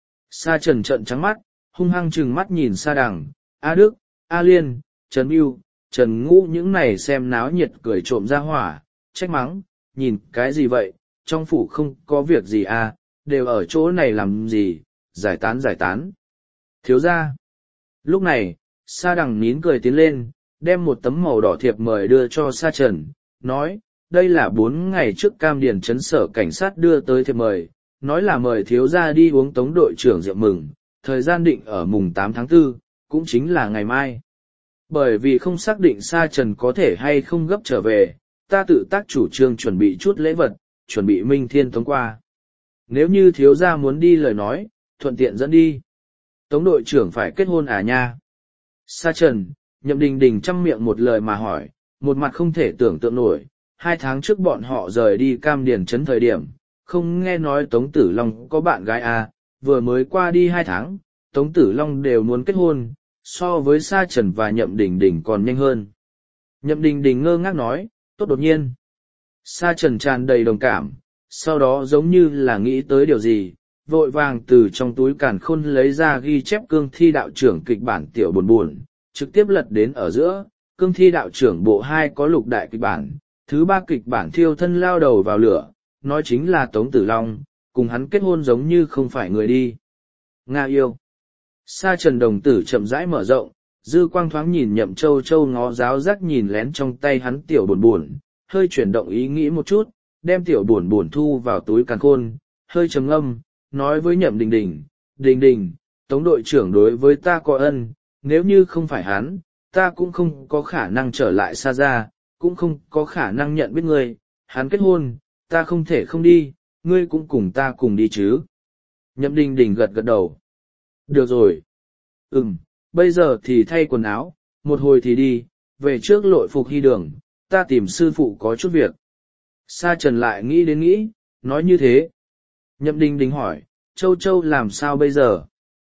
Sa Trần trợn trắng mắt, hung hăng trừng mắt nhìn Sa Đằng, A Đức, A Liên, Trần Bưu, Trần Ngũ những này xem náo nhiệt cười trộm ra hỏa, trách mắng, nhìn cái gì vậy, trong phủ không có việc gì à, đều ở chỗ này làm gì, giải tán giải tán. Thiếu ra. Lúc này, Sa Đằng nín cười tiến lên, đem một tấm màu đỏ thiệp mời đưa cho Sa Trần, nói, đây là bốn ngày trước Cam Điền trấn sở cảnh sát đưa tới thiệp mời, nói là mời thiếu gia đi uống tống đội trưởng rượu mừng, thời gian định ở mùng tám tháng tư, cũng chính là ngày mai. Bởi vì không xác định Sa Trần có thể hay không gấp trở về, ta tự tác chủ trương chuẩn bị chút lễ vật, chuẩn bị minh thiên tống qua. Nếu như thiếu gia muốn đi lời nói, thuận tiện dẫn đi. Tống đội trưởng phải kết hôn à nha? Sa Trần, Nhậm Đình Đình chăm miệng một lời mà hỏi, một mặt không thể tưởng tượng nổi, hai tháng trước bọn họ rời đi Cam Điền Trấn thời điểm, không nghe nói Tống Tử Long có bạn gái à, vừa mới qua đi hai tháng, Tống Tử Long đều muốn kết hôn, so với Sa Trần và Nhậm Đình Đình còn nhanh hơn. Nhậm Đình Đình ngơ ngác nói, tốt đột nhiên. Sa Trần tràn đầy đồng cảm, sau đó giống như là nghĩ tới điều gì, vội vàng từ trong túi càn khôn lấy ra ghi chép cương thi đạo trưởng kịch bản tiểu buồn buồn, trực tiếp lật đến ở giữa, cương thi đạo trưởng bộ hai có lục đại kịch bản, thứ ba kịch bản thiêu thân lao đầu vào lửa, nói chính là Tống Tử Long, cùng hắn kết hôn giống như không phải người đi. Nga yêu. Sa Trần đồng tử chậm rãi mở rộng, dư quang thoáng nhìn Nhậm Châu Châu ngó giáo giác nhìn lén trong tay hắn tiểu buồn buồn, hơi chuyển động ý nghĩ một chút, đem tiểu buồn buồn thu vào túi càn khôn, hơi trầm ngâm, nói với Nhậm Đình Đình, Đình Đình, Tống đội trưởng đối với ta có ân, nếu như không phải hắn, ta cũng không có khả năng trở lại Sa gia, cũng không có khả năng nhận biết ngươi, hắn kết hôn, ta không thể không đi, ngươi cũng cùng ta cùng đi chứ. Nhậm Đình Đình gật gật đầu. Được rồi. Ừm, bây giờ thì thay quần áo, một hồi thì đi, về trước lội phục hy đường, ta tìm sư phụ có chút việc. Sa Trần lại nghĩ đến nghĩ, nói như thế. Nhậm Đình Đình hỏi, Châu Châu làm sao bây giờ?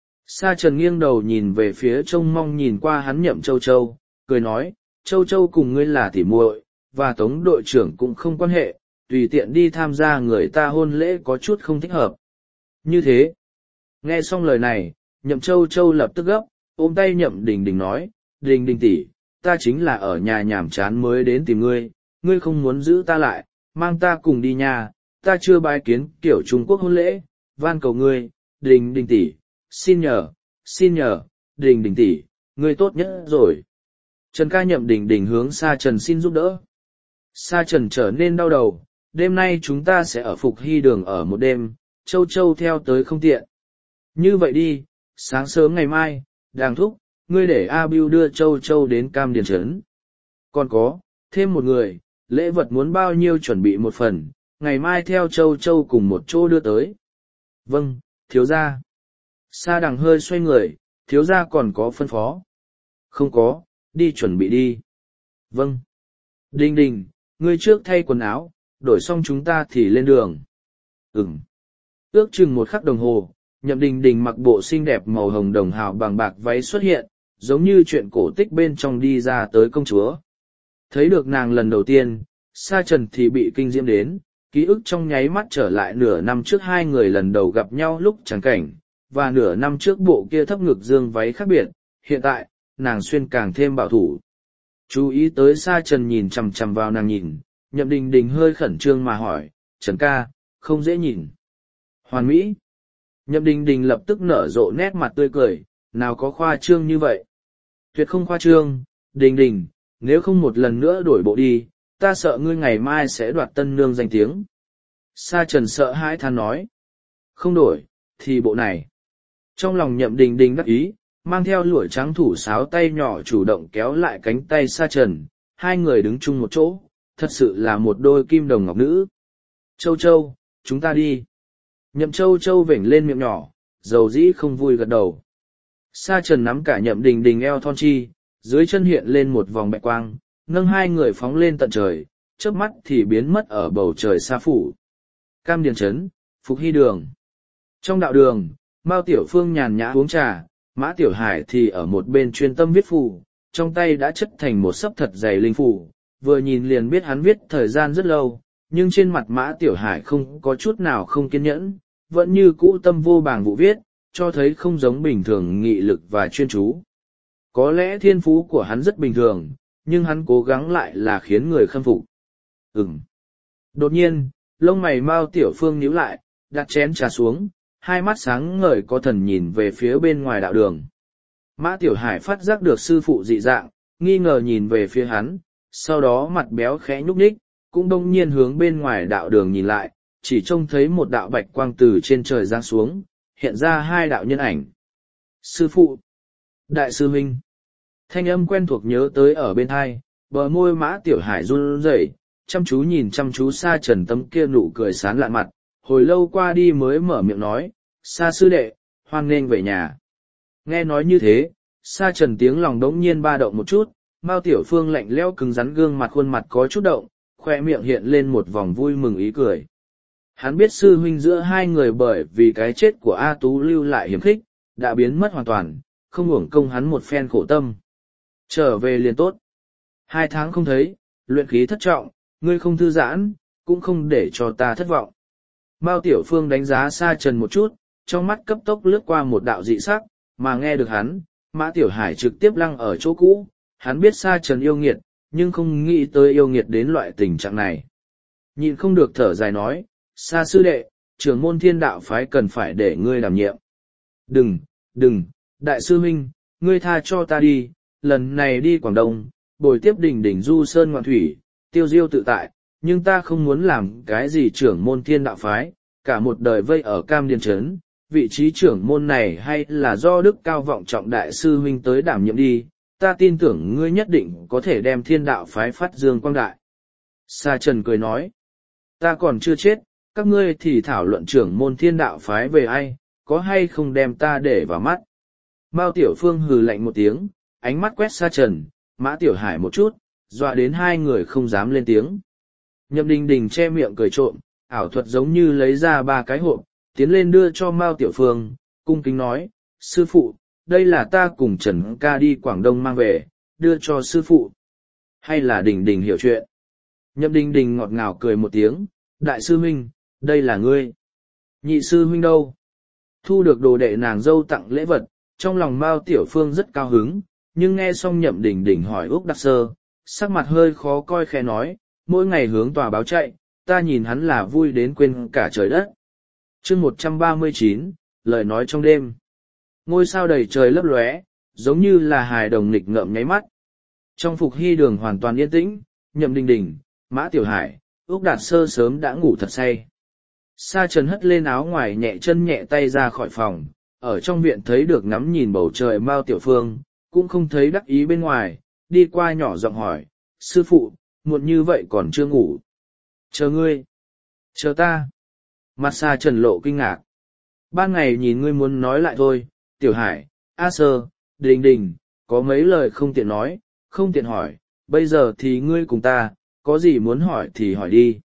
Sa Trần nghiêng đầu nhìn về phía trông mong nhìn qua hắn Nhậm Châu Châu, cười nói, Châu Châu cùng ngươi là tỉ muội, và Tống đội trưởng cũng không quan hệ, tùy tiện đi tham gia người ta hôn lễ có chút không thích hợp. Như thế, nghe xong lời này, Nhậm Châu Châu lập tức gấp, ôm tay Nhậm Đình Đình nói, Đình Đình tỷ, ta chính là ở nhà nhàm chán mới đến tìm ngươi, ngươi không muốn giữ ta lại, mang ta cùng đi nhà, ta chưa bái kiến kiểu Trung Quốc hôn lễ, van cầu ngươi, Đình Đình tỷ, xin nhờ, xin nhờ, Đình Đình tỷ, ngươi tốt nhất rồi. Trần ca Nhậm Đình Đình hướng Sa Trần xin giúp đỡ. Sa Trần trở nên đau đầu, đêm nay chúng ta sẽ ở Phục Hy đường ở một đêm, Châu Châu theo tới không tiện. Như vậy đi, sáng sớm ngày mai, Đàng thúc, ngươi để A Bưu đưa Châu Châu đến Cam Điền Trấn. Còn có, thêm một người, lễ vật muốn bao nhiêu chuẩn bị một phần, ngày mai theo Châu Châu cùng một chỗ đưa tới. Vâng, thiếu gia. Sa Đằng hơi xoay người, thiếu gia còn có phân phó. Không có, đi chuẩn bị đi. Vâng. Đình Đình, ngươi trước thay quần áo, đổi xong chúng ta thì lên đường. Ừm. Ước chừng một khắc đồng hồ, Nhậm Đình Đình mặc bộ xinh đẹp màu hồng đồng hào bằng bạc váy xuất hiện, giống như chuyện cổ tích bên trong đi ra tới công chúa. Thấy được nàng lần đầu tiên, Sa Trần thì bị kinh diễm đến, ký ức trong nháy mắt trở lại nửa năm trước hai người lần đầu gặp nhau lúc chẳng cảnh, và nửa năm trước bộ kia thấp ngực dương váy khác biệt, hiện tại, nàng xuyên càng thêm bảo thủ. Chú ý tới Sa Trần nhìn chằm chằm vào nàng nhìn, Nhậm Đình Đình hơi khẩn trương mà hỏi, Trần ca, không dễ nhìn. Hoàn mỹ. Nhậm Đình Đình lập tức nở rộ nét mặt tươi cười, nào có khoa trương như vậy. Tuyệt không khoa trương, Đình Đình, nếu không một lần nữa đổi bộ đi, ta sợ ngươi ngày mai sẽ đoạt tân nương danh tiếng. Sa Trần sợ hãi than nói. Không đổi, thì bộ này. Trong lòng Nhậm Đình Đình đắc ý, mang theo lụa trắng thủ sáo tay nhỏ chủ động kéo lại cánh tay Sa Trần, hai người đứng chung một chỗ, thật sự là một đôi kim đồng ngọc nữ. Châu Châu, chúng ta đi. Nhậm Châu Châu vểnh lên miệng nhỏ, dầu dĩ không vui gật đầu. Sa Trần nắm cả Nhậm Đình Đình eo thon chi, dưới chân hiện lên một vòng bạch quang, nâng hai người phóng lên tận trời, chớp mắt thì biến mất ở bầu trời xa phủ. Cam Điền Trấn, Phục Hy đường. Trong đạo đường, Mao Tiểu Phương nhàn nhã uống trà, Mã Tiểu Hải thì ở một bên chuyên tâm viết phù, trong tay đã chất thành một sấp thật dày linh phù, vừa nhìn liền biết hắn viết thời gian rất lâu, nhưng trên mặt Mã Tiểu Hải không có chút nào không kiên nhẫn, vẫn như cũ tâm vô bàng vụ viết, cho thấy không giống bình thường nghị lực và chuyên chú. Có lẽ thiên phú của hắn rất bình thường, nhưng hắn cố gắng lại là khiến người khâm phục. Ừm. Đột nhiên, lông mày Mao Tiểu Phương nhíu lại, đặt chén trà xuống, hai mắt sáng ngời có thần nhìn về phía bên ngoài đạo đường. Mã Tiểu Hải phát giác được sư phụ dị dạng, nghi ngờ nhìn về phía hắn, sau đó mặt béo khẽ nhúc nhích, cũng đông nhiên hướng bên ngoài đạo đường nhìn lại, chỉ trông thấy một đạo bạch quang từ trên trời giáng xuống, hiện ra hai đạo nhân ảnh. Sư phụ! Đại sư huynh! Thanh âm quen thuộc nhớ tới ở bên hai, bờ môi Mã Tiểu Hải run rẩy, chăm chú nhìn chăm chú Sa Trần tấm kia nụ cười sán lạn mặt, hồi lâu qua đi mới mở miệng nói, Sa sư đệ, hoan nghênh về nhà. Nghe nói như thế, Sa Trần tiếng lòng đống nhiên ba động một chút, Mao Tiểu Phương lạnh lẽo cứng rắn gương mặt khuôn mặt có chút động, khoe miệng hiện lên một vòng vui mừng ý cười. Hắn biết sư huynh giữa hai người bởi vì cái chết của A Tú lưu lại hiểm khích, đã biến mất hoàn toàn, không uổng công hắn một phen khổ tâm. Trở về liền tốt. Hai tháng không thấy, luyện khí thất trọng, ngươi không thư giãn, cũng không để cho ta thất vọng. Mao Tiểu Phương đánh giá Sa Trần một chút, trong mắt cấp tốc lướt qua một đạo dị sắc, mà nghe được hắn, Mã Tiểu Hải trực tiếp lăng ở chỗ cũ, hắn biết Sa Trần yêu nghiệt, nhưng không nghĩ tới yêu nghiệt đến loại tình trạng này. Nhịn không được thở dài nói, Sa sư đệ, trưởng môn thiên đạo phái cần phải để ngươi đảm nhiệm. Đừng, đừng, đại sư huynh, ngươi tha cho ta đi, lần này đi Quảng Đông, bồi tiếp đỉnh đỉnh du sơn ngoạn thủy, tiêu diêu tự tại, nhưng ta không muốn làm cái gì trưởng môn thiên đạo phái, cả một đời vây ở Cam Điền Trấn, vị trí trưởng môn này hay là do đức cao vọng trọng đại sư huynh tới đảm nhiệm đi, ta tin tưởng ngươi nhất định có thể đem thiên đạo phái phát dương quang đại. Sa Trần cười nói, ta còn chưa chết, các ngươi thì thảo luận trưởng môn thiên đạo phái về ai, có hay không đem ta để vào mắt. Mao Tiểu Phương hừ lạnh một tiếng, ánh mắt quét Sa Trần, Mã Tiểu Hải một chút, dọa đến hai người không dám lên tiếng. Nhậm Đình Đình che miệng cười trộm, ảo thuật giống như lấy ra ba cái hộp, tiến lên đưa cho Mao Tiểu Phương, cung kính nói, sư phụ, đây là ta cùng Trần ca đi Quảng Đông mang về, đưa cho sư phụ. Hay là Đình Đình hiểu chuyện? Nhậm Đình Đình ngọt ngào cười một tiếng, đại sư huynh, đây là ngươi. Nhị sư huynh đâu? Thu được đồ đệ nàng dâu tặng lễ vật, trong lòng Mao Tiểu Phương rất cao hứng, nhưng nghe xong Nhậm Đình Đình hỏi Úc Đặc Sơ, sắc mặt hơi khó coi khẽ nói, mỗi ngày hướng tòa báo chạy, ta nhìn hắn là vui đến quên cả trời đất. Chương một trăm ba mươi chín, lời nói trong đêm. Ngôi sao đầy trời lấp lóe, giống như là hài đồng nghịch ngợm nháy mắt. Trong Phục Hy đường hoàn toàn yên tĩnh, Nhậm Đình Đình, Mã Tiểu Hải, Úc Đạt Sơ sớm đã ngủ thật say. Sa Trần hất lên áo ngoài nhẹ chân nhẹ tay ra khỏi phòng, ở trong viện thấy được ngắm nhìn bầu trời Mao Tiểu Phương, cũng không thấy đắc ý bên ngoài, đi qua nhỏ giọng hỏi, sư phụ, muộn như vậy còn chưa ngủ. Chờ ngươi. Chờ ta. Mặt Sa Trần lộ kinh ngạc. Ban ngày nhìn ngươi muốn nói lại thôi, Tiểu Hải, A Sơ, Đình Đình, có mấy lời không tiện nói, không tiện hỏi, bây giờ thì ngươi cùng ta, có gì muốn hỏi thì hỏi đi.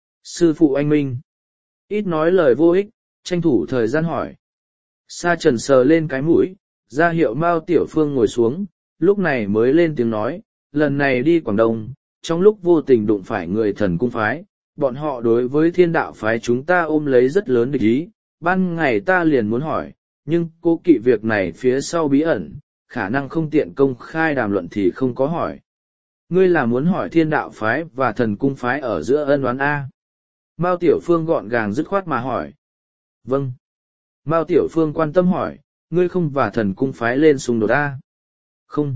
Sư phụ anh minh. Ít nói lời vô ích, tranh thủ thời gian hỏi. Sa Trần sờ lên cái mũi, ra hiệu Mao Tiểu Phương ngồi xuống, lúc này mới lên tiếng nói, lần này đi Quảng Đông, trong lúc vô tình đụng phải người thần cung phái, bọn họ đối với thiên đạo phái chúng ta ôm lấy rất lớn địch ý, ban ngày ta liền muốn hỏi, nhưng cố kỵ việc này phía sau bí ẩn, khả năng không tiện công khai đàm luận thì không có hỏi. Ngươi là muốn hỏi thiên đạo phái và thần cung phái ở giữa ân oán A. Mao Tiểu Phương gọn gàng dứt khoát mà hỏi. Vâng. Mao Tiểu Phương quan tâm hỏi, ngươi không và thần cung phái lên xung đột A. Không.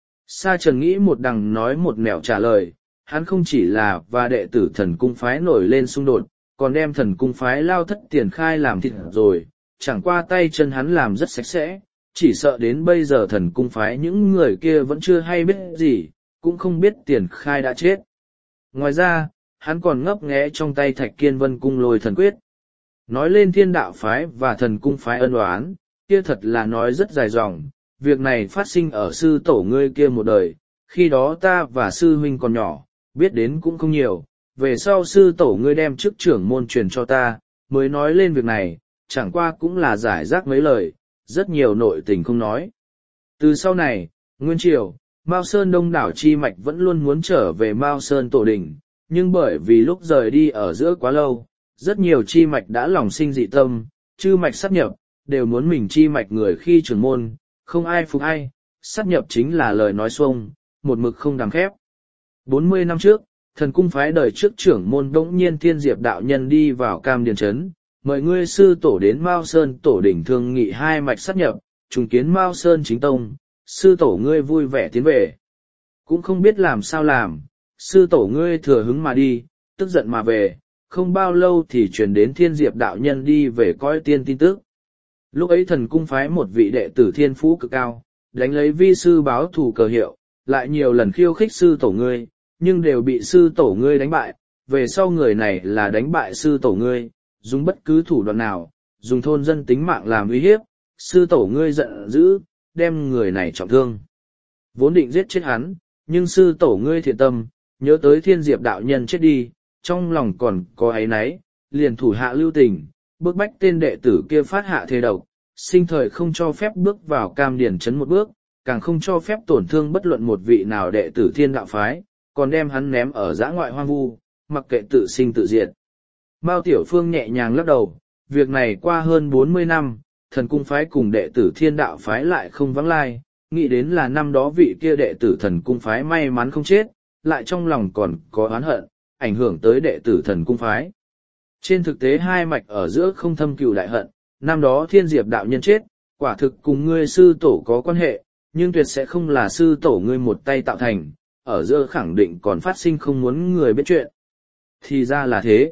Sa Trần nghĩ một đằng nói một nẻo trả lời, hắn không chỉ là và đệ tử thần cung phái nổi lên xung đột, còn đem thần cung phái lao thất tiền khai làm thịt rồi, chẳng qua tay chân hắn làm rất sạch sẽ, chỉ sợ đến bây giờ thần cung phái những người kia vẫn chưa hay biết gì, cũng không biết tiền khai đã chết. Ngoài ra, hắn còn ngấp nghé trong tay Thạch Kiên Vân cung lôi thần quyết. Nói lên thiên đạo phái và thần cung phái ân oán, kia thật là nói rất dài dòng, việc này phát sinh ở sư tổ ngươi kia một đời, khi đó ta và sư huynh còn nhỏ, biết đến cũng không nhiều, về sau sư tổ ngươi đem chức trưởng môn truyền cho ta, mới nói lên việc này, chẳng qua cũng là giải rác mấy lời, rất nhiều nội tình không nói. Từ sau này, Nguyên Triều, Mao Sơn đông đảo chi mạch vẫn luôn muốn trở về Mao Sơn tổ đình, nhưng bởi vì lúc rời đi ở giữa quá lâu, rất nhiều chi mạch đã lòng sinh dị tâm, chư mạch sát nhập, đều muốn mình chi mạch người khi trưởng môn, không ai phục ai, sát nhập chính là lời nói xuông, một mực không đằng khép. bốn mươi năm trước, thần cung phái đời trước trưởng môn đống nhiên thiên diệp đạo nhân đi vào Cam Điền Trấn, mời ngươi sư tổ đến Mao Sơn tổ đỉnh thương nghị hai mạch sát nhập, trùng kiến Mao Sơn chính tông, sư tổ ngươi vui vẻ tiến về. Cũng không biết làm sao làm, sư tổ ngươi thừa hứng mà đi, tức giận mà về, không bao lâu thì truyền đến thiên diệp đạo nhân đi về coi tiên tin tức. Lúc ấy thần cung phái một vị đệ tử thiên phú cực cao, đánh lấy vi sư báo thù cờ hiệu, lại nhiều lần khiêu khích sư tổ ngươi, nhưng đều bị sư tổ ngươi đánh bại, về sau người này là đánh bại sư tổ ngươi, dùng bất cứ thủ đoạn nào, dùng thôn dân tính mạng làm uy hiếp, sư tổ ngươi giận dữ, đem người này trọng thương. Vốn định giết chết hắn, nhưng sư tổ ngươi thiện tâm, nhớ tới thiên diệp đạo nhân chết đi, trong lòng còn có áy náy, liền thủ hạ lưu tình, bức bách tên đệ tử kia phát hạ thề độc, sinh thời không cho phép bước vào cam điển chấn một bước, càng không cho phép tổn thương bất luận một vị nào đệ tử thiên đạo phái, còn đem hắn ném ở dã ngoại hoang vu, mặc kệ tự sinh tự diệt. Mao Tiểu Phương nhẹ nhàng lắc đầu, việc này qua hơn bốn mươi năm, thần cung phái cùng đệ tử thiên đạo phái lại không vắng lai, nghĩ đến là năm đó vị kia đệ tử thần cung phái may mắn không chết, lại trong lòng còn có oán hận, ảnh hưởng tới đệ tử thần cung phái. Trên thực tế hai mạch ở giữa không thâm cừu đại hận, năm đó thiên diệp đạo nhân chết, quả thực cùng ngươi sư tổ có quan hệ, nhưng tuyệt sẽ không là sư tổ ngươi một tay tạo thành, ở giữa khẳng định còn phát sinh không muốn người biết chuyện. Thì ra là thế.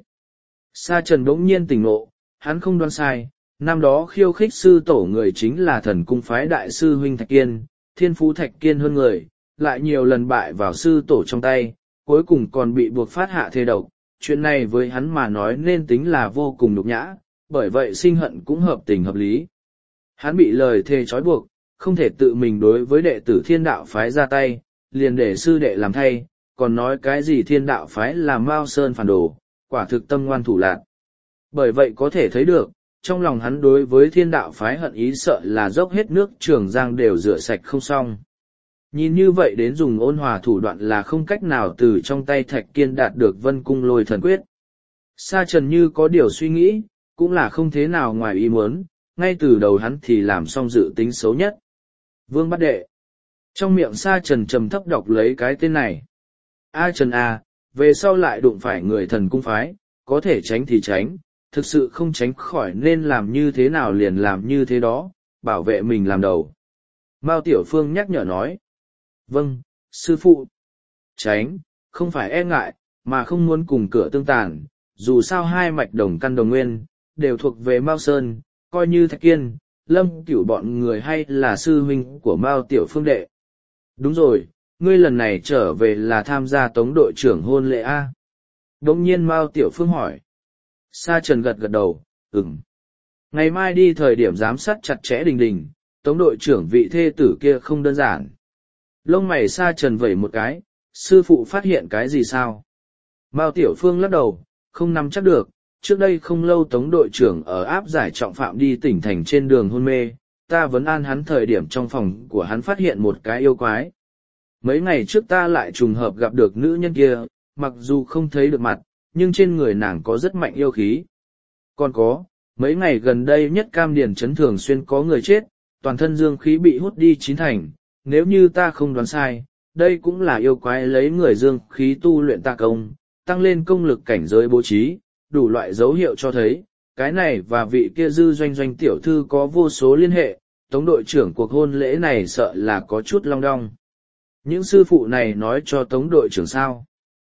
Sa Trần bỗng nhiên tỉnh ngộ, hắn không đoán sai, năm đó khiêu khích sư tổ người chính là thần cung phái đại sư huynh Thạch Kiên, thiên phú Thạch Kiên hơn người, lại nhiều lần bại vào sư tổ trong tay, cuối cùng còn bị buộc phát hạ thề độc. Chuyện này với hắn mà nói nên tính là vô cùng nhục nhã, bởi vậy sinh hận cũng hợp tình hợp lý. Hắn bị lời thề trói buộc, không thể tự mình đối với đệ tử thiên đạo phái ra tay, liền để sư đệ làm thay, còn nói cái gì thiên đạo phái là Mao Sơn phản đồ, quả thực tâm ngoan thủ lạn. Bởi vậy có thể thấy được, trong lòng hắn đối với thiên đạo phái hận ý sợ là dốc hết nước Trường Giang đều rửa sạch không xong. Nhìn như vậy đến dùng ôn hòa thủ đoạn là không cách nào từ trong tay Thạch Kiên đạt được Vân Cung Lôi Thần Quyết. Sa Trần như có điều suy nghĩ, cũng là không thế nào ngoài ý muốn, ngay từ đầu hắn thì làm xong dự tính xấu nhất. Vương Bát Đệ. Trong miệng Sa Trần trầm thấp đọc lấy cái tên này. A Trần A, về sau lại đụng phải người thần cung phái, có thể tránh thì tránh, thực sự không tránh khỏi nên làm như thế nào liền làm như thế đó, bảo vệ mình làm đầu. Mao Tiểu Phương nhắc nhở nói. Vâng, sư phụ. Tránh, không phải e ngại, mà không muốn cùng cửa tương tàn, dù sao hai mạch đồng căn đồng nguyên, đều thuộc về Mao Sơn, coi như Thạch Kiên, Lâm Cửu bọn người hay là sư huynh của Mao Tiểu Phương đệ. Đúng rồi, ngươi lần này trở về là tham gia tống đội trưởng hôn lễ A. Đống nhiên Mao Tiểu Phương hỏi. Sa Trần gật gật đầu, ừm. Ngày mai đi thời điểm giám sát chặt chẽ đình đình, tống đội trưởng vị thê tử kia không đơn giản. Lông mày Sa Trần vẩy một cái, sư phụ phát hiện cái gì sao? Mao Tiểu Phương lắc đầu, không nắm chắc được, trước đây không lâu tống đội trưởng ở áp giải trọng phạm đi tỉnh thành trên đường hôn mê, ta vấn an hắn thời điểm trong phòng của hắn phát hiện một cái yêu quái. Mấy ngày trước ta lại trùng hợp gặp được nữ nhân kia, mặc dù không thấy được mặt, nhưng trên người nàng có rất mạnh yêu khí. Còn có, mấy ngày gần đây nhất Cam Điền Trấn thường xuyên có người chết, toàn thân dương khí bị hút đi chín thành, nếu như ta không đoán sai, đây cũng là yêu quái lấy người dương khí tu luyện tà công, tăng lên công lực cảnh giới bố trí, đủ loại dấu hiệu cho thấy, cái này và vị kia dư doanh doanh tiểu thư có vô số liên hệ, tống đội trưởng cuộc hôn lễ này sợ là có chút long đong. Những sư phụ này nói cho tống đội trưởng sao?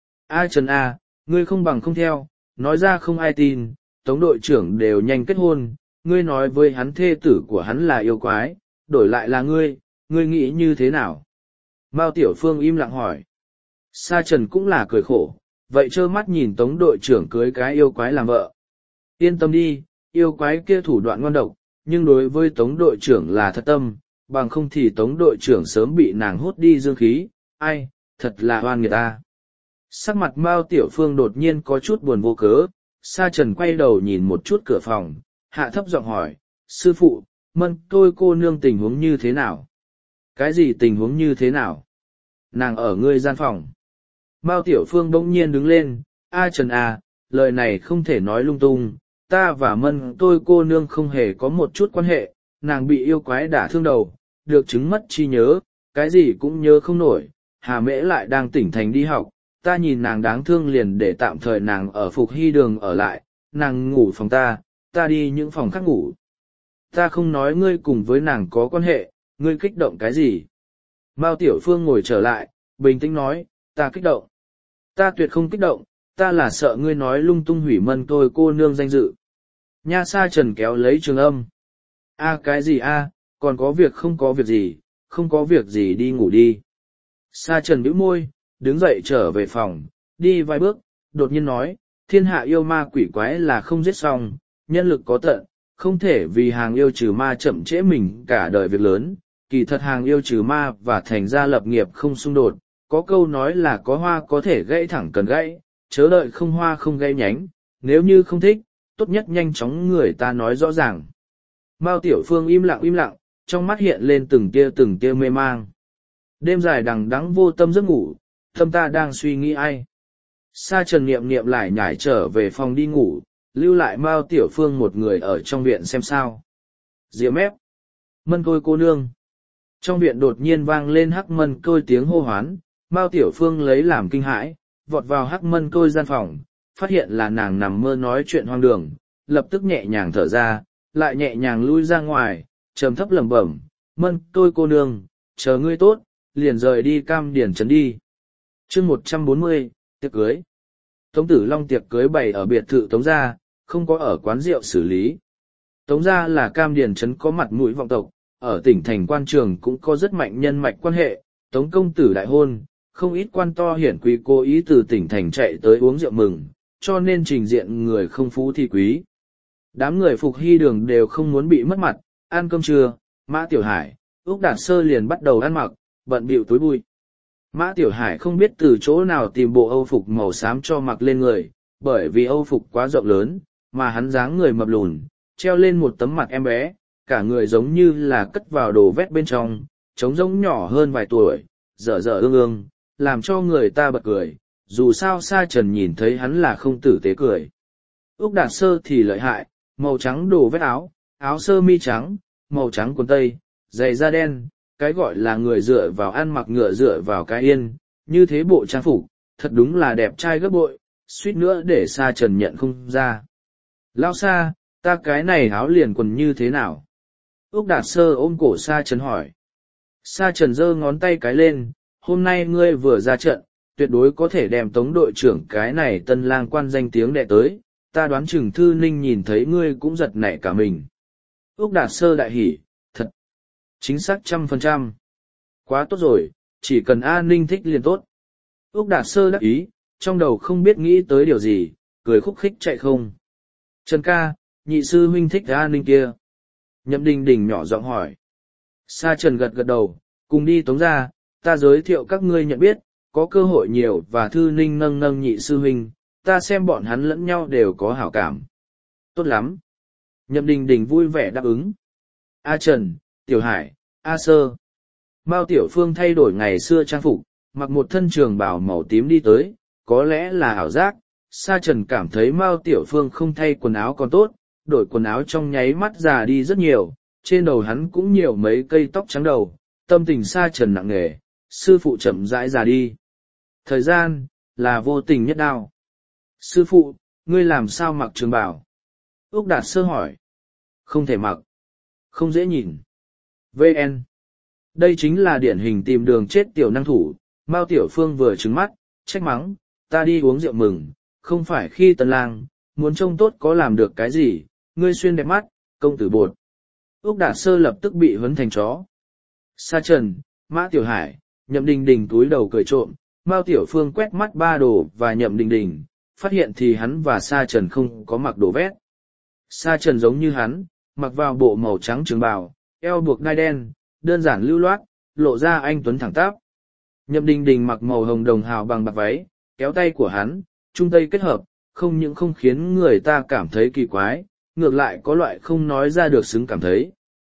A Trần A, ngươi không bằng không theo, nói ra không ai tin, tống đội trưởng đều nhanh kết hôn, ngươi nói với hắn thê tử của hắn là yêu quái, đổi lại là ngươi, ngươi nghĩ như thế nào? Mao Tiểu Phương im lặng hỏi. Sa Trần cũng là cười khổ, vậy trơ mắt nhìn tống đội trưởng cưới cái yêu quái làm vợ. Yên tâm đi, yêu quái kia thủ đoạn ngon độc, nhưng đối với tống đội trưởng là thật tâm, bằng không thì tống đội trưởng sớm bị nàng hút đi dương khí, ai, thật là oan người ta. Sắc mặt Mao Tiểu Phương đột nhiên có chút buồn vô cớ, Sa Trần quay đầu nhìn một chút cửa phòng, hạ thấp giọng hỏi, sư phụ, Mân tôi cô nương tình huống như thế nào? Cái gì tình huống như thế nào? Nàng ở ngươi gian phòng. Mao Tiểu Phương bỗng nhiên đứng lên, A Trần à, lời này không thể nói lung tung, ta và Mân tôi cô nương không hề có một chút quan hệ, nàng bị yêu quái đả thương đầu, được chứng mất trí nhớ, cái gì cũng nhớ không nổi, Hà Mễ lại đang tỉnh thành đi học, ta nhìn nàng đáng thương liền để tạm thời nàng ở Phục Hy đường ở lại, nàng ngủ phòng ta, ta đi những phòng khác ngủ. Ta không nói ngươi cùng với nàng có quan hệ, ngươi kích động cái gì? Mao Tiểu Phương ngồi trở lại, bình tĩnh nói, ta kích động. Ta tuyệt không kích động, ta là sợ ngươi nói lung tung hủy Mân tôi cô nương danh dự. Nha Sa Trần kéo lấy Trường Âm. A cái gì a, còn có việc không có việc gì, không có việc gì đi ngủ đi. Sa Trần bĩu môi, đứng dậy trở về phòng, đi vài bước, đột nhiên nói, thiên hạ yêu ma quỷ quái là không giết xong, nhân lực có tận, không thể vì hàng yêu trừ ma chậm trễ mình cả đời việc lớn. Kỳ thật hàng yêu trừ ma và thành gia lập nghiệp không xung đột, có câu nói là có hoa có thể gãy thẳng cần gãy, chớ đợi không hoa không gãy nhánh, nếu như không thích, tốt nhất nhanh chóng người ta nói rõ ràng. Mao Tiểu Phương im lặng im lặng, trong mắt hiện lên từng tia từng tia mê mang. Đêm dài đằng đẵng vô tâm giấc ngủ, tâm ta đang suy nghĩ ai. Sa Trần niệm niệm lại nhảy trở về phòng đi ngủ, lưu lại Mao Tiểu Phương một người ở trong viện xem sao. Diệp mép. Mân Côi cô nương. Trong viện đột nhiên vang lên Hắc Mân Côi tiếng hô hoán, Mao Tiểu Phương lấy làm kinh hãi, vọt vào Hắc Mân Côi gian phòng, phát hiện là nàng nằm mơ nói chuyện hoang đường, lập tức nhẹ nhàng thở ra, lại nhẹ nhàng lui ra ngoài, trầm thấp lẩm bẩm, Mân Côi cô nương, chờ ngươi tốt, liền rời đi Cam Điển trấn đi. Chương một trăm bốn mươi, tiệc cưới. Tống Tử Long tiệc cưới bày ở biệt thự Tống gia, không có ở quán rượu xử lý. Tống gia là Cam Điển trấn có mặt mũi vọng tộc, ở tỉnh thành quan trường cũng có rất mạnh nhân mạch quan hệ, Tống công tử đại hôn, không ít quan to hiển quý cố ý từ tỉnh thành chạy tới uống rượu mừng, cho nên trình diện người không phú thì quý. Đám người Phục Hy Đường đều không muốn bị mất mặt, ăn cơm trưa, Mã Tiểu Hải, Úc Đạt Sơ liền bắt đầu ăn mặc, bận bịu túi bụi. Mã Tiểu Hải không biết từ chỗ nào tìm bộ Âu phục màu xám cho mặc lên người, bởi vì Âu phục quá rộng lớn, mà hắn dáng người mập lùn, treo lên một tấm mặt em bé, cả người giống như là cất vào đồ vét bên trong, trống rỗng nhỏ hơn vài tuổi, dở dở ương ương, làm cho người ta bật cười, dù sao Sa Trần nhìn thấy hắn là không tử tế cười. Úc Đạt Sơ thì lợi hại, màu trắng đồ vét áo, áo sơ mi trắng, màu trắng quần tây, giày da đen, cái gọi là người dựa vào ăn mặc ngựa dựa vào cái yên, như thế bộ trang phục, thật đúng là đẹp trai gấp bội, suýt nữa để Sa Trần nhận không ra. Lao Sa, ta cái này áo liền quần như thế nào? Úc Đạt Sơ ôm cổ Sa Trần hỏi. Sa Trần giơ ngón tay cái lên, hôm nay ngươi vừa ra trận, tuyệt đối có thể đem Tống đội trưởng cái này tân lang quan danh tiếng đệ tới, ta đoán chừng Thư Ninh nhìn thấy ngươi cũng giật nảy cả mình. Úc Đạt Sơ đại hỉ, thật, chính xác trăm phần trăm. Quá tốt rồi, chỉ cần A Ninh thích liền tốt. Úc Đạt Sơ đắc ý, trong đầu không biết nghĩ tới điều gì, cười khúc khích chạy không. Trần ca, nhị sư huynh thích A Ninh kia. Nhậm Đình Đình nhỏ giọng hỏi. Sa Trần gật gật đầu, cùng đi Tống ra, ta giới thiệu các ngươi nhận biết, có cơ hội nhiều và Thư Ninh nâng nâng nhị sư huynh, ta xem bọn hắn lẫn nhau đều có hảo cảm. Tốt lắm. Nhậm Đình Đình vui vẻ đáp ứng. A Trần, Tiểu Hải, A Sơ. Mao Tiểu Phương thay đổi ngày xưa trang phục, mặc một thân trường bào màu tím đi tới, có lẽ là ảo giác. Sa Trần cảm thấy Mao Tiểu Phương không thay quần áo còn tốt, đổi quần áo trong nháy mắt già đi rất nhiều, trên đầu hắn cũng nhiều mấy cây tóc trắng đầu, tâm tình Sa Trần nặng nề, sư phụ chậm rãi già đi. Thời gian, là vô tình nhất đao. Sư phụ, ngươi làm sao mặc trường bào? Úc Đạt Sơ hỏi. Không thể mặc. Không dễ nhìn. vê en. Đây chính là điển hình tìm đường chết tiểu năng thủ, Mao Tiểu Phương vừa trừng mắt, trách mắng, ta đi uống rượu mừng, không phải khi tân lang, muốn trông tốt có làm được cái gì, ngươi xuyên đẹp mắt, công tử bột. Úc Đạt Sơ lập tức bị huấn thành chó. Sa Trần, Mã Tiểu Hải, Nhậm Đình Đình túi đầu cười trộm, Mao Tiểu Phương quét mắt ba đồ và Nhậm Đình Đình, phát hiện thì hắn và Sa Trần không có mặc đồ vét. Sa Trần giống như hắn, mặc vào bộ màu trắng trường bào, eo buộc đai đen, đơn giản lưu loát, lộ ra anh tuấn thẳng tắp. Nhậm Đình Đình mặc màu hồng đồng hào bằng bạc váy, kéo tay của hắn, trung tây kết hợp, không những không khiến người ta cảm thấy kỳ quái, ngược lại có loại không nói ra được xứng cảm thấy.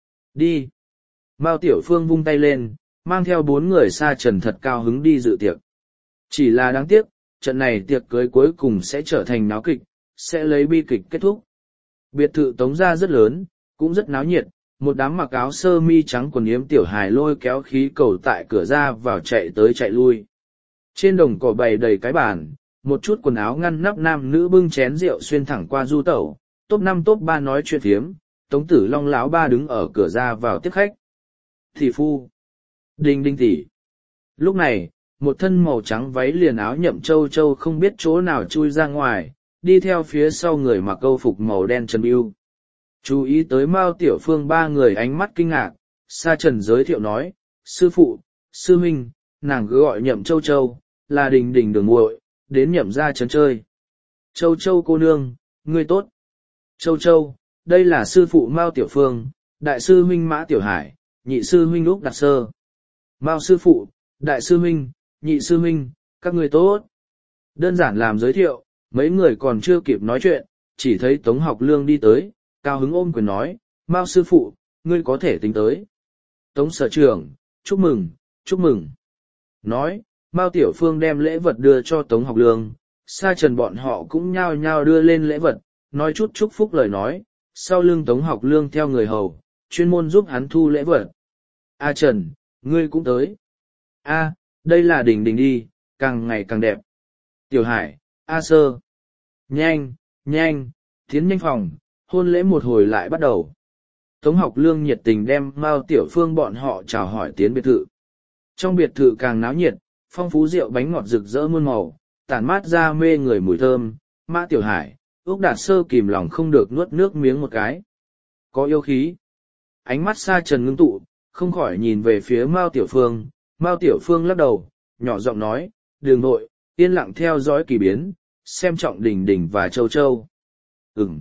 Đi. Mao Tiểu Phương vung tay lên, mang theo bốn người Sa Trần thật cao hứng đi dự tiệc. Chỉ là đáng tiếc, trận này tiệc cưới cuối cùng sẽ trở thành náo kịch, sẽ lấy bi kịch kết thúc. Biệt thự Tống gia rất lớn, cũng rất náo nhiệt, một đám mặc áo sơ mi trắng quần yếm tiểu hài lôi kéo khí cầu tại cửa ra vào chạy tới chạy lui. Trên đồng cỏ bày đầy cái bàn, một chút quần áo ngăn nắp nam nữ bưng chén rượu xuyên thẳng qua du tẩu, top năm top ba nói chuyện thiếm, Tống Tử Long lão ba đứng ở cửa ra vào tiếp khách. Thị phu. Đinh đinh tỷ. Lúc này, một thân màu trắng váy liền áo Nhậm Châu Châu không biết chỗ nào chui ra ngoài, đi theo phía sau người mặc câu phục màu đen Trần Bưu. Chú ý tới Mao Tiểu Phương ba người ánh mắt kinh ngạc, Sa Trần giới thiệu nói, sư phụ, sư huynh, nàng cứ gọi Nhậm Châu Châu, là Đình Đình đường muội, đến Nhậm gia trấn chơi. Châu Châu cô nương, ngươi tốt. Châu Châu, đây là sư phụ Mao Tiểu Phương, đại sư huynh Mã Tiểu Hải, nhị sư huynh Úc Đạt Sơ. Mao sư phụ, đại sư huynh, nhị sư huynh, các ngươi tốt. Đơn giản làm giới thiệu, mấy người còn chưa kịp nói chuyện, chỉ thấy Tống Học Lương đi tới, cao hứng ôm quyền nói, Mao sư phụ, ngươi có thể tính tới. Tống sở trưởng, chúc mừng, chúc mừng. Nói, Mao Tiểu Phương đem lễ vật đưa cho Tống Học Lương, Sa Trần bọn họ cũng nhao nhao đưa lên lễ vật, nói chút chúc phúc lời nói, sau lưng Tống Học Lương theo người hầu, chuyên môn giúp hắn thu lễ vật. A Trần, ngươi cũng tới. A, đây là Đình Đình đi, càng ngày càng đẹp. Tiểu Hải, A Sơ. Nhanh, nhanh, tiến nhanh phòng, hôn lễ một hồi lại bắt đầu. Tống Học Lương nhiệt tình đem Mao Tiểu Phương bọn họ chào hỏi tiến biệt thự. Trong biệt thự càng náo nhiệt, phong phú rượu bánh ngọt rực rỡ muôn màu, tản mát ra mê người mùi thơm. Mã Tiểu Hải, Úc Đạt Sơ kìm lòng không được nuốt nước miếng một cái. Có yêu khí. Ánh mắt Sa Trần ngưng tụ, không khỏi nhìn về phía Mao Tiểu Phương. Mao Tiểu Phương lắc đầu, nhỏ giọng nói, đường nội, yên lặng theo dõi kỳ biến, xem trọng Đình Đình và Châu Châu. Ừm.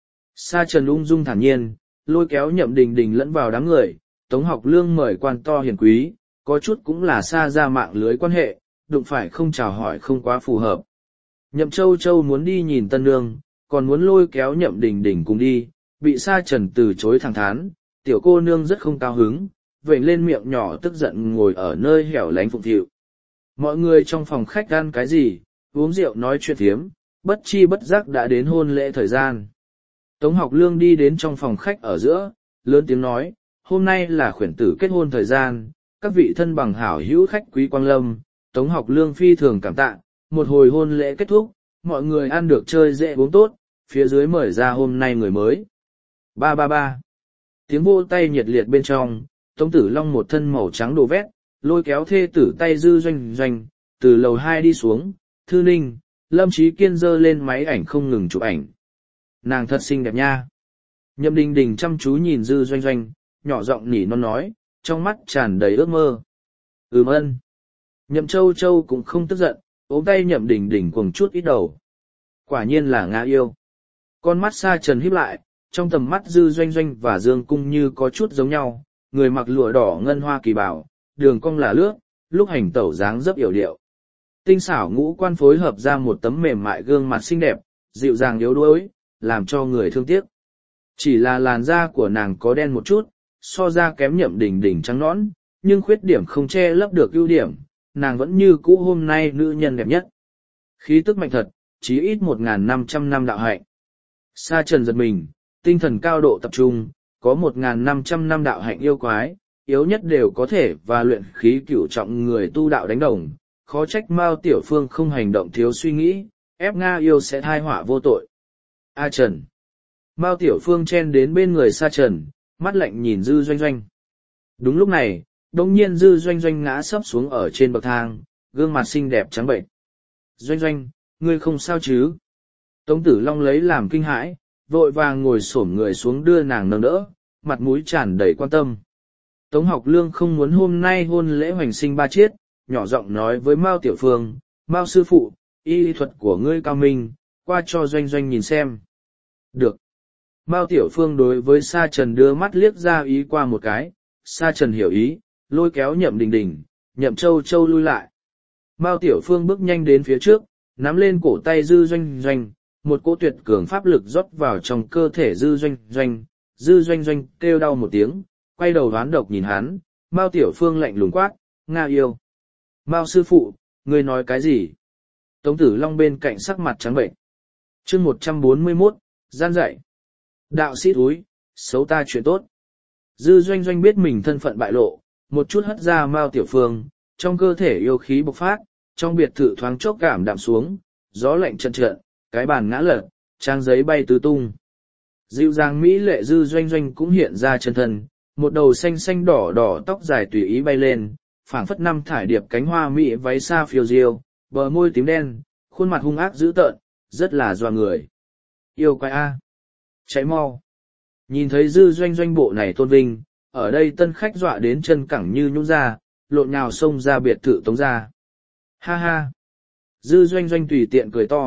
Sa Trần ung dung thản nhiên, lôi kéo Nhậm Đình Đình lẫn vào đám người, Tống Học Lương mời quan to hiền quý, có chút cũng là xa ra mạng lưới quan hệ, đụng phải không chào hỏi không quá phù hợp. Nhậm Châu Châu muốn đi nhìn tân nương, còn muốn lôi kéo Nhậm Đình Đình cùng đi, bị Sa Trần từ chối thẳng thắn, tiểu cô nương rất không cao hứng, vểnh lên miệng nhỏ tức giận ngồi ở nơi hẻo lánh phụng phịu. Mọi người trong phòng khách ăn cái gì, uống rượu nói chuyện thiếm, bất chi bất giác đã đến hôn lễ thời gian. Tống Học Lương đi đến trong phòng khách ở giữa, lớn tiếng nói, hôm nay là khuyển tử kết hôn thời gian, các vị thân bằng hảo hữu khách quý quang lâm, Tống Học Lương phi thường cảm tạ, một hồi hôn lễ kết thúc, mọi người ăn được chơi dễ uống tốt, phía dưới mời ra hôm nay người mới. Ba ba ba. Tiếng vô tay nhiệt liệt bên trong, Tống Tử Long một thân màu trắng đồ vét, lôi kéo thê tử tay Dư Doanh Doanh, từ lầu hai đi xuống, Thư Ninh, Lâm Trí Kiên giơ lên máy ảnh không ngừng chụp ảnh. Nàng thật xinh đẹp nha. Nhậm Đình Đình chăm chú nhìn Dư Doanh Doanh, nhỏ giọng nỉ non nói, trong mắt tràn đầy ước mơ. Ừm ân. Nhậm Châu Châu cũng không tức giận, ôm tay Nhậm Đình Đình cuồng chút ít đầu. Quả nhiên là Nga yêu. Con mắt Sa Trần híp lại, trong tầm mắt Dư Doanh Doanh và Dương Cung Như có chút giống nhau, người mặc lụa đỏ ngân hoa kỳ bảo, đường cong là lướt, lúc hành tẩu dáng dấp yểu điệu. Tinh xảo ngũ quan phối hợp ra một tấm mềm mại gương mặt xinh đẹp, dịu dàng yếu đuối, làm cho người thương tiếc. Chỉ là làn da của nàng có đen một chút, so ra kém Nhậm Đình Đình trắng nõn, nhưng khuyết điểm không che lấp được ưu điểm, nàng vẫn như cũ hôm nay nữ nhân đẹp nhất. Khí tức mạnh thật, chí ít một nghìn năm trăm năm đạo hạnh. Sa Trần giật mình, tinh thần cao độ tập trung, có một nghìn năm trăm năm đạo hạnh yêu quái, yếu nhất đều có thể và luyện khí cửu trọng người tu đạo đánh đồng, khó trách Mao Tiểu Phương không hành động thiếu suy nghĩ, ép Nga yêu sẽ thai họa vô tội. A Trần. Mao Tiểu Phương chen đến bên người Sa Trần, mắt lạnh nhìn Dư Doanh Doanh. Đúng lúc này, đông nhiên Dư Doanh Doanh ngã sấp xuống ở trên bậc thang, gương mặt xinh đẹp trắng bệnh. Doanh Doanh, ngươi không sao chứ? Tống Tử Long lấy làm kinh hãi, vội vàng ngồi xổm người xuống đưa nàng nâng đỡ, mặt mũi tràn đầy quan tâm. Tống Học Lương không muốn hôm nay hôn lễ hoành sinh ba chiết, nhỏ giọng nói với Mao Tiểu Phương, Mao sư phụ, y lý thuật của ngươi cao minh, qua cho Doanh Doanh nhìn xem. Được. Mao Tiểu Phương đối với Sa Trần đưa mắt liếc ra ý qua một cái, Sa Trần hiểu ý, lôi kéo Nhậm Đình Đình, Nhậm Châu Châu lui lại. Mao Tiểu Phương bước nhanh đến phía trước, nắm lên cổ tay Dư Doanh Doanh, một cỗ tuyệt cường pháp lực rót vào trong cơ thể Dư Doanh Doanh, Dư Doanh Doanh kêu đau một tiếng, quay đầu đoán độc nhìn hắn, Mao Tiểu Phương lạnh lùng quát, Nga yêu. Mao sư phụ, ngươi nói cái gì? Tống Tử Long bên cạnh sắc mặt trắng bệnh. Chương một trăm bốn mươi mốt, gian dạy. Đạo sĩ túi, xấu ta chuyện tốt. Dư Doanh Doanh biết mình thân phận bại lộ, một chút hất ra Mao Tiểu Phương, trong cơ thể yêu khí bộc phát, trong biệt thự thoáng chốc cảm đạm xuống, gió lạnh trận trận, cái bàn ngã lật, trang giấy bay tứ tung. Dịu dàng mỹ lệ Dư Doanh Doanh cũng hiện ra chân thân, một đầu xanh xanh đỏ đỏ tóc dài tùy ý bay lên, phảng phất năm thải điệp cánh hoa mỹ váy xa phiêu diêu, bờ môi tím đen, khuôn mặt hung ác dữ tợn, rất là doa người. Yêu quái a, cháy mau. Nhìn thấy Dư Doanh Doanh bộ này tôn vinh, ở đây tân khách dọa đến chân cẳng như nhũn ra, lộn nhào xông ra biệt thự Tống ra. Ha ha. Dư Doanh Doanh tùy tiện cười to,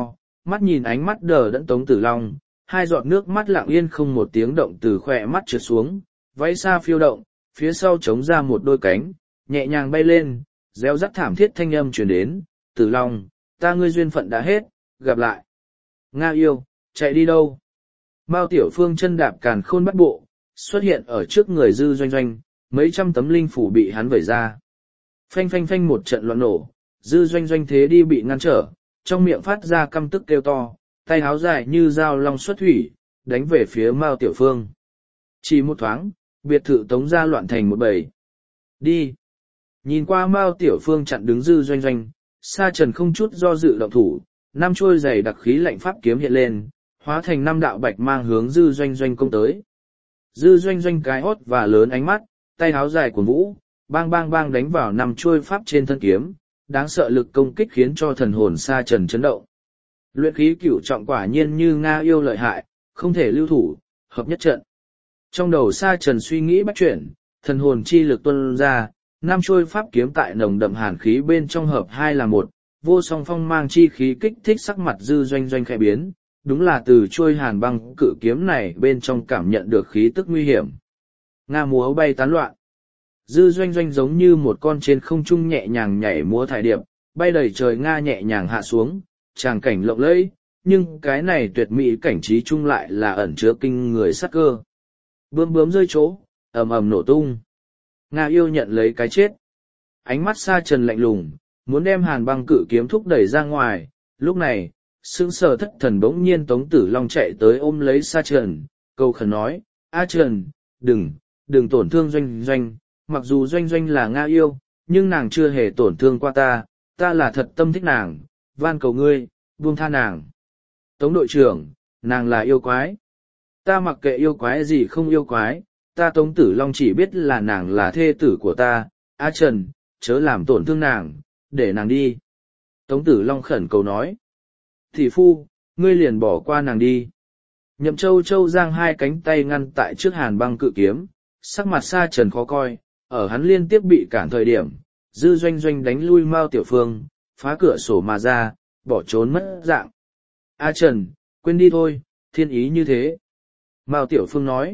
mắt nhìn ánh mắt đờ đẫn Tống Tử Long, hai giọt nước mắt lặng yên không một tiếng động từ khỏe mắt trượt xuống, váy xa phiêu động, phía sau trống ra một đôi cánh, nhẹ nhàng bay lên, réo rắt thảm thiết thanh âm truyền đến, Tử Long, ta ngươi duyên phận đã hết, gặp lại. Nga yêu, chạy đi đâu? Mao Tiểu Phương chân đạp càn khôn bắt bộ, xuất hiện ở trước người Dư Doanh Doanh, mấy trăm tấm linh phủ bị hắn vẩy ra. Phanh phanh phanh một trận loạn nổ, Dư Doanh Doanh thế đi bị ngăn trở, trong miệng phát ra căm tức kêu to, tay háo dài như dao long xuất thủy, đánh về phía Mao Tiểu Phương. Chỉ một thoáng, biệt thự Tống ra loạn thành một bầy. Đi! Nhìn qua Mao Tiểu Phương chặn đứng Dư Doanh Doanh, Sa Trần không chút do dự động thủ, năm trôi giày đặc khí lạnh pháp kiếm hiện lên, hóa thành năm đạo bạch mang hướng Dư Doanh Doanh công tới. Dư Doanh Doanh cái hót và lớn ánh mắt, tay háo dài của vũ, bang bang bang đánh vào năm trôi pháp trên thân kiếm, đáng sợ lực công kích khiến cho thần hồn Sa Trần chấn động. Luyện khí cửu trọng quả nhiên như Nga yêu lợi hại, không thể lưu thủ, hợp nhất trận. Trong đầu Sa Trần suy nghĩ bắt chuyển, thần hồn chi lực tuôn ra, năm trôi pháp kiếm tại nồng đậm hàn khí bên trong hợp hai là một, vô song phong mang chi khí kích thích sắc mặt Dư Doanh Doanh khẽ biến, đúng là từ trôi hàn băng cự kiếm này bên trong cảm nhận được khí tức nguy hiểm. Nga múa bay tán loạn. Dư Doanh Doanh giống như một con trên không trung nhẹ nhàng nhảy múa thải điệp, bay đầy trời Nga nhẹ nhàng hạ xuống, tràng cảnh lộng lẫy, nhưng cái này tuyệt mỹ cảnh trí chung lại là ẩn chứa kinh người sắc cơ. Bướm bướm rơi chỗ, ầm ầm nổ tung. Nga yêu nhận lấy cái chết. Ánh mắt Sa Trần lạnh lùng, muốn đem hàn băng cự kiếm thúc đẩy ra ngoài, lúc này, sững sờ thất thần bỗng nhiên Tống Tử Long chạy tới ôm lấy Sa Trần, cầu khẩn nói, A Trần, đừng, đừng tổn thương Doanh Doanh, mặc dù Doanh Doanh là Nga yêu, nhưng nàng chưa hề tổn thương qua ta, ta là thật tâm thích nàng, van cầu ngươi, buông tha nàng. Tống đội trưởng, nàng là yêu quái. Ta mặc kệ yêu quái gì không yêu quái, ta Tống Tử Long chỉ biết là nàng là thê tử của ta, A Trần, chớ làm tổn thương nàng, để nàng đi. Tống Tử Long khẩn cầu nói. Thị phu, ngươi liền bỏ qua nàng đi. Nhậm Châu Châu giang hai cánh tay ngăn tại trước hàn băng cự kiếm, sắc mặt Sa Trần khó coi, ở hắn liên tiếp bị cản thời điểm, Dư Doanh Doanh đánh lui Mao Tiểu Phương, phá cửa sổ mà ra, bỏ trốn mất dạng. A Trần, quên đi thôi, thiên ý như thế. Mao Tiểu Phương nói.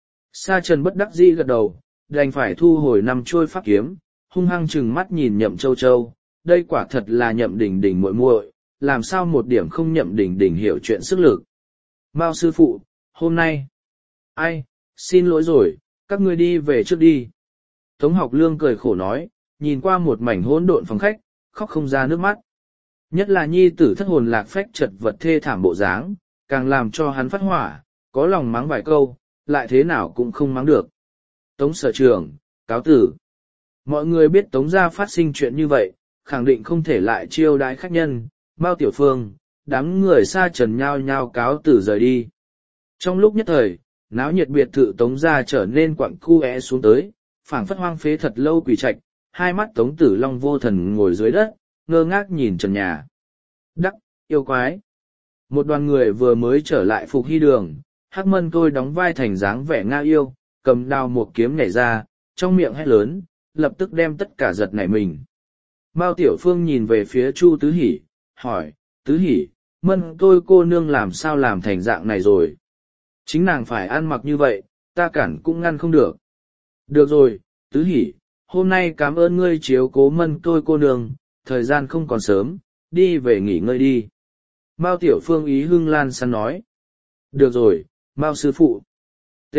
Sa Trần bất đắc dĩ gật đầu, đành phải thu hồi năm trôi pháp kiếm, hung hăng trừng mắt nhìn Nhậm Châu Châu, đây quả thật là Nhậm Đình Đình muội muội, làm sao một điểm không Nhậm Đình Đình hiểu chuyện sức lực. Mao sư phụ, hôm nay, ai, xin lỗi rồi, các ngươi đi về trước đi. Tống Học Lương cười khổ nói, nhìn qua một mảnh hỗn độn phòng khách, khóc không ra nước mắt. Nhất là nhi tử thất hồn lạc phách chật vật thê thảm bộ dáng, càng làm cho hắn phát hỏa, có lòng mắng vài câu, lại thế nào cũng không mắng được. Tống sở trưởng, cáo tử. Mọi người biết Tống gia phát sinh chuyện như vậy, khẳng định không thể lại chiêu đãi khách nhân, Mao Tiểu Phương, đám người Sa Trần nhao nhao cáo tử rời đi. Trong lúc nhất thời, náo nhiệt biệt thự Tống gia trở nên quặng cu é xuống tới, phảng phất hoang phế thật lâu quỷ trạch, hai mắt Tống Tử Long vô thần ngồi dưới đất, ngơ ngác nhìn trần nhà. Đắc, yêu quái. Một đoàn người vừa mới trở lại Phục Hy Đường, Hắc Mân Tôi đóng vai thành dáng vẻ Nga yêu, cầm đao một kiếm nhảy ra, trong miệng hét lớn, lập tức đem tất cả giật nảy mình. Mao Tiểu Phương nhìn về phía Chu Tứ Hỷ, hỏi, Tứ Hỷ, Mân Tôi cô nương làm sao làm thành dạng này rồi? Chính nàng phải ăn mặc như vậy, ta cản cũng ngăn không được. Được rồi, Tứ Hỷ, hôm nay cảm ơn ngươi chiếu cố Mân Tôi cô nương, thời gian không còn sớm, đi về nghỉ ngơi đi. Mao Tiểu Phương ý hưng lan săn nói. Được rồi, Mao sư phụ. T.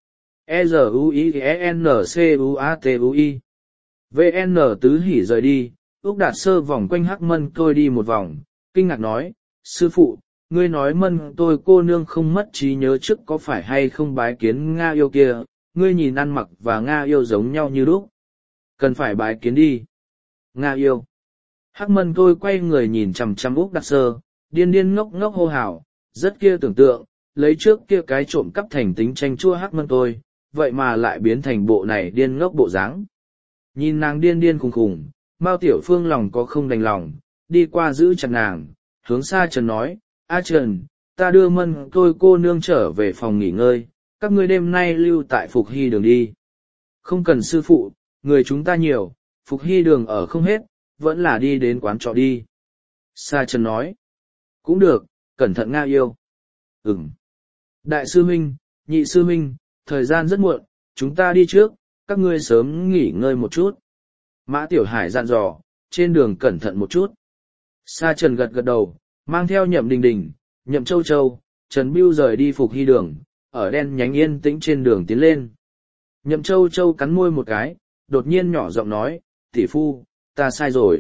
E Z U I E N C U A T U I. V N Tứ Hỷ rời đi, Úc Đạt Sơ vòng quanh Hắc Mân Tôi đi một vòng, kinh ngạc nói, sư phụ, ngươi nói Mân Tôi cô nương không mất trí nhớ trước có phải hay không bái kiến Nga yêu kia, ngươi nhìn ăn mặc và Nga yêu giống nhau như lúc. Cần phải bái kiến đi. Nga yêu. Hắc Mân Tôi quay người nhìn chằm chằm Úc Đạt Sơ, điên điên ngốc ngốc hô hào, rất kia tưởng tượng, lấy trước kia cái trộm cắp thành tính tranh chua Hắc Mân Tôi, vậy mà lại biến thành bộ này điên ngốc bộ dáng. Nhìn nàng điên điên khùng khùng, Mao Tiểu Phương lòng có không đành lòng, đi qua giữ chặt nàng, hướng Sa Trần nói, A Trần, ta đưa Mân Tôi cô nương trở về phòng nghỉ ngơi, các ngươi đêm nay lưu tại Phục Hy Đường đi. Không cần sư phụ, người chúng ta nhiều, Phục Hy Đường ở không hết, vẫn là đi đến quán trọ đi. Sa Trần nói, cũng được, cẩn thận Nga yêu. Ừm. Đại sư huynh, nhị sư huynh, thời gian rất muộn, chúng ta đi trước, các ngươi sớm nghỉ ngơi một chút. Mã Tiểu Hải dặn dò, trên đường cẩn thận một chút. Sa Trần gật gật đầu, mang theo Nhậm Đình Đình, Nhậm Châu Châu, Trần Bưu rời đi Phục Hy đường, ở đen nhánh yên tĩnh trên đường tiến lên. Nhậm Châu Châu cắn môi một cái, đột nhiên nhỏ giọng nói, tỷ phu, ta sai rồi.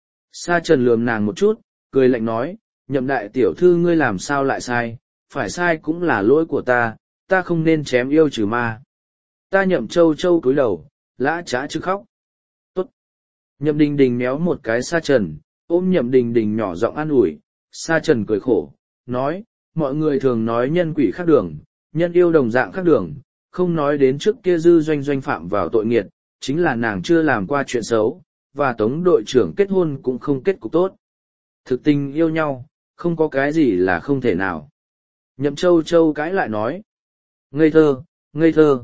Sa Trần lườm nàng một chút, cười lạnh nói, Nhậm đại tiểu thư ngươi làm sao lại sai, phải sai cũng là lỗi của ta, ta không nên chém yêu trừ ma. Ta Nhậm Châu Châu cúi đầu, lã trá chứ khóc. Tốt. Nhậm Đình Đình méo một cái Sa Trần, ôm Nhậm Đình Đình nhỏ giọng an ủi. Sa Trần cười khổ, nói, mọi người thường nói nhân quỷ khác đường, nhân yêu đồng dạng khác đường, không nói đến trước kia Dư Doanh Doanh phạm vào tội nghiệt, chính là nàng chưa làm qua chuyện xấu, và Tống đội trưởng kết hôn cũng không kết cục tốt. Thực tình yêu nhau, không có cái gì là không thể nào. Nhậm Châu Châu cãi lại nói, ngây thơ, ngây thơ.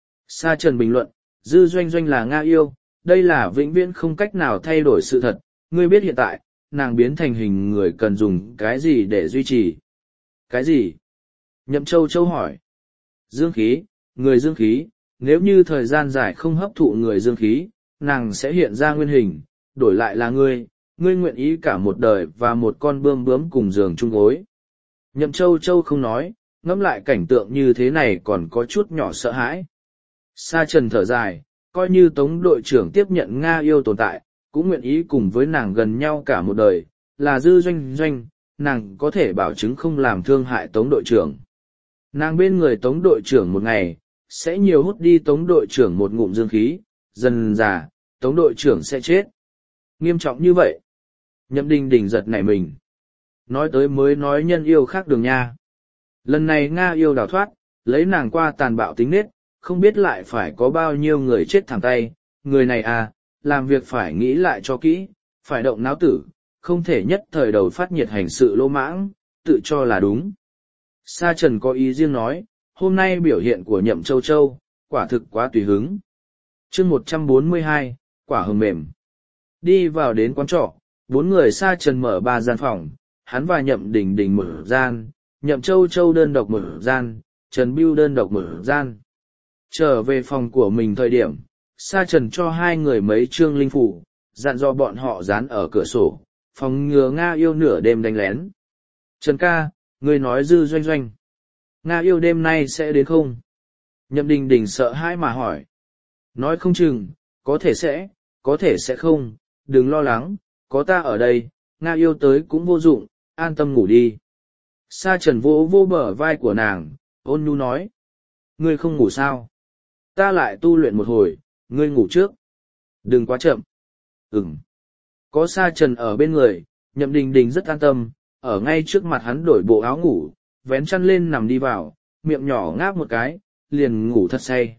Sa Trần bình luận, Dư Doanh Doanh là Nga yêu, đây là vĩnh viễn không cách nào thay đổi sự thật, ngươi biết hiện tại, nàng biến thành hình người cần dùng cái gì để duy trì. Cái gì? Nhậm Châu Châu hỏi. Dương khí, người dương khí, nếu như thời gian dài không hấp thụ người dương khí, nàng sẽ hiện ra nguyên hình, đổi lại là ngươi, ngươi nguyện ý cả một đời và một con bươm bướm cùng giường chung gối. Nhậm Châu Châu không nói, ngẫm lại cảnh tượng như thế này còn có chút nhỏ sợ hãi. Sa Trần thở dài, coi như Tống đội trưởng tiếp nhận Nga yêu tồn tại, cũng nguyện ý cùng với nàng gần nhau cả một đời, là Dư Doanh Doanh, nàng có thể bảo chứng không làm thương hại Tống đội trưởng. Nàng bên người Tống đội trưởng một ngày, sẽ nhiều hút đi Tống đội trưởng một ngụm dương khí, dần dà, Tống đội trưởng sẽ chết. Nghiêm trọng như vậy. Nhậm Đình Đình giật nảy mình. Nói tới mới nói nhân yêu khác đường nha. Lần này Nga yêu đào thoát, lấy nàng qua tàn bạo tính nết, không biết lại phải có bao nhiêu người chết thẳng tay. Người này à, làm việc phải nghĩ lại cho kỹ, phải động não tử, không thể nhất thời đầu phát nhiệt hành sự lỗ mãng, tự cho là đúng. Sa Trần có ý riêng nói, hôm nay biểu hiện của Nhậm Châu Châu, quả thực quá tùy hứng. Chương một trăm bốn mươi hai, quả hồng mềm. Đi vào đến quán trọ, bốn người Sa Trần mở ba gian phòng, hắn và Nhậm Đình Đình mở gian, Nhậm Châu Châu đơn độc mở gian, Trần Bưu đơn độc mở gian. Trở về phòng của mình thời điểm, Sa Trần cho hai người mấy trương linh phủ, dặn dò bọn họ dán ở cửa sổ, phòng ngừa Nga yêu nửa đêm đánh lén. Trần ca, người nói Dư Doanh Doanh. Nga yêu đêm nay sẽ đến không? Nhậm Đình Đình sợ hãi mà hỏi. Nói không chừng, có thể sẽ, có thể sẽ không, đừng lo lắng, có ta ở đây, Nga yêu tới cũng vô dụng, an tâm ngủ đi. Sa Trần vỗ vô bờ vai của nàng, ôn nhu nói. Ngươi không ngủ sao? Ta lại tu luyện một hồi, ngươi ngủ trước. Đừng quá chậm. Ừm. Có Sa Trần ở bên người, Nhậm Đình Đình rất an tâm, ở ngay trước mặt hắn đổi bộ áo ngủ, vén chăn lên nằm đi vào, miệng nhỏ ngáp một cái, liền ngủ thật say.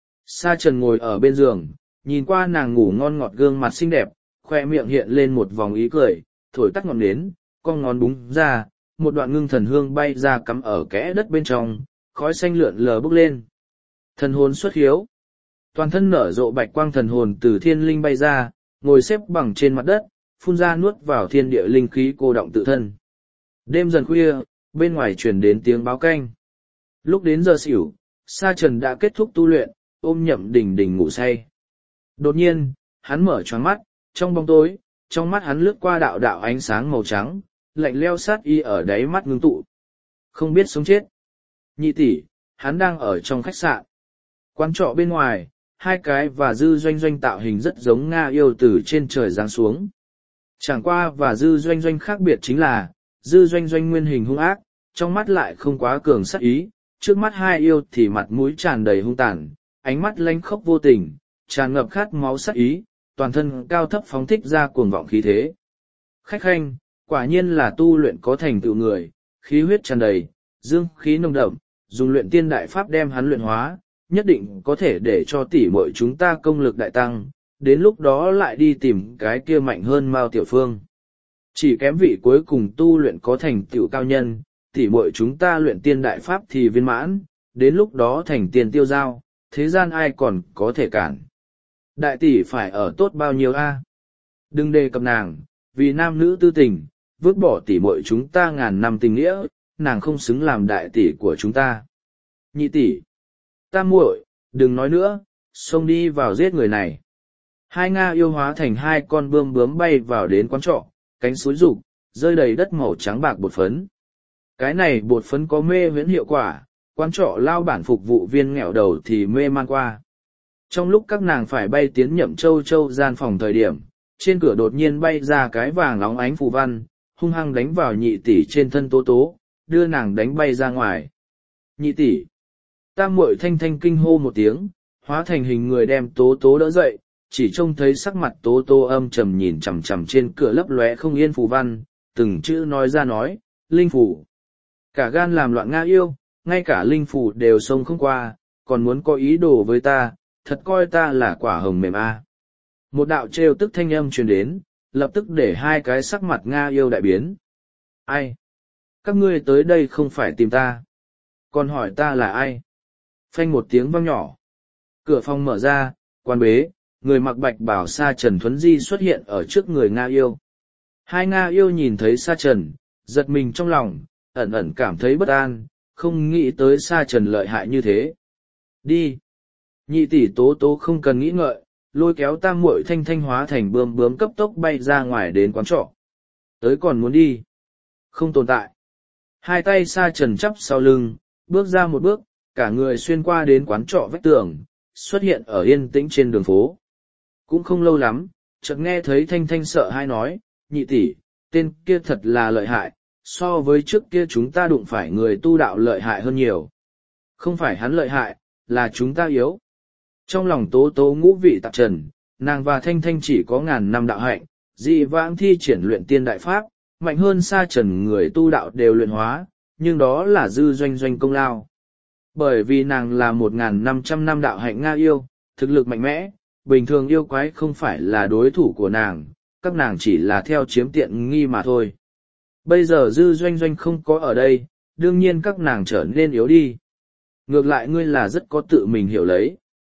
Sa Trần ngồi ở bên giường, nhìn qua nàng ngủ ngon ngọt gương mặt xinh đẹp, khoe miệng hiện lên một vòng ý cười, thổi tắt ngọn nến, con ngón búng ra, một đoạn ngưng thần hương bay ra cắm ở kẽ đất bên trong, khói xanh lượn lờ bốc lên. Thần hồn xuất hiếu. Toàn thân nở rộ bạch quang thần hồn từ thiên linh bay ra, ngồi xếp bằng trên mặt đất, phun ra nuốt vào thiên địa linh khí cô động tự thân. Đêm dần khuya, bên ngoài truyền đến tiếng báo canh. Lúc đến giờ xỉu, Sa Trần đã kết thúc tu luyện, ôm Nhậm Đình Đình ngủ say. Đột nhiên, hắn mở choáng mắt, trong bóng tối, trong mắt hắn lướt qua đạo đạo ánh sáng màu trắng, lạnh leo sát y ở đáy mắt ngưng tụ. Không biết sống chết. Nhị tỷ, hắn đang ở trong khách sạn. Quán trọ bên ngoài, hai cái và Dư Doanh Doanh tạo hình rất giống Nga yêu từ trên trời giáng xuống. Chẳng qua và Dư Doanh Doanh khác biệt chính là, Dư Doanh Doanh nguyên hình hung ác, trong mắt lại không quá cường sát ý, trước mắt hai yêu thì mặt mũi tràn đầy hung tàn, ánh mắt lanh khốc vô tình, tràn ngập khát máu sát ý, toàn thân cao thấp phóng thích ra cuồng vọng khí thế. Khách khanh, quả nhiên là tu luyện có thành tựu người, khí huyết tràn đầy, dương khí nồng đậm, dùng luyện tiên đại pháp đem hắn luyện hóa, nhất định có thể để cho tỷ muội chúng ta công lực đại tăng, đến lúc đó lại đi tìm cái kia mạnh hơn Mao Tiểu Phương. Chỉ kém vị cuối cùng tu luyện có thành tựu cao nhân, tỷ muội chúng ta luyện tiên đại pháp thì viên mãn, đến lúc đó thành tiền tiêu giao, thế gian ai còn có thể cản. Đại tỷ phải ở tốt bao nhiêu a? Đừng đề cập nàng, vì nam nữ tư tình, vứt bỏ tỷ muội chúng ta ngàn năm tình nghĩa, nàng không xứng làm đại tỷ của chúng ta. Nhị tỷ, tam muội, đừng nói nữa, xông đi vào giết người này. Hai Nga yêu hóa thành hai con bươm bướm bay vào đến quán trọ, cánh xối rụng, rơi đầy đất màu trắng bạc bột phấn. Cái này bột phấn có mê viễn hiệu quả, quán trọ lao bản phục vụ viên nghèo đầu thì mê man qua. Trong lúc các nàng phải bay tiến Nhậm Châu Châu gian phòng thời điểm, trên cửa đột nhiên bay ra cái vàng óng ánh phù văn, hung hăng đánh vào nhị tỷ trên thân Tố Tố, đưa nàng đánh bay ra ngoài. Nhị tỷ, tam muội Thanh Thanh kinh hô một tiếng, hóa thành hình người đem Tố Tố đỡ dậy, chỉ trông thấy sắc mặt Tố Tố âm trầm nhìn chằm chằm trên cửa lấp lóe không yên phù văn, từng chữ nói ra nói, linh phù. Cả gan làm loạn Nga yêu, ngay cả linh phù đều xông không qua, còn muốn có ý đồ với ta, thật coi ta là quả hồng mềm a. Một đạo trêu tức thanh âm truyền đến, lập tức để hai cái sắc mặt Nga yêu đại biến. Ai? Các ngươi tới đây không phải tìm ta. Còn hỏi ta là ai? Phanh một tiếng vang nhỏ. Cửa phòng mở ra, quan bế, người mặc bạch bào Sa Trần Thuấn Di xuất hiện ở trước người Nga yêu. Hai Nga yêu nhìn thấy Sa Trần, giật mình trong lòng, ẩn ẩn cảm thấy bất an, không nghĩ tới Sa Trần lợi hại như thế. Đi! Nhị tỷ Tố Tố không cần nghĩ ngợi, lôi kéo tam muội Thanh Thanh hóa thành bươm bướm cấp tốc bay ra ngoài đến quán trọ. Tới còn muốn đi. Không tồn tại. Hai tay Sa Trần chắp sau lưng, bước ra một bước, cả người xuyên qua đến quán trọ vách tường, xuất hiện ở yên tĩnh trên đường phố. Cũng không lâu lắm, chợt nghe thấy Thanh Thanh sợ hãi nói, nhị tỷ, tên kia thật là lợi hại, so với trước kia chúng ta đụng phải người tu đạo lợi hại hơn nhiều. Không phải hắn lợi hại, là chúng ta yếu. Trong lòng Tố Tố ngũ vị tạp trần, nàng và Thanh Thanh chỉ có ngàn năm đạo hạnh, dị vãng thi triển luyện tiên đại pháp, mạnh hơn Sa Trần người tu đạo đều luyện hóa, nhưng đó là dư doanh doanh công lao. Bởi vì nàng là một ngàn năm trăm năm đạo hạnh Nga yêu, thực lực mạnh mẽ, bình thường yêu quái không phải là đối thủ của nàng, các nàng chỉ là theo chiếm tiện nghi mà thôi. Bây giờ dư doanh doanh không có ở đây, đương nhiên các nàng trở nên yếu đi. Ngược lại ngươi là rất có tự mình hiểu lấy.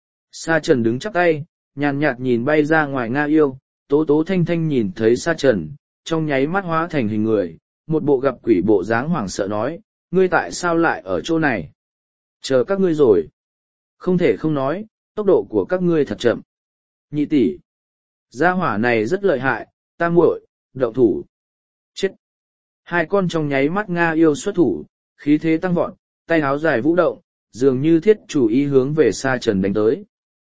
Sa Trần đứng chắp tay, nhàn nhạt nhìn bay ra ngoài Nga yêu, Tố Tố Thanh Thanh nhìn thấy Sa Trần, trong nháy mắt hóa thành hình người, một bộ gặp quỷ bộ dáng hoảng sợ nói, ngươi tại sao lại ở chỗ này? Chờ các ngươi rồi. Không thể không nói, tốc độ của các ngươi thật chậm. Nhị tỷ, gia hỏa này rất lợi hại, tam muội, động thủ. Chết. Hai con trong nháy mắt Nga yêu xuất thủ, khí thế tăng vọt, tay áo dài vũ động, dường như thiết chủ ý hướng về Sa Trần đánh tới.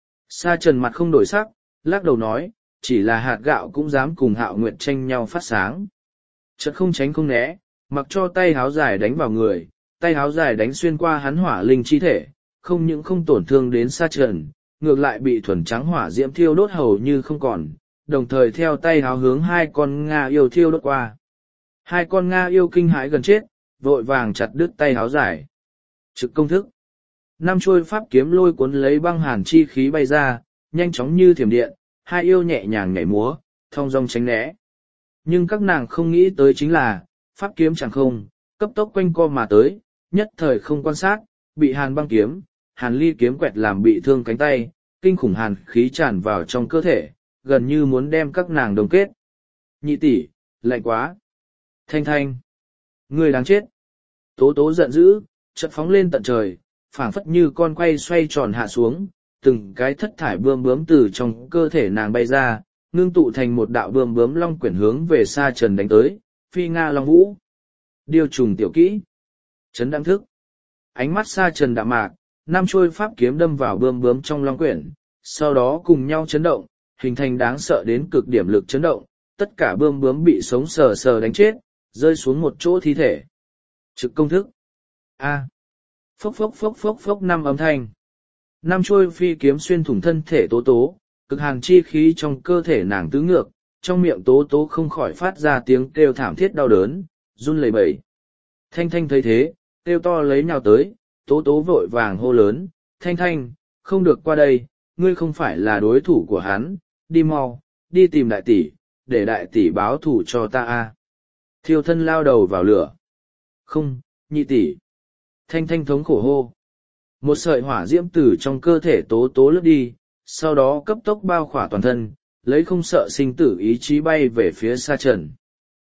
Sa Trần mặt không đổi sắc, lắc đầu nói, chỉ là hạt gạo cũng dám cùng Hạo Nguyệt tranh nhau phát sáng. Chợt không tránh không né, mặc cho tay áo dài đánh vào người, tay áo dài đánh xuyên qua hắn hỏa linh chi thể, không những không tổn thương đến Sa Trần, ngược lại bị thuần trắng hỏa diễm thiêu đốt hầu như không còn, đồng thời theo tay áo hướng hai con Nga yêu thiêu đốt qua. Hai con Nga yêu kinh hãi gần chết, vội vàng chặt đứt tay áo dài. Trực công thức. Năm chuôi pháp kiếm lôi cuốn lấy băng hàn chi khí bay ra, nhanh chóng như thiểm điện, hai yêu nhẹ nhàng nhảy múa, thong dong tránh né. Nhưng các nàng không nghĩ tới chính là, pháp kiếm chẳng không, cấp tốc quanh co mà tới, nhất thời không quan sát, bị hàn băng kiếm, hàn ly kiếm quẹt làm bị thương cánh tay, kinh khủng hàn khí tràn vào trong cơ thể, gần như muốn đem các nàng đồng kết. Nhị tỷ, lạnh quá. Thanh Thanh, người đáng chết. Tố Tố giận dữ, chợt phóng lên tận trời, phảng phất như con quay xoay tròn hạ xuống, từng cái thất thải bươm bướm từ trong cơ thể nàng bay ra, ngưng tụ thành một đạo bươm bướm long quyển hướng về Sa Trần đánh tới, phi Nga long vũ. Điều trùng tiểu kỹ. Chấn đăng thức. Ánh mắt Sa Trần đạm mạc, năm chuôi pháp kiếm đâm vào bươm bướm trong long quyển, sau đó cùng nhau chấn động, hình thành đáng sợ đến cực điểm lực chấn động, tất cả bươm bướm bị sống sờ sờ đánh chết, rơi xuống một chỗ thi thể. Trực công thức. A. Phốc phốc phốc phốc phốc năm âm thanh. Năm chuôi phi kiếm xuyên thủng thân thể Tố Tố, cực hàn chi khí trong cơ thể nàng tứ ngược, trong miệng Tố Tố không khỏi phát ra tiếng kêu thảm thiết đau đớn, run lẩy bẩy. Thanh Thanh thấy thế, kêu to lấy nhào tới, Tố Tố vội vàng hô lớn, Thanh Thanh, không được qua đây, ngươi không phải là đối thủ của hắn, đi mau, đi tìm đại tỷ, để đại tỷ báo thủ cho ta a. Thiêu thân lao đầu vào lửa. Không, nhị tỷ. Thanh Thanh thống khổ hô. Một sợi hỏa diễm từ trong cơ thể Tố Tố lướt đi, sau đó cấp tốc bao khỏa toàn thân, lấy không sợ sinh tử ý chí bay về phía Sa Trần.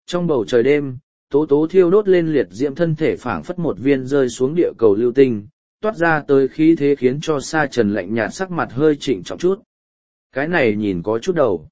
Trong bầu trời đêm, tố tố thiêu đốt lên liệt diễm thân thể phảng phất một viên rơi xuống địa cầu lưu tinh, toát ra tới khí thế khiến cho Sa Trần lạnh nhạt sắc mặt hơi trịnh trọng chút. Cái này nhìn có chút đầu.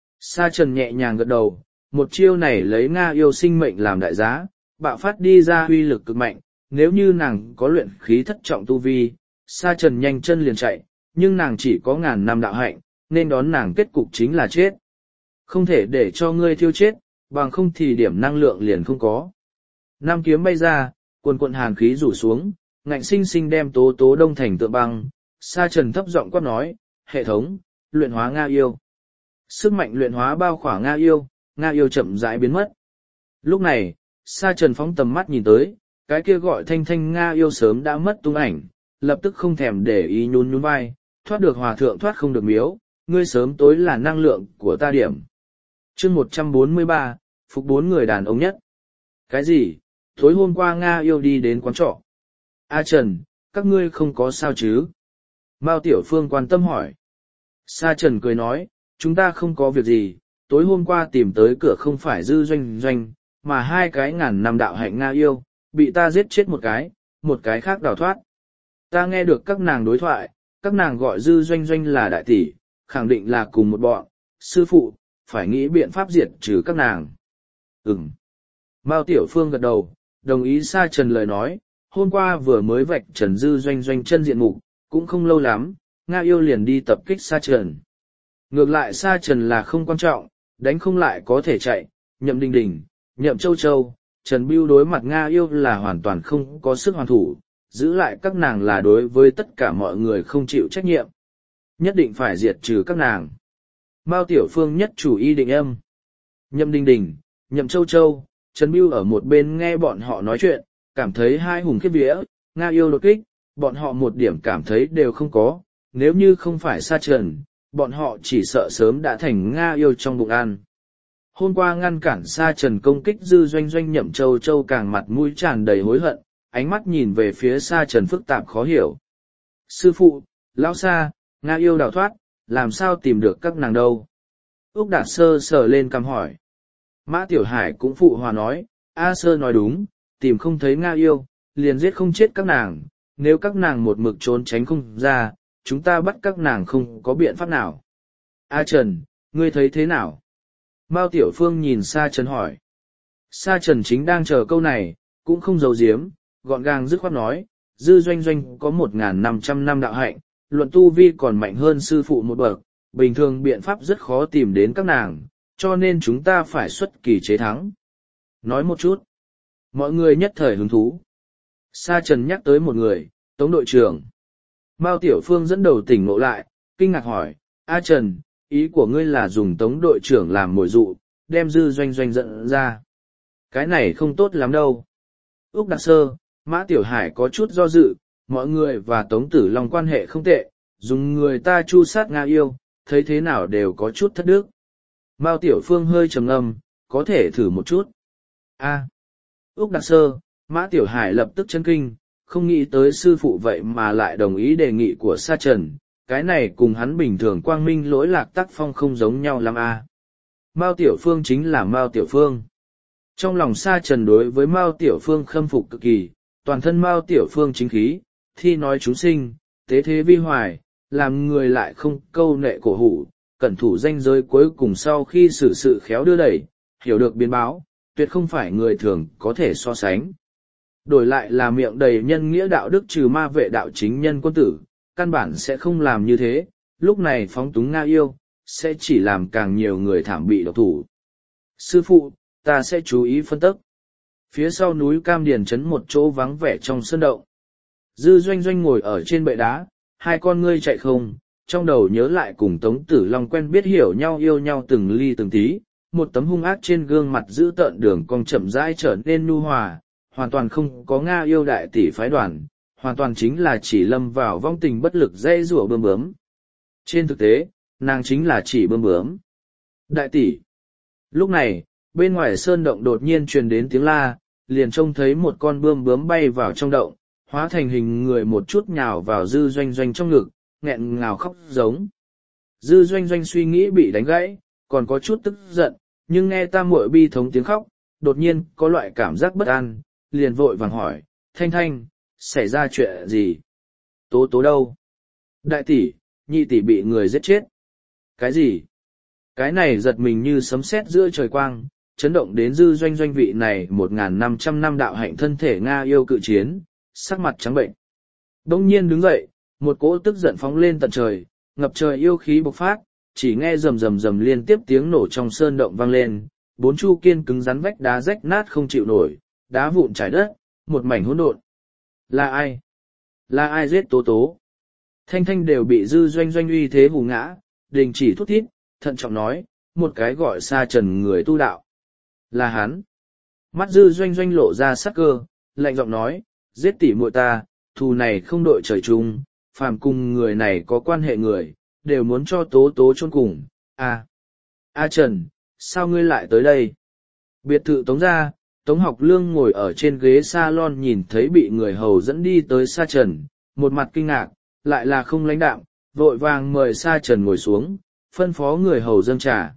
Sa Trần nhẹ nhàng gật đầu, một chiêu này lấy Nga yêu sinh mệnh làm đại giá, bạo phát đi ra uy lực cực mạnh, nếu như nàng có luyện khí thất trọng tu vi, Sa Trần nhanh chân liền chạy, nhưng nàng chỉ có ngàn năm đạo hạnh, nên đón nàng kết cục chính là chết. Không thể để cho ngươi thiêu chết, bằng không thì điểm năng lượng liền không có. Nam kiếm bay ra, cuồn cuộn hàn khí rủ xuống, ngạnh sinh sinh đem tố tố đông thành tượng băng. Sa Trần thấp giọng quát nói, hệ thống, luyện hóa Nga yêu. Sức mạnh luyện hóa bao khỏa Nga yêu, Nga yêu chậm rãi biến mất. Lúc này, Sa Trần phóng tầm mắt nhìn tới, cái kia gọi thanh thanh Nga yêu sớm đã mất tung ảnh, lập tức không thèm để ý nhún nhún vai, thoát được hòa thượng thoát không được miếu, ngươi sớm tối là năng lượng của ta điểm. Chương một trăm bốn mươi ba, phục bốn người đàn ông nhất. Cái gì? Tối hôm qua Nga yêu đi đến quán trọ. A Trần, các ngươi không có sao chứ? Mao Tiểu Phương quan tâm hỏi. Sa Trần cười nói, chúng ta không có việc gì, tối hôm qua tìm tới cửa không phải Dư Doanh Doanh, mà hai cái ngàn năm đạo hạnh Nga yêu, bị ta giết chết một cái, một cái khác đào thoát. Ta nghe được các nàng đối thoại, các nàng gọi Dư Doanh Doanh là đại tỷ, khẳng định là cùng một bọn, sư phụ, phải nghĩ biện pháp diệt trừ các nàng. Ừm. Mao Tiểu Phương gật đầu, đồng ý Sa Trần lời nói, hôm qua vừa mới vạch trần Dư Doanh Doanh chân diện mục, cũng không lâu lắm, Nga yêu liền đi tập kích Sa Trần. Ngược lại Sa Trần là không quan trọng, đánh không lại có thể chạy, Nhậm Đình Đình, Nhậm Châu Châu, Trần Bưu đối mặt Nga yêu là hoàn toàn không có sức hoàn thủ, giữ lại các nàng là đối với tất cả mọi người không chịu trách nhiệm. Nhất định phải diệt trừ các nàng. Mao Tiểu Phương nhất chủ y định âm. Nhậm Đình Đình, Nhậm Châu Châu, Trần Bưu ở một bên nghe bọn họ nói chuyện, cảm thấy hai hùng khiếp vía, Nga yêu đột kích, bọn họ một điểm cảm thấy đều không có, nếu như không phải Sa Trần, bọn họ chỉ sợ sớm đã thành Nga yêu trong bụng ăn. Hôm qua ngăn cản Sa Trần công kích Dư Doanh Doanh Nhậm Châu Châu càng mặt mũi tràn đầy hối hận, ánh mắt nhìn về phía Sa Trần phức tạp khó hiểu. Sư phụ, lão Sa, Nga yêu đào thoát, làm sao tìm được các nàng đâu? Úc Đạt Sơ sờ lên cằm hỏi. Mã Tiểu Hải cũng phụ hòa nói, A Sơ nói đúng, tìm không thấy Nga yêu, liền giết không chết các nàng, nếu các nàng một mực trốn tránh không ra, chúng ta bắt các nàng không có biện pháp nào. A Trần, ngươi thấy thế nào? Mao Tiểu Phương nhìn Sa Trần hỏi. Sa Trần chính đang chờ câu này, cũng không giấu giếm, gọn gàng dứt khoát nói, Dư Doanh Doanh có một nghìn năm trăm năm đạo hạnh, luận tu vi còn mạnh hơn sư phụ một bậc, bình thường biện pháp rất khó tìm đến các nàng, cho nên chúng ta phải xuất kỳ chế thắng. Nói một chút. Mọi người nhất thời hứng thú. Sa Trần nhắc tới một người, Tống đội trưởng. Mao Tiểu Phương dẫn đầu tỉnh ngộ lại, kinh ngạc hỏi, A Trần, ý của ngươi là dùng Tống đội trưởng làm mồi dụ, đem Dư Doanh Doanh dẫn ra. Cái này không tốt lắm đâu. Úc Đặc Sơ, Mã Tiểu Hải có chút do dự, mọi người và Tống Tử Long quan hệ không tệ, dùng người ta chu sát Nga yêu, thấy thế nào đều có chút thất đức. Mao Tiểu Phương hơi trầm ngâm, có thể thử một chút. A. Úc Đặc Sơ, Mã Tiểu Hải lập tức chấn kinh, không nghĩ tới sư phụ vậy mà lại đồng ý đề nghị của Sa Trần, cái này cùng hắn bình thường quang minh lỗi lạc tác phong không giống nhau lắm a. Mao Tiểu Phương chính là Mao Tiểu Phương. Trong lòng Sa Trần đối với Mao Tiểu Phương khâm phục cực kỳ, toàn thân Mao Tiểu Phương chính khí, thi nói chúng sinh, tế thế vi hoài, làm người lại không câu nệ cổ hủ, cẩn thủ danh giới cuối cùng sau khi xử sự khéo đưa đẩy, hiểu được biến báo, tuyệt không phải người thường có thể so sánh. Đổi lại là miệng đầy nhân nghĩa đạo đức trừ ma vệ đạo chính nhân quân tử, căn bản sẽ không làm như thế, lúc này phóng túng Nga yêu, sẽ chỉ làm càng nhiều người thảm bị độc thủ. Sư phụ, ta sẽ chú ý phân tích. Phía sau núi Cam Điền trấn một chỗ vắng vẻ trong sân động. Dư Doanh Doanh ngồi ở trên bệ đá, hai con ngươi chạy không, trong đầu nhớ lại cùng Tống Tử Long quen biết hiểu nhau yêu nhau từng ly từng tí, một tấm hung ác trên gương mặt giữ tợn đường cong chậm rãi trở nên nhu hòa, hoàn toàn không có Nga yêu đại tỷ phái đoàn, hoàn toàn chính là chỉ lâm vào vong tình bất lực dây rủa bơm bướm. Trên thực tế, nàng chính là chỉ bơm bướm. Đại tỷ. Lúc này, bên ngoài sơn động đột nhiên truyền đến tiếng la, liền trông thấy một con bươm bướm bay vào trong động, hóa thành hình người một chút nhào vào Dư Doanh Doanh trong ngực, nghẹn ngào khóc giống. Dư Doanh Doanh suy nghĩ bị đánh gãy, còn có chút tức giận, nhưng nghe tam muội bi thống tiếng khóc, đột nhiên có loại cảm giác bất an, liền vội vàng hỏi, Thanh Thanh, xảy ra chuyện gì? Tố tố đâu? Đại tỷ, nhị tỷ bị người giết chết. Cái gì? Cái này giật mình như sấm sét giữa trời quang, chấn động đến dư doanh doanh vị này một nghìn năm trăm năm đạo hạnh thân thể Nga yêu cự chiến, sắc mặt trắng bệnh. Đông nhiên đứng dậy, một cỗ tức giận phóng lên tận trời, ngập trời yêu khí bộc phát, chỉ nghe rầm rầm rầm liên tiếp tiếng nổ trong sơn động vang lên, bốn chu kiên cứng rắn vách đá rách nát không chịu nổi, đá vụn trải đất, một mảnh hỗn độn. Là ai? Là ai giết tố tố? Thanh Thanh đều bị dư doanh doanh uy thế hù ngã, đình chỉ thút thít, thận trọng nói, một cái gọi Sa Trần người tu đạo. Là hắn. Mắt dư doanh doanh lộ ra sắc cơ, lạnh giọng nói, giết tỷ muội ta, thù này không đội trời chung, phàm cùng người này có quan hệ người, đều muốn cho tố tố chôn cùng. À, A Trần, sao ngươi lại tới đây? Biệt thự Tống ra, Tống Học Lương ngồi ở trên ghế salon nhìn thấy bị người hầu dẫn đi tới Sa Trần, một mặt kinh ngạc, lại là không lãnh đạm, vội vàng mời Sa Trần ngồi xuống, phân phó người hầu dâng trà.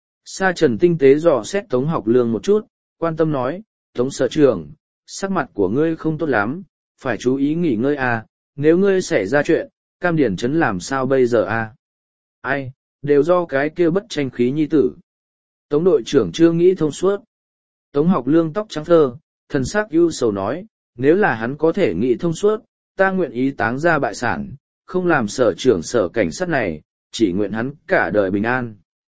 Sa Trần tinh tế dò xét Tống Học Lương một chút, quan tâm nói, Tống sở trưởng, sắc mặt của ngươi không tốt lắm, phải chú ý nghỉ ngơi à, nếu ngươi xảy ra chuyện, Cam Điển Trấn làm sao bây giờ à? Ai, đều do cái kia bất tranh khí nhi tử. Tống đội trưởng chưa nghĩ thông suốt. Tống Học Lương tóc trắng thơ, thần sắc ưu sầu nói, nếu là hắn có thể nghĩ thông suốt, ta nguyện ý táng ra bại sản, không làm sở trưởng sở cảnh sát này, chỉ nguyện hắn cả đời bình an.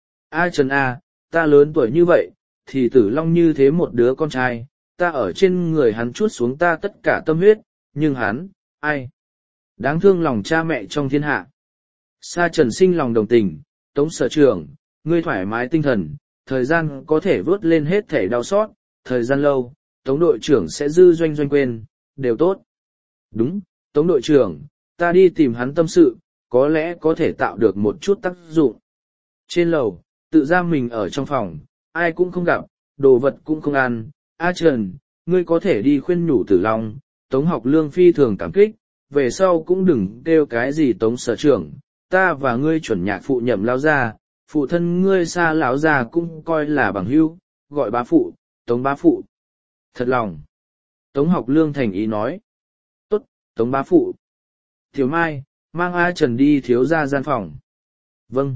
A Trần A, ta lớn tuổi như vậy, thì Tử Long như thế một đứa con trai, ta ở trên người hắn chuốt xuống ta tất cả tâm huyết, nhưng hắn, ai? Đáng thương lòng cha mẹ trong thiên hạ. Sa Trần sinh lòng đồng tình, Tống sở trưởng, ngươi thoải mái tinh thần, thời gian có thể vớt lên hết thể đau xót, thời gian lâu, Tống đội trưởng sẽ dư doanh doanh quên, đều tốt. Đúng, Tống đội trưởng, ta đi tìm hắn tâm sự, có lẽ có thể tạo được một chút tác dụng. Trên lầu, tự giam mình ở trong phòng, ai cũng không gặp, đồ vật cũng không ăn. A Trần, ngươi có thể đi khuyên nhủ Tử Long, Tống Học Lương phi thường cảm kích, về sau cũng đừng kêu cái gì Tống sở trưởng, ta và ngươi chuẩn nhạc phụ nhậm lao ra, phụ thân ngươi xa lão già cũng coi là bằng hữu, gọi bá phụ, Tống bá phụ. Thật lòng. Tống Học Lương thành ý nói. Tốt, Tống bá phụ. Thiếu Mai, mang A Trần đi thiếu ra gian phòng. Vâng.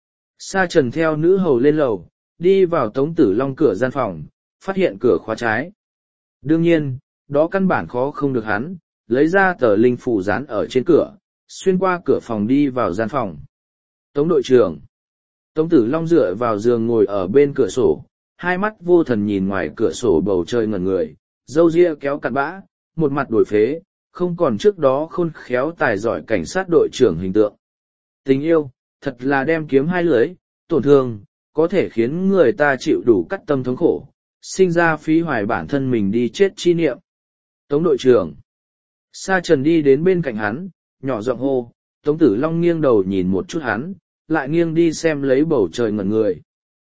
Sa Trần theo nữ hầu lên lầu, đi vào Tống Tử Long cửa gian phòng, phát hiện cửa khóa trái. Đương nhiên, đó căn bản khó không được hắn, lấy ra tờ linh phủ dán ở trên cửa, xuyên qua cửa phòng đi vào gian phòng. Tống đội trưởng. Tống Tử Long dựa vào giường ngồi ở bên cửa sổ, hai mắt vô thần nhìn ngoài cửa sổ bầu trời ngẩn người, râu ria kéo cặn bã, một mặt đổi phế, không còn trước đó khôn khéo tài giỏi cảnh sát đội trưởng hình tượng. Tình yêu, thật là đem kiếm hai lưới, tổn thương, có thể khiến người ta chịu đủ cắt tâm thống khổ, sinh ra phí hoài bản thân mình đi chết chi niệm. Tống đội trưởng. Sa Trần đi đến bên cạnh hắn, nhỏ giọng hô, Tống Tử Long nghiêng đầu nhìn một chút hắn, lại nghiêng đi xem lấy bầu trời ngẩn người.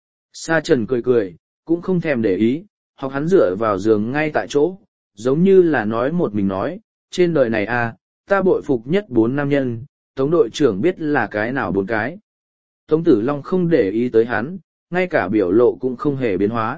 Sa Trần cười cười, cũng không thèm để ý, hoặc hắn dựa vào giường ngay tại chỗ, giống như là nói một mình nói, trên đời này à, ta bội phục nhất bốn nam nhân, Tống đội trưởng biết là cái nào bốn cái. Tống Tử Long không để ý tới hắn, ngay cả biểu lộ cũng không hề biến hóa.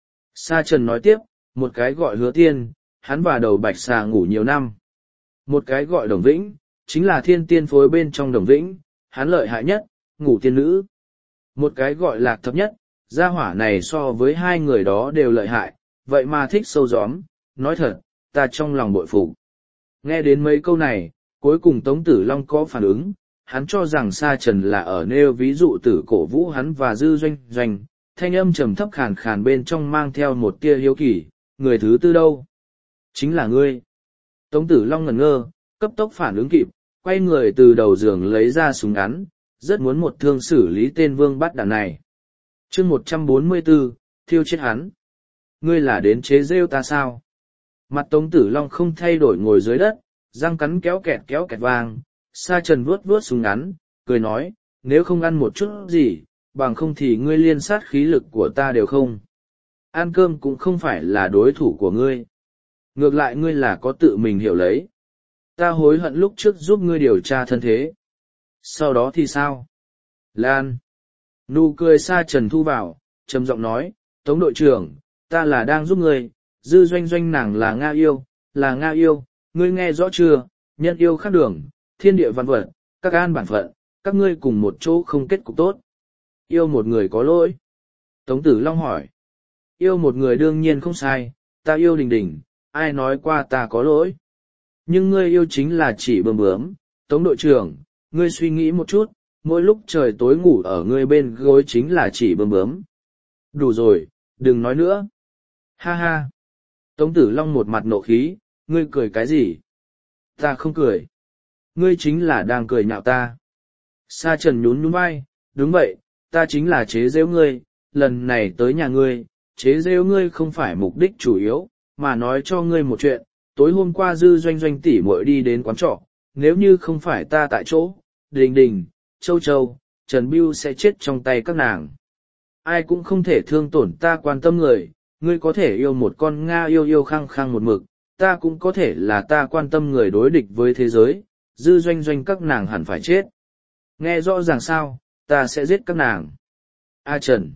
Sa Trần nói tiếp, một cái gọi Hứa Tiên, hắn và đầu bạch xà ngủ nhiều năm. Một cái gọi Đồng Vĩnh, chính là thiên tiên phối bên trong Đồng Vĩnh, hắn lợi hại nhất, ngủ tiên nữ. Một cái gọi Lạc Thập Nhất, gia hỏa này so với hai người đó đều lợi hại, vậy mà thích sâu gióm, nói thật, ta trong lòng bội phục. Nghe đến mấy câu này, cuối cùng Tống Tử Long có phản ứng, hắn cho rằng Sa Trần là ở nêu ví dụ tử cổ vũ hắn và dư doanh doanh, thanh âm trầm thấp khàn khàn bên trong mang theo một tia hiếu kỳ, người thứ tư đâu? Chính là ngươi. Tống Tử Long ngẩn ngơ, cấp tốc phản ứng kịp, quay người từ đầu giường lấy ra súng ngắn, rất muốn một thương xử lý tên vương bắt đàn này. chương một trăm bốn mươi tư, thiêu chết hắn. Ngươi là đến chế rêu ta sao? Mặt Tống Tử Long không thay đổi ngồi dưới đất, răng cắn kéo kẹt kéo kẹt vang. Sa Trần vuốt vuốt súng ngắn, cười nói, nếu không ăn một chút gì, bằng không thì ngươi liên sát khí lực của ta đều không. Ăn cơm cũng không phải là đối thủ của ngươi. Ngược lại ngươi là có tự mình hiểu lấy. Ta hối hận lúc trước giúp ngươi điều tra thân thế. Sau đó thì sao? Lan. Nụ cười Sa Trần thu vào, trầm giọng nói, Tống đội trưởng, ta là đang giúp ngươi, dư doanh doanh nàng là Nga yêu, là Nga yêu, ngươi nghe rõ chưa, nhân yêu khác đường, thiên địa văn vật, các an bản phận, các ngươi cùng một chỗ không kết cục tốt. Yêu một người có lỗi. Tống Tử Long hỏi. Yêu một người đương nhiên không sai, ta yêu Đình Đình, ai nói qua ta có lỗi. Nhưng ngươi yêu chính là chỉ bướm bướm, Tống đội trưởng, ngươi suy nghĩ một chút, mỗi lúc trời tối ngủ ở ngươi bên gối chính là chỉ bướm bướm. Đủ rồi, đừng nói nữa. Ha ha. Tống Tử Long một mặt nộ khí, ngươi cười cái gì? Ta không cười. Ngươi chính là đang cười nhạo ta. Sa Trần nhún nhún vai, đúng vậy, ta chính là chế giễu ngươi, lần này tới nhà ngươi, chế giễu ngươi không phải mục đích chủ yếu, mà nói cho ngươi một chuyện, tối hôm qua dư doanh doanh tỷ muội đi đến quán trọ, nếu như không phải ta tại chỗ, Đình Đình, Châu Châu, Trần Bưu sẽ chết trong tay các nàng. Ai cũng không thể thương tổn ta quan tâm người, ngươi có thể yêu một con Nga yêu yêu khăng khăng một mực, ta cũng có thể là ta quan tâm người đối địch với thế giới, dư doanh doanh các nàng hẳn phải chết. Nghe rõ ràng sao, ta sẽ giết các nàng. A Trần,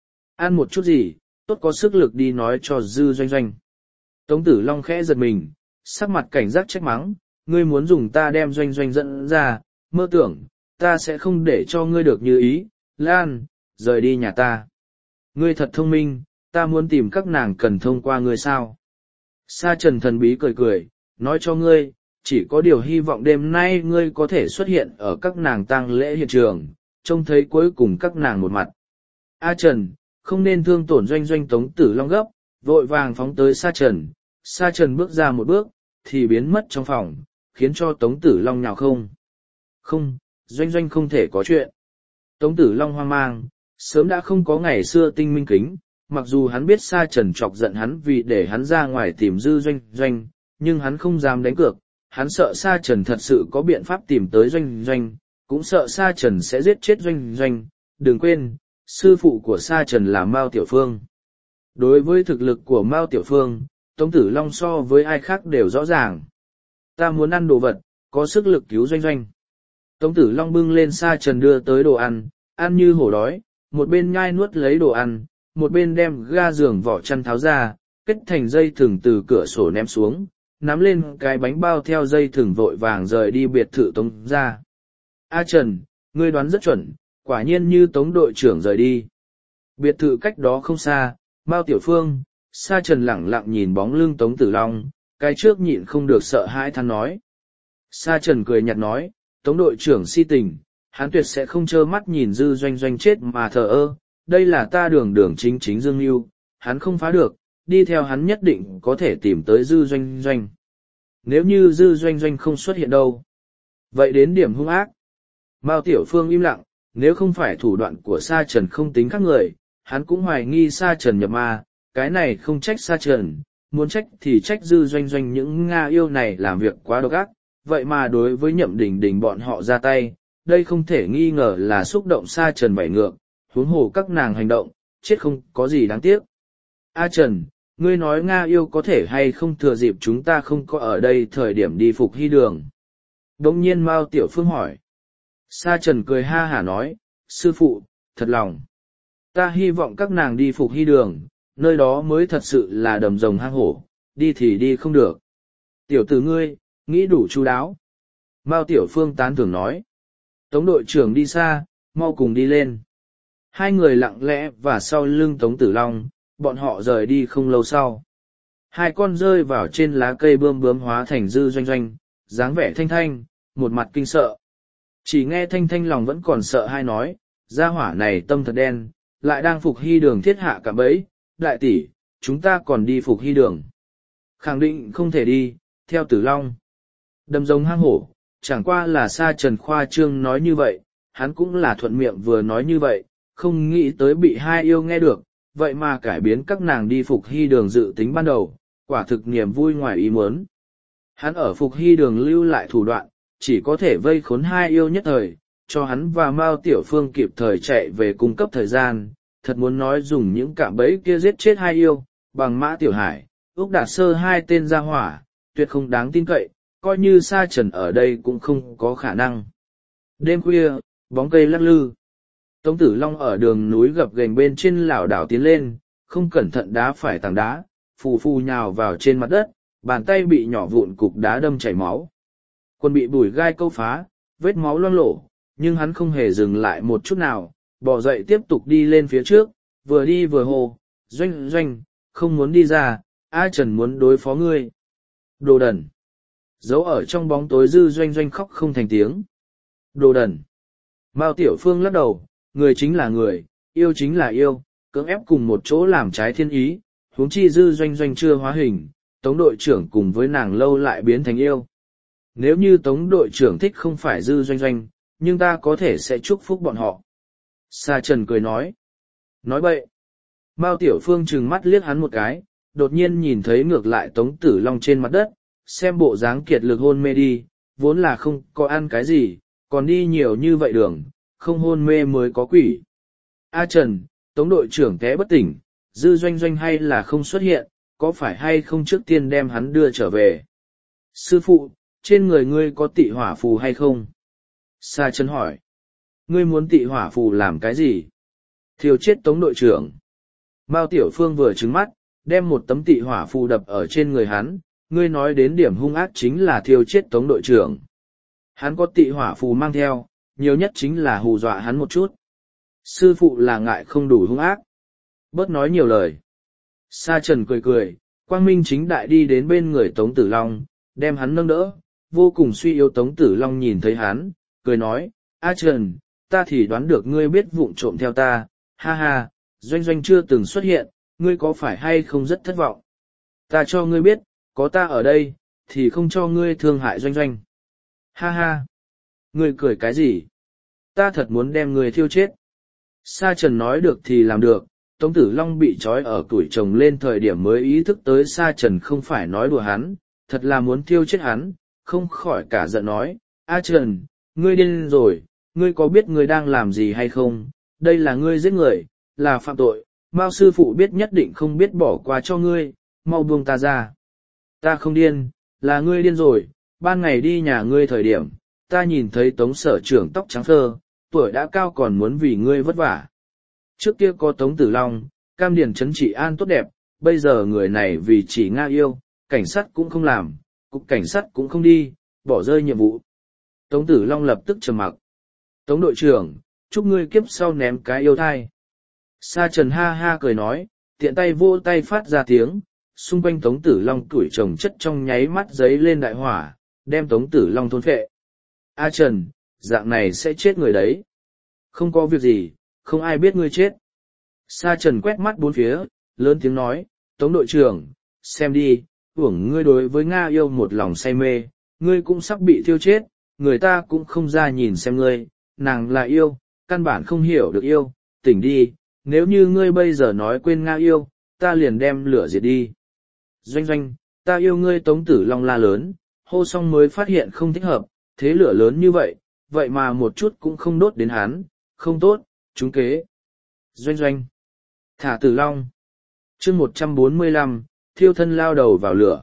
ăn một chút gì, tốt có sức lực đi nói cho dư doanh doanh. Tống Tử Long khẽ giật mình, sắc mặt cảnh giác trách mắng, ngươi muốn dùng ta đem doanh doanh dẫn ra, mơ tưởng, ta sẽ không để cho ngươi được như ý, Lan, rời đi nhà ta. Ngươi thật thông minh, ta muốn tìm các nàng cần thông qua ngươi sao. Sa Trần thần bí cười cười, nói cho ngươi, chỉ có điều hy vọng đêm nay ngươi có thể xuất hiện ở các nàng tang lễ hiện trường, trông thấy cuối cùng các nàng một mặt. A Trần, không nên thương tổn doanh doanh. Tống Tử Long gấp, vội vàng phóng tới Sa Trần. Sa Trần bước ra một bước, thì biến mất trong phòng, khiến cho Tống Tử Long nhào không. Không, doanh doanh không thể có chuyện. Tống Tử Long hoang mang, sớm đã không có ngày xưa tinh minh kính, mặc dù hắn biết Sa Trần chọc giận hắn vì để hắn ra ngoài tìm dư doanh doanh, nhưng hắn không dám đánh cược, hắn sợ Sa Trần thật sự có biện pháp tìm tới doanh doanh, cũng sợ Sa Trần sẽ giết chết doanh doanh. Đừng quên, sư phụ của Sa Trần là Mao Tiểu Phương. Đối với thực lực của Mao Tiểu Phương, Tống Tử Long so với ai khác đều rõ ràng. Ta muốn ăn đồ vật, có sức lực cứu doanh doanh. Tống Tử Long bưng lên Sa Trần đưa tới đồ ăn, ăn như hổ đói, một bên nhai nuốt lấy đồ ăn, một bên đem ga giường vỏ chăn tháo ra, kết thành dây thừng từ cửa sổ ném xuống, nắm lên cái bánh bao theo dây thừng vội vàng rời đi biệt thự Tống ra. A Trần, ngươi đoán rất chuẩn, quả nhiên như Tống đội trưởng rời đi. Biệt thự cách đó không xa, Mao Tiểu Phương, Sa Trần lẳng lặng nhìn bóng lưng Tống Tử Long, cái trước nhịn không được sợ hãi than nói. Sa Trần cười nhạt nói, Tống đội trưởng si tình, hắn tuyệt sẽ không trơ mắt nhìn dư doanh doanh chết mà thờ ơ, đây là ta đường đường chính chính dương mưu, hắn không phá được, đi theo hắn nhất định có thể tìm tới dư doanh doanh. Nếu như dư doanh doanh không xuất hiện đâu, vậy đến điểm hung ác. Mao Tiểu Phương im lặng, nếu không phải thủ đoạn của Sa Trần không tính khác người, hắn cũng hoài nghi Sa Trần nhập ma, cái này không trách Sa Trần, muốn trách thì trách dư doanh doanh. Những Nga yêu này làm việc quá độc ác, vậy mà đối với Nhậm Đình Đình bọn họ ra tay, đây không thể nghi ngờ là xúc động Sa Trần bảy ngược, huống hồ các nàng hành động, chết không có gì đáng tiếc. A Trần, ngươi nói Nga yêu có thể hay không thừa dịp chúng ta không có ở đây thời điểm đi Phục Hy đường? Đông nhiên Mao Tiểu Phương hỏi. Sa Trần cười ha hả nói, sư phụ, thật lòng. Ta hy vọng các nàng đi Phục Hy đường, nơi đó mới thật sự là đầm rồng hang hổ, đi thì đi không được. Tiểu tử ngươi, nghĩ đủ chu đáo. Mao Tiểu Phương tán thưởng nói. Tống đội trưởng đi xa, mau cùng đi lên. Hai người lặng lẽ và sau lưng Tống Tử Long, bọn họ rời đi không lâu sau. Hai con rơi vào trên lá cây bươm bướm hóa thành dư doanh doanh, dáng vẻ thanh thanh, một mặt kinh sợ. Chỉ nghe thanh thanh lòng vẫn còn sợ hai nói, gia hỏa này tâm thật đen, lại đang Phục Hy đường thiết hạ cả bẫy, đại tỷ, chúng ta còn đi Phục Hy đường. Khẳng định không thể đi, theo Tử Long. Đầm rồng hang hổ, chẳng qua là Sa Trần khoa trương nói như vậy, hắn cũng là thuận miệng vừa nói như vậy, không nghĩ tới bị hai yêu nghe được, vậy mà cải biến các nàng đi Phục Hy đường dự tính ban đầu, quả thực niềm vui ngoài ý muốn. Hắn ở Phục Hy đường lưu lại thủ đoạn, chỉ có thể vây khốn hai yêu nhất thời, cho hắn và Mao Tiểu Phương kịp thời chạy về cung cấp thời gian, thật muốn nói dùng những cạm bẫy kia giết chết hai yêu, bằng Mã Tiểu Hải, Úc Đạt Sơ hai tên gia hỏa, tuyệt không đáng tin cậy, coi như Sa Trần ở đây cũng không có khả năng. Đêm khuya, bóng cây lắc lư. Tống Tử Long ở đường núi gập ghềnh bên trên lảo đảo tiến lên, không cẩn thận đá phải tảng đá, phù phù nhào vào trên mặt đất, bàn tay bị nhỏ vụn cục đá đâm chảy máu. Quần bị bùi gai câu phá, vết máu loang lổ, nhưng hắn không hề dừng lại một chút nào, bò dậy tiếp tục đi lên phía trước, vừa đi vừa hô, Doanh Doanh, không muốn đi ra, A Trần muốn đối phó ngươi. Đồ đần. Giấu ở trong bóng tối Dư Doanh Doanh khóc không thành tiếng. Đồ đần. Mao Tiểu Phương lắc đầu, người chính là người, yêu chính là yêu, cưỡng ép cùng một chỗ làm trái thiên ý, huống chi Dư Doanh Doanh chưa hóa hình, Tống đội trưởng cùng với nàng lâu lại biến thành yêu. Nếu như Tống đội trưởng thích không phải Dư Doanh Doanh, nhưng ta có thể sẽ chúc phúc bọn họ. Sa Trần cười nói. Nói bậy. Mao Tiểu Phương trừng mắt liếc hắn một cái, đột nhiên nhìn thấy ngược lại Tống Tử Long trên mặt đất, xem bộ dáng kiệt lực hôn mê đi, vốn là không có ăn cái gì, còn đi nhiều như vậy đường, không hôn mê mới có quỷ. A Trần, Tống đội trưởng té bất tỉnh, Dư Doanh Doanh hay là không xuất hiện, có phải hay không trước tiên đem hắn đưa trở về? Sư phụ, trên người ngươi có tị hỏa phù hay không? Sa Trần hỏi. Ngươi muốn tị hỏa phù làm cái gì? Thiêu chết Tống đội trưởng. Mao Tiểu Phương vừa trừng mắt, đem một tấm tị hỏa phù đập ở trên người hắn, ngươi nói đến điểm hung ác chính là thiêu chết Tống đội trưởng. Hắn có tị hỏa phù mang theo, nhiều nhất chính là hù dọa hắn một chút. Sư phụ là ngại không đủ hung ác. Bớt nói nhiều lời. Sa Trần cười cười, quang minh chính đại đi đến bên người Tống Tử Long, đem hắn nâng đỡ, vô cùng suy yếu. Tống Tử Long nhìn thấy hắn, cười nói, A Trần, ta thì đoán được ngươi biết vụng trộm theo ta, ha ha, Doanh Doanh chưa từng xuất hiện, ngươi có phải hay không rất thất vọng? Ta cho ngươi biết, có ta ở đây, thì không cho ngươi thương hại Doanh Doanh. Ha ha, ngươi cười cái gì? Ta thật muốn đem ngươi thiêu chết. Sa Trần nói được thì làm được, Tống Tử Long bị trói ở tuổi chồng lên thời điểm mới ý thức tới Sa Trần không phải nói đùa hắn, thật là muốn thiêu chết hắn, không khỏi cả giận nói, A Trần, ngươi điên rồi, ngươi có biết ngươi đang làm gì hay không? Đây là ngươi giết người, là phạm tội, Mao sư phụ biết nhất định không biết bỏ qua cho ngươi, mau buông ta ra. Ta không điên, là ngươi điên rồi, ban ngày đi nhà ngươi thời điểm, ta nhìn thấy Tống sở trưởng tóc trắng phơ, tuổi đã cao còn muốn vì ngươi vất vả. Trước kia có Tống Tử Long, cam điền trấn trị an tốt đẹp, bây giờ người này vì chỉ Nga yêu, cảnh sát cũng không làm, cục cảnh sát cũng không đi, bỏ rơi nhiệm vụ. Tống Tử Long lập tức trầm mặc. Tống đội trưởng, chúc ngươi kiếp sau ném cái yêu thai. Sa Trần ha ha cười nói, tiện tay vô tay phát ra tiếng, xung quanh Tống Tử Long tuổi trồng chất trong nháy mắt giấy lên đại hỏa, đem Tống Tử Long thôn phệ. A Trần, dạng này sẽ chết người đấy. Không có việc gì, không ai biết ngươi chết. Sa Trần quét mắt bốn phía, lớn tiếng nói, Tống đội trưởng, xem đi, uổng ngươi đối với Nga yêu một lòng say mê, ngươi cũng sắp bị thiêu chết, người ta cũng không ra nhìn xem ngươi, nàng là yêu, căn bản không hiểu được yêu, tỉnh đi, nếu như ngươi bây giờ nói quên Nga yêu, ta liền đem lửa diệt đi. Doanh Doanh, ta yêu ngươi. Tống Tử Long la lớn, hô xong mới phát hiện không thích hợp, thế lửa lớn như vậy, vậy mà một chút cũng không đốt đến hắn, không tốt, trúng kế. Doanh Doanh, thả Tử Long. Chương một trăm bốn mươi lăm, thiêu thân lao đầu vào lửa.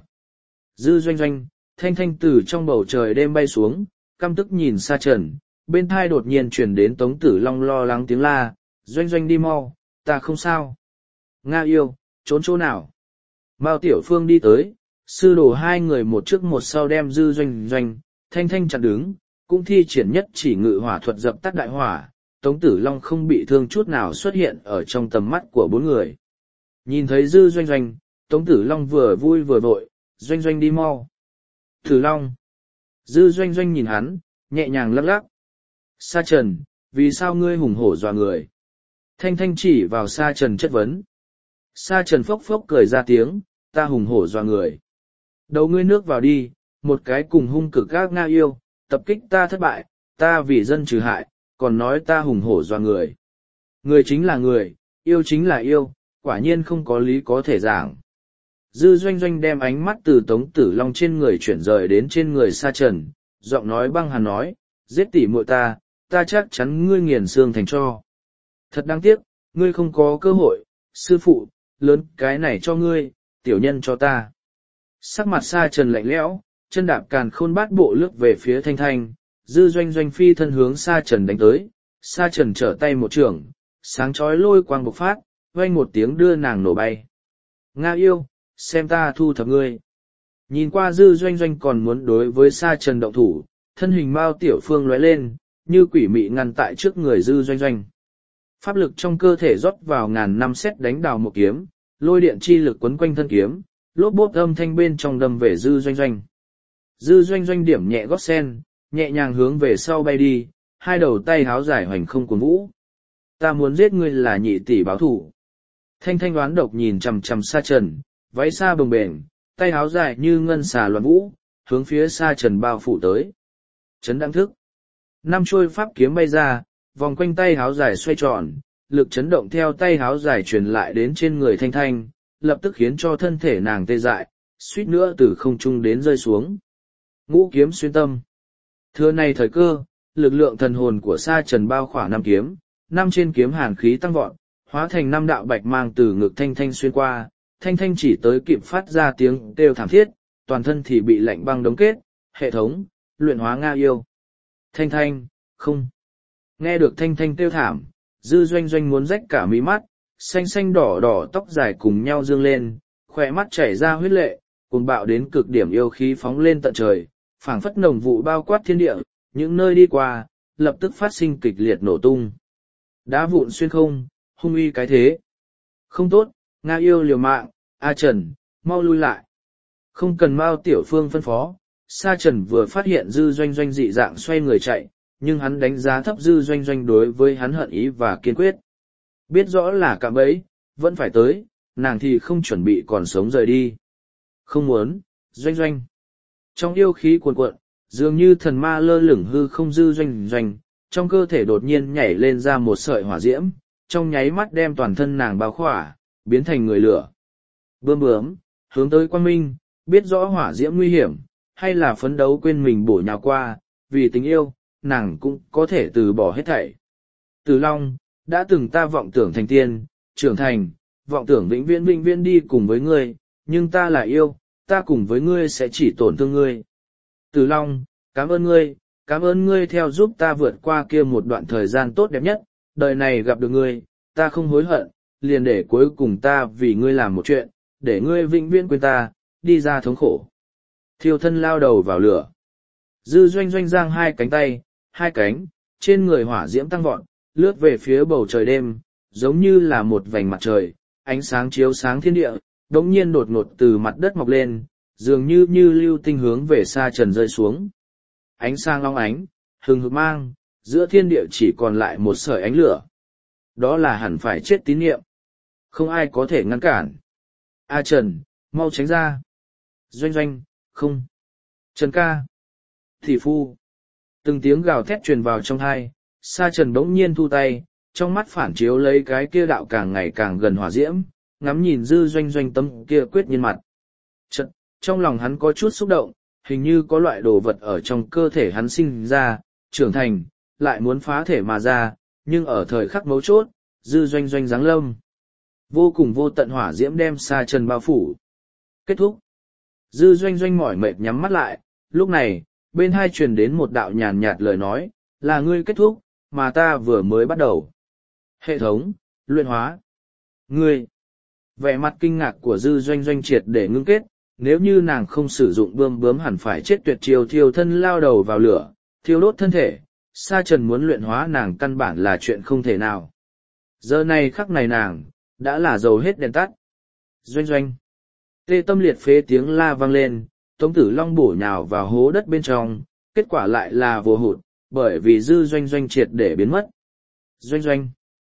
Dư Doanh Doanh, thanh thanh từ trong bầu trời đêm bay xuống, căm tức nhìn Sa Trần, bên thai đột nhiên truyền đến Tống Tử Long lo lắng tiếng la, Doanh Doanh đi mau, ta không sao. Nga yêu, trốn chỗ nào? Mao Tiểu Phương đi tới, sư đồ hai người một trước một sau đem Dư Doanh Doanh, thanh thanh chặn đứng, cũng thi triển nhất chỉ ngự hỏa thuật dập tắt đại hỏa, Tống Tử Long không bị thương chút nào xuất hiện ở trong tầm mắt của bốn người. Nhìn thấy Dư Doanh Doanh, Tống Tử Long vừa vui vừa vội, Doanh Doanh đi mau. Tử Long. Dư Doanh Doanh nhìn hắn, nhẹ nhàng lắc lắc. Sa Trần, vì sao ngươi hùng hổ dọa người? Thanh thanh chỉ vào Sa Trần chất vấn. Sa Trần phốc phốc cười ra tiếng, ta hùng hổ dọa người. Đầu ngươi nước vào đi, một cái cùng hung cực các Nga yêu, tập kích ta thất bại, ta vì dân trừ hại, còn nói ta hùng hổ dọa người. Người chính là người, yêu chính là yêu, quả nhiên không có lý có thể giảng. Dư Doanh Doanh đem ánh mắt từ Tống Tử Long trên người chuyển rời đến trên người Sa Trần, giọng nói băng hàn nói, giết tỉ muội ta, ta chắc chắn ngươi nghiền xương thành tro. Thật đáng tiếc, ngươi không có cơ hội, sư phụ, lớn cái này cho ngươi, tiểu nhân cho ta. Sắc mặt Sa Trần lạnh lẽo, chân đạp càn khôn bát bộ lướt về phía Thanh Thanh, Dư Doanh Doanh phi thân hướng Sa Trần đánh tới, Sa Trần trở tay một trường, sáng chói lôi quang bộc phát, oanh một tiếng đưa nàng nổ bay. Nga yêu, xem ta thu thập ngươi. Nhìn qua Dư Doanh Doanh còn muốn đối với Sa Trần động thủ, thân hình Mao Tiểu Phương lóe lên, như quỷ mị ngăn tại trước người Dư Doanh Doanh. Pháp lực trong cơ thể rót vào ngàn năm xét đánh đào một kiếm, lôi điện chi lực quấn quanh thân kiếm, lốp bốp âm thanh bên trong đâm về Dư Doanh Doanh. Dư Doanh Doanh điểm nhẹ gót sen, nhẹ nhàng hướng về sau bay đi, hai đầu tay háo dài hoành không cuốn vũ. Ta muốn giết ngươi là nhị tỷ báo thủ. Thanh thanh đoán độc nhìn chằm chằm Sa Trần, váy xa bồng bềnh, tay háo dài như ngân xà loạn vũ, hướng phía Sa Trần bao phủ tới. Chấn đăng thức. Năm chuôi pháp kiếm bay ra, vòng quanh tay háo dài xoay tròn, lực chấn động theo tay háo dài truyền lại đến trên người thanh thanh, lập tức khiến cho thân thể nàng tê dại, suýt nữa từ không trung đến rơi xuống. Ngũ kiếm xuyên tâm. Thưa này thời cơ, lực lượng thần hồn của Sa Trần bao khỏa năm kiếm, năm trên kiếm hàn khí tăng vọt, hóa thành năm đạo bạch mang từ ngực thanh thanh xuyên qua, thanh thanh chỉ tới kịp phát ra tiếng kêu thảm thiết, toàn thân thì bị lạnh băng đóng kết, hệ thống, luyện hóa Nga yêu. Thanh thanh, không. Nghe được thanh thanh kêu thảm, Dư Doanh Doanh muốn rách cả mí mắt, xanh xanh đỏ đỏ tóc dài cùng nhau dương lên, khỏe mắt chảy ra huyết lệ, cuồng bạo đến cực điểm yêu khí phóng lên tận trời, phảng phất nồng vụ bao quát thiên địa, những nơi đi qua, lập tức phát sinh kịch liệt nổ tung. Đá vụn xuyên không, hung uy cái thế. Không tốt, Nga yêu liều mạng, A Trần, mau lui lại. Không cần Mao Tiểu Phương phân phó, Sa Trần vừa phát hiện Dư Doanh Doanh dị dạng xoay người chạy, nhưng hắn đánh giá thấp Dư Doanh Doanh đối với hắn hận ý và kiên quyết. Biết rõ là cạm bẫy, vẫn phải tới, nàng thì không chuẩn bị còn sống rời đi. Không muốn, Doanh Doanh. Trong yêu khí cuồn cuộn, dường như thần ma lơ lửng hư không Dư Doanh Doanh, trong cơ thể đột nhiên nhảy lên ra một sợi hỏa diễm, trong nháy mắt đem toàn thân nàng bao khỏa, biến thành người lửa. Bướm bướm, hướng tới Quang Minh, biết rõ hỏa diễm nguy hiểm, hay là phấn đấu quên mình bổ nhào qua, vì tình yêu, nàng cũng có thể từ bỏ hết thảy. Từ Long, đã từng ta vọng tưởng thành tiên, trưởng thành, vọng tưởng vĩnh viễn vĩnh viễn đi cùng với ngươi, nhưng ta là yêu, ta cùng với ngươi sẽ chỉ tổn thương ngươi. Từ Long, cảm ơn ngươi, cảm ơn ngươi theo giúp ta vượt qua kia một đoạn thời gian tốt đẹp nhất, đời này gặp được ngươi, ta không hối hận, liền để cuối cùng ta vì ngươi làm một chuyện, để ngươi vĩnh viễn quên ta, đi ra thống khổ. Thiêu thân lao đầu vào lửa. Dư Doanh Doanh giang hai cánh tay, hai cánh, trên người hỏa diễm tăng vọt, lướt về phía bầu trời đêm, giống như là một vành mặt trời, ánh sáng chiếu sáng thiên địa, đống nhiên đột ngột từ mặt đất mọc lên, dường như như lưu tinh hướng về Sa Trần rơi xuống. Ánh sáng long ánh, hừng hực mang, giữa thiên địa chỉ còn lại một sợi ánh lửa. Đó là hẳn phải chết tín niệm. Không ai có thể ngăn cản. A Trần, mau tránh ra. Doanh Doanh, không. Trần ca. Thị phu. Từng tiếng gào thét truyền vào trong tai, Sa Trần bỗng nhiên thu tay, trong mắt phản chiếu lấy cái kia đạo càng ngày càng gần hỏa diễm, ngắm nhìn Dư Doanh Doanh tâm kia quyết nhiên mặt. Chật, trong lòng hắn có chút xúc động, hình như có loại đồ vật ở trong cơ thể hắn sinh ra, trưởng thành, lại muốn phá thể mà ra, nhưng ở thời khắc mấu chốt, Dư Doanh Doanh giáng lâm. Vô cùng vô tận hỏa diễm đem Sa Trần bao phủ. Kết thúc. Dư Doanh Doanh mỏi mệt nhắm mắt lại, lúc này, bên hai truyền đến một đạo nhàn nhạt lời nói, là ngươi kết thúc, mà ta vừa mới bắt đầu. Hệ thống, luyện hóa. Ngươi. Vẻ mặt kinh ngạc của Dư Doanh Doanh triệt để ngưng kết, nếu như nàng không sử dụng bươm bướm hẳn phải chết tuyệt chiêu thiêu thân lao đầu vào lửa, thiêu đốt thân thể, Sa Trần muốn luyện hóa nàng căn bản là chuyện không thể nào. Giờ này khắc này nàng, đã là dầu hết đèn tắt. Doanh Doanh. Tê tâm liệt phế tiếng la vang lên, Tống Tử Long bổ nhào vào hố đất bên trong, kết quả lại là vô hụt, bởi vì Dư Doanh Doanh triệt để biến mất. Doanh Doanh.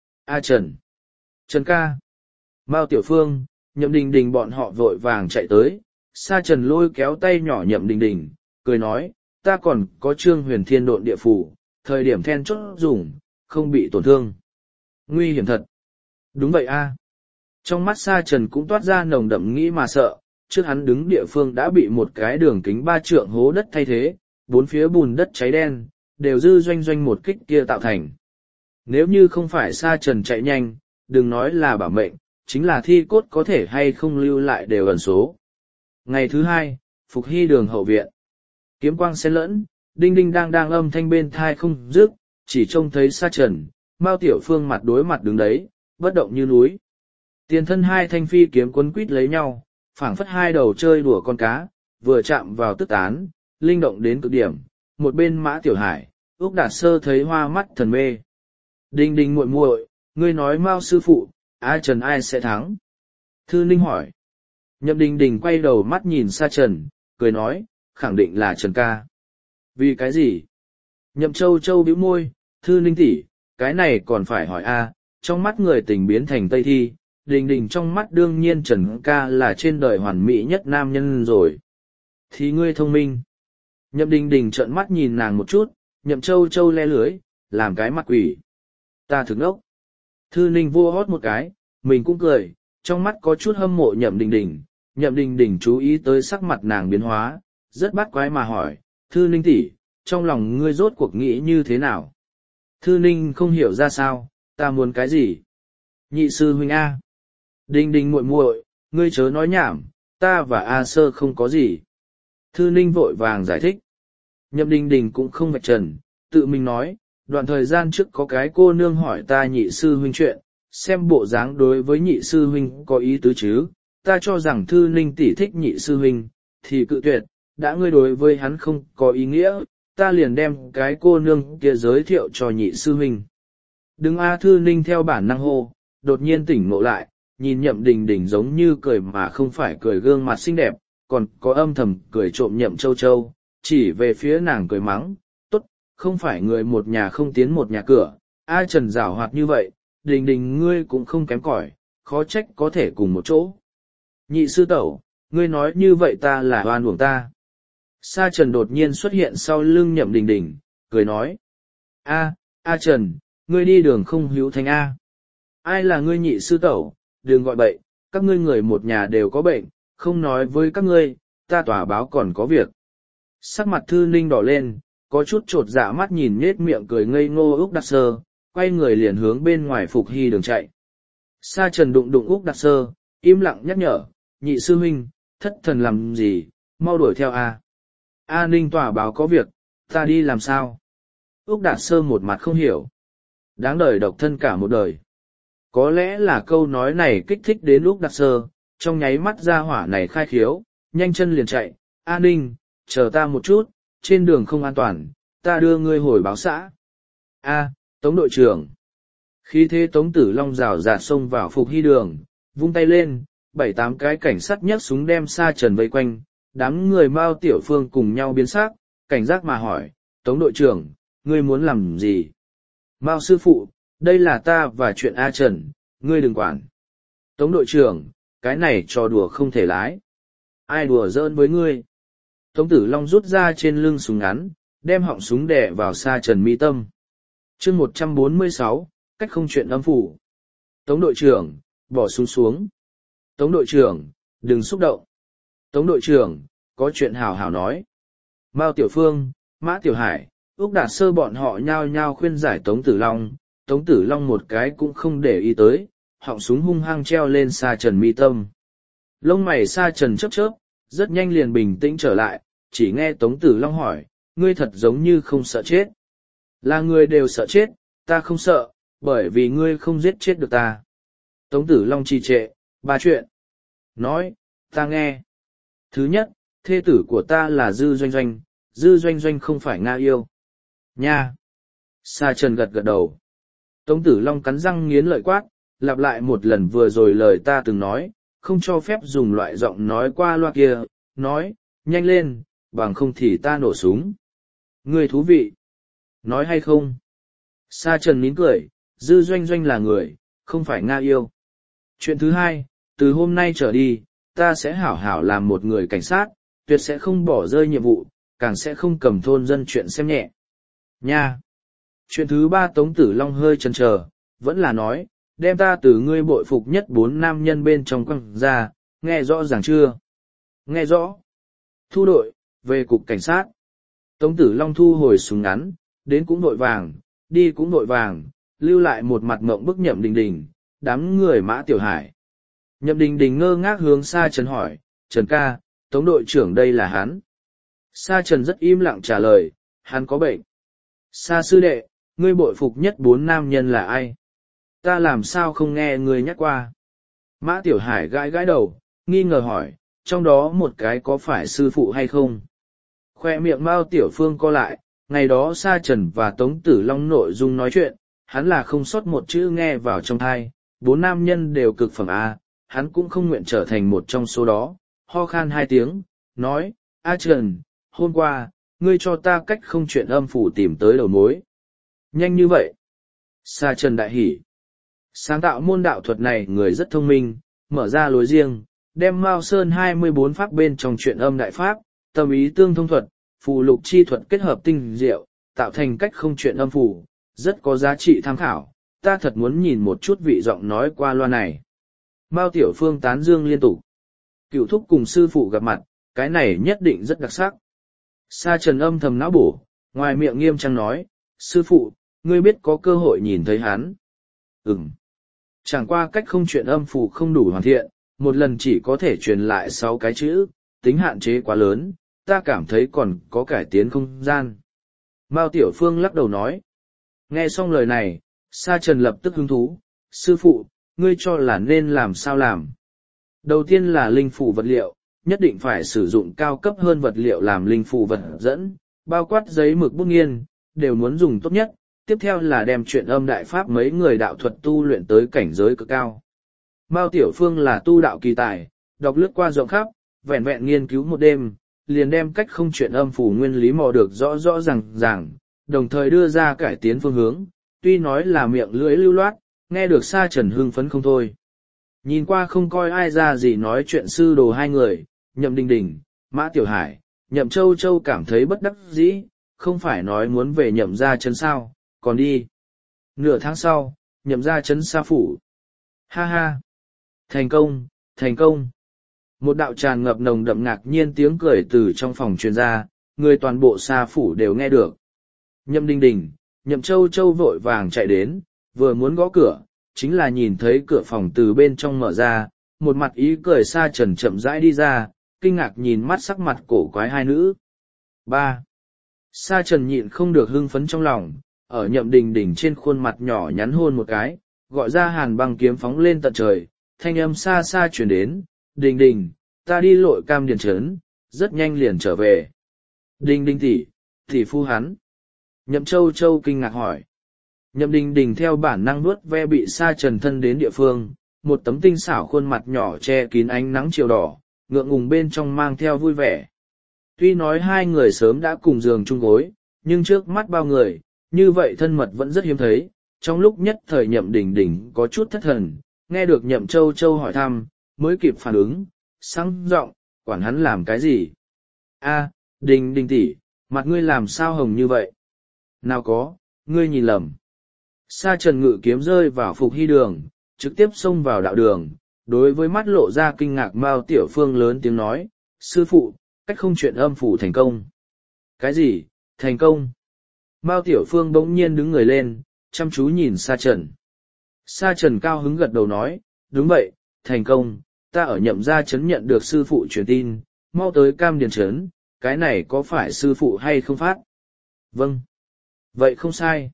A Trần. Trần ca. Mao Tiểu Phương, Nhậm Đình Đình bọn họ vội vàng chạy tới, Sa Trần lôi kéo tay nhỏ Nhậm Đình Đình, cười nói, ta còn có Trương Huyền Thiên độn địa phủ, thời điểm then chốt dùng, không bị tổn thương. Nguy hiểm thật. Đúng vậy a. Trong mắt Sa Trần cũng toát ra nồng đậm nghĩ mà sợ, trước hắn đứng địa phương đã bị một cái đường kính ba trượng hố đất thay thế, bốn phía bùn đất cháy đen, đều Dư Doanh Doanh một kích kia tạo thành. Nếu như không phải Sa Trần chạy nhanh, đừng nói là bảo mệnh, chính là thi cốt có thể hay không lưu lại đều ẩn số. Ngày thứ hai, Phục Hy đường hậu viện. Kiếm quang xen lẫn, đinh đinh đang đang âm thanh bên thai không dứt, chỉ trông thấy Sa Trần, Mao Tiểu Phương mặt đối mặt đứng đấy, bất động như núi. Tiền thân hai thanh phi kiếm quấn quít lấy nhau, phảng phất hai đầu chơi đùa con cá, vừa chạm vào tức tán, linh động đến cực điểm. Một bên Mã Tiểu Hải, Úc Đạt Sơ thấy hoa mắt thần mê. Đình đình muội muội, ngươi nói Mao sư phụ, A Trần ai sẽ thắng? Thư Ninh hỏi. Nhậm Đình Đình quay đầu mắt nhìn Sa Trần, cười nói, khẳng định là Trần ca. Vì cái gì? Nhậm Châu Châu bĩu môi, Thư Ninh tỷ, cái này còn phải hỏi a. Trong mắt người tình biến thành Tây Thi, Đình Đình trong mắt đương nhiên Trần ca là trên đời hoàn mỹ nhất nam nhân rồi. Thì ngươi thông minh. Nhậm Đình Đình trợn mắt nhìn nàng một chút, Nhậm Châu Châu le lưới, làm cái mặt quỷ. Ta thực ngốc. Thư Ninh vua hót một cái, mình cũng cười, trong mắt có chút hâm mộ Nhậm Đình Đình. Nhậm Đình Đình chú ý tới sắc mặt nàng biến hóa, rất bắt quái mà hỏi, Thư Ninh tỷ, trong lòng ngươi rốt cuộc nghĩ như thế nào? Thư Ninh không hiểu ra sao, ta muốn cái gì? Nhị sư huynh A. Đình Đình muội muội, ngươi chớ nói nhảm, ta và A Sơ không có gì. Thư Ninh vội vàng giải thích. Nhậm Đình Đình cũng không vạch trần, tự mình nói, đoạn thời gian trước có cái cô nương hỏi ta nhị sư huynh chuyện, xem bộ dáng đối với nhị sư huynh có ý tứ chứ, ta cho rằng Thư Ninh tỷ thích nhị sư huynh, thì cự tuyệt, đã ngươi đối với hắn không có ý nghĩa, ta liền đem cái cô nương kia giới thiệu cho nhị sư huynh. Đừng A. Thư Ninh theo bản năng hô, đột nhiên tỉnh ngộ lại, nhìn Nhậm Đình Đình giống như cười mà không phải cười gương mặt xinh đẹp, còn có âm thầm cười trộm Nhậm Châu Châu, chỉ về phía nàng cười mắng, tốt, không phải người một nhà không tiến một nhà cửa, A Trần giảo hoạt như vậy, Đình Đình ngươi cũng không kém cỏi, khó trách có thể cùng một chỗ. Nhị sư tẩu, ngươi nói như vậy ta là oan uổng ta. Sa Trần đột nhiên xuất hiện sau lưng Nhậm Đình Đình, cười nói. A, A Trần, ngươi đi đường không hữu thành A. Ai là ngươi nhị sư tẩu, đừng gọi bậy, các ngươi người một nhà đều có bệnh, không nói với các ngươi, ta tòa báo còn có việc. Sắc mặt Thư Ninh đỏ lên, có chút trột dạ mắt nhìn nết miệng cười ngây ngô Úc Đạt Sơ, quay người liền hướng bên ngoài Phục Hy đường chạy. Sa Trần đụng đụng Úc Đạt Sơ, im lặng nhắc nhở, nhị sư huynh, thất thần làm gì, mau đuổi theo A. A Ninh tòa báo có việc, ta đi làm sao? Úc Đạt Sơ một mặt không hiểu. Đáng đời độc thân cả một đời. Có lẽ là câu nói này kích thích đến Úc Đạt Sơ, trong nháy mắt ra hỏa này khai khiếu, nhanh chân liền chạy. A Ninh, chờ ta một chút, trên đường không an toàn, ta đưa ngươi hồi báo xã. A, Tống đội trưởng. Khi thế Tống Tử Long rào rạt xông vào Phục Hy đường, vung tay lên, bảy tám cái cảnh sát nhấc súng đem Sa Trần vây quanh. Đám người Mao Tiểu Phương cùng nhau biến sắc, cảnh giác mà hỏi, Tống đội trưởng, ngươi muốn làm gì? Mao sư phụ, đây là ta và chuyện A Trần, ngươi đừng quản. Tống đội trưởng, cái này trò đùa không thể lái. Ai đùa giỡn với ngươi? Tống Tử Long rút ra trên lưng súng ngắn, đem họng súng đè vào Sa Trần mi tâm. Chương một trăm bốn mươi sáu, cách không chuyện âm phủ. Tống đội trưởng, bỏ súng xuống. Tống đội trưởng, đừng xúc động. Tống đội trưởng, có chuyện hào hào nói. Mao Tiểu Phương, Mã Tiểu Hải, Úc Đạt Sơ bọn họ nhao nhao khuyên giải Tống Tử Long, Tống Tử Long một cái cũng không để ý tới, họng súng hung hăng treo lên Sa Trần mi tâm. Lông mày Sa Trần chớp chớp, rất nhanh liền bình tĩnh trở lại, chỉ nghe Tống Tử Long hỏi, ngươi thật giống như không sợ chết. Là người đều sợ chết, ta không sợ, bởi vì ngươi không giết chết được ta. Tống Tử Long trì trệ, ba chuyện. Nói, ta nghe. Thứ nhất, thê tử của ta là Dư Doanh Doanh, Dư Doanh Doanh không phải Nga yêu. Nha! Sa Trần gật gật đầu. Tống Tử Long cắn răng nghiến lợi quát, lặp lại một lần vừa rồi lời ta từng nói, không cho phép dùng loại giọng nói qua loa kia, nói, nhanh lên, bằng không thì ta nổ súng. Người thú vị. Nói hay không? Sa Trần nín cười, Dư Doanh Doanh là người, không phải Nga yêu. Chuyện thứ hai, từ hôm nay trở đi, ta sẽ hảo hảo làm một người cảnh sát, tuyệt sẽ không bỏ rơi nhiệm vụ, càng sẽ không cầm thôn dân chuyện xem nhẹ. Nha! Chuyện thứ ba Tống Tử Long hơi chần chờ, vẫn là nói, đem ta từ ngươi bội phục nhất bốn nam nhân bên trong quăng ra, nghe rõ ràng chưa? Nghe rõ. Thu đội, về cục cảnh sát. Tống Tử Long thu hồi súng ngắn, đến cũng vội vàng, đi cũng vội vàng, lưu lại một mặt ngộng bức Nhậm Đình Đình, đám người Mã Tiểu Hải. Nhậm Đình Đình ngơ ngác hướng Sa Trần hỏi, Trần ca, Tống đội trưởng đây là hắn. Sa Trần rất im lặng trả lời, hắn có bệnh. Sa sư đệ, ngươi bội phục nhất bốn nam nhân là ai? Ta làm sao không nghe ngươi nhắc qua? Mã Tiểu Hải gãi gãi đầu, nghi ngờ hỏi, trong đó một cái có phải sư phụ hay không? Khoe miệng Mao Tiểu Phương co lại, ngày đó Sa Trần và Tống Tử Long nội dung nói chuyện, hắn là không sót một chữ nghe vào trong thai, bốn nam nhân đều cực phẩm A, hắn cũng không nguyện trở thành một trong số đó, ho khan hai tiếng, nói, A Trần, hôm qua, ngươi cho ta cách không chuyện âm phủ tìm tới đầu mối. Nhanh như vậy. Sa Trần đại hỉ. Sáng tạo môn đạo thuật này người rất thông minh, mở ra lối riêng, đem Mao Sơn hai mươi bốn pháp bên trong chuyện âm đại pháp, tâm ý tương thông thuật, phù lục chi thuật kết hợp tinh diệu, tạo thành cách không chuyện âm phủ, rất có giá trị tham khảo, ta thật muốn nhìn một chút vị giọng nói qua loa này. Mao Tiểu Phương tán dương liên tục. Cựu thúc cùng sư phụ gặp mặt, cái này nhất định rất đặc sắc. Sa Trần âm thầm não bổ, ngoài miệng nghiêm trang nói, sư phụ, ngươi biết có cơ hội nhìn thấy hắn. Ừm. Chẳng qua cách không chuyện âm phủ không đủ hoàn thiện, một lần chỉ có thể truyền lại sáu cái chữ, tính hạn chế quá lớn, ta cảm thấy còn có cải tiến không gian. Mao Tiểu Phương lắc đầu nói. Nghe xong lời này, Sa Trần lập tức hứng thú, sư phụ, ngươi cho là nên làm sao làm. Đầu tiên là linh phủ vật liệu, nhất định phải sử dụng cao cấp hơn vật liệu làm linh phủ vật dẫn, bao quát giấy mực bút nghiên, đều muốn dùng tốt nhất. Tiếp theo là đem chuyện âm đại pháp mấy người đạo thuật tu luyện tới cảnh giới cực cao. Mao Tiểu Phương là tu đạo kỳ tài, đọc lướt qua rộng khắp, vẹn vẹn nghiên cứu một đêm, liền đem cách không chuyện âm phủ nguyên lý mò được rõ rõ ràng ràng, đồng thời đưa ra cải tiến phương hướng, tuy nói là miệng lưỡi lưu loát, nghe được Sa Trần hưng phấn không thôi. Nhìn qua không coi ai ra gì nói chuyện sư đồ hai người, Nhậm Đình Đình, Mã Tiểu Hải, Nhậm Châu Châu cảm thấy bất đắc dĩ, không phải nói muốn về Nhậm gia trấn sao, còn đi. Nửa tháng sau, Nhậm gia trấn Sa phủ. Ha ha! Thành công, thành công! Một đạo tràn ngập nồng đậm ngạc nhiên tiếng cười từ trong phòng truyền ra, người toàn bộ Sa phủ đều nghe được. Nhậm Đình Đình, Nhậm Châu Châu vội vàng chạy đến, vừa muốn gõ cửa, chính là nhìn thấy cửa phòng từ bên trong mở ra, một mặt ý cười Sa Trần chậm rãi đi ra, kinh ngạc nhìn mắt sắc mặt cổ quái hai nữ. Ba. Sa Trần nhịn không được hưng phấn trong lòng, ở Nhậm Đình Đình trên khuôn mặt nhỏ nhắn hôn một cái, gọi ra Hàn Băng kiếm phóng lên tận trời, thanh âm xa xa truyền đến, Đình Đình, ta đi lội cam điền trấn, rất nhanh liền trở về. Đình Đình tỷ, tỷ phu hắn. Nhậm Châu Châu kinh ngạc hỏi. Nhậm Đình Đình theo bản năng nuốt ve bị Sa Trần thân đến địa phương, một tấm tinh xảo khuôn mặt nhỏ che kín ánh nắng chiều đỏ, ngượng ngùng bên trong mang theo vui vẻ. Tuy nói hai người sớm đã cùng giường chung gối, nhưng trước mắt bao người, như vậy thân mật vẫn rất hiếm thấy. Trong lúc nhất thời Nhậm Đình Đình có chút thất thần, nghe được Nhậm Châu Châu hỏi thăm, mới kịp phản ứng, sang giọng, quản hắn làm cái gì? A, Đình Đình tỷ, mặt ngươi làm sao hồng như vậy? Nào có, ngươi nhìn lầm. Sa Trần ngự kiếm rơi vào Phục Hy đường, trực tiếp xông vào đạo đường, đối với mắt lộ ra kinh ngạc Mao Tiểu Phương lớn tiếng nói, sư phụ, cách không chuyện âm phủ thành công. Cái gì, thành công? Mao Tiểu Phương bỗng nhiên đứng người lên, chăm chú nhìn Sa Trần. Sa Trần cao hứng gật đầu nói, đúng vậy, thành công, ta ở Nhậm gia trấn nhận được sư phụ truyền tin, mau tới Cam Điền trấn, cái này có phải sư phụ hay không phát? Vâng. Vậy không sai.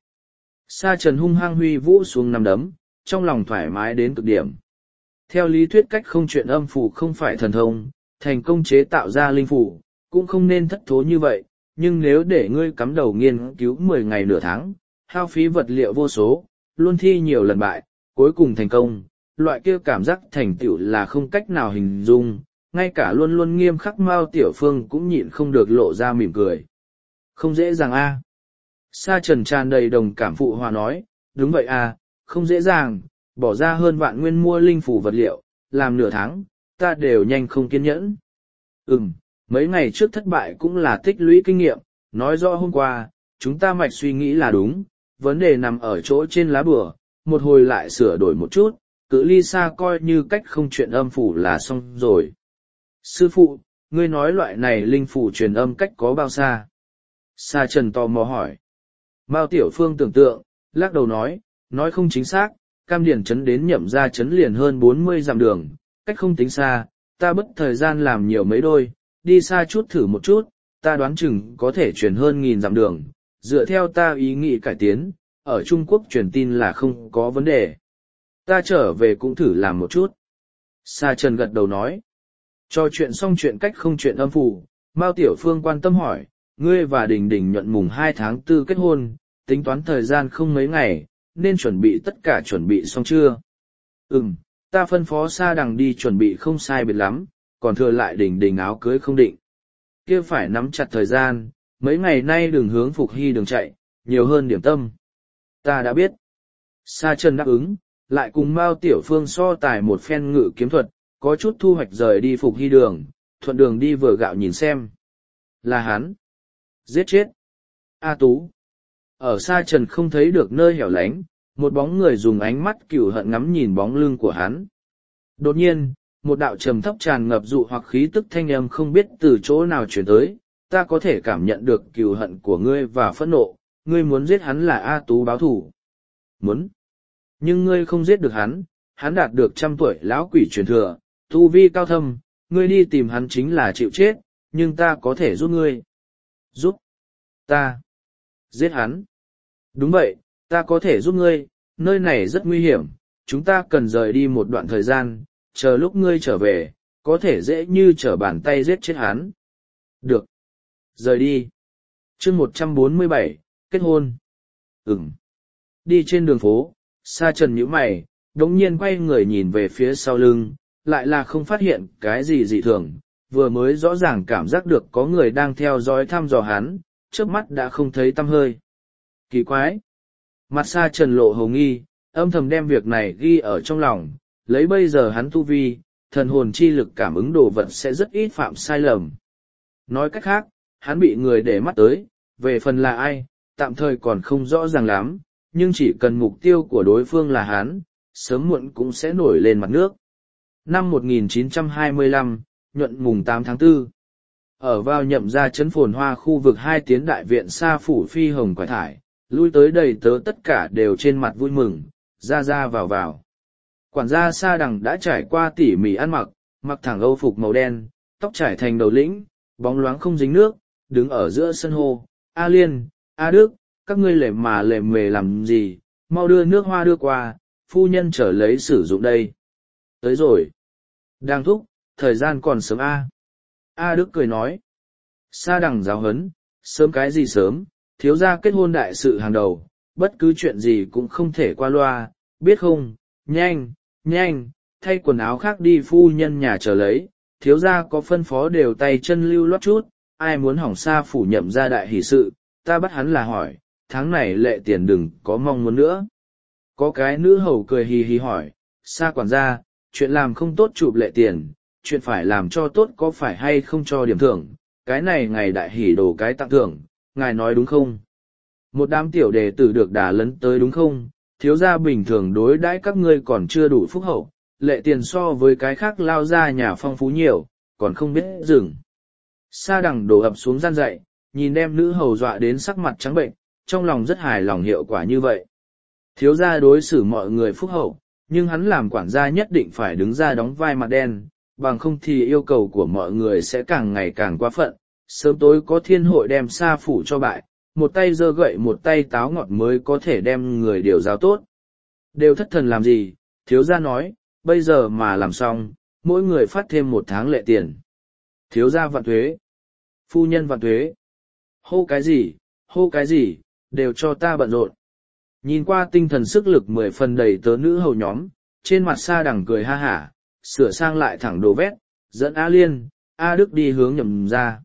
Sa Trần hung hăng huy vũ xuống nằm đấm, trong lòng thoải mái đến cực điểm. Theo lý thuyết cách không chuyện âm phủ không phải thần thông, thành công chế tạo ra linh phủ, cũng không nên thất thố như vậy, nhưng nếu để ngươi cắm đầu nghiên cứu mười ngày nửa tháng, hao phí vật liệu vô số, luôn thi nhiều lần bại, cuối cùng thành công, loại kia cảm giác thành tựu là không cách nào hình dung, ngay cả luôn luôn nghiêm khắc Mao Tiểu Phương cũng nhịn không được lộ ra mỉm cười. Không dễ dàng a. Sa Trần tràn đầy đồng cảm phụ hòa nói, đúng vậy à, không dễ dàng, bỏ ra hơn vạn nguyên mua linh phủ vật liệu, làm nửa tháng, ta đều nhanh không kiên nhẫn. Ừm, mấy ngày trước thất bại cũng là tích lũy kinh nghiệm, nói rõ hôm qua, chúng ta mạch suy nghĩ là đúng, vấn đề nằm ở chỗ trên lá bửa, một hồi lại sửa đổi một chút, cự ly xa coi như cách không chuyện âm phủ là xong rồi. Sư phụ, ngươi nói loại này linh phủ truyền âm cách có bao xa? Sa Trần tò mò hỏi. Mao Tiểu Phương tưởng tượng, lắc đầu nói, nói không chính xác, Cam Điền trấn đến Nhậm gia trấn liền hơn bốn mươi dặm đường, cách không tính xa, ta bất thời gian làm nhiều mấy đôi, đi xa chút thử một chút, ta đoán chừng có thể truyền hơn nghìn dặm đường, dựa theo ta ý nghĩ cải tiến, ở Trung Quốc truyền tin là không có vấn đề. Ta trở về cũng thử làm một chút. Sa Trần gật đầu nói. Cho chuyện xong chuyện cách không chuyện âm phủ, Mao Tiểu Phương quan tâm hỏi, ngươi và Đình Đình nhuận mùng hai tháng tư kết hôn, tính toán thời gian không mấy ngày, nên chuẩn bị tất cả chuẩn bị xong chưa? Ừm, ta phân phó Sa Đằng đi chuẩn bị không sai biệt lắm, còn thừa lại Đình Đình áo cưới không định. Kia phải nắm chặt thời gian, mấy ngày nay đừng hướng Phục Hy đường chạy, nhiều hơn điểm tâm. Ta đã biết. Sa Trần đáp ứng, lại cùng Mao Tiểu Phương so tài một phen ngự kiếm thuật, có chút thu hoạch rời đi Phục Hy đường, thuận đường đi vừa gạo nhìn xem. Là hắn. Giết chết. A Tú. Ở Sa Trần không thấy được nơi hẻo lánh, một bóng người dùng ánh mắt cừu hận ngắm nhìn bóng lưng của hắn. Đột nhiên, một đạo trầm thấp tràn ngập dụ hoặc khí tức thanh âm không biết từ chỗ nào chuyển tới, ta có thể cảm nhận được cừu hận của ngươi và phẫn nộ, ngươi muốn giết hắn là A Tú báo thù. Muốn. Nhưng ngươi không giết được hắn, hắn đạt được trăm tuổi lão quỷ truyền thừa, tu vi cao thâm, ngươi đi tìm hắn chính là chịu chết, nhưng ta có thể giúp ngươi. Giúp? Ta? Giết hắn? Đúng vậy, ta có thể giúp ngươi, nơi này rất nguy hiểm, chúng ta cần rời đi một đoạn thời gian, chờ lúc ngươi trở về, có thể dễ như trở bàn tay giết chết hắn. Được. Rời đi. Chương một trăm bốn mươi bảy, kết hôn. Ừm. Đi trên đường phố, Sa Trần nhíu mày, đống nhiên quay người nhìn về phía sau lưng, lại là không phát hiện cái gì dị thường, vừa mới rõ ràng cảm giác được có người đang theo dõi thăm dò hắn, trước mắt đã không thấy tăm hơi. Kỳ quái! Mặt Sa Trần lộ hồng nghi, âm thầm đem việc này ghi ở trong lòng, lấy bây giờ hắn tu vi, thần hồn chi lực cảm ứng đồ vật sẽ rất ít phạm sai lầm. Nói cách khác, hắn bị người để mắt tới, về phần là ai, tạm thời còn không rõ ràng lắm, nhưng chỉ cần mục tiêu của đối phương là hắn, sớm muộn cũng sẽ nổi lên mặt nước. Năm một nghìn chín trăm hai mươi lăm, nhuận mùng tám tháng tư. Ở vào nhậm gia trấn phồn hoa khu vực hai tiến đại viện Sa phủ phi hồng quải thải, lui tới đầy tớ tất cả đều trên mặt vui mừng, ra ra vào vào. Quản gia Sa Đằng đã trải qua tỉ mỉ ăn mặc, mặc thẳng âu phục màu đen, tóc trải thành đầu lĩnh, bóng loáng không dính nước, đứng ở giữa sân hô, A Liên, A Đức, các ngươi lề mà lề mề làm gì, mau đưa nước hoa đưa qua, phu nhân trở lấy sử dụng đây. Tới rồi. Đang thúc, thời gian còn sớm A. A Đức cười nói. Sa Đằng giáo huấn, sớm cái gì sớm, thiếu gia kết hôn đại sự hàng đầu, bất cứ chuyện gì cũng không thể qua loa, biết không, nhanh, nhanh, thay quần áo khác đi phu nhân nhà chờ lấy, thiếu gia có phân phó đều tay chân lưu loát chút, ai muốn hỏng Sa phủ nhậm ra đại hỷ sự, ta bắt hắn là hỏi, tháng này lệ tiền đừng có mong muốn nữa. Có cái nữ hầu cười hì hì hỏi, Sa quản gia, chuyện làm không tốt chụp lệ tiền, chuyện phải làm cho tốt có phải hay không cho điểm thưởng, cái này ngày đại hỷ đồ cái tặng thưởng, ngài nói đúng không? Một đám tiểu đệ tử được đà lấn tới đúng không? Thiếu gia bình thường đối đãi các ngươi còn chưa đủ phúc hậu, lệ tiền so với cái khác lao ra nhà phong phú nhiều, còn không biết dừng. Sa Đằng đổ ập xuống gian dậy, nhìn đem nữ hầu dọa đến sắc mặt trắng bệnh, trong lòng rất hài lòng hiệu quả như vậy. Thiếu gia đối xử mọi người phúc hậu, nhưng hắn làm quản gia nhất định phải đứng ra đóng vai mặt đen, bằng không thì yêu cầu của mọi người sẽ càng ngày càng quá phận, sớm tối có thiên hội đem Sa phủ cho bại, một tay giơ gậy một tay táo ngọt mới có thể đem người điều giáo tốt. Đều thất thần làm gì, thiếu gia nói, bây giờ mà làm xong, mỗi người phát thêm một tháng lệ tiền. Thiếu gia vạn thuế, phu nhân vạn thuế, hô cái gì, hô cái gì, đều cho ta bận rộn. Nhìn qua tinh thần sức lực mười phần đầy tớ nữ hầu nhóm, trên mặt Sa Đằng cười ha hả, sửa sang lại thẳng đồ vét, dẫn A Liên, A Đức đi hướng nhậm ra.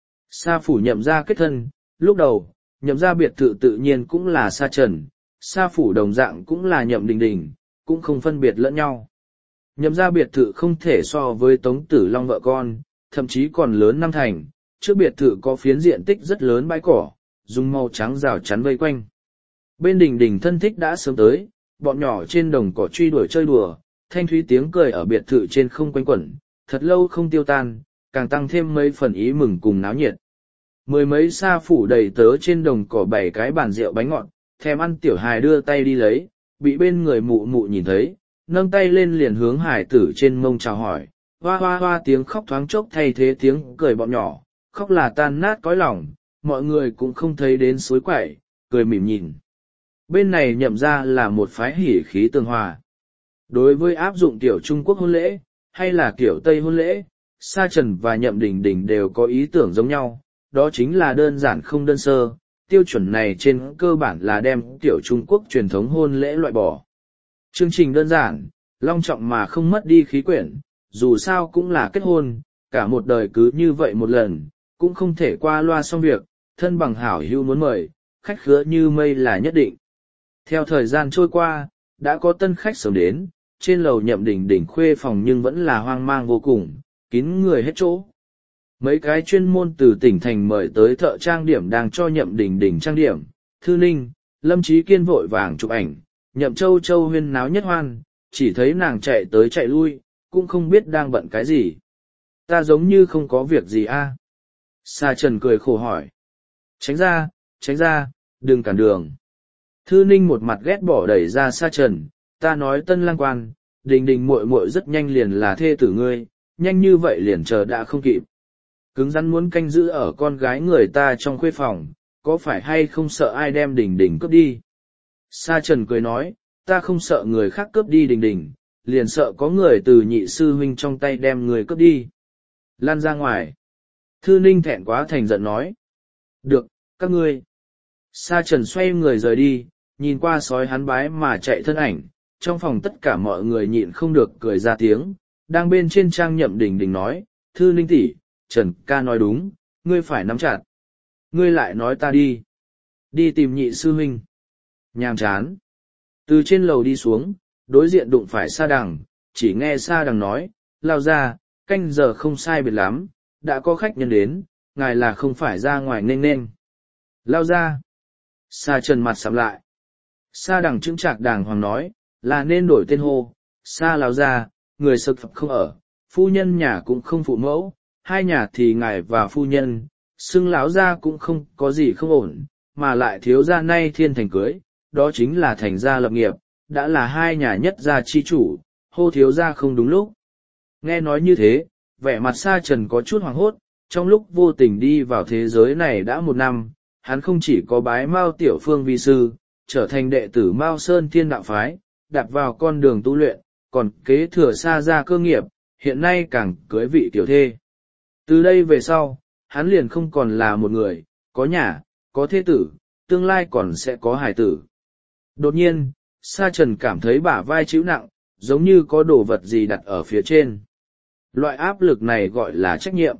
Sa phủ nhậm ra kết thân, lúc đầu, nhậm ra biệt thự tự nhiên cũng là Sa Trần, Sa phủ đồng dạng cũng là nhậm Đình Đình, cũng không phân biệt lẫn nhau. Nhậm ra biệt thự không thể so với Tống Tử Long vợ con, thậm chí còn lớn năm thành, trước biệt thự có phiến diện tích rất lớn bãi cỏ, dùng màu trắng rào chắn vây quanh. Bên Đình Đình thân thích đã sớm tới, bọn nhỏ trên đồng cỏ truy đuổi chơi đùa, thanh thúy tiếng cười ở biệt thự trên không quanh quẩn, thật lâu không tiêu tan, càng tăng thêm mấy phần ý mừng cùng náo nhiệt. Mười mấy Sa phủ đầy tớ trên đồng cỏ bảy cái bàn rượu bánh ngọt, thèm ăn tiểu hài đưa tay đi lấy, bị bên người mụ mụ nhìn thấy, nâng tay lên liền hướng hải tử trên mông chào hỏi, hoa hoa hoa tiếng khóc thoáng chốc thay thế tiếng cười bọn nhỏ, khóc là tan nát cõi lòng, mọi người cũng không thấy đến suối quẩy, cười mỉm nhìn. Bên này nhậm ra là một phái hỉ khí tương hòa. Đối với áp dụng tiểu Trung Quốc hôn lễ, hay là kiểu Tây hôn lễ, Sa Trần và Nhậm Đình Đình đều có ý tưởng giống nhau, đó chính là đơn giản không đơn sơ, tiêu chuẩn này trên cơ bản là đem tiểu Trung Quốc truyền thống hôn lễ loại bỏ. Chương trình đơn giản, long trọng mà không mất đi khí quyển, dù sao cũng là kết hôn, cả một đời cứ như vậy một lần, cũng không thể qua loa xong việc, thân bằng hảo hữu muốn mời, khách khứa như mây là nhất định. Theo thời gian trôi qua, đã có tân khách sớm đến, trên lầu Nhậm Đình Đình khuê phòng nhưng vẫn là hoang mang vô cùng, kín người hết chỗ. Mấy cái chuyên môn từ tỉnh thành mời tới thợ trang điểm đang cho Nhậm Đình Đình trang điểm, Thư Ninh, Lâm Trí Kiên vội vàng chụp ảnh, Nhậm Châu Châu huyên náo nhất hoan, chỉ thấy nàng chạy tới chạy lui, cũng không biết đang bận cái gì. Ta giống như không có việc gì a. Sa Trần cười khổ hỏi. Tránh ra, tránh ra, đừng cản đường. Thư Ninh một mặt ghét bỏ đẩy ra Sa Trần, ta nói Tân Lang Quan, Đình Đình muội muội rất nhanh liền là thê tử ngươi, nhanh như vậy liền chờ đã không kịp. Cứng rắn muốn canh giữ ở con gái người ta trong khuê phòng, có phải hay không sợ ai đem Đình Đình cướp đi? Sa Trần cười nói, ta không sợ người khác cướp đi Đình Đình, liền sợ có người từ nhị sư huynh trong tay đem người cướp đi. Lan ra ngoài. Thư Ninh thẹn quá thành giận nói. Được, các ngươi. Sa Trần xoay người rời đi, nhìn qua sói hắn bái mà chạy thân ảnh, trong phòng tất cả mọi người nhịn không được cười ra tiếng, đang bên trên trang Nhậm Đình Đình nói, Thư Ninh tỷ, Trần ca nói đúng, ngươi phải nắm chặt. Ngươi lại nói ta đi. Đi tìm nhị sư huynh. Nhàm chán. Từ trên lầu đi xuống, đối diện đụng phải Sa Đằng, chỉ nghe Sa Đằng nói, lao ra, canh giờ không sai biệt lắm, đã có khách nhân đến, ngài là không phải ra ngoài nên nên. Lao ra. Sa Trần mặt sạm lại. Sa Đằng chững chạc đàng hoàng nói, là nên đổi tên hô, Sa lao ra, người sực phật không ở, phu nhân nhà cũng không phụ mẫu, hai nhà thì ngài và phu nhân, xưng lão gia cũng không có gì không ổn, mà lại thiếu gia nay thiên thành cưới, đó chính là thành gia lập nghiệp, đã là hai nhà nhất gia chi chủ, hô thiếu gia không đúng lúc. Nghe nói như thế, vẻ mặt Sa Trần có chút hoảng hốt, trong lúc vô tình đi vào thế giới này đã một năm, hắn không chỉ có bái Mao Tiểu Phương vi sư, trở thành đệ tử Mao Sơn Thiên Đạo Phái, đạp vào con đường tu luyện, còn kế thừa Sa gia cơ nghiệp, hiện nay càng cưới vị tiểu thê. Từ đây về sau, hắn liền không còn là một người, có nhà, có thê tử, tương lai còn sẽ có hài tử. Đột nhiên, Sa Trần cảm thấy bả vai chịu nặng, giống như có đồ vật gì đặt ở phía trên. Loại áp lực này gọi là trách nhiệm.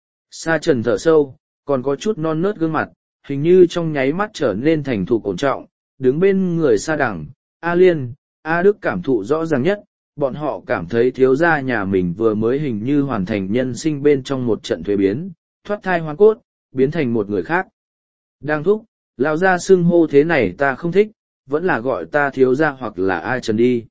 Sa Trần thở sâu, còn có chút non nớt gương mặt, hình như trong nháy mắt trở nên thành thục ổn trọng, đứng bên người Sa Đằng, A Liên, A Đức cảm thụ rõ ràng nhất, bọn họ cảm thấy thiếu gia nhà mình vừa mới hình như hoàn thành nhân sinh bên trong một trận thuế biến, thoát thai hoang cốt, biến thành một người khác. Đang thúc, lão gia xưng hô thế này ta không thích, vẫn là gọi ta thiếu gia hoặc là A Trần đi.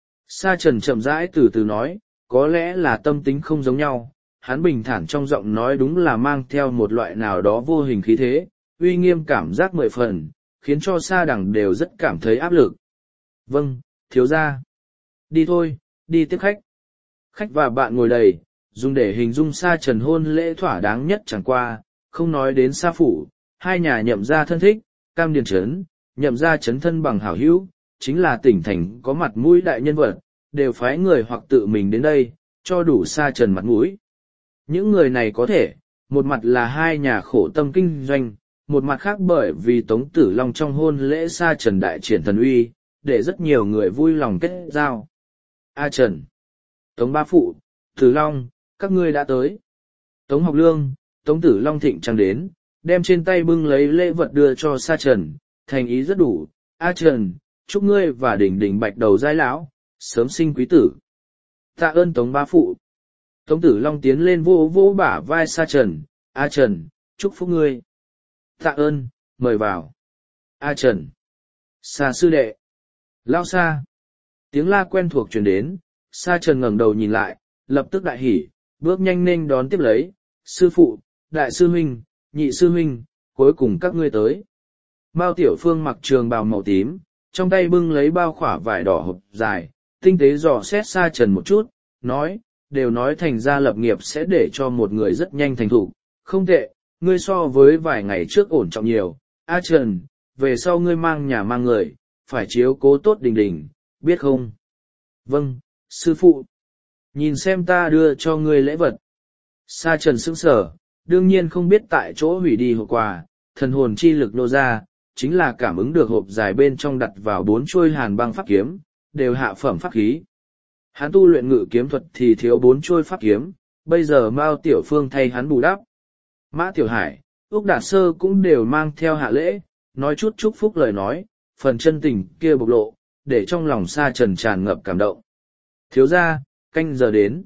Sa Trần chậm rãi từ từ nói, có lẽ là tâm tính không giống nhau, hắn bình thản trong giọng nói đúng là mang theo một loại nào đó vô hình khí thế, uy nghiêm cảm giác mười phần, khiến cho Sa Đằng đều rất cảm thấy áp lực. Vâng, thiếu gia. Đi thôi, đi tiếp khách. Khách và bạn ngồi đầy, dùng để hình dung Sa Trần hôn lễ thỏa đáng nhất chẳng qua, không nói đến Sa Phủ, hai nhà Nhậm gia thân thích, Cam Điền Trấn, Nhậm gia chấn thân bằng hảo hữu, chính là tỉnh thành có mặt mũi đại nhân vật, đều phái người hoặc tự mình đến đây, cho đủ Sa Trần mặt mũi. Những người này có thể, một mặt là hai nhà khổ tâm kinh doanh, một mặt khác bởi vì Tống Tử Long trong hôn lễ Sa Trần đại triển thần uy, để rất nhiều người vui lòng kết giao. A Trần, Tống Ba Phụ, Tử Long, các ngươi đã tới. Tống Học Lương, Tống Tử Long thịnh trang đến, đem trên tay bưng lấy lễ vật đưa cho Sa Trần, thành ý rất đủ. A Trần, chúc ngươi và Đình Đình bạch đầu giai lão, sớm sinh quý tử. Tạ ơn Tống Ba Phụ. Tống Tử Long tiến lên vô vô bả vai Sa Trần, A Trần, chúc phúc ngươi. Tạ ơn, mời vào. A Trần. Sa sư đệ. Lao Sa. Tiếng la quen thuộc truyền đến, Sa Trần ngẩng đầu nhìn lại, lập tức đại hỉ, bước nhanh nên đón tiếp lấy, sư phụ, đại sư huynh, nhị sư huynh, cuối cùng các ngươi tới. Mao Tiểu Phương mặc trường bào màu tím, trong tay bưng lấy bao khỏa vải đỏ hộp dài, tinh tế dò xét Sa Trần một chút, nói, đều nói thành gia lập nghiệp sẽ để cho một người rất nhanh thành thủ, không tệ, ngươi so với vài ngày trước ổn trọng nhiều. A Trần, về sau ngươi mang nhà mang người, phải chiếu cố tốt Đình Đình, biết không? Vâng, sư phụ. Nhìn xem ta đưa cho ngươi lễ vật. Sa trần sững sờ, đương nhiên không biết tại chỗ hủy đi hộp quà, thần hồn chi lực nô ra, chính là cảm ứng được hộp dài bên trong đặt vào bốn chuôi hàn băng pháp kiếm, đều hạ phẩm pháp khí. Hắn tu luyện ngự kiếm thuật thì thiếu bốn chuôi pháp kiếm, bây giờ Mao Tiểu Phương thay hắn bù đắp. Mã Tiểu Hải, Úc Đạt Sơ cũng đều mang theo hạ lễ, nói chút chúc phúc lời nói, phần chân tình kia bộc lộ, để trong lòng Sa Trần tràn ngập cảm động. Thiếu gia, canh giờ đến.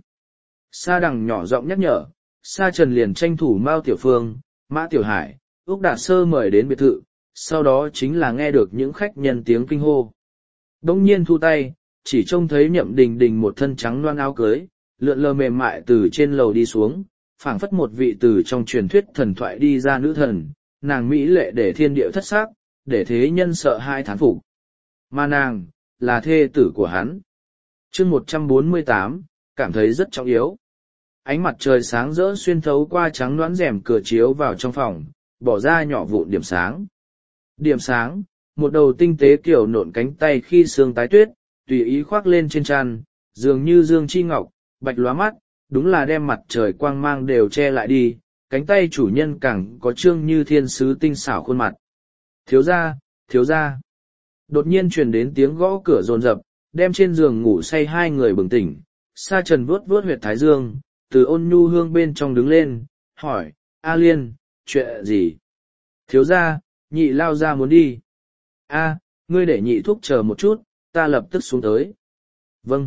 Sa Đằng nhỏ giọng nhắc nhở, Sa Trần liền tranh thủ Mao Tiểu Phương, Mã Tiểu Hải, Úc Đạt Sơ mời đến biệt thự, sau đó chính là nghe được những khách nhân tiếng kinh hô. Đông nhiên thu tay, chỉ trông thấy Nhậm Đình Đình một thân trắng loan áo cưới, lượn lờ mềm mại từ trên lầu đi xuống, phảng phất một vị từ trong truyền thuyết thần thoại đi ra nữ thần, nàng mỹ lệ để thiên địa thất sắc, để thế nhân sợ hai thán phục. Mà nàng, là thê tử của hắn. chương một trăm bốn mươi tám, cảm thấy rất trọng yếu. Ánh mặt trời sáng rỡ xuyên thấu qua trắng đoán rèm cửa chiếu vào trong phòng, bỏ ra nhỏ vụn điểm sáng. Điểm sáng, một đầu tinh tế kiểu nộn cánh tay khi sương tái tuyết, tùy ý khoác lên trên tràn, dường như dương chi ngọc, bạch lóa mắt, đúng là đem mặt trời quang mang đều che lại đi, cánh tay chủ nhân càng có trương như thiên sứ tinh xảo khuôn mặt. Thiếu gia, thiếu gia. Đột nhiên truyền đến tiếng gõ cửa rồn rập, đem trên giường ngủ say hai người bừng tỉnh. Sa Trần vuốt vuốt huyệt thái dương, từ ôn nhu hương bên trong đứng lên, hỏi, A Liên, chuyện gì? Thiếu gia, nhị lao ra muốn đi. A, ngươi để nhị thúc chờ một chút, ta lập tức xuống tới. Vâng.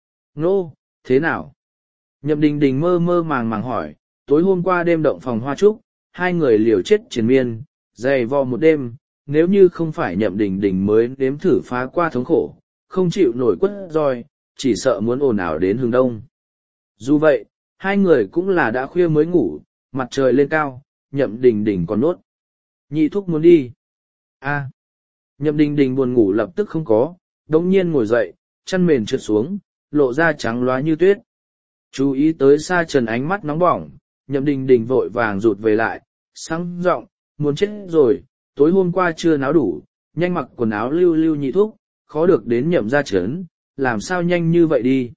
Nô, thế nào? Nhậm Đình Đình mơ mơ màng màng hỏi, tối hôm qua đêm động phòng hoa trúc, hai người liều chết triền miên, dày vò một đêm, nếu như không phải Nhậm Đình Đình mới nếm thử phá qua thống khổ, không chịu nổi quất roi, chỉ sợ muốn ồn ào đến hướng đông. Dù vậy, hai người cũng là đã khuya mới ngủ, mặt trời lên cao, Nhậm Đình Đình còn nốt. Nhị thúc muốn đi. A. Nhậm Đình Đình buồn ngủ lập tức không có, đống nhiên ngồi dậy, chăn mền trượt xuống, lộ ra trắng loá như tuyết. Chú ý tới Sa Trần ánh mắt nóng bỏng, Nhậm Đình Đình vội vàng rụt về lại, sáng giọng, muốn chết rồi, tối hôm qua chưa náo đủ, nhanh mặc quần áo lưu lưu nhị thúc, khó được đến Nhậm gia trấn, làm sao nhanh như vậy đi.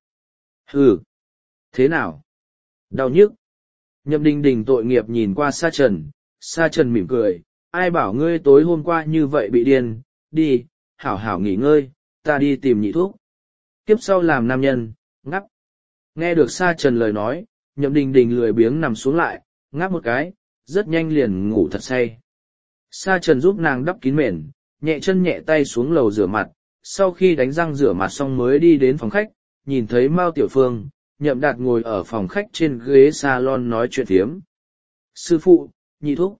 Hừ. Thế nào? Đau nhức. Nhậm Đình Đình tội nghiệp nhìn qua Sa Trần, Sa Trần mỉm cười, ai bảo ngươi tối hôm qua như vậy bị điên, đi, hảo hảo nghỉ ngơi, ta đi tìm nhị thuốc. Kiếp sau làm nam nhân, ngắp. Nghe được Sa Trần lời nói, Nhậm Đình Đình lười biếng nằm xuống lại, ngáp một cái, rất nhanh liền ngủ thật say. Sa Trần giúp nàng đắp kín mền, nhẹ chân nhẹ tay xuống lầu rửa mặt, sau khi đánh răng rửa mặt xong mới đi đến phòng khách, nhìn thấy Mao Tiểu Phương, Nhậm Đạt ngồi ở phòng khách trên ghế salon nói chuyện thiếm. Sư phụ, nhị thúc.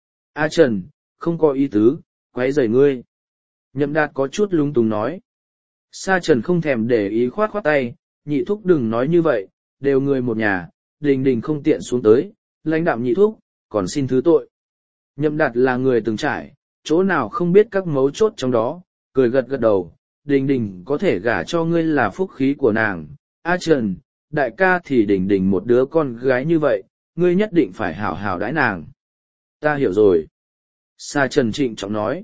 A Trần, không có ý tứ, quấy rầy ngươi. Nhậm Đạt có chút lung túng nói. Sa Trần không thèm để ý khoát khoát tay, nhị thúc đừng nói như vậy, đều người một nhà, Đình Đình không tiện xuống tới, lãnh đạm nhị thúc, còn xin thứ tội. Nhậm Đạt là người từng trải, chỗ nào không biết các mấu chốt trong đó, cười gật gật đầu, Đình Đình có thể gả cho ngươi là phúc khí của nàng. A Trần, đại ca thì Đình Đình một đứa con gái như vậy, ngươi nhất định phải hảo hảo đãi nàng. Ta hiểu rồi. Sa Trần trịnh trọng nói.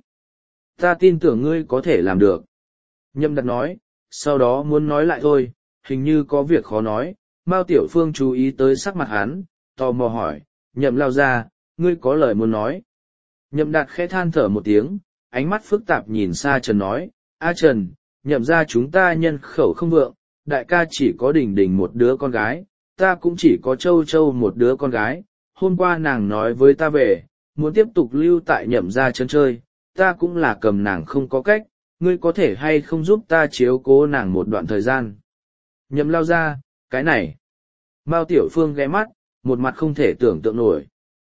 Ta tin tưởng ngươi có thể làm được. Nhậm Đạt nói, sau đó muốn nói lại thôi, hình như có việc khó nói. Mao Tiểu Phương chú ý tới sắc mặt hắn, tò mò hỏi, Nhậm lao ra, ngươi có lời muốn nói. Nhậm Đạt khẽ than thở một tiếng, ánh mắt phức tạp nhìn Sa Trần nói, A Trần, Nhậm ra chúng ta nhân khẩu không vượng, đại ca chỉ có Đình Đình một đứa con gái, ta cũng chỉ có Châu Châu một đứa con gái. Hôm qua nàng nói với ta về, muốn tiếp tục lưu tại Nhậm gia chân chơi, ta cũng là cầm nàng không có cách, ngươi có thể hay không giúp ta chiếu cố nàng một đoạn thời gian. Nhậm lao ra, cái này. Mao Tiểu Phương ghé mắt, một mặt không thể tưởng tượng nổi.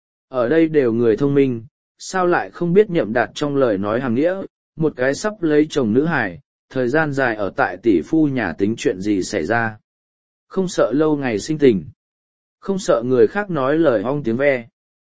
Ở đây đều người thông minh, sao lại không biết Nhậm Đạt trong lời nói hàm nghĩa, một cái sắp lấy chồng nữ hài, thời gian dài ở tại tỷ phu nhà tính chuyện gì xảy ra. Không sợ lâu ngày sinh tình. Không sợ người khác nói lời ong tiếng ve.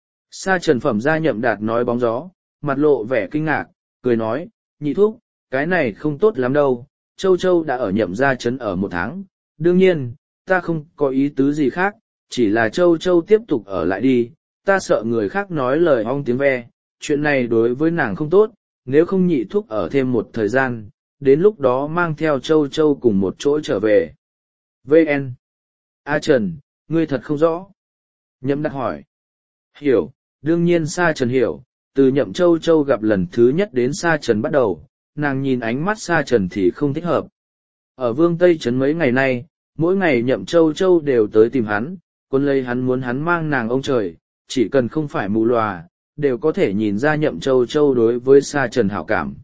Sa Trần phẩm ra Nhậm Đạt nói bóng gió, mặt lộ vẻ kinh ngạc, cười nói, nhị thúc, cái này không tốt lắm đâu, Châu Châu đã ở Nhậm gia trấn ở một tháng, đương nhiên, ta không có ý tứ gì khác, chỉ là Châu Châu tiếp tục ở lại đi, ta sợ người khác nói lời ong tiếng ve, chuyện này đối với nàng không tốt, nếu không nhị thúc ở thêm một thời gian, đến lúc đó mang theo Châu Châu cùng một chỗ trở về. vê en A Trần, ngươi thật không rõ. Nhậm Đạt hỏi. Hiểu, đương nhiên Sa Trần hiểu, từ Nhậm Châu Châu gặp lần thứ nhất đến Sa Trần bắt đầu, nàng nhìn ánh mắt Sa Trần thì không thích hợp. Ở Vương Tây Trấn mấy ngày nay, mỗi ngày Nhậm Châu Châu đều tới tìm hắn, quân lấy hắn muốn hắn mang nàng ông trời, chỉ cần không phải mù lòa, đều có thể nhìn ra Nhậm Châu Châu đối với Sa Trần hảo cảm.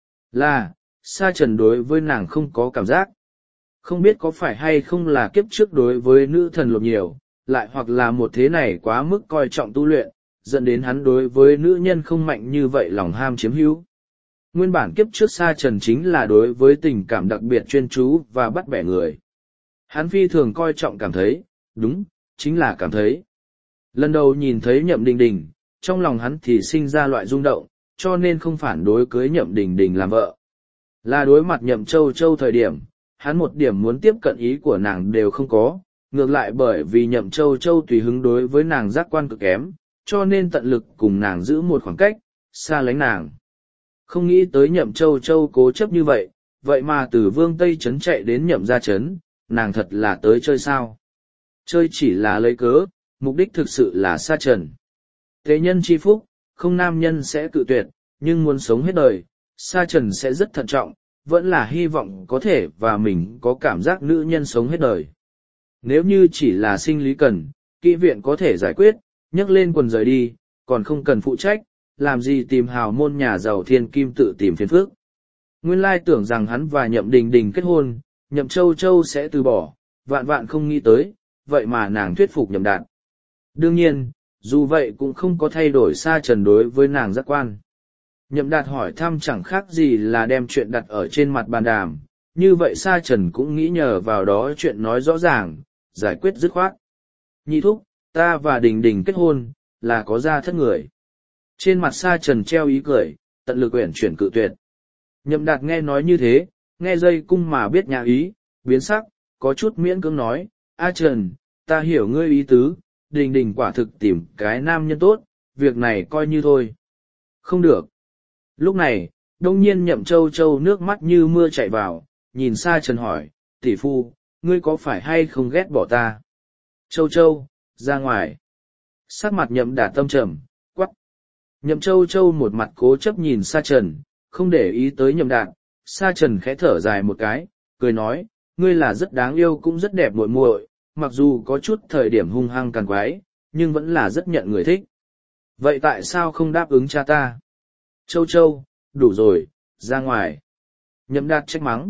Là, Sa Trần đối với nàng không có cảm giác. Không biết có phải hay không là kiếp trước đối với nữ thần lột nhiều, lại hoặc là một thế này quá mức coi trọng tu luyện, dẫn đến hắn đối với nữ nhân không mạnh như vậy lòng ham chiếm hữu. Nguyên bản kiếp trước Sa Trần chính là đối với tình cảm đặc biệt chuyên chú và bắt bẻ người. Hắn phi thường coi trọng cảm thấy, đúng, chính là cảm thấy. Lần đầu nhìn thấy Nhậm Đình Đình, trong lòng hắn thì sinh ra loại rung động, cho nên không phản đối cưới Nhậm Đình Đình làm vợ. Là đối mặt Nhậm Châu Châu thời điểm, hắn một điểm muốn tiếp cận ý của nàng đều không có, ngược lại bởi vì Nhậm Châu Châu tùy hứng đối với nàng giác quan cực kém, cho nên tận lực cùng nàng giữ một khoảng cách, xa lánh nàng. Không nghĩ tới Nhậm Châu Châu cố chấp như vậy, vậy mà từ Vương Tây Trấn chạy đến Nhậm Gia Trấn, nàng thật là tới chơi sao. Chơi chỉ là lấy cớ, mục đích thực sự là Sa Trần. Thế nhân chi phúc, không nam nhân sẽ cự tuyệt, nhưng muốn sống hết đời, Sa Trần sẽ rất thận trọng, vẫn là hy vọng có thể và mình có cảm giác nữ nhân sống hết đời. Nếu như chỉ là sinh lý cần, kỹ viện có thể giải quyết, nhấc lên quần rời đi, còn không cần phụ trách, làm gì tìm hào môn nhà giàu thiên kim tự tìm phiền phức. Nguyên lai tưởng rằng hắn và Nhậm Đình Đình kết hôn, Nhậm Châu Châu sẽ từ bỏ, vạn vạn không nghĩ tới, vậy mà nàng thuyết phục Nhậm Đạt. Đương nhiên, dù vậy cũng không có thay đổi Sa Trần đối với nàng giác quan. Nhậm Đạt hỏi thăm chẳng khác gì là đem chuyện đặt ở trên mặt bàn đàm, như vậy Sa Trần cũng nghĩ nhờ vào đó chuyện nói rõ ràng, giải quyết dứt khoát. Nhị thúc, ta và Đình Đình kết hôn, là có gia thất người. Trên mặt Sa Trần treo ý cười, tận lực uyển chuyển cự tuyệt. Nhậm Đạt nghe nói như thế, nghe dây cung mà biết nhà ý, biến sắc, có chút miễn cưỡng nói, A Trần, ta hiểu ngươi ý tứ, Đình Đình quả thực tìm cái nam nhân tốt, việc này coi như thôi. Không được. Lúc này, đông nhiên Nhậm Châu Châu nước mắt như mưa chảy vào, nhìn Sa Trần hỏi, tỷ phu, ngươi có phải hay không ghét bỏ ta? Châu Châu, ra ngoài. Sắc mặt Nhậm Đạt tâm trầm, quắc. Nhậm Châu Châu một mặt cố chấp nhìn Sa Trần, không để ý tới Nhậm Đạt. Sa Trần khẽ thở dài một cái, cười nói, ngươi là rất đáng yêu cũng rất đẹp muội muội, mặc dù có chút thời điểm hung hăng càn quái, nhưng vẫn là rất nhận người thích. Vậy tại sao không đáp ứng cha ta? Châu Châu, đủ rồi, ra ngoài. Nhậm Đạt trách mắng.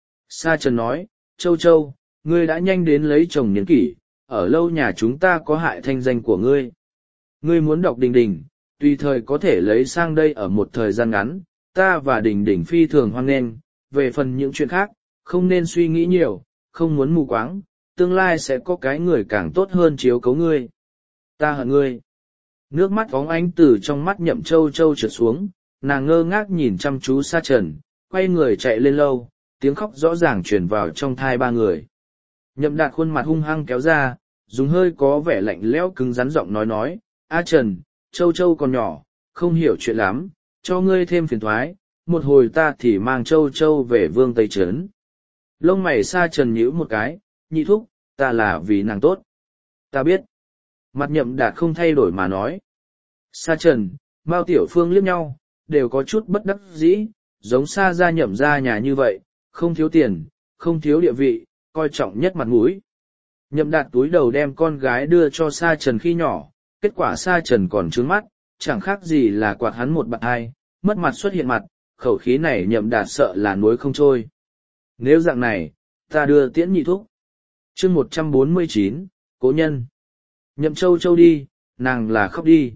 Sa Trần nói, Châu Châu, ngươi đã nhanh đến lấy chồng niên kỷ, ở lâu nhà chúng ta có hại thanh danh của ngươi. Ngươi muốn đọc Đình Đình, tùy thời có thể lấy sang đây ở một thời gian ngắn, ta và Đình Đình phi thường hoan nghênh, về phần những chuyện khác, không nên suy nghĩ nhiều, không muốn mù quáng, tương lai sẽ có cái người càng tốt hơn chiếu cấu ngươi. Ta hận ngươi. Nước mắt phóng ánh từ trong mắt Nhậm Châu Châu trượt xuống, nàng ngơ ngác nhìn chăm chú Sa Trần, quay người chạy lên lâu, tiếng khóc rõ ràng truyền vào trong thai ba người. Nhậm Đạt khuôn mặt hung hăng kéo ra, dùng hơi có vẻ lạnh lẽo cứng rắn giọng nói nói, A Trần, Châu Châu còn nhỏ, không hiểu chuyện lắm, cho ngươi thêm phiền thoái, một hồi ta thì mang Châu Châu về Vương Tây Trấn. Lông mày Sa Trần nhíu một cái, nhị thúc, ta là vì nàng tốt. Ta biết. Mặt Nhậm Đạt không thay đổi mà nói. Sa Trần, Mao Tiểu Phương liếc nhau, đều có chút bất đắc dĩ, giống Sa gia Nhậm gia nhà như vậy, không thiếu tiền, không thiếu địa vị, coi trọng nhất mặt mũi. Nhậm Đạt túi đầu đem con gái đưa cho Sa Trần khi nhỏ, kết quả Sa Trần còn trướng mắt, chẳng khác gì là quạt hắn một bạn hai, mất mặt xuất hiện mặt, khẩu khí này Nhậm Đạt sợ là nuối không trôi. Nếu dạng này, ta đưa tiễn nhị thúc. Chương một trăm bốn mươi chín, Cố nhân. Nhậm Châu Châu đi, nàng là khóc đi.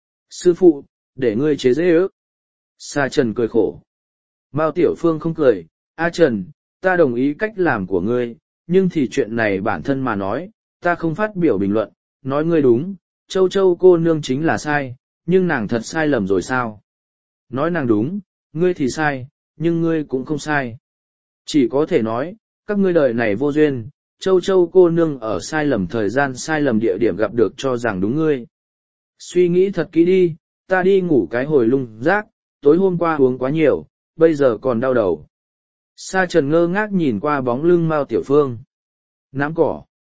Sư phụ, để ngươi chế dễ ước. Sa Trần cười khổ. Mao Tiểu Phương không cười, A Trần, ta đồng ý cách làm của ngươi, nhưng thì chuyện này bản thân mà nói, ta không phát biểu bình luận, nói ngươi đúng, Châu Châu cô nương chính là sai, nhưng nàng thật sai lầm rồi sao? Nói nàng đúng, ngươi thì sai, nhưng ngươi cũng không sai. Chỉ có thể nói, các ngươi đời này vô duyên, Châu Châu cô nương ở sai lầm thời gian sai lầm địa điểm gặp được cho rằng đúng ngươi. Suy nghĩ thật kỹ đi, ta đi ngủ cái hồi lung rác, tối hôm qua uống quá nhiều, bây giờ còn đau đầu. Sa Trần ngơ ngác nhìn qua bóng lưng Mao Tiểu Phương. Nắm cỏ.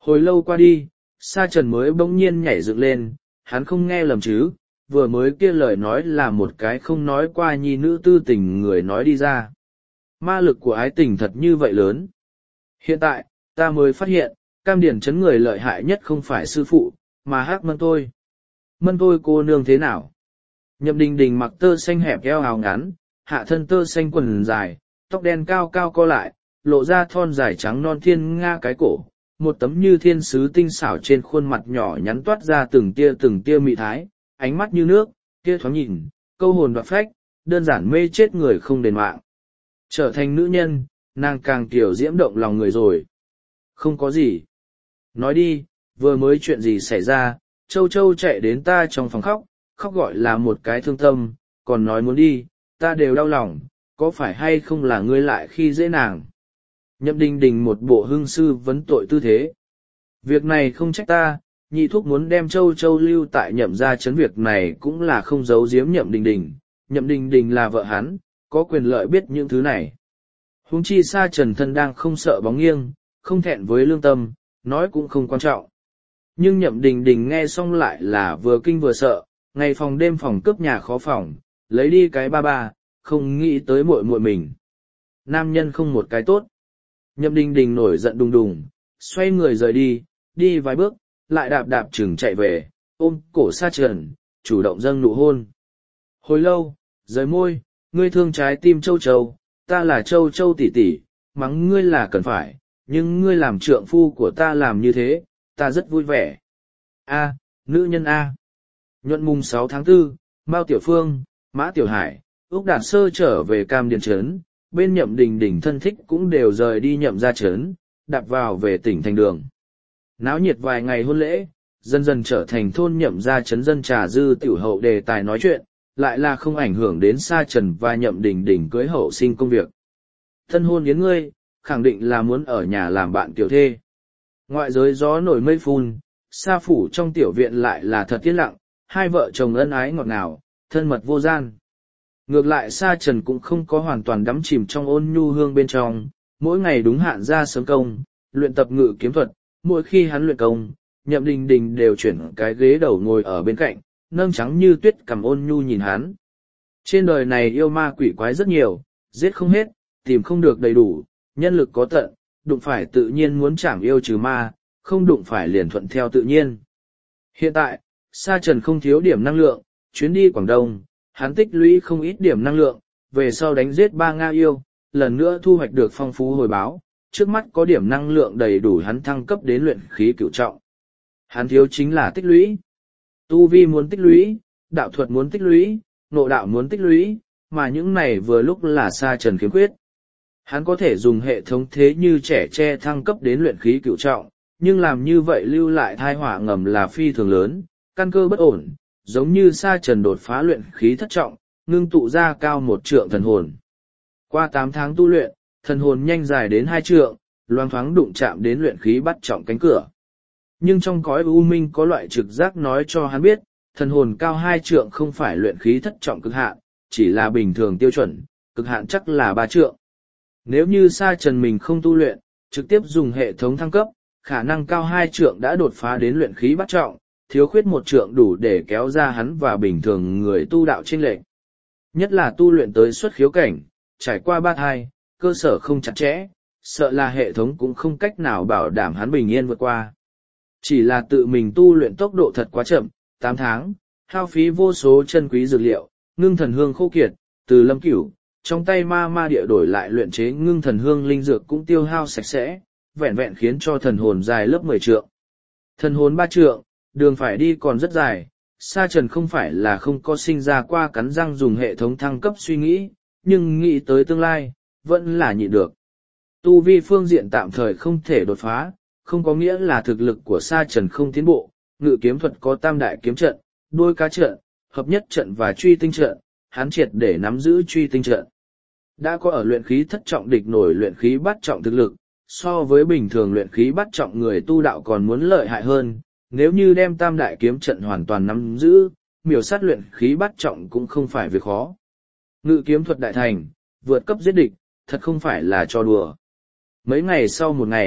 Hồi lâu qua đi, Sa Trần mới bỗng nhiên nhảy dựng lên, hắn không nghe lầm chứ, vừa mới kia lời nói là một cái không nói qua nhi nữ tư tình người nói đi ra. Ma lực của ái tình thật như vậy lớn. Hiện tại, ta mới phát hiện, Cam Điển Trấn người lợi hại nhất không phải sư phụ, mà Hắc Mân tôi. Mân tôi cô nương thế nào? Nhậm Đình Đình mặc tơ xanh hẹp eo áo ngắn, hạ thân tơ xanh quần dài, tóc đen cao cao co lại, lộ ra thon dài trắng non thiên nga cái cổ, một tấm như thiên sứ tinh xảo trên khuôn mặt nhỏ nhắn toát ra từng tia từng tia mị thái, ánh mắt như nước, kia thoáng nhìn, câu hồn đoạt phách, đơn giản mê chết người không đền mạng. Trở thành nữ nhân, nàng càng tiểu diễm động lòng người rồi. Không có gì. Nói đi, vừa mới chuyện gì xảy ra, Châu Châu chạy đến ta trong phòng khóc, khóc gọi là một cái thương tâm, còn nói muốn đi, ta đều đau lòng, có phải hay không là ngươi lại khi dễ nàng. Nhậm Đình Đình một bộ hưng sư vấn tội tư thế. Việc này không trách ta, nhị thúc muốn đem Châu Châu lưu tại Nhậm gia trấn, việc này cũng là không giấu giếm Nhậm Đình Đình. Nhậm Đình Đình là vợ hắn, có quyền lợi biết những thứ này. Huống chi Sa Trần thân đang không sợ bóng nghiêng, không thẹn với lương tâm, nói cũng không quan trọng. Nhưng Nhậm Đình Đình nghe xong lại là vừa kinh vừa sợ, ngày phòng đêm phòng cướp nhà khó phòng, lấy đi cái ba ba, không nghĩ tới muội muội mình. Nam nhân không một cái tốt. Nhậm Đình Đình nổi giận đùng đùng, xoay người rời đi, đi vài bước, lại đạp đạp chừng chạy về, ôm cổ Sa Trần, chủ động dâng nụ hôn. Hồi lâu, rời môi, ngươi thương trái tim Châu Châu, ta là Châu Châu tỷ tỷ, mắng ngươi là cần phải, nhưng ngươi làm trượng phu của ta làm như thế, ta rất vui vẻ. A, nữ nhân A. Nhuận mùng sáu tháng tư, Mao Tiểu Phương, Mã Tiểu Hải, Úc Đạt Sơ trở về Cam Điền Trấn, bên Nhậm Đình Đình thân thích cũng đều rời đi Nhậm gia trấn, đạp vào về tỉnh thành đường. Náo nhiệt vài ngày hôn lễ, dần dần trở thành thôn Nhậm gia trấn dân trà dư tiểu hậu đề tài nói chuyện, lại là không ảnh hưởng đến Sa Trần và Nhậm Đình Đình cưới hậu sinh công việc. Thân hôn yến ngươi, khẳng định là muốn ở nhà làm bạn tiểu thê. Ngoại giới gió nổi mây phun, Sa phủ trong tiểu viện lại là thật yên lặng, hai vợ chồng ân ái ngọt ngào, thân mật vô gian. Ngược lại Sa Trần cũng không có hoàn toàn đắm chìm trong ôn nhu hương bên trong, mỗi ngày đúng hạn ra sớm công, luyện tập ngự kiếm thuật, mỗi khi hắn luyện công, Nhậm Đình Đình đều chuyển cái ghế đầu ngồi ở bên cạnh, nâng trắng như tuyết cầm ôn nhu nhìn hắn. Trên đời này yêu ma quỷ quái rất nhiều, giết không hết, tìm không được đầy đủ, nhân lực có tận, đụng phải tự nhiên muốn chảm yêu trừ ma, không đụng phải liền thuận theo tự nhiên. Hiện tại, Sa Trần không thiếu điểm năng lượng, chuyến đi Quảng Đông, hắn tích lũy không ít điểm năng lượng, về sau đánh giết ba Nga yêu, lần nữa thu hoạch được phong phú hồi báo, trước mắt có điểm năng lượng đầy đủ hắn thăng cấp đến luyện khí cửu trọng. Hắn thiếu chính là tích lũy. Tu vi muốn tích lũy, đạo thuật muốn tích lũy, ngộ đạo muốn tích lũy, mà những này vừa lúc là Sa Trần khiếm khuyết. Hắn có thể dùng hệ thống thế như trẻ tre thăng cấp đến luyện khí cửu trọng, nhưng làm như vậy lưu lại thai họa ngầm là phi thường lớn, căn cơ bất ổn, giống như Sa Trần đột phá luyện khí thất trọng, ngưng tụ ra cao một trượng thần hồn. Qua tám tháng tu luyện, thần hồn nhanh dài đến hai trượng, loang thoáng đụng chạm đến luyện khí bắt trọng cánh cửa. Nhưng trong cõi u minh có loại trực giác nói cho hắn biết, thần hồn cao hai trượng không phải luyện khí thất trọng cực hạn, chỉ là bình thường tiêu chuẩn, cực hạn chắc là ba trượng. Nếu như Sa Trần mình không tu luyện, trực tiếp dùng hệ thống thăng cấp, khả năng cao hai trượng đã đột phá đến luyện khí bắt trọng, thiếu khuyết một trượng đủ để kéo ra hắn và bình thường người tu đạo chênh lệch. Nhất là tu luyện tới xuất khiếu cảnh, trải qua ba thai, cơ sở không chặt chẽ, sợ là hệ thống cũng không cách nào bảo đảm hắn bình yên vượt qua. Chỉ là tự mình tu luyện tốc độ thật quá chậm, tám tháng, hao phí vô số chân quý dược liệu, ngưng thần hương khô kiệt, từ Lâm Cửu, trong tay ma ma địa đổi lại luyện chế ngưng thần hương linh dược cũng tiêu hao sạch sẽ, vẹn vẹn khiến cho thần hồn dài lớp mười trượng. Thần hồn ba trượng, đường phải đi còn rất dài, Sa Trần không phải là không có sinh ra qua cắn răng dùng hệ thống thăng cấp suy nghĩ, nhưng nghĩ tới tương lai, vẫn là nhịn được. Tu vi phương diện tạm thời không thể đột phá, không có nghĩa là thực lực của Sa Trần không tiến bộ, ngự kiếm thuật có tam đại kiếm trận, đôi cá trận, hợp nhất trận và truy tinh trận, hắn triệt để nắm giữ truy tinh trận. Đã có ở luyện khí thất trọng địch nổi luyện khí bát trọng thực lực, so với bình thường luyện khí bát trọng người tu đạo còn muốn lợi hại hơn, nếu như đem tam đại kiếm trận hoàn toàn nắm giữ, miểu sát luyện khí bát trọng cũng không phải việc khó. Ngự kiếm thuật đại thành, vượt cấp giết địch, thật không phải là trò đùa. Mấy ngày sau một ngày,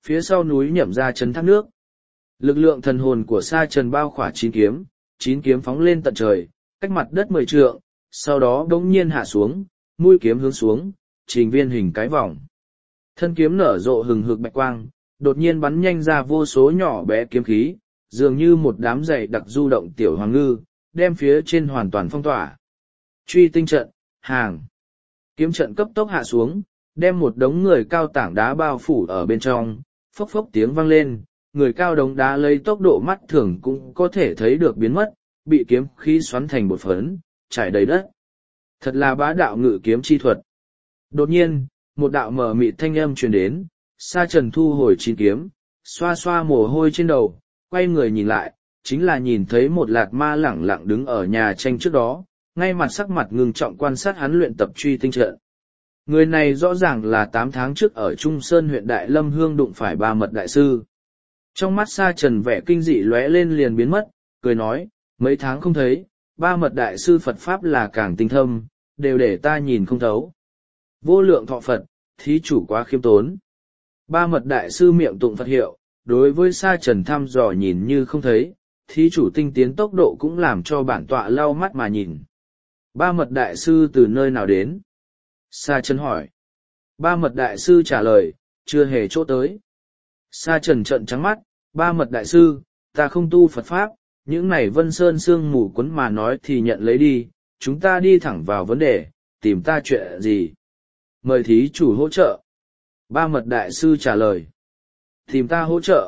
phía sau núi nhậm ra chấn thác nước. Lực lượng thần hồn của Sa Trần bao khỏa chín kiếm, chín kiếm phóng lên tận trời, cách mặt đất mười trượng, sau đó bỗng nhiên hạ xuống, mũi kiếm hướng xuống, trình viên hình cái vòng. Thân kiếm nở rộ hừng hực bạch quang, đột nhiên bắn nhanh ra vô số nhỏ bé kiếm khí, dường như một đám dày đặc du động tiểu hoàng ngư, đem phía trên hoàn toàn phong tỏa. Truy tinh trận, hàng. Kiếm trận cấp tốc hạ xuống, đem một đống người cao tảng đá bao phủ ở bên trong, phốc phốc tiếng vang lên, người cao đống đá lấy tốc độ mắt thường cũng có thể thấy được biến mất, bị kiếm khí xoắn thành bột phấn, trải đầy đất. Thật là bá đạo ngự kiếm chi thuật. Đột nhiên, một đạo mờ mịt thanh âm truyền đến, Sa Trần thu hồi chín kiếm, xoa xoa mồ hôi trên đầu, quay người nhìn lại, chính là nhìn thấy một lạt ma lẳng lặng đứng ở nhà tranh trước đó, ngay mặt sắc mặt ngưng trọng quan sát hắn luyện tập truy tinh trận. Người này rõ ràng là tám tháng trước ở Trung Sơn huyện Đại Lâm Hương đụng phải Ba Mật Đại Sư. Trong mắt Sa Trần vẻ kinh dị lóe lên liền biến mất, cười nói, mấy tháng không thấy, Ba Mật Đại Sư Phật Pháp là càng tinh thâm, đều để ta nhìn không thấu. Vô lượng thọ Phật, thí chủ quá khiêm tốn. Ba Mật Đại Sư miệng tụng Phật hiệu, đối với Sa Trần thăm dò nhìn như không thấy, thí chủ tinh tiến tốc độ cũng làm cho bản tọa lau mắt mà nhìn. Ba Mật Đại Sư từ nơi nào đến? Sa Trần hỏi. Ba Mật Đại Sư trả lời, chưa hề chỗ tới. Sa Trần trợn trắng mắt, Ba Mật Đại Sư, ta không tu Phật Pháp, những này Vân Sơn sương mù quấn mà nói thì nhận lấy đi, chúng ta đi thẳng vào vấn đề, tìm ta chuyện gì? Mời thí chủ hỗ trợ. Ba Mật Đại Sư trả lời. Tìm ta hỗ trợ.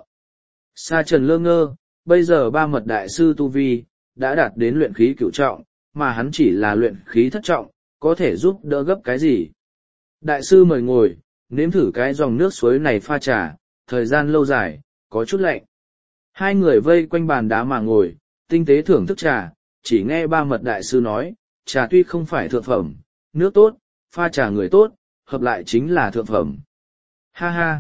Sa Trần lơ ngơ, bây giờ Ba Mật Đại Sư tu vi, đã đạt đến luyện khí cửu trọng, mà hắn chỉ là luyện khí thất trọng, có thể giúp đỡ gấp cái gì? Đại sư mời ngồi, nếm thử cái dòng nước suối này pha trà, thời gian lâu dài, có chút lạnh. Hai người vây quanh bàn đá mà ngồi, tinh tế thưởng thức trà, chỉ nghe Ba Mật Đại Sư nói, trà tuy không phải thượng phẩm, nước tốt, pha trà người tốt, hợp lại chính là thượng phẩm. Ha ha!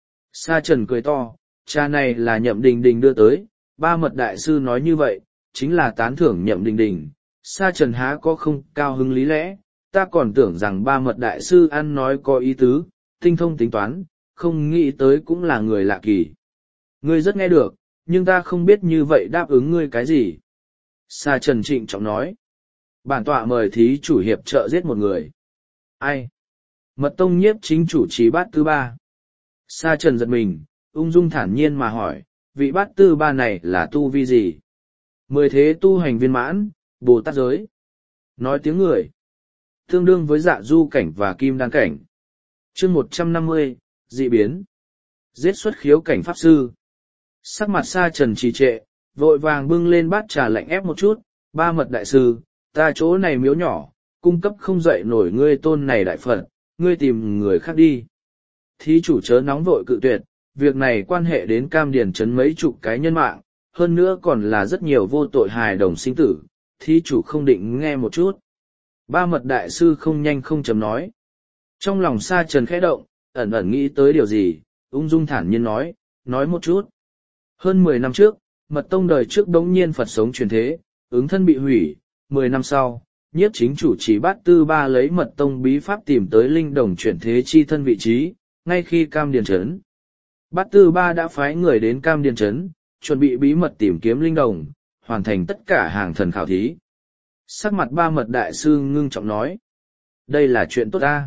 Sa Trần cười to, trà này là Nhậm Đình Đình đưa tới, Ba Mật Đại Sư nói như vậy, chính là tán thưởng Nhậm Đình Đình. Sa Trần há có không cao hứng lý lẽ, ta còn tưởng rằng Ba Mật Đại Sư ăn nói có ý tứ, tinh thông tính toán, không nghĩ tới cũng là người lạ kỳ. Ngươi rất nghe được, nhưng ta không biết như vậy đáp ứng ngươi cái gì. Sa Trần trịnh trọng nói. Bản tọa mời thí chủ hiệp trợ giết một người. Ai? Mật Tông nhiếp chính chủ trì bát tư ba. Sa Trần giật mình, ung dung thản nhiên mà hỏi, vị bát tư ba này là tu vi gì? Mười thế tu hành viên mãn, Bồ Tát giới. Nói tiếng người. Tương đương với dạ du cảnh và kim đan cảnh. Chương một trăm năm mươi, dị biến. Giết xuất khiếu cảnh pháp sư. Sắc mặt Sa Trần trì trệ, vội vàng bưng lên bát trà lạnh ép một chút, Ba Mật Đại Sư, ta chỗ này miếu nhỏ, cung cấp không dậy nổi ngươi tôn này đại Phật, ngươi tìm người khác đi. Thí chủ chớ nóng vội cự tuyệt, việc này quan hệ đến Cam Điền trấn mấy chục cái nhân mạng, hơn nữa còn là rất nhiều vô tội hài đồng sinh tử, thí chủ không định nghe một chút. Ba Mật Đại Sư không nhanh không chậm nói. Trong lòng Sa Trần khẽ động, ẩn ẩn nghĩ tới điều gì, ung dung thản nhiên nói, nói một chút. Hơn mười năm trước, Mật Tông đời trước đống nhiên Phật sống truyền thế, ứng thân bị hủy, mười năm sau, nhiếp chính chủ trì bát tư ba lấy Mật Tông bí pháp tìm tới linh đồng chuyển thế chi thân vị trí, ngay khi Cam Điền trấn. Bát tư ba đã phái người đến Cam Điền trấn, chuẩn bị bí mật tìm kiếm linh đồng, hoàn thành tất cả hàng thần khảo thí. Sắc mặt Ba Mật Đại Sư ngưng trọng nói. Đây là chuyện tốt ta.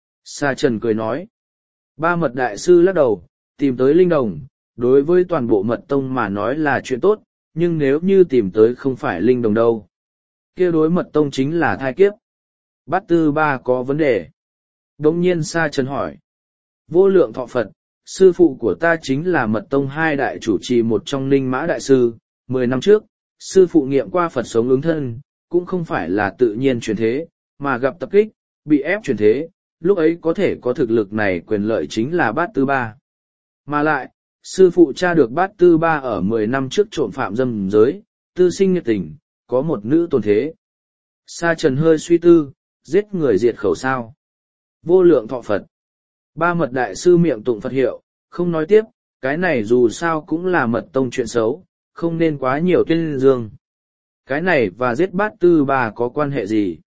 Sa Trần cười nói. Ba Mật Đại Sư lắc đầu, tìm tới linh đồng, đối với toàn bộ Mật Tông mà nói là chuyện tốt, nhưng nếu như tìm tới không phải linh đồng đâu. Kia đối Mật Tông chính là thai kiếp. Bát tư ba có vấn đề. Đống nhiên Sa Trần hỏi. Vô lượng thọ Phật, sư phụ của ta chính là Mật Tông hai đại chủ trì một trong Ninh Mã Đại Sư, mười năm trước, sư phụ nghiệm qua Phật sống ứng thân, cũng không phải là tự nhiên chuyển thế, mà gặp tập kích, bị ép chuyển thế, lúc ấy có thể có thực lực này quyền lợi chính là bát tư ba. Mà lại, sư phụ tra được bát tư ba ở mười năm trước trộm phạm dâm giới, tư sinh nhiệt tình, có một nữ tồn thế. Sa Trần hơi suy tư, giết người diệt khẩu sao. Vô lượng thọ Phật. Ba Mật Đại Sư miệng tụng Phật hiệu, không nói tiếp, cái này dù sao cũng là Mật Tông chuyện xấu, không nên quá nhiều tuyên dương. Cái này và giết bát tư ba có quan hệ gì?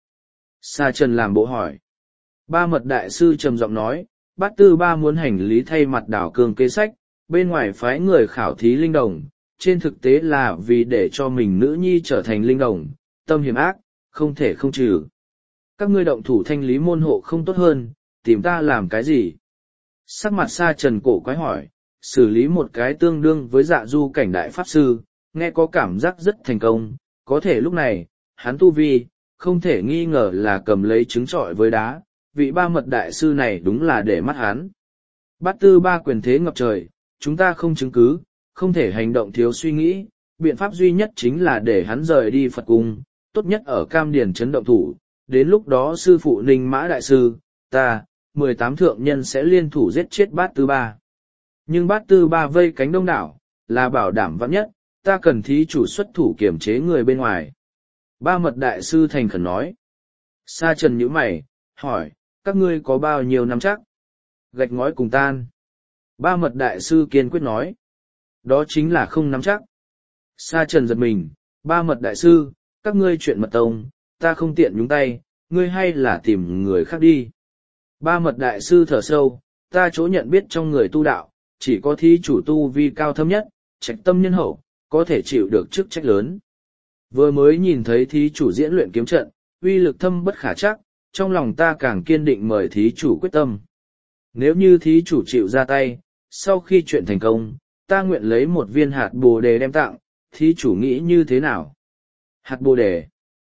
Sa Trần làm bộ hỏi. Ba Mật Đại Sư trầm giọng nói, bát tư ba muốn hành lý thay mặt đảo cường kế sách, bên ngoài phái người khảo thí linh đồng, trên thực tế là vì để cho mình nữ nhi trở thành linh đồng, tâm hiểm ác, không thể không trừ. Các ngươi động thủ thanh lý môn hộ không tốt hơn, tìm ta làm cái gì? Sắc mặt Sa Trần cổ quái hỏi, xử lý một cái tương đương với Dạ Du cảnh đại pháp sư, nghe có cảm giác rất thành công, có thể lúc này, hắn tu vi, không thể nghi ngờ là cầm lấy trứng trọi với đá, vị ba mật đại sư này đúng là để mắt hắn. Bát tư ba quyền thế ngập trời, chúng ta không chứng cứ, không thể hành động thiếu suy nghĩ, biện pháp duy nhất chính là để hắn rời đi Phật cung, tốt nhất ở Cam Điền trấn động thủ, đến lúc đó sư phụ Ninh Mã đại sư, ta, mười tám thượng nhân sẽ liên thủ giết chết bát tư ba. Nhưng bát tư ba vây cánh đông đảo, là bảo đảm vắn nhất, ta cần thí chủ xuất thủ kiểm chế người bên ngoài. Ba mật đại sư thành khẩn nói. Sa Trần nhíu mày, hỏi, các ngươi có bao nhiêu năm chắc? Gạch ngói cùng tan. Ba mật đại sư kiên quyết nói. Đó chính là không nắm chắc. Sa Trần giật mình, ba mật đại sư, các ngươi chuyện mật tông, ta không tiện nhúng tay, ngươi hay là tìm người khác đi. Ba mật đại sư thở sâu, ta chỗ nhận biết trong người tu đạo, chỉ có thí chủ tu vi cao thâm nhất, trạch tâm nhân hậu, có thể chịu được chức trách lớn. Vừa mới nhìn thấy thí chủ diễn luyện kiếm trận, uy lực thâm bất khả chắc, trong lòng ta càng kiên định mời thí chủ quyết tâm. Nếu như thí chủ chịu ra tay, sau khi chuyện thành công, ta nguyện lấy một viên hạt bồ đề đem tặng, thí chủ nghĩ như thế nào? Hạt bồ đề.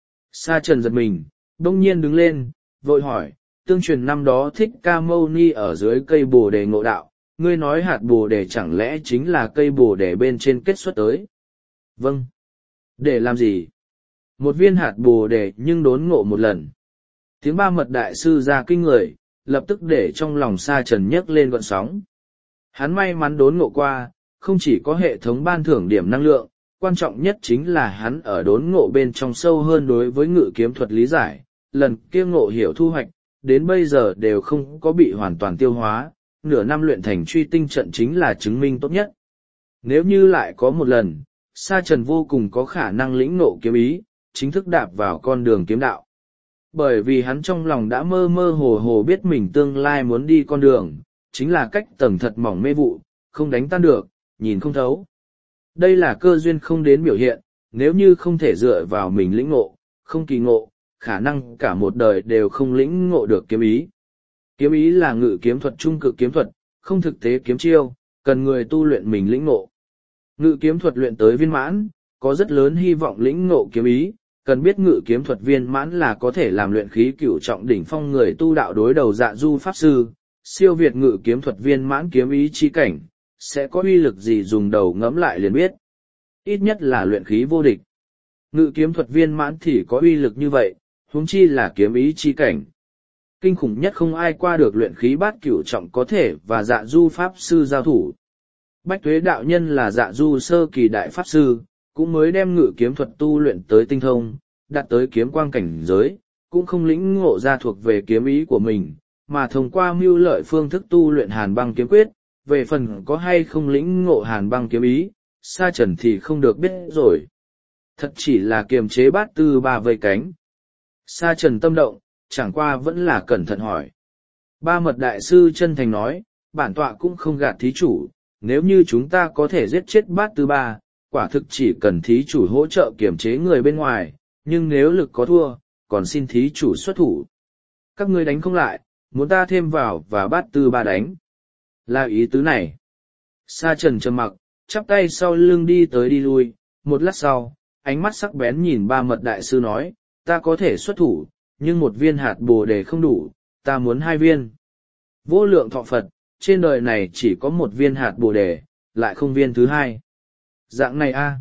Sa Trần giật mình, đông nhiên đứng lên, vội hỏi, tương truyền năm đó Thích Ca Mâu Ni ở dưới cây bồ đề ngộ đạo, ngươi nói hạt bồ đề chẳng lẽ chính là cây bồ đề bên trên kết xuất tới? Vâng. Để làm gì? Một viên hạt bồ đề nhưng đốn ngộ một lần. Tiếng ba mật đại sư ra kinh người, lập tức để trong lòng Sa Trần nhấc lên gợn sóng. Hắn may mắn đốn ngộ qua, không chỉ có hệ thống ban thưởng điểm năng lượng, quan trọng nhất chính là hắn ở đốn ngộ bên trong sâu hơn đối với ngự kiếm thuật lý giải, lần kia ngộ hiểu thu hoạch, đến bây giờ đều không có bị hoàn toàn tiêu hóa, nửa năm luyện thành truy tinh trận chính là chứng minh tốt nhất. Nếu như lại có một lần, Sa Trần vô cùng có khả năng lĩnh ngộ kiếm ý, chính thức đạp vào con đường kiếm đạo. Bởi vì hắn trong lòng đã mơ mơ hồ hồ biết mình tương lai muốn đi con đường, chính là cách tầng thật mỏng mê vụ, không đánh tan được, nhìn không thấu. Đây là cơ duyên không đến biểu hiện, nếu như không thể dựa vào mình lĩnh ngộ, không kỳ ngộ, khả năng cả một đời đều không lĩnh ngộ được kiếm ý. Kiếm ý là ngự kiếm thuật trung cực kiếm thuật, không thực tế kiếm chiêu, cần người tu luyện mình lĩnh ngộ. Ngự kiếm thuật luyện tới viên mãn, có rất lớn hy vọng lĩnh ngộ kiếm ý, cần biết ngự kiếm thuật viên mãn là có thể làm luyện khí cửu trọng đỉnh phong người tu đạo đối đầu Dạ Du pháp sư, siêu việt ngự kiếm thuật viên mãn kiếm ý chi cảnh, sẽ có uy lực gì dùng đầu ngẫm lại liền biết. Ít nhất là luyện khí vô địch. Ngự kiếm thuật viên mãn thì có uy lực như vậy, huống chi là kiếm ý chi cảnh. Kinh khủng nhất không ai qua được luyện khí bát cửu trọng có thể và Dạ Du pháp sư giao thủ. Bách Tuế đạo nhân là Dạ Du sơ kỳ đại pháp sư, cũng mới đem ngự kiếm thuật tu luyện tới tinh thông, đạt tới kiếm quang cảnh giới, cũng không lĩnh ngộ ra thuộc về kiếm ý của mình, mà thông qua mưu lợi phương thức tu luyện hàn băng kiếm quyết, về phần có hay không lĩnh ngộ hàn băng kiếm ý, Sa Trần thì không được biết rồi. Thật chỉ là kiềm chế bát tư ba vây cánh. Sa Trần tâm động, chẳng qua vẫn là cẩn thận hỏi. Ba mật đại sư chân thành nói, bản tọa cũng không gạt thí chủ, nếu như chúng ta có thể giết chết bát tư ba, quả thực chỉ cần thí chủ hỗ trợ kiềm chế người bên ngoài, nhưng nếu lực có thua, còn xin thí chủ xuất thủ. Các ngươi đánh không lại, muốn ta thêm vào và bát tư ba đánh. Là ý tứ này. Sa Trần trầm mặc, chắp tay sau lưng đi tới đi lui, một lát sau, ánh mắt sắc bén nhìn ba mật đại sư nói, ta có thể xuất thủ, nhưng một viên hạt bồ đề không đủ, ta muốn hai viên. Vô lượng thọ Phật, trên đời này chỉ có một viên hạt bồ đề, lại không viên thứ hai. Dạng này a.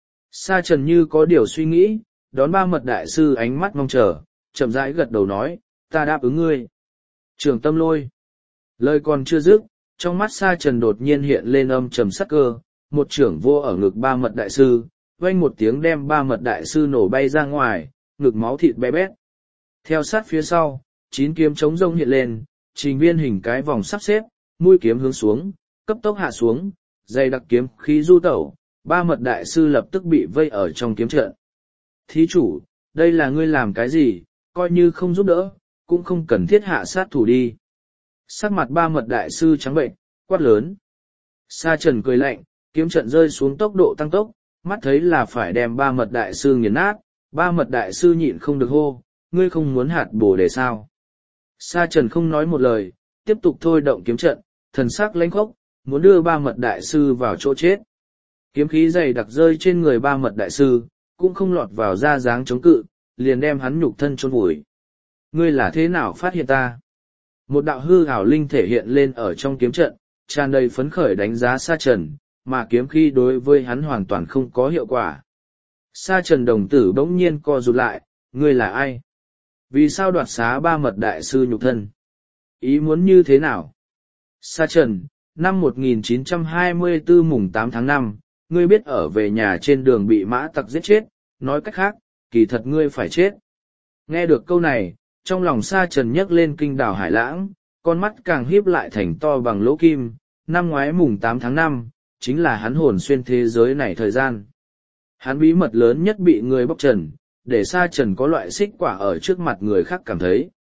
Sa Trần như có điều suy nghĩ, đón ba mật đại sư ánh mắt mong chờ, chậm rãi gật đầu nói, ta đáp ứng ngươi. Trường tâm lôi. Lời còn chưa dứt, trong mắt Sa Trần đột nhiên hiện lên âm trầm sắc cơ, một trưởng vô ở ngực ba mật đại sư, vang một tiếng đem ba mật đại sư nổ bay ra ngoài, ngực máu thịt bé bét. Theo sát phía sau, chín kiếm chống rông hiện lên, trình viên hình cái vòng sắp xếp, mũi kiếm hướng xuống, cấp tốc hạ xuống, dày đặc kiếm khí du tẩu, ba mật đại sư lập tức bị vây ở trong kiếm trận. Thí chủ, đây là ngươi làm cái gì, coi như không giúp đỡ, cũng không cần thiết hạ sát thủ đi. Sắc mặt ba mật đại sư trắng bệnh, quát lớn. Sa Trần cười lạnh, kiếm trận rơi xuống tốc độ tăng tốc, mắt thấy là phải đem ba mật đại sư nghiền nát, ba mật đại sư nhịn không được hô, ngươi không muốn hạt bồ đề sao. Sa Trần không nói một lời, tiếp tục thôi động kiếm trận, thần sắc lãnh khốc, muốn đưa ba mật đại sư vào chỗ chết. Kiếm khí dày đặc rơi trên người ba mật đại sư, cũng không lọt vào da dáng chống cự, liền đem hắn nhục thân chôn vùi. Ngươi là thế nào phát hiện ta? Một đạo hư ảo linh thể hiện lên ở trong kiếm trận, tràn đầy phấn khởi đánh giá Sa Trần, mà kiếm khí đối với hắn hoàn toàn không có hiệu quả. Sa Trần đồng tử bỗng nhiên co rụt lại, ngươi là ai? Vì sao đoạt xá ba mật đại sư nhục thân? Ý muốn như thế nào? Sa Trần, năm một nghìn chín trăm hai mươi tư mùng tám tháng năm, ngươi biết ở về nhà trên đường bị mã tặc giết chết, nói cách khác, kỳ thật ngươi phải chết. Nghe được câu này, trong lòng Sa Trần nhấc lên kinh đảo hải lãng, con mắt càng híp lại thành to bằng lỗ kim, năm ngoái mùng tám tháng năm, chính là hắn hồn xuyên thế giới này thời gian. Hắn bí mật lớn nhất bị người bóc trần, để Sa Trần có loại xích quả ở trước mặt người khác cảm thấy,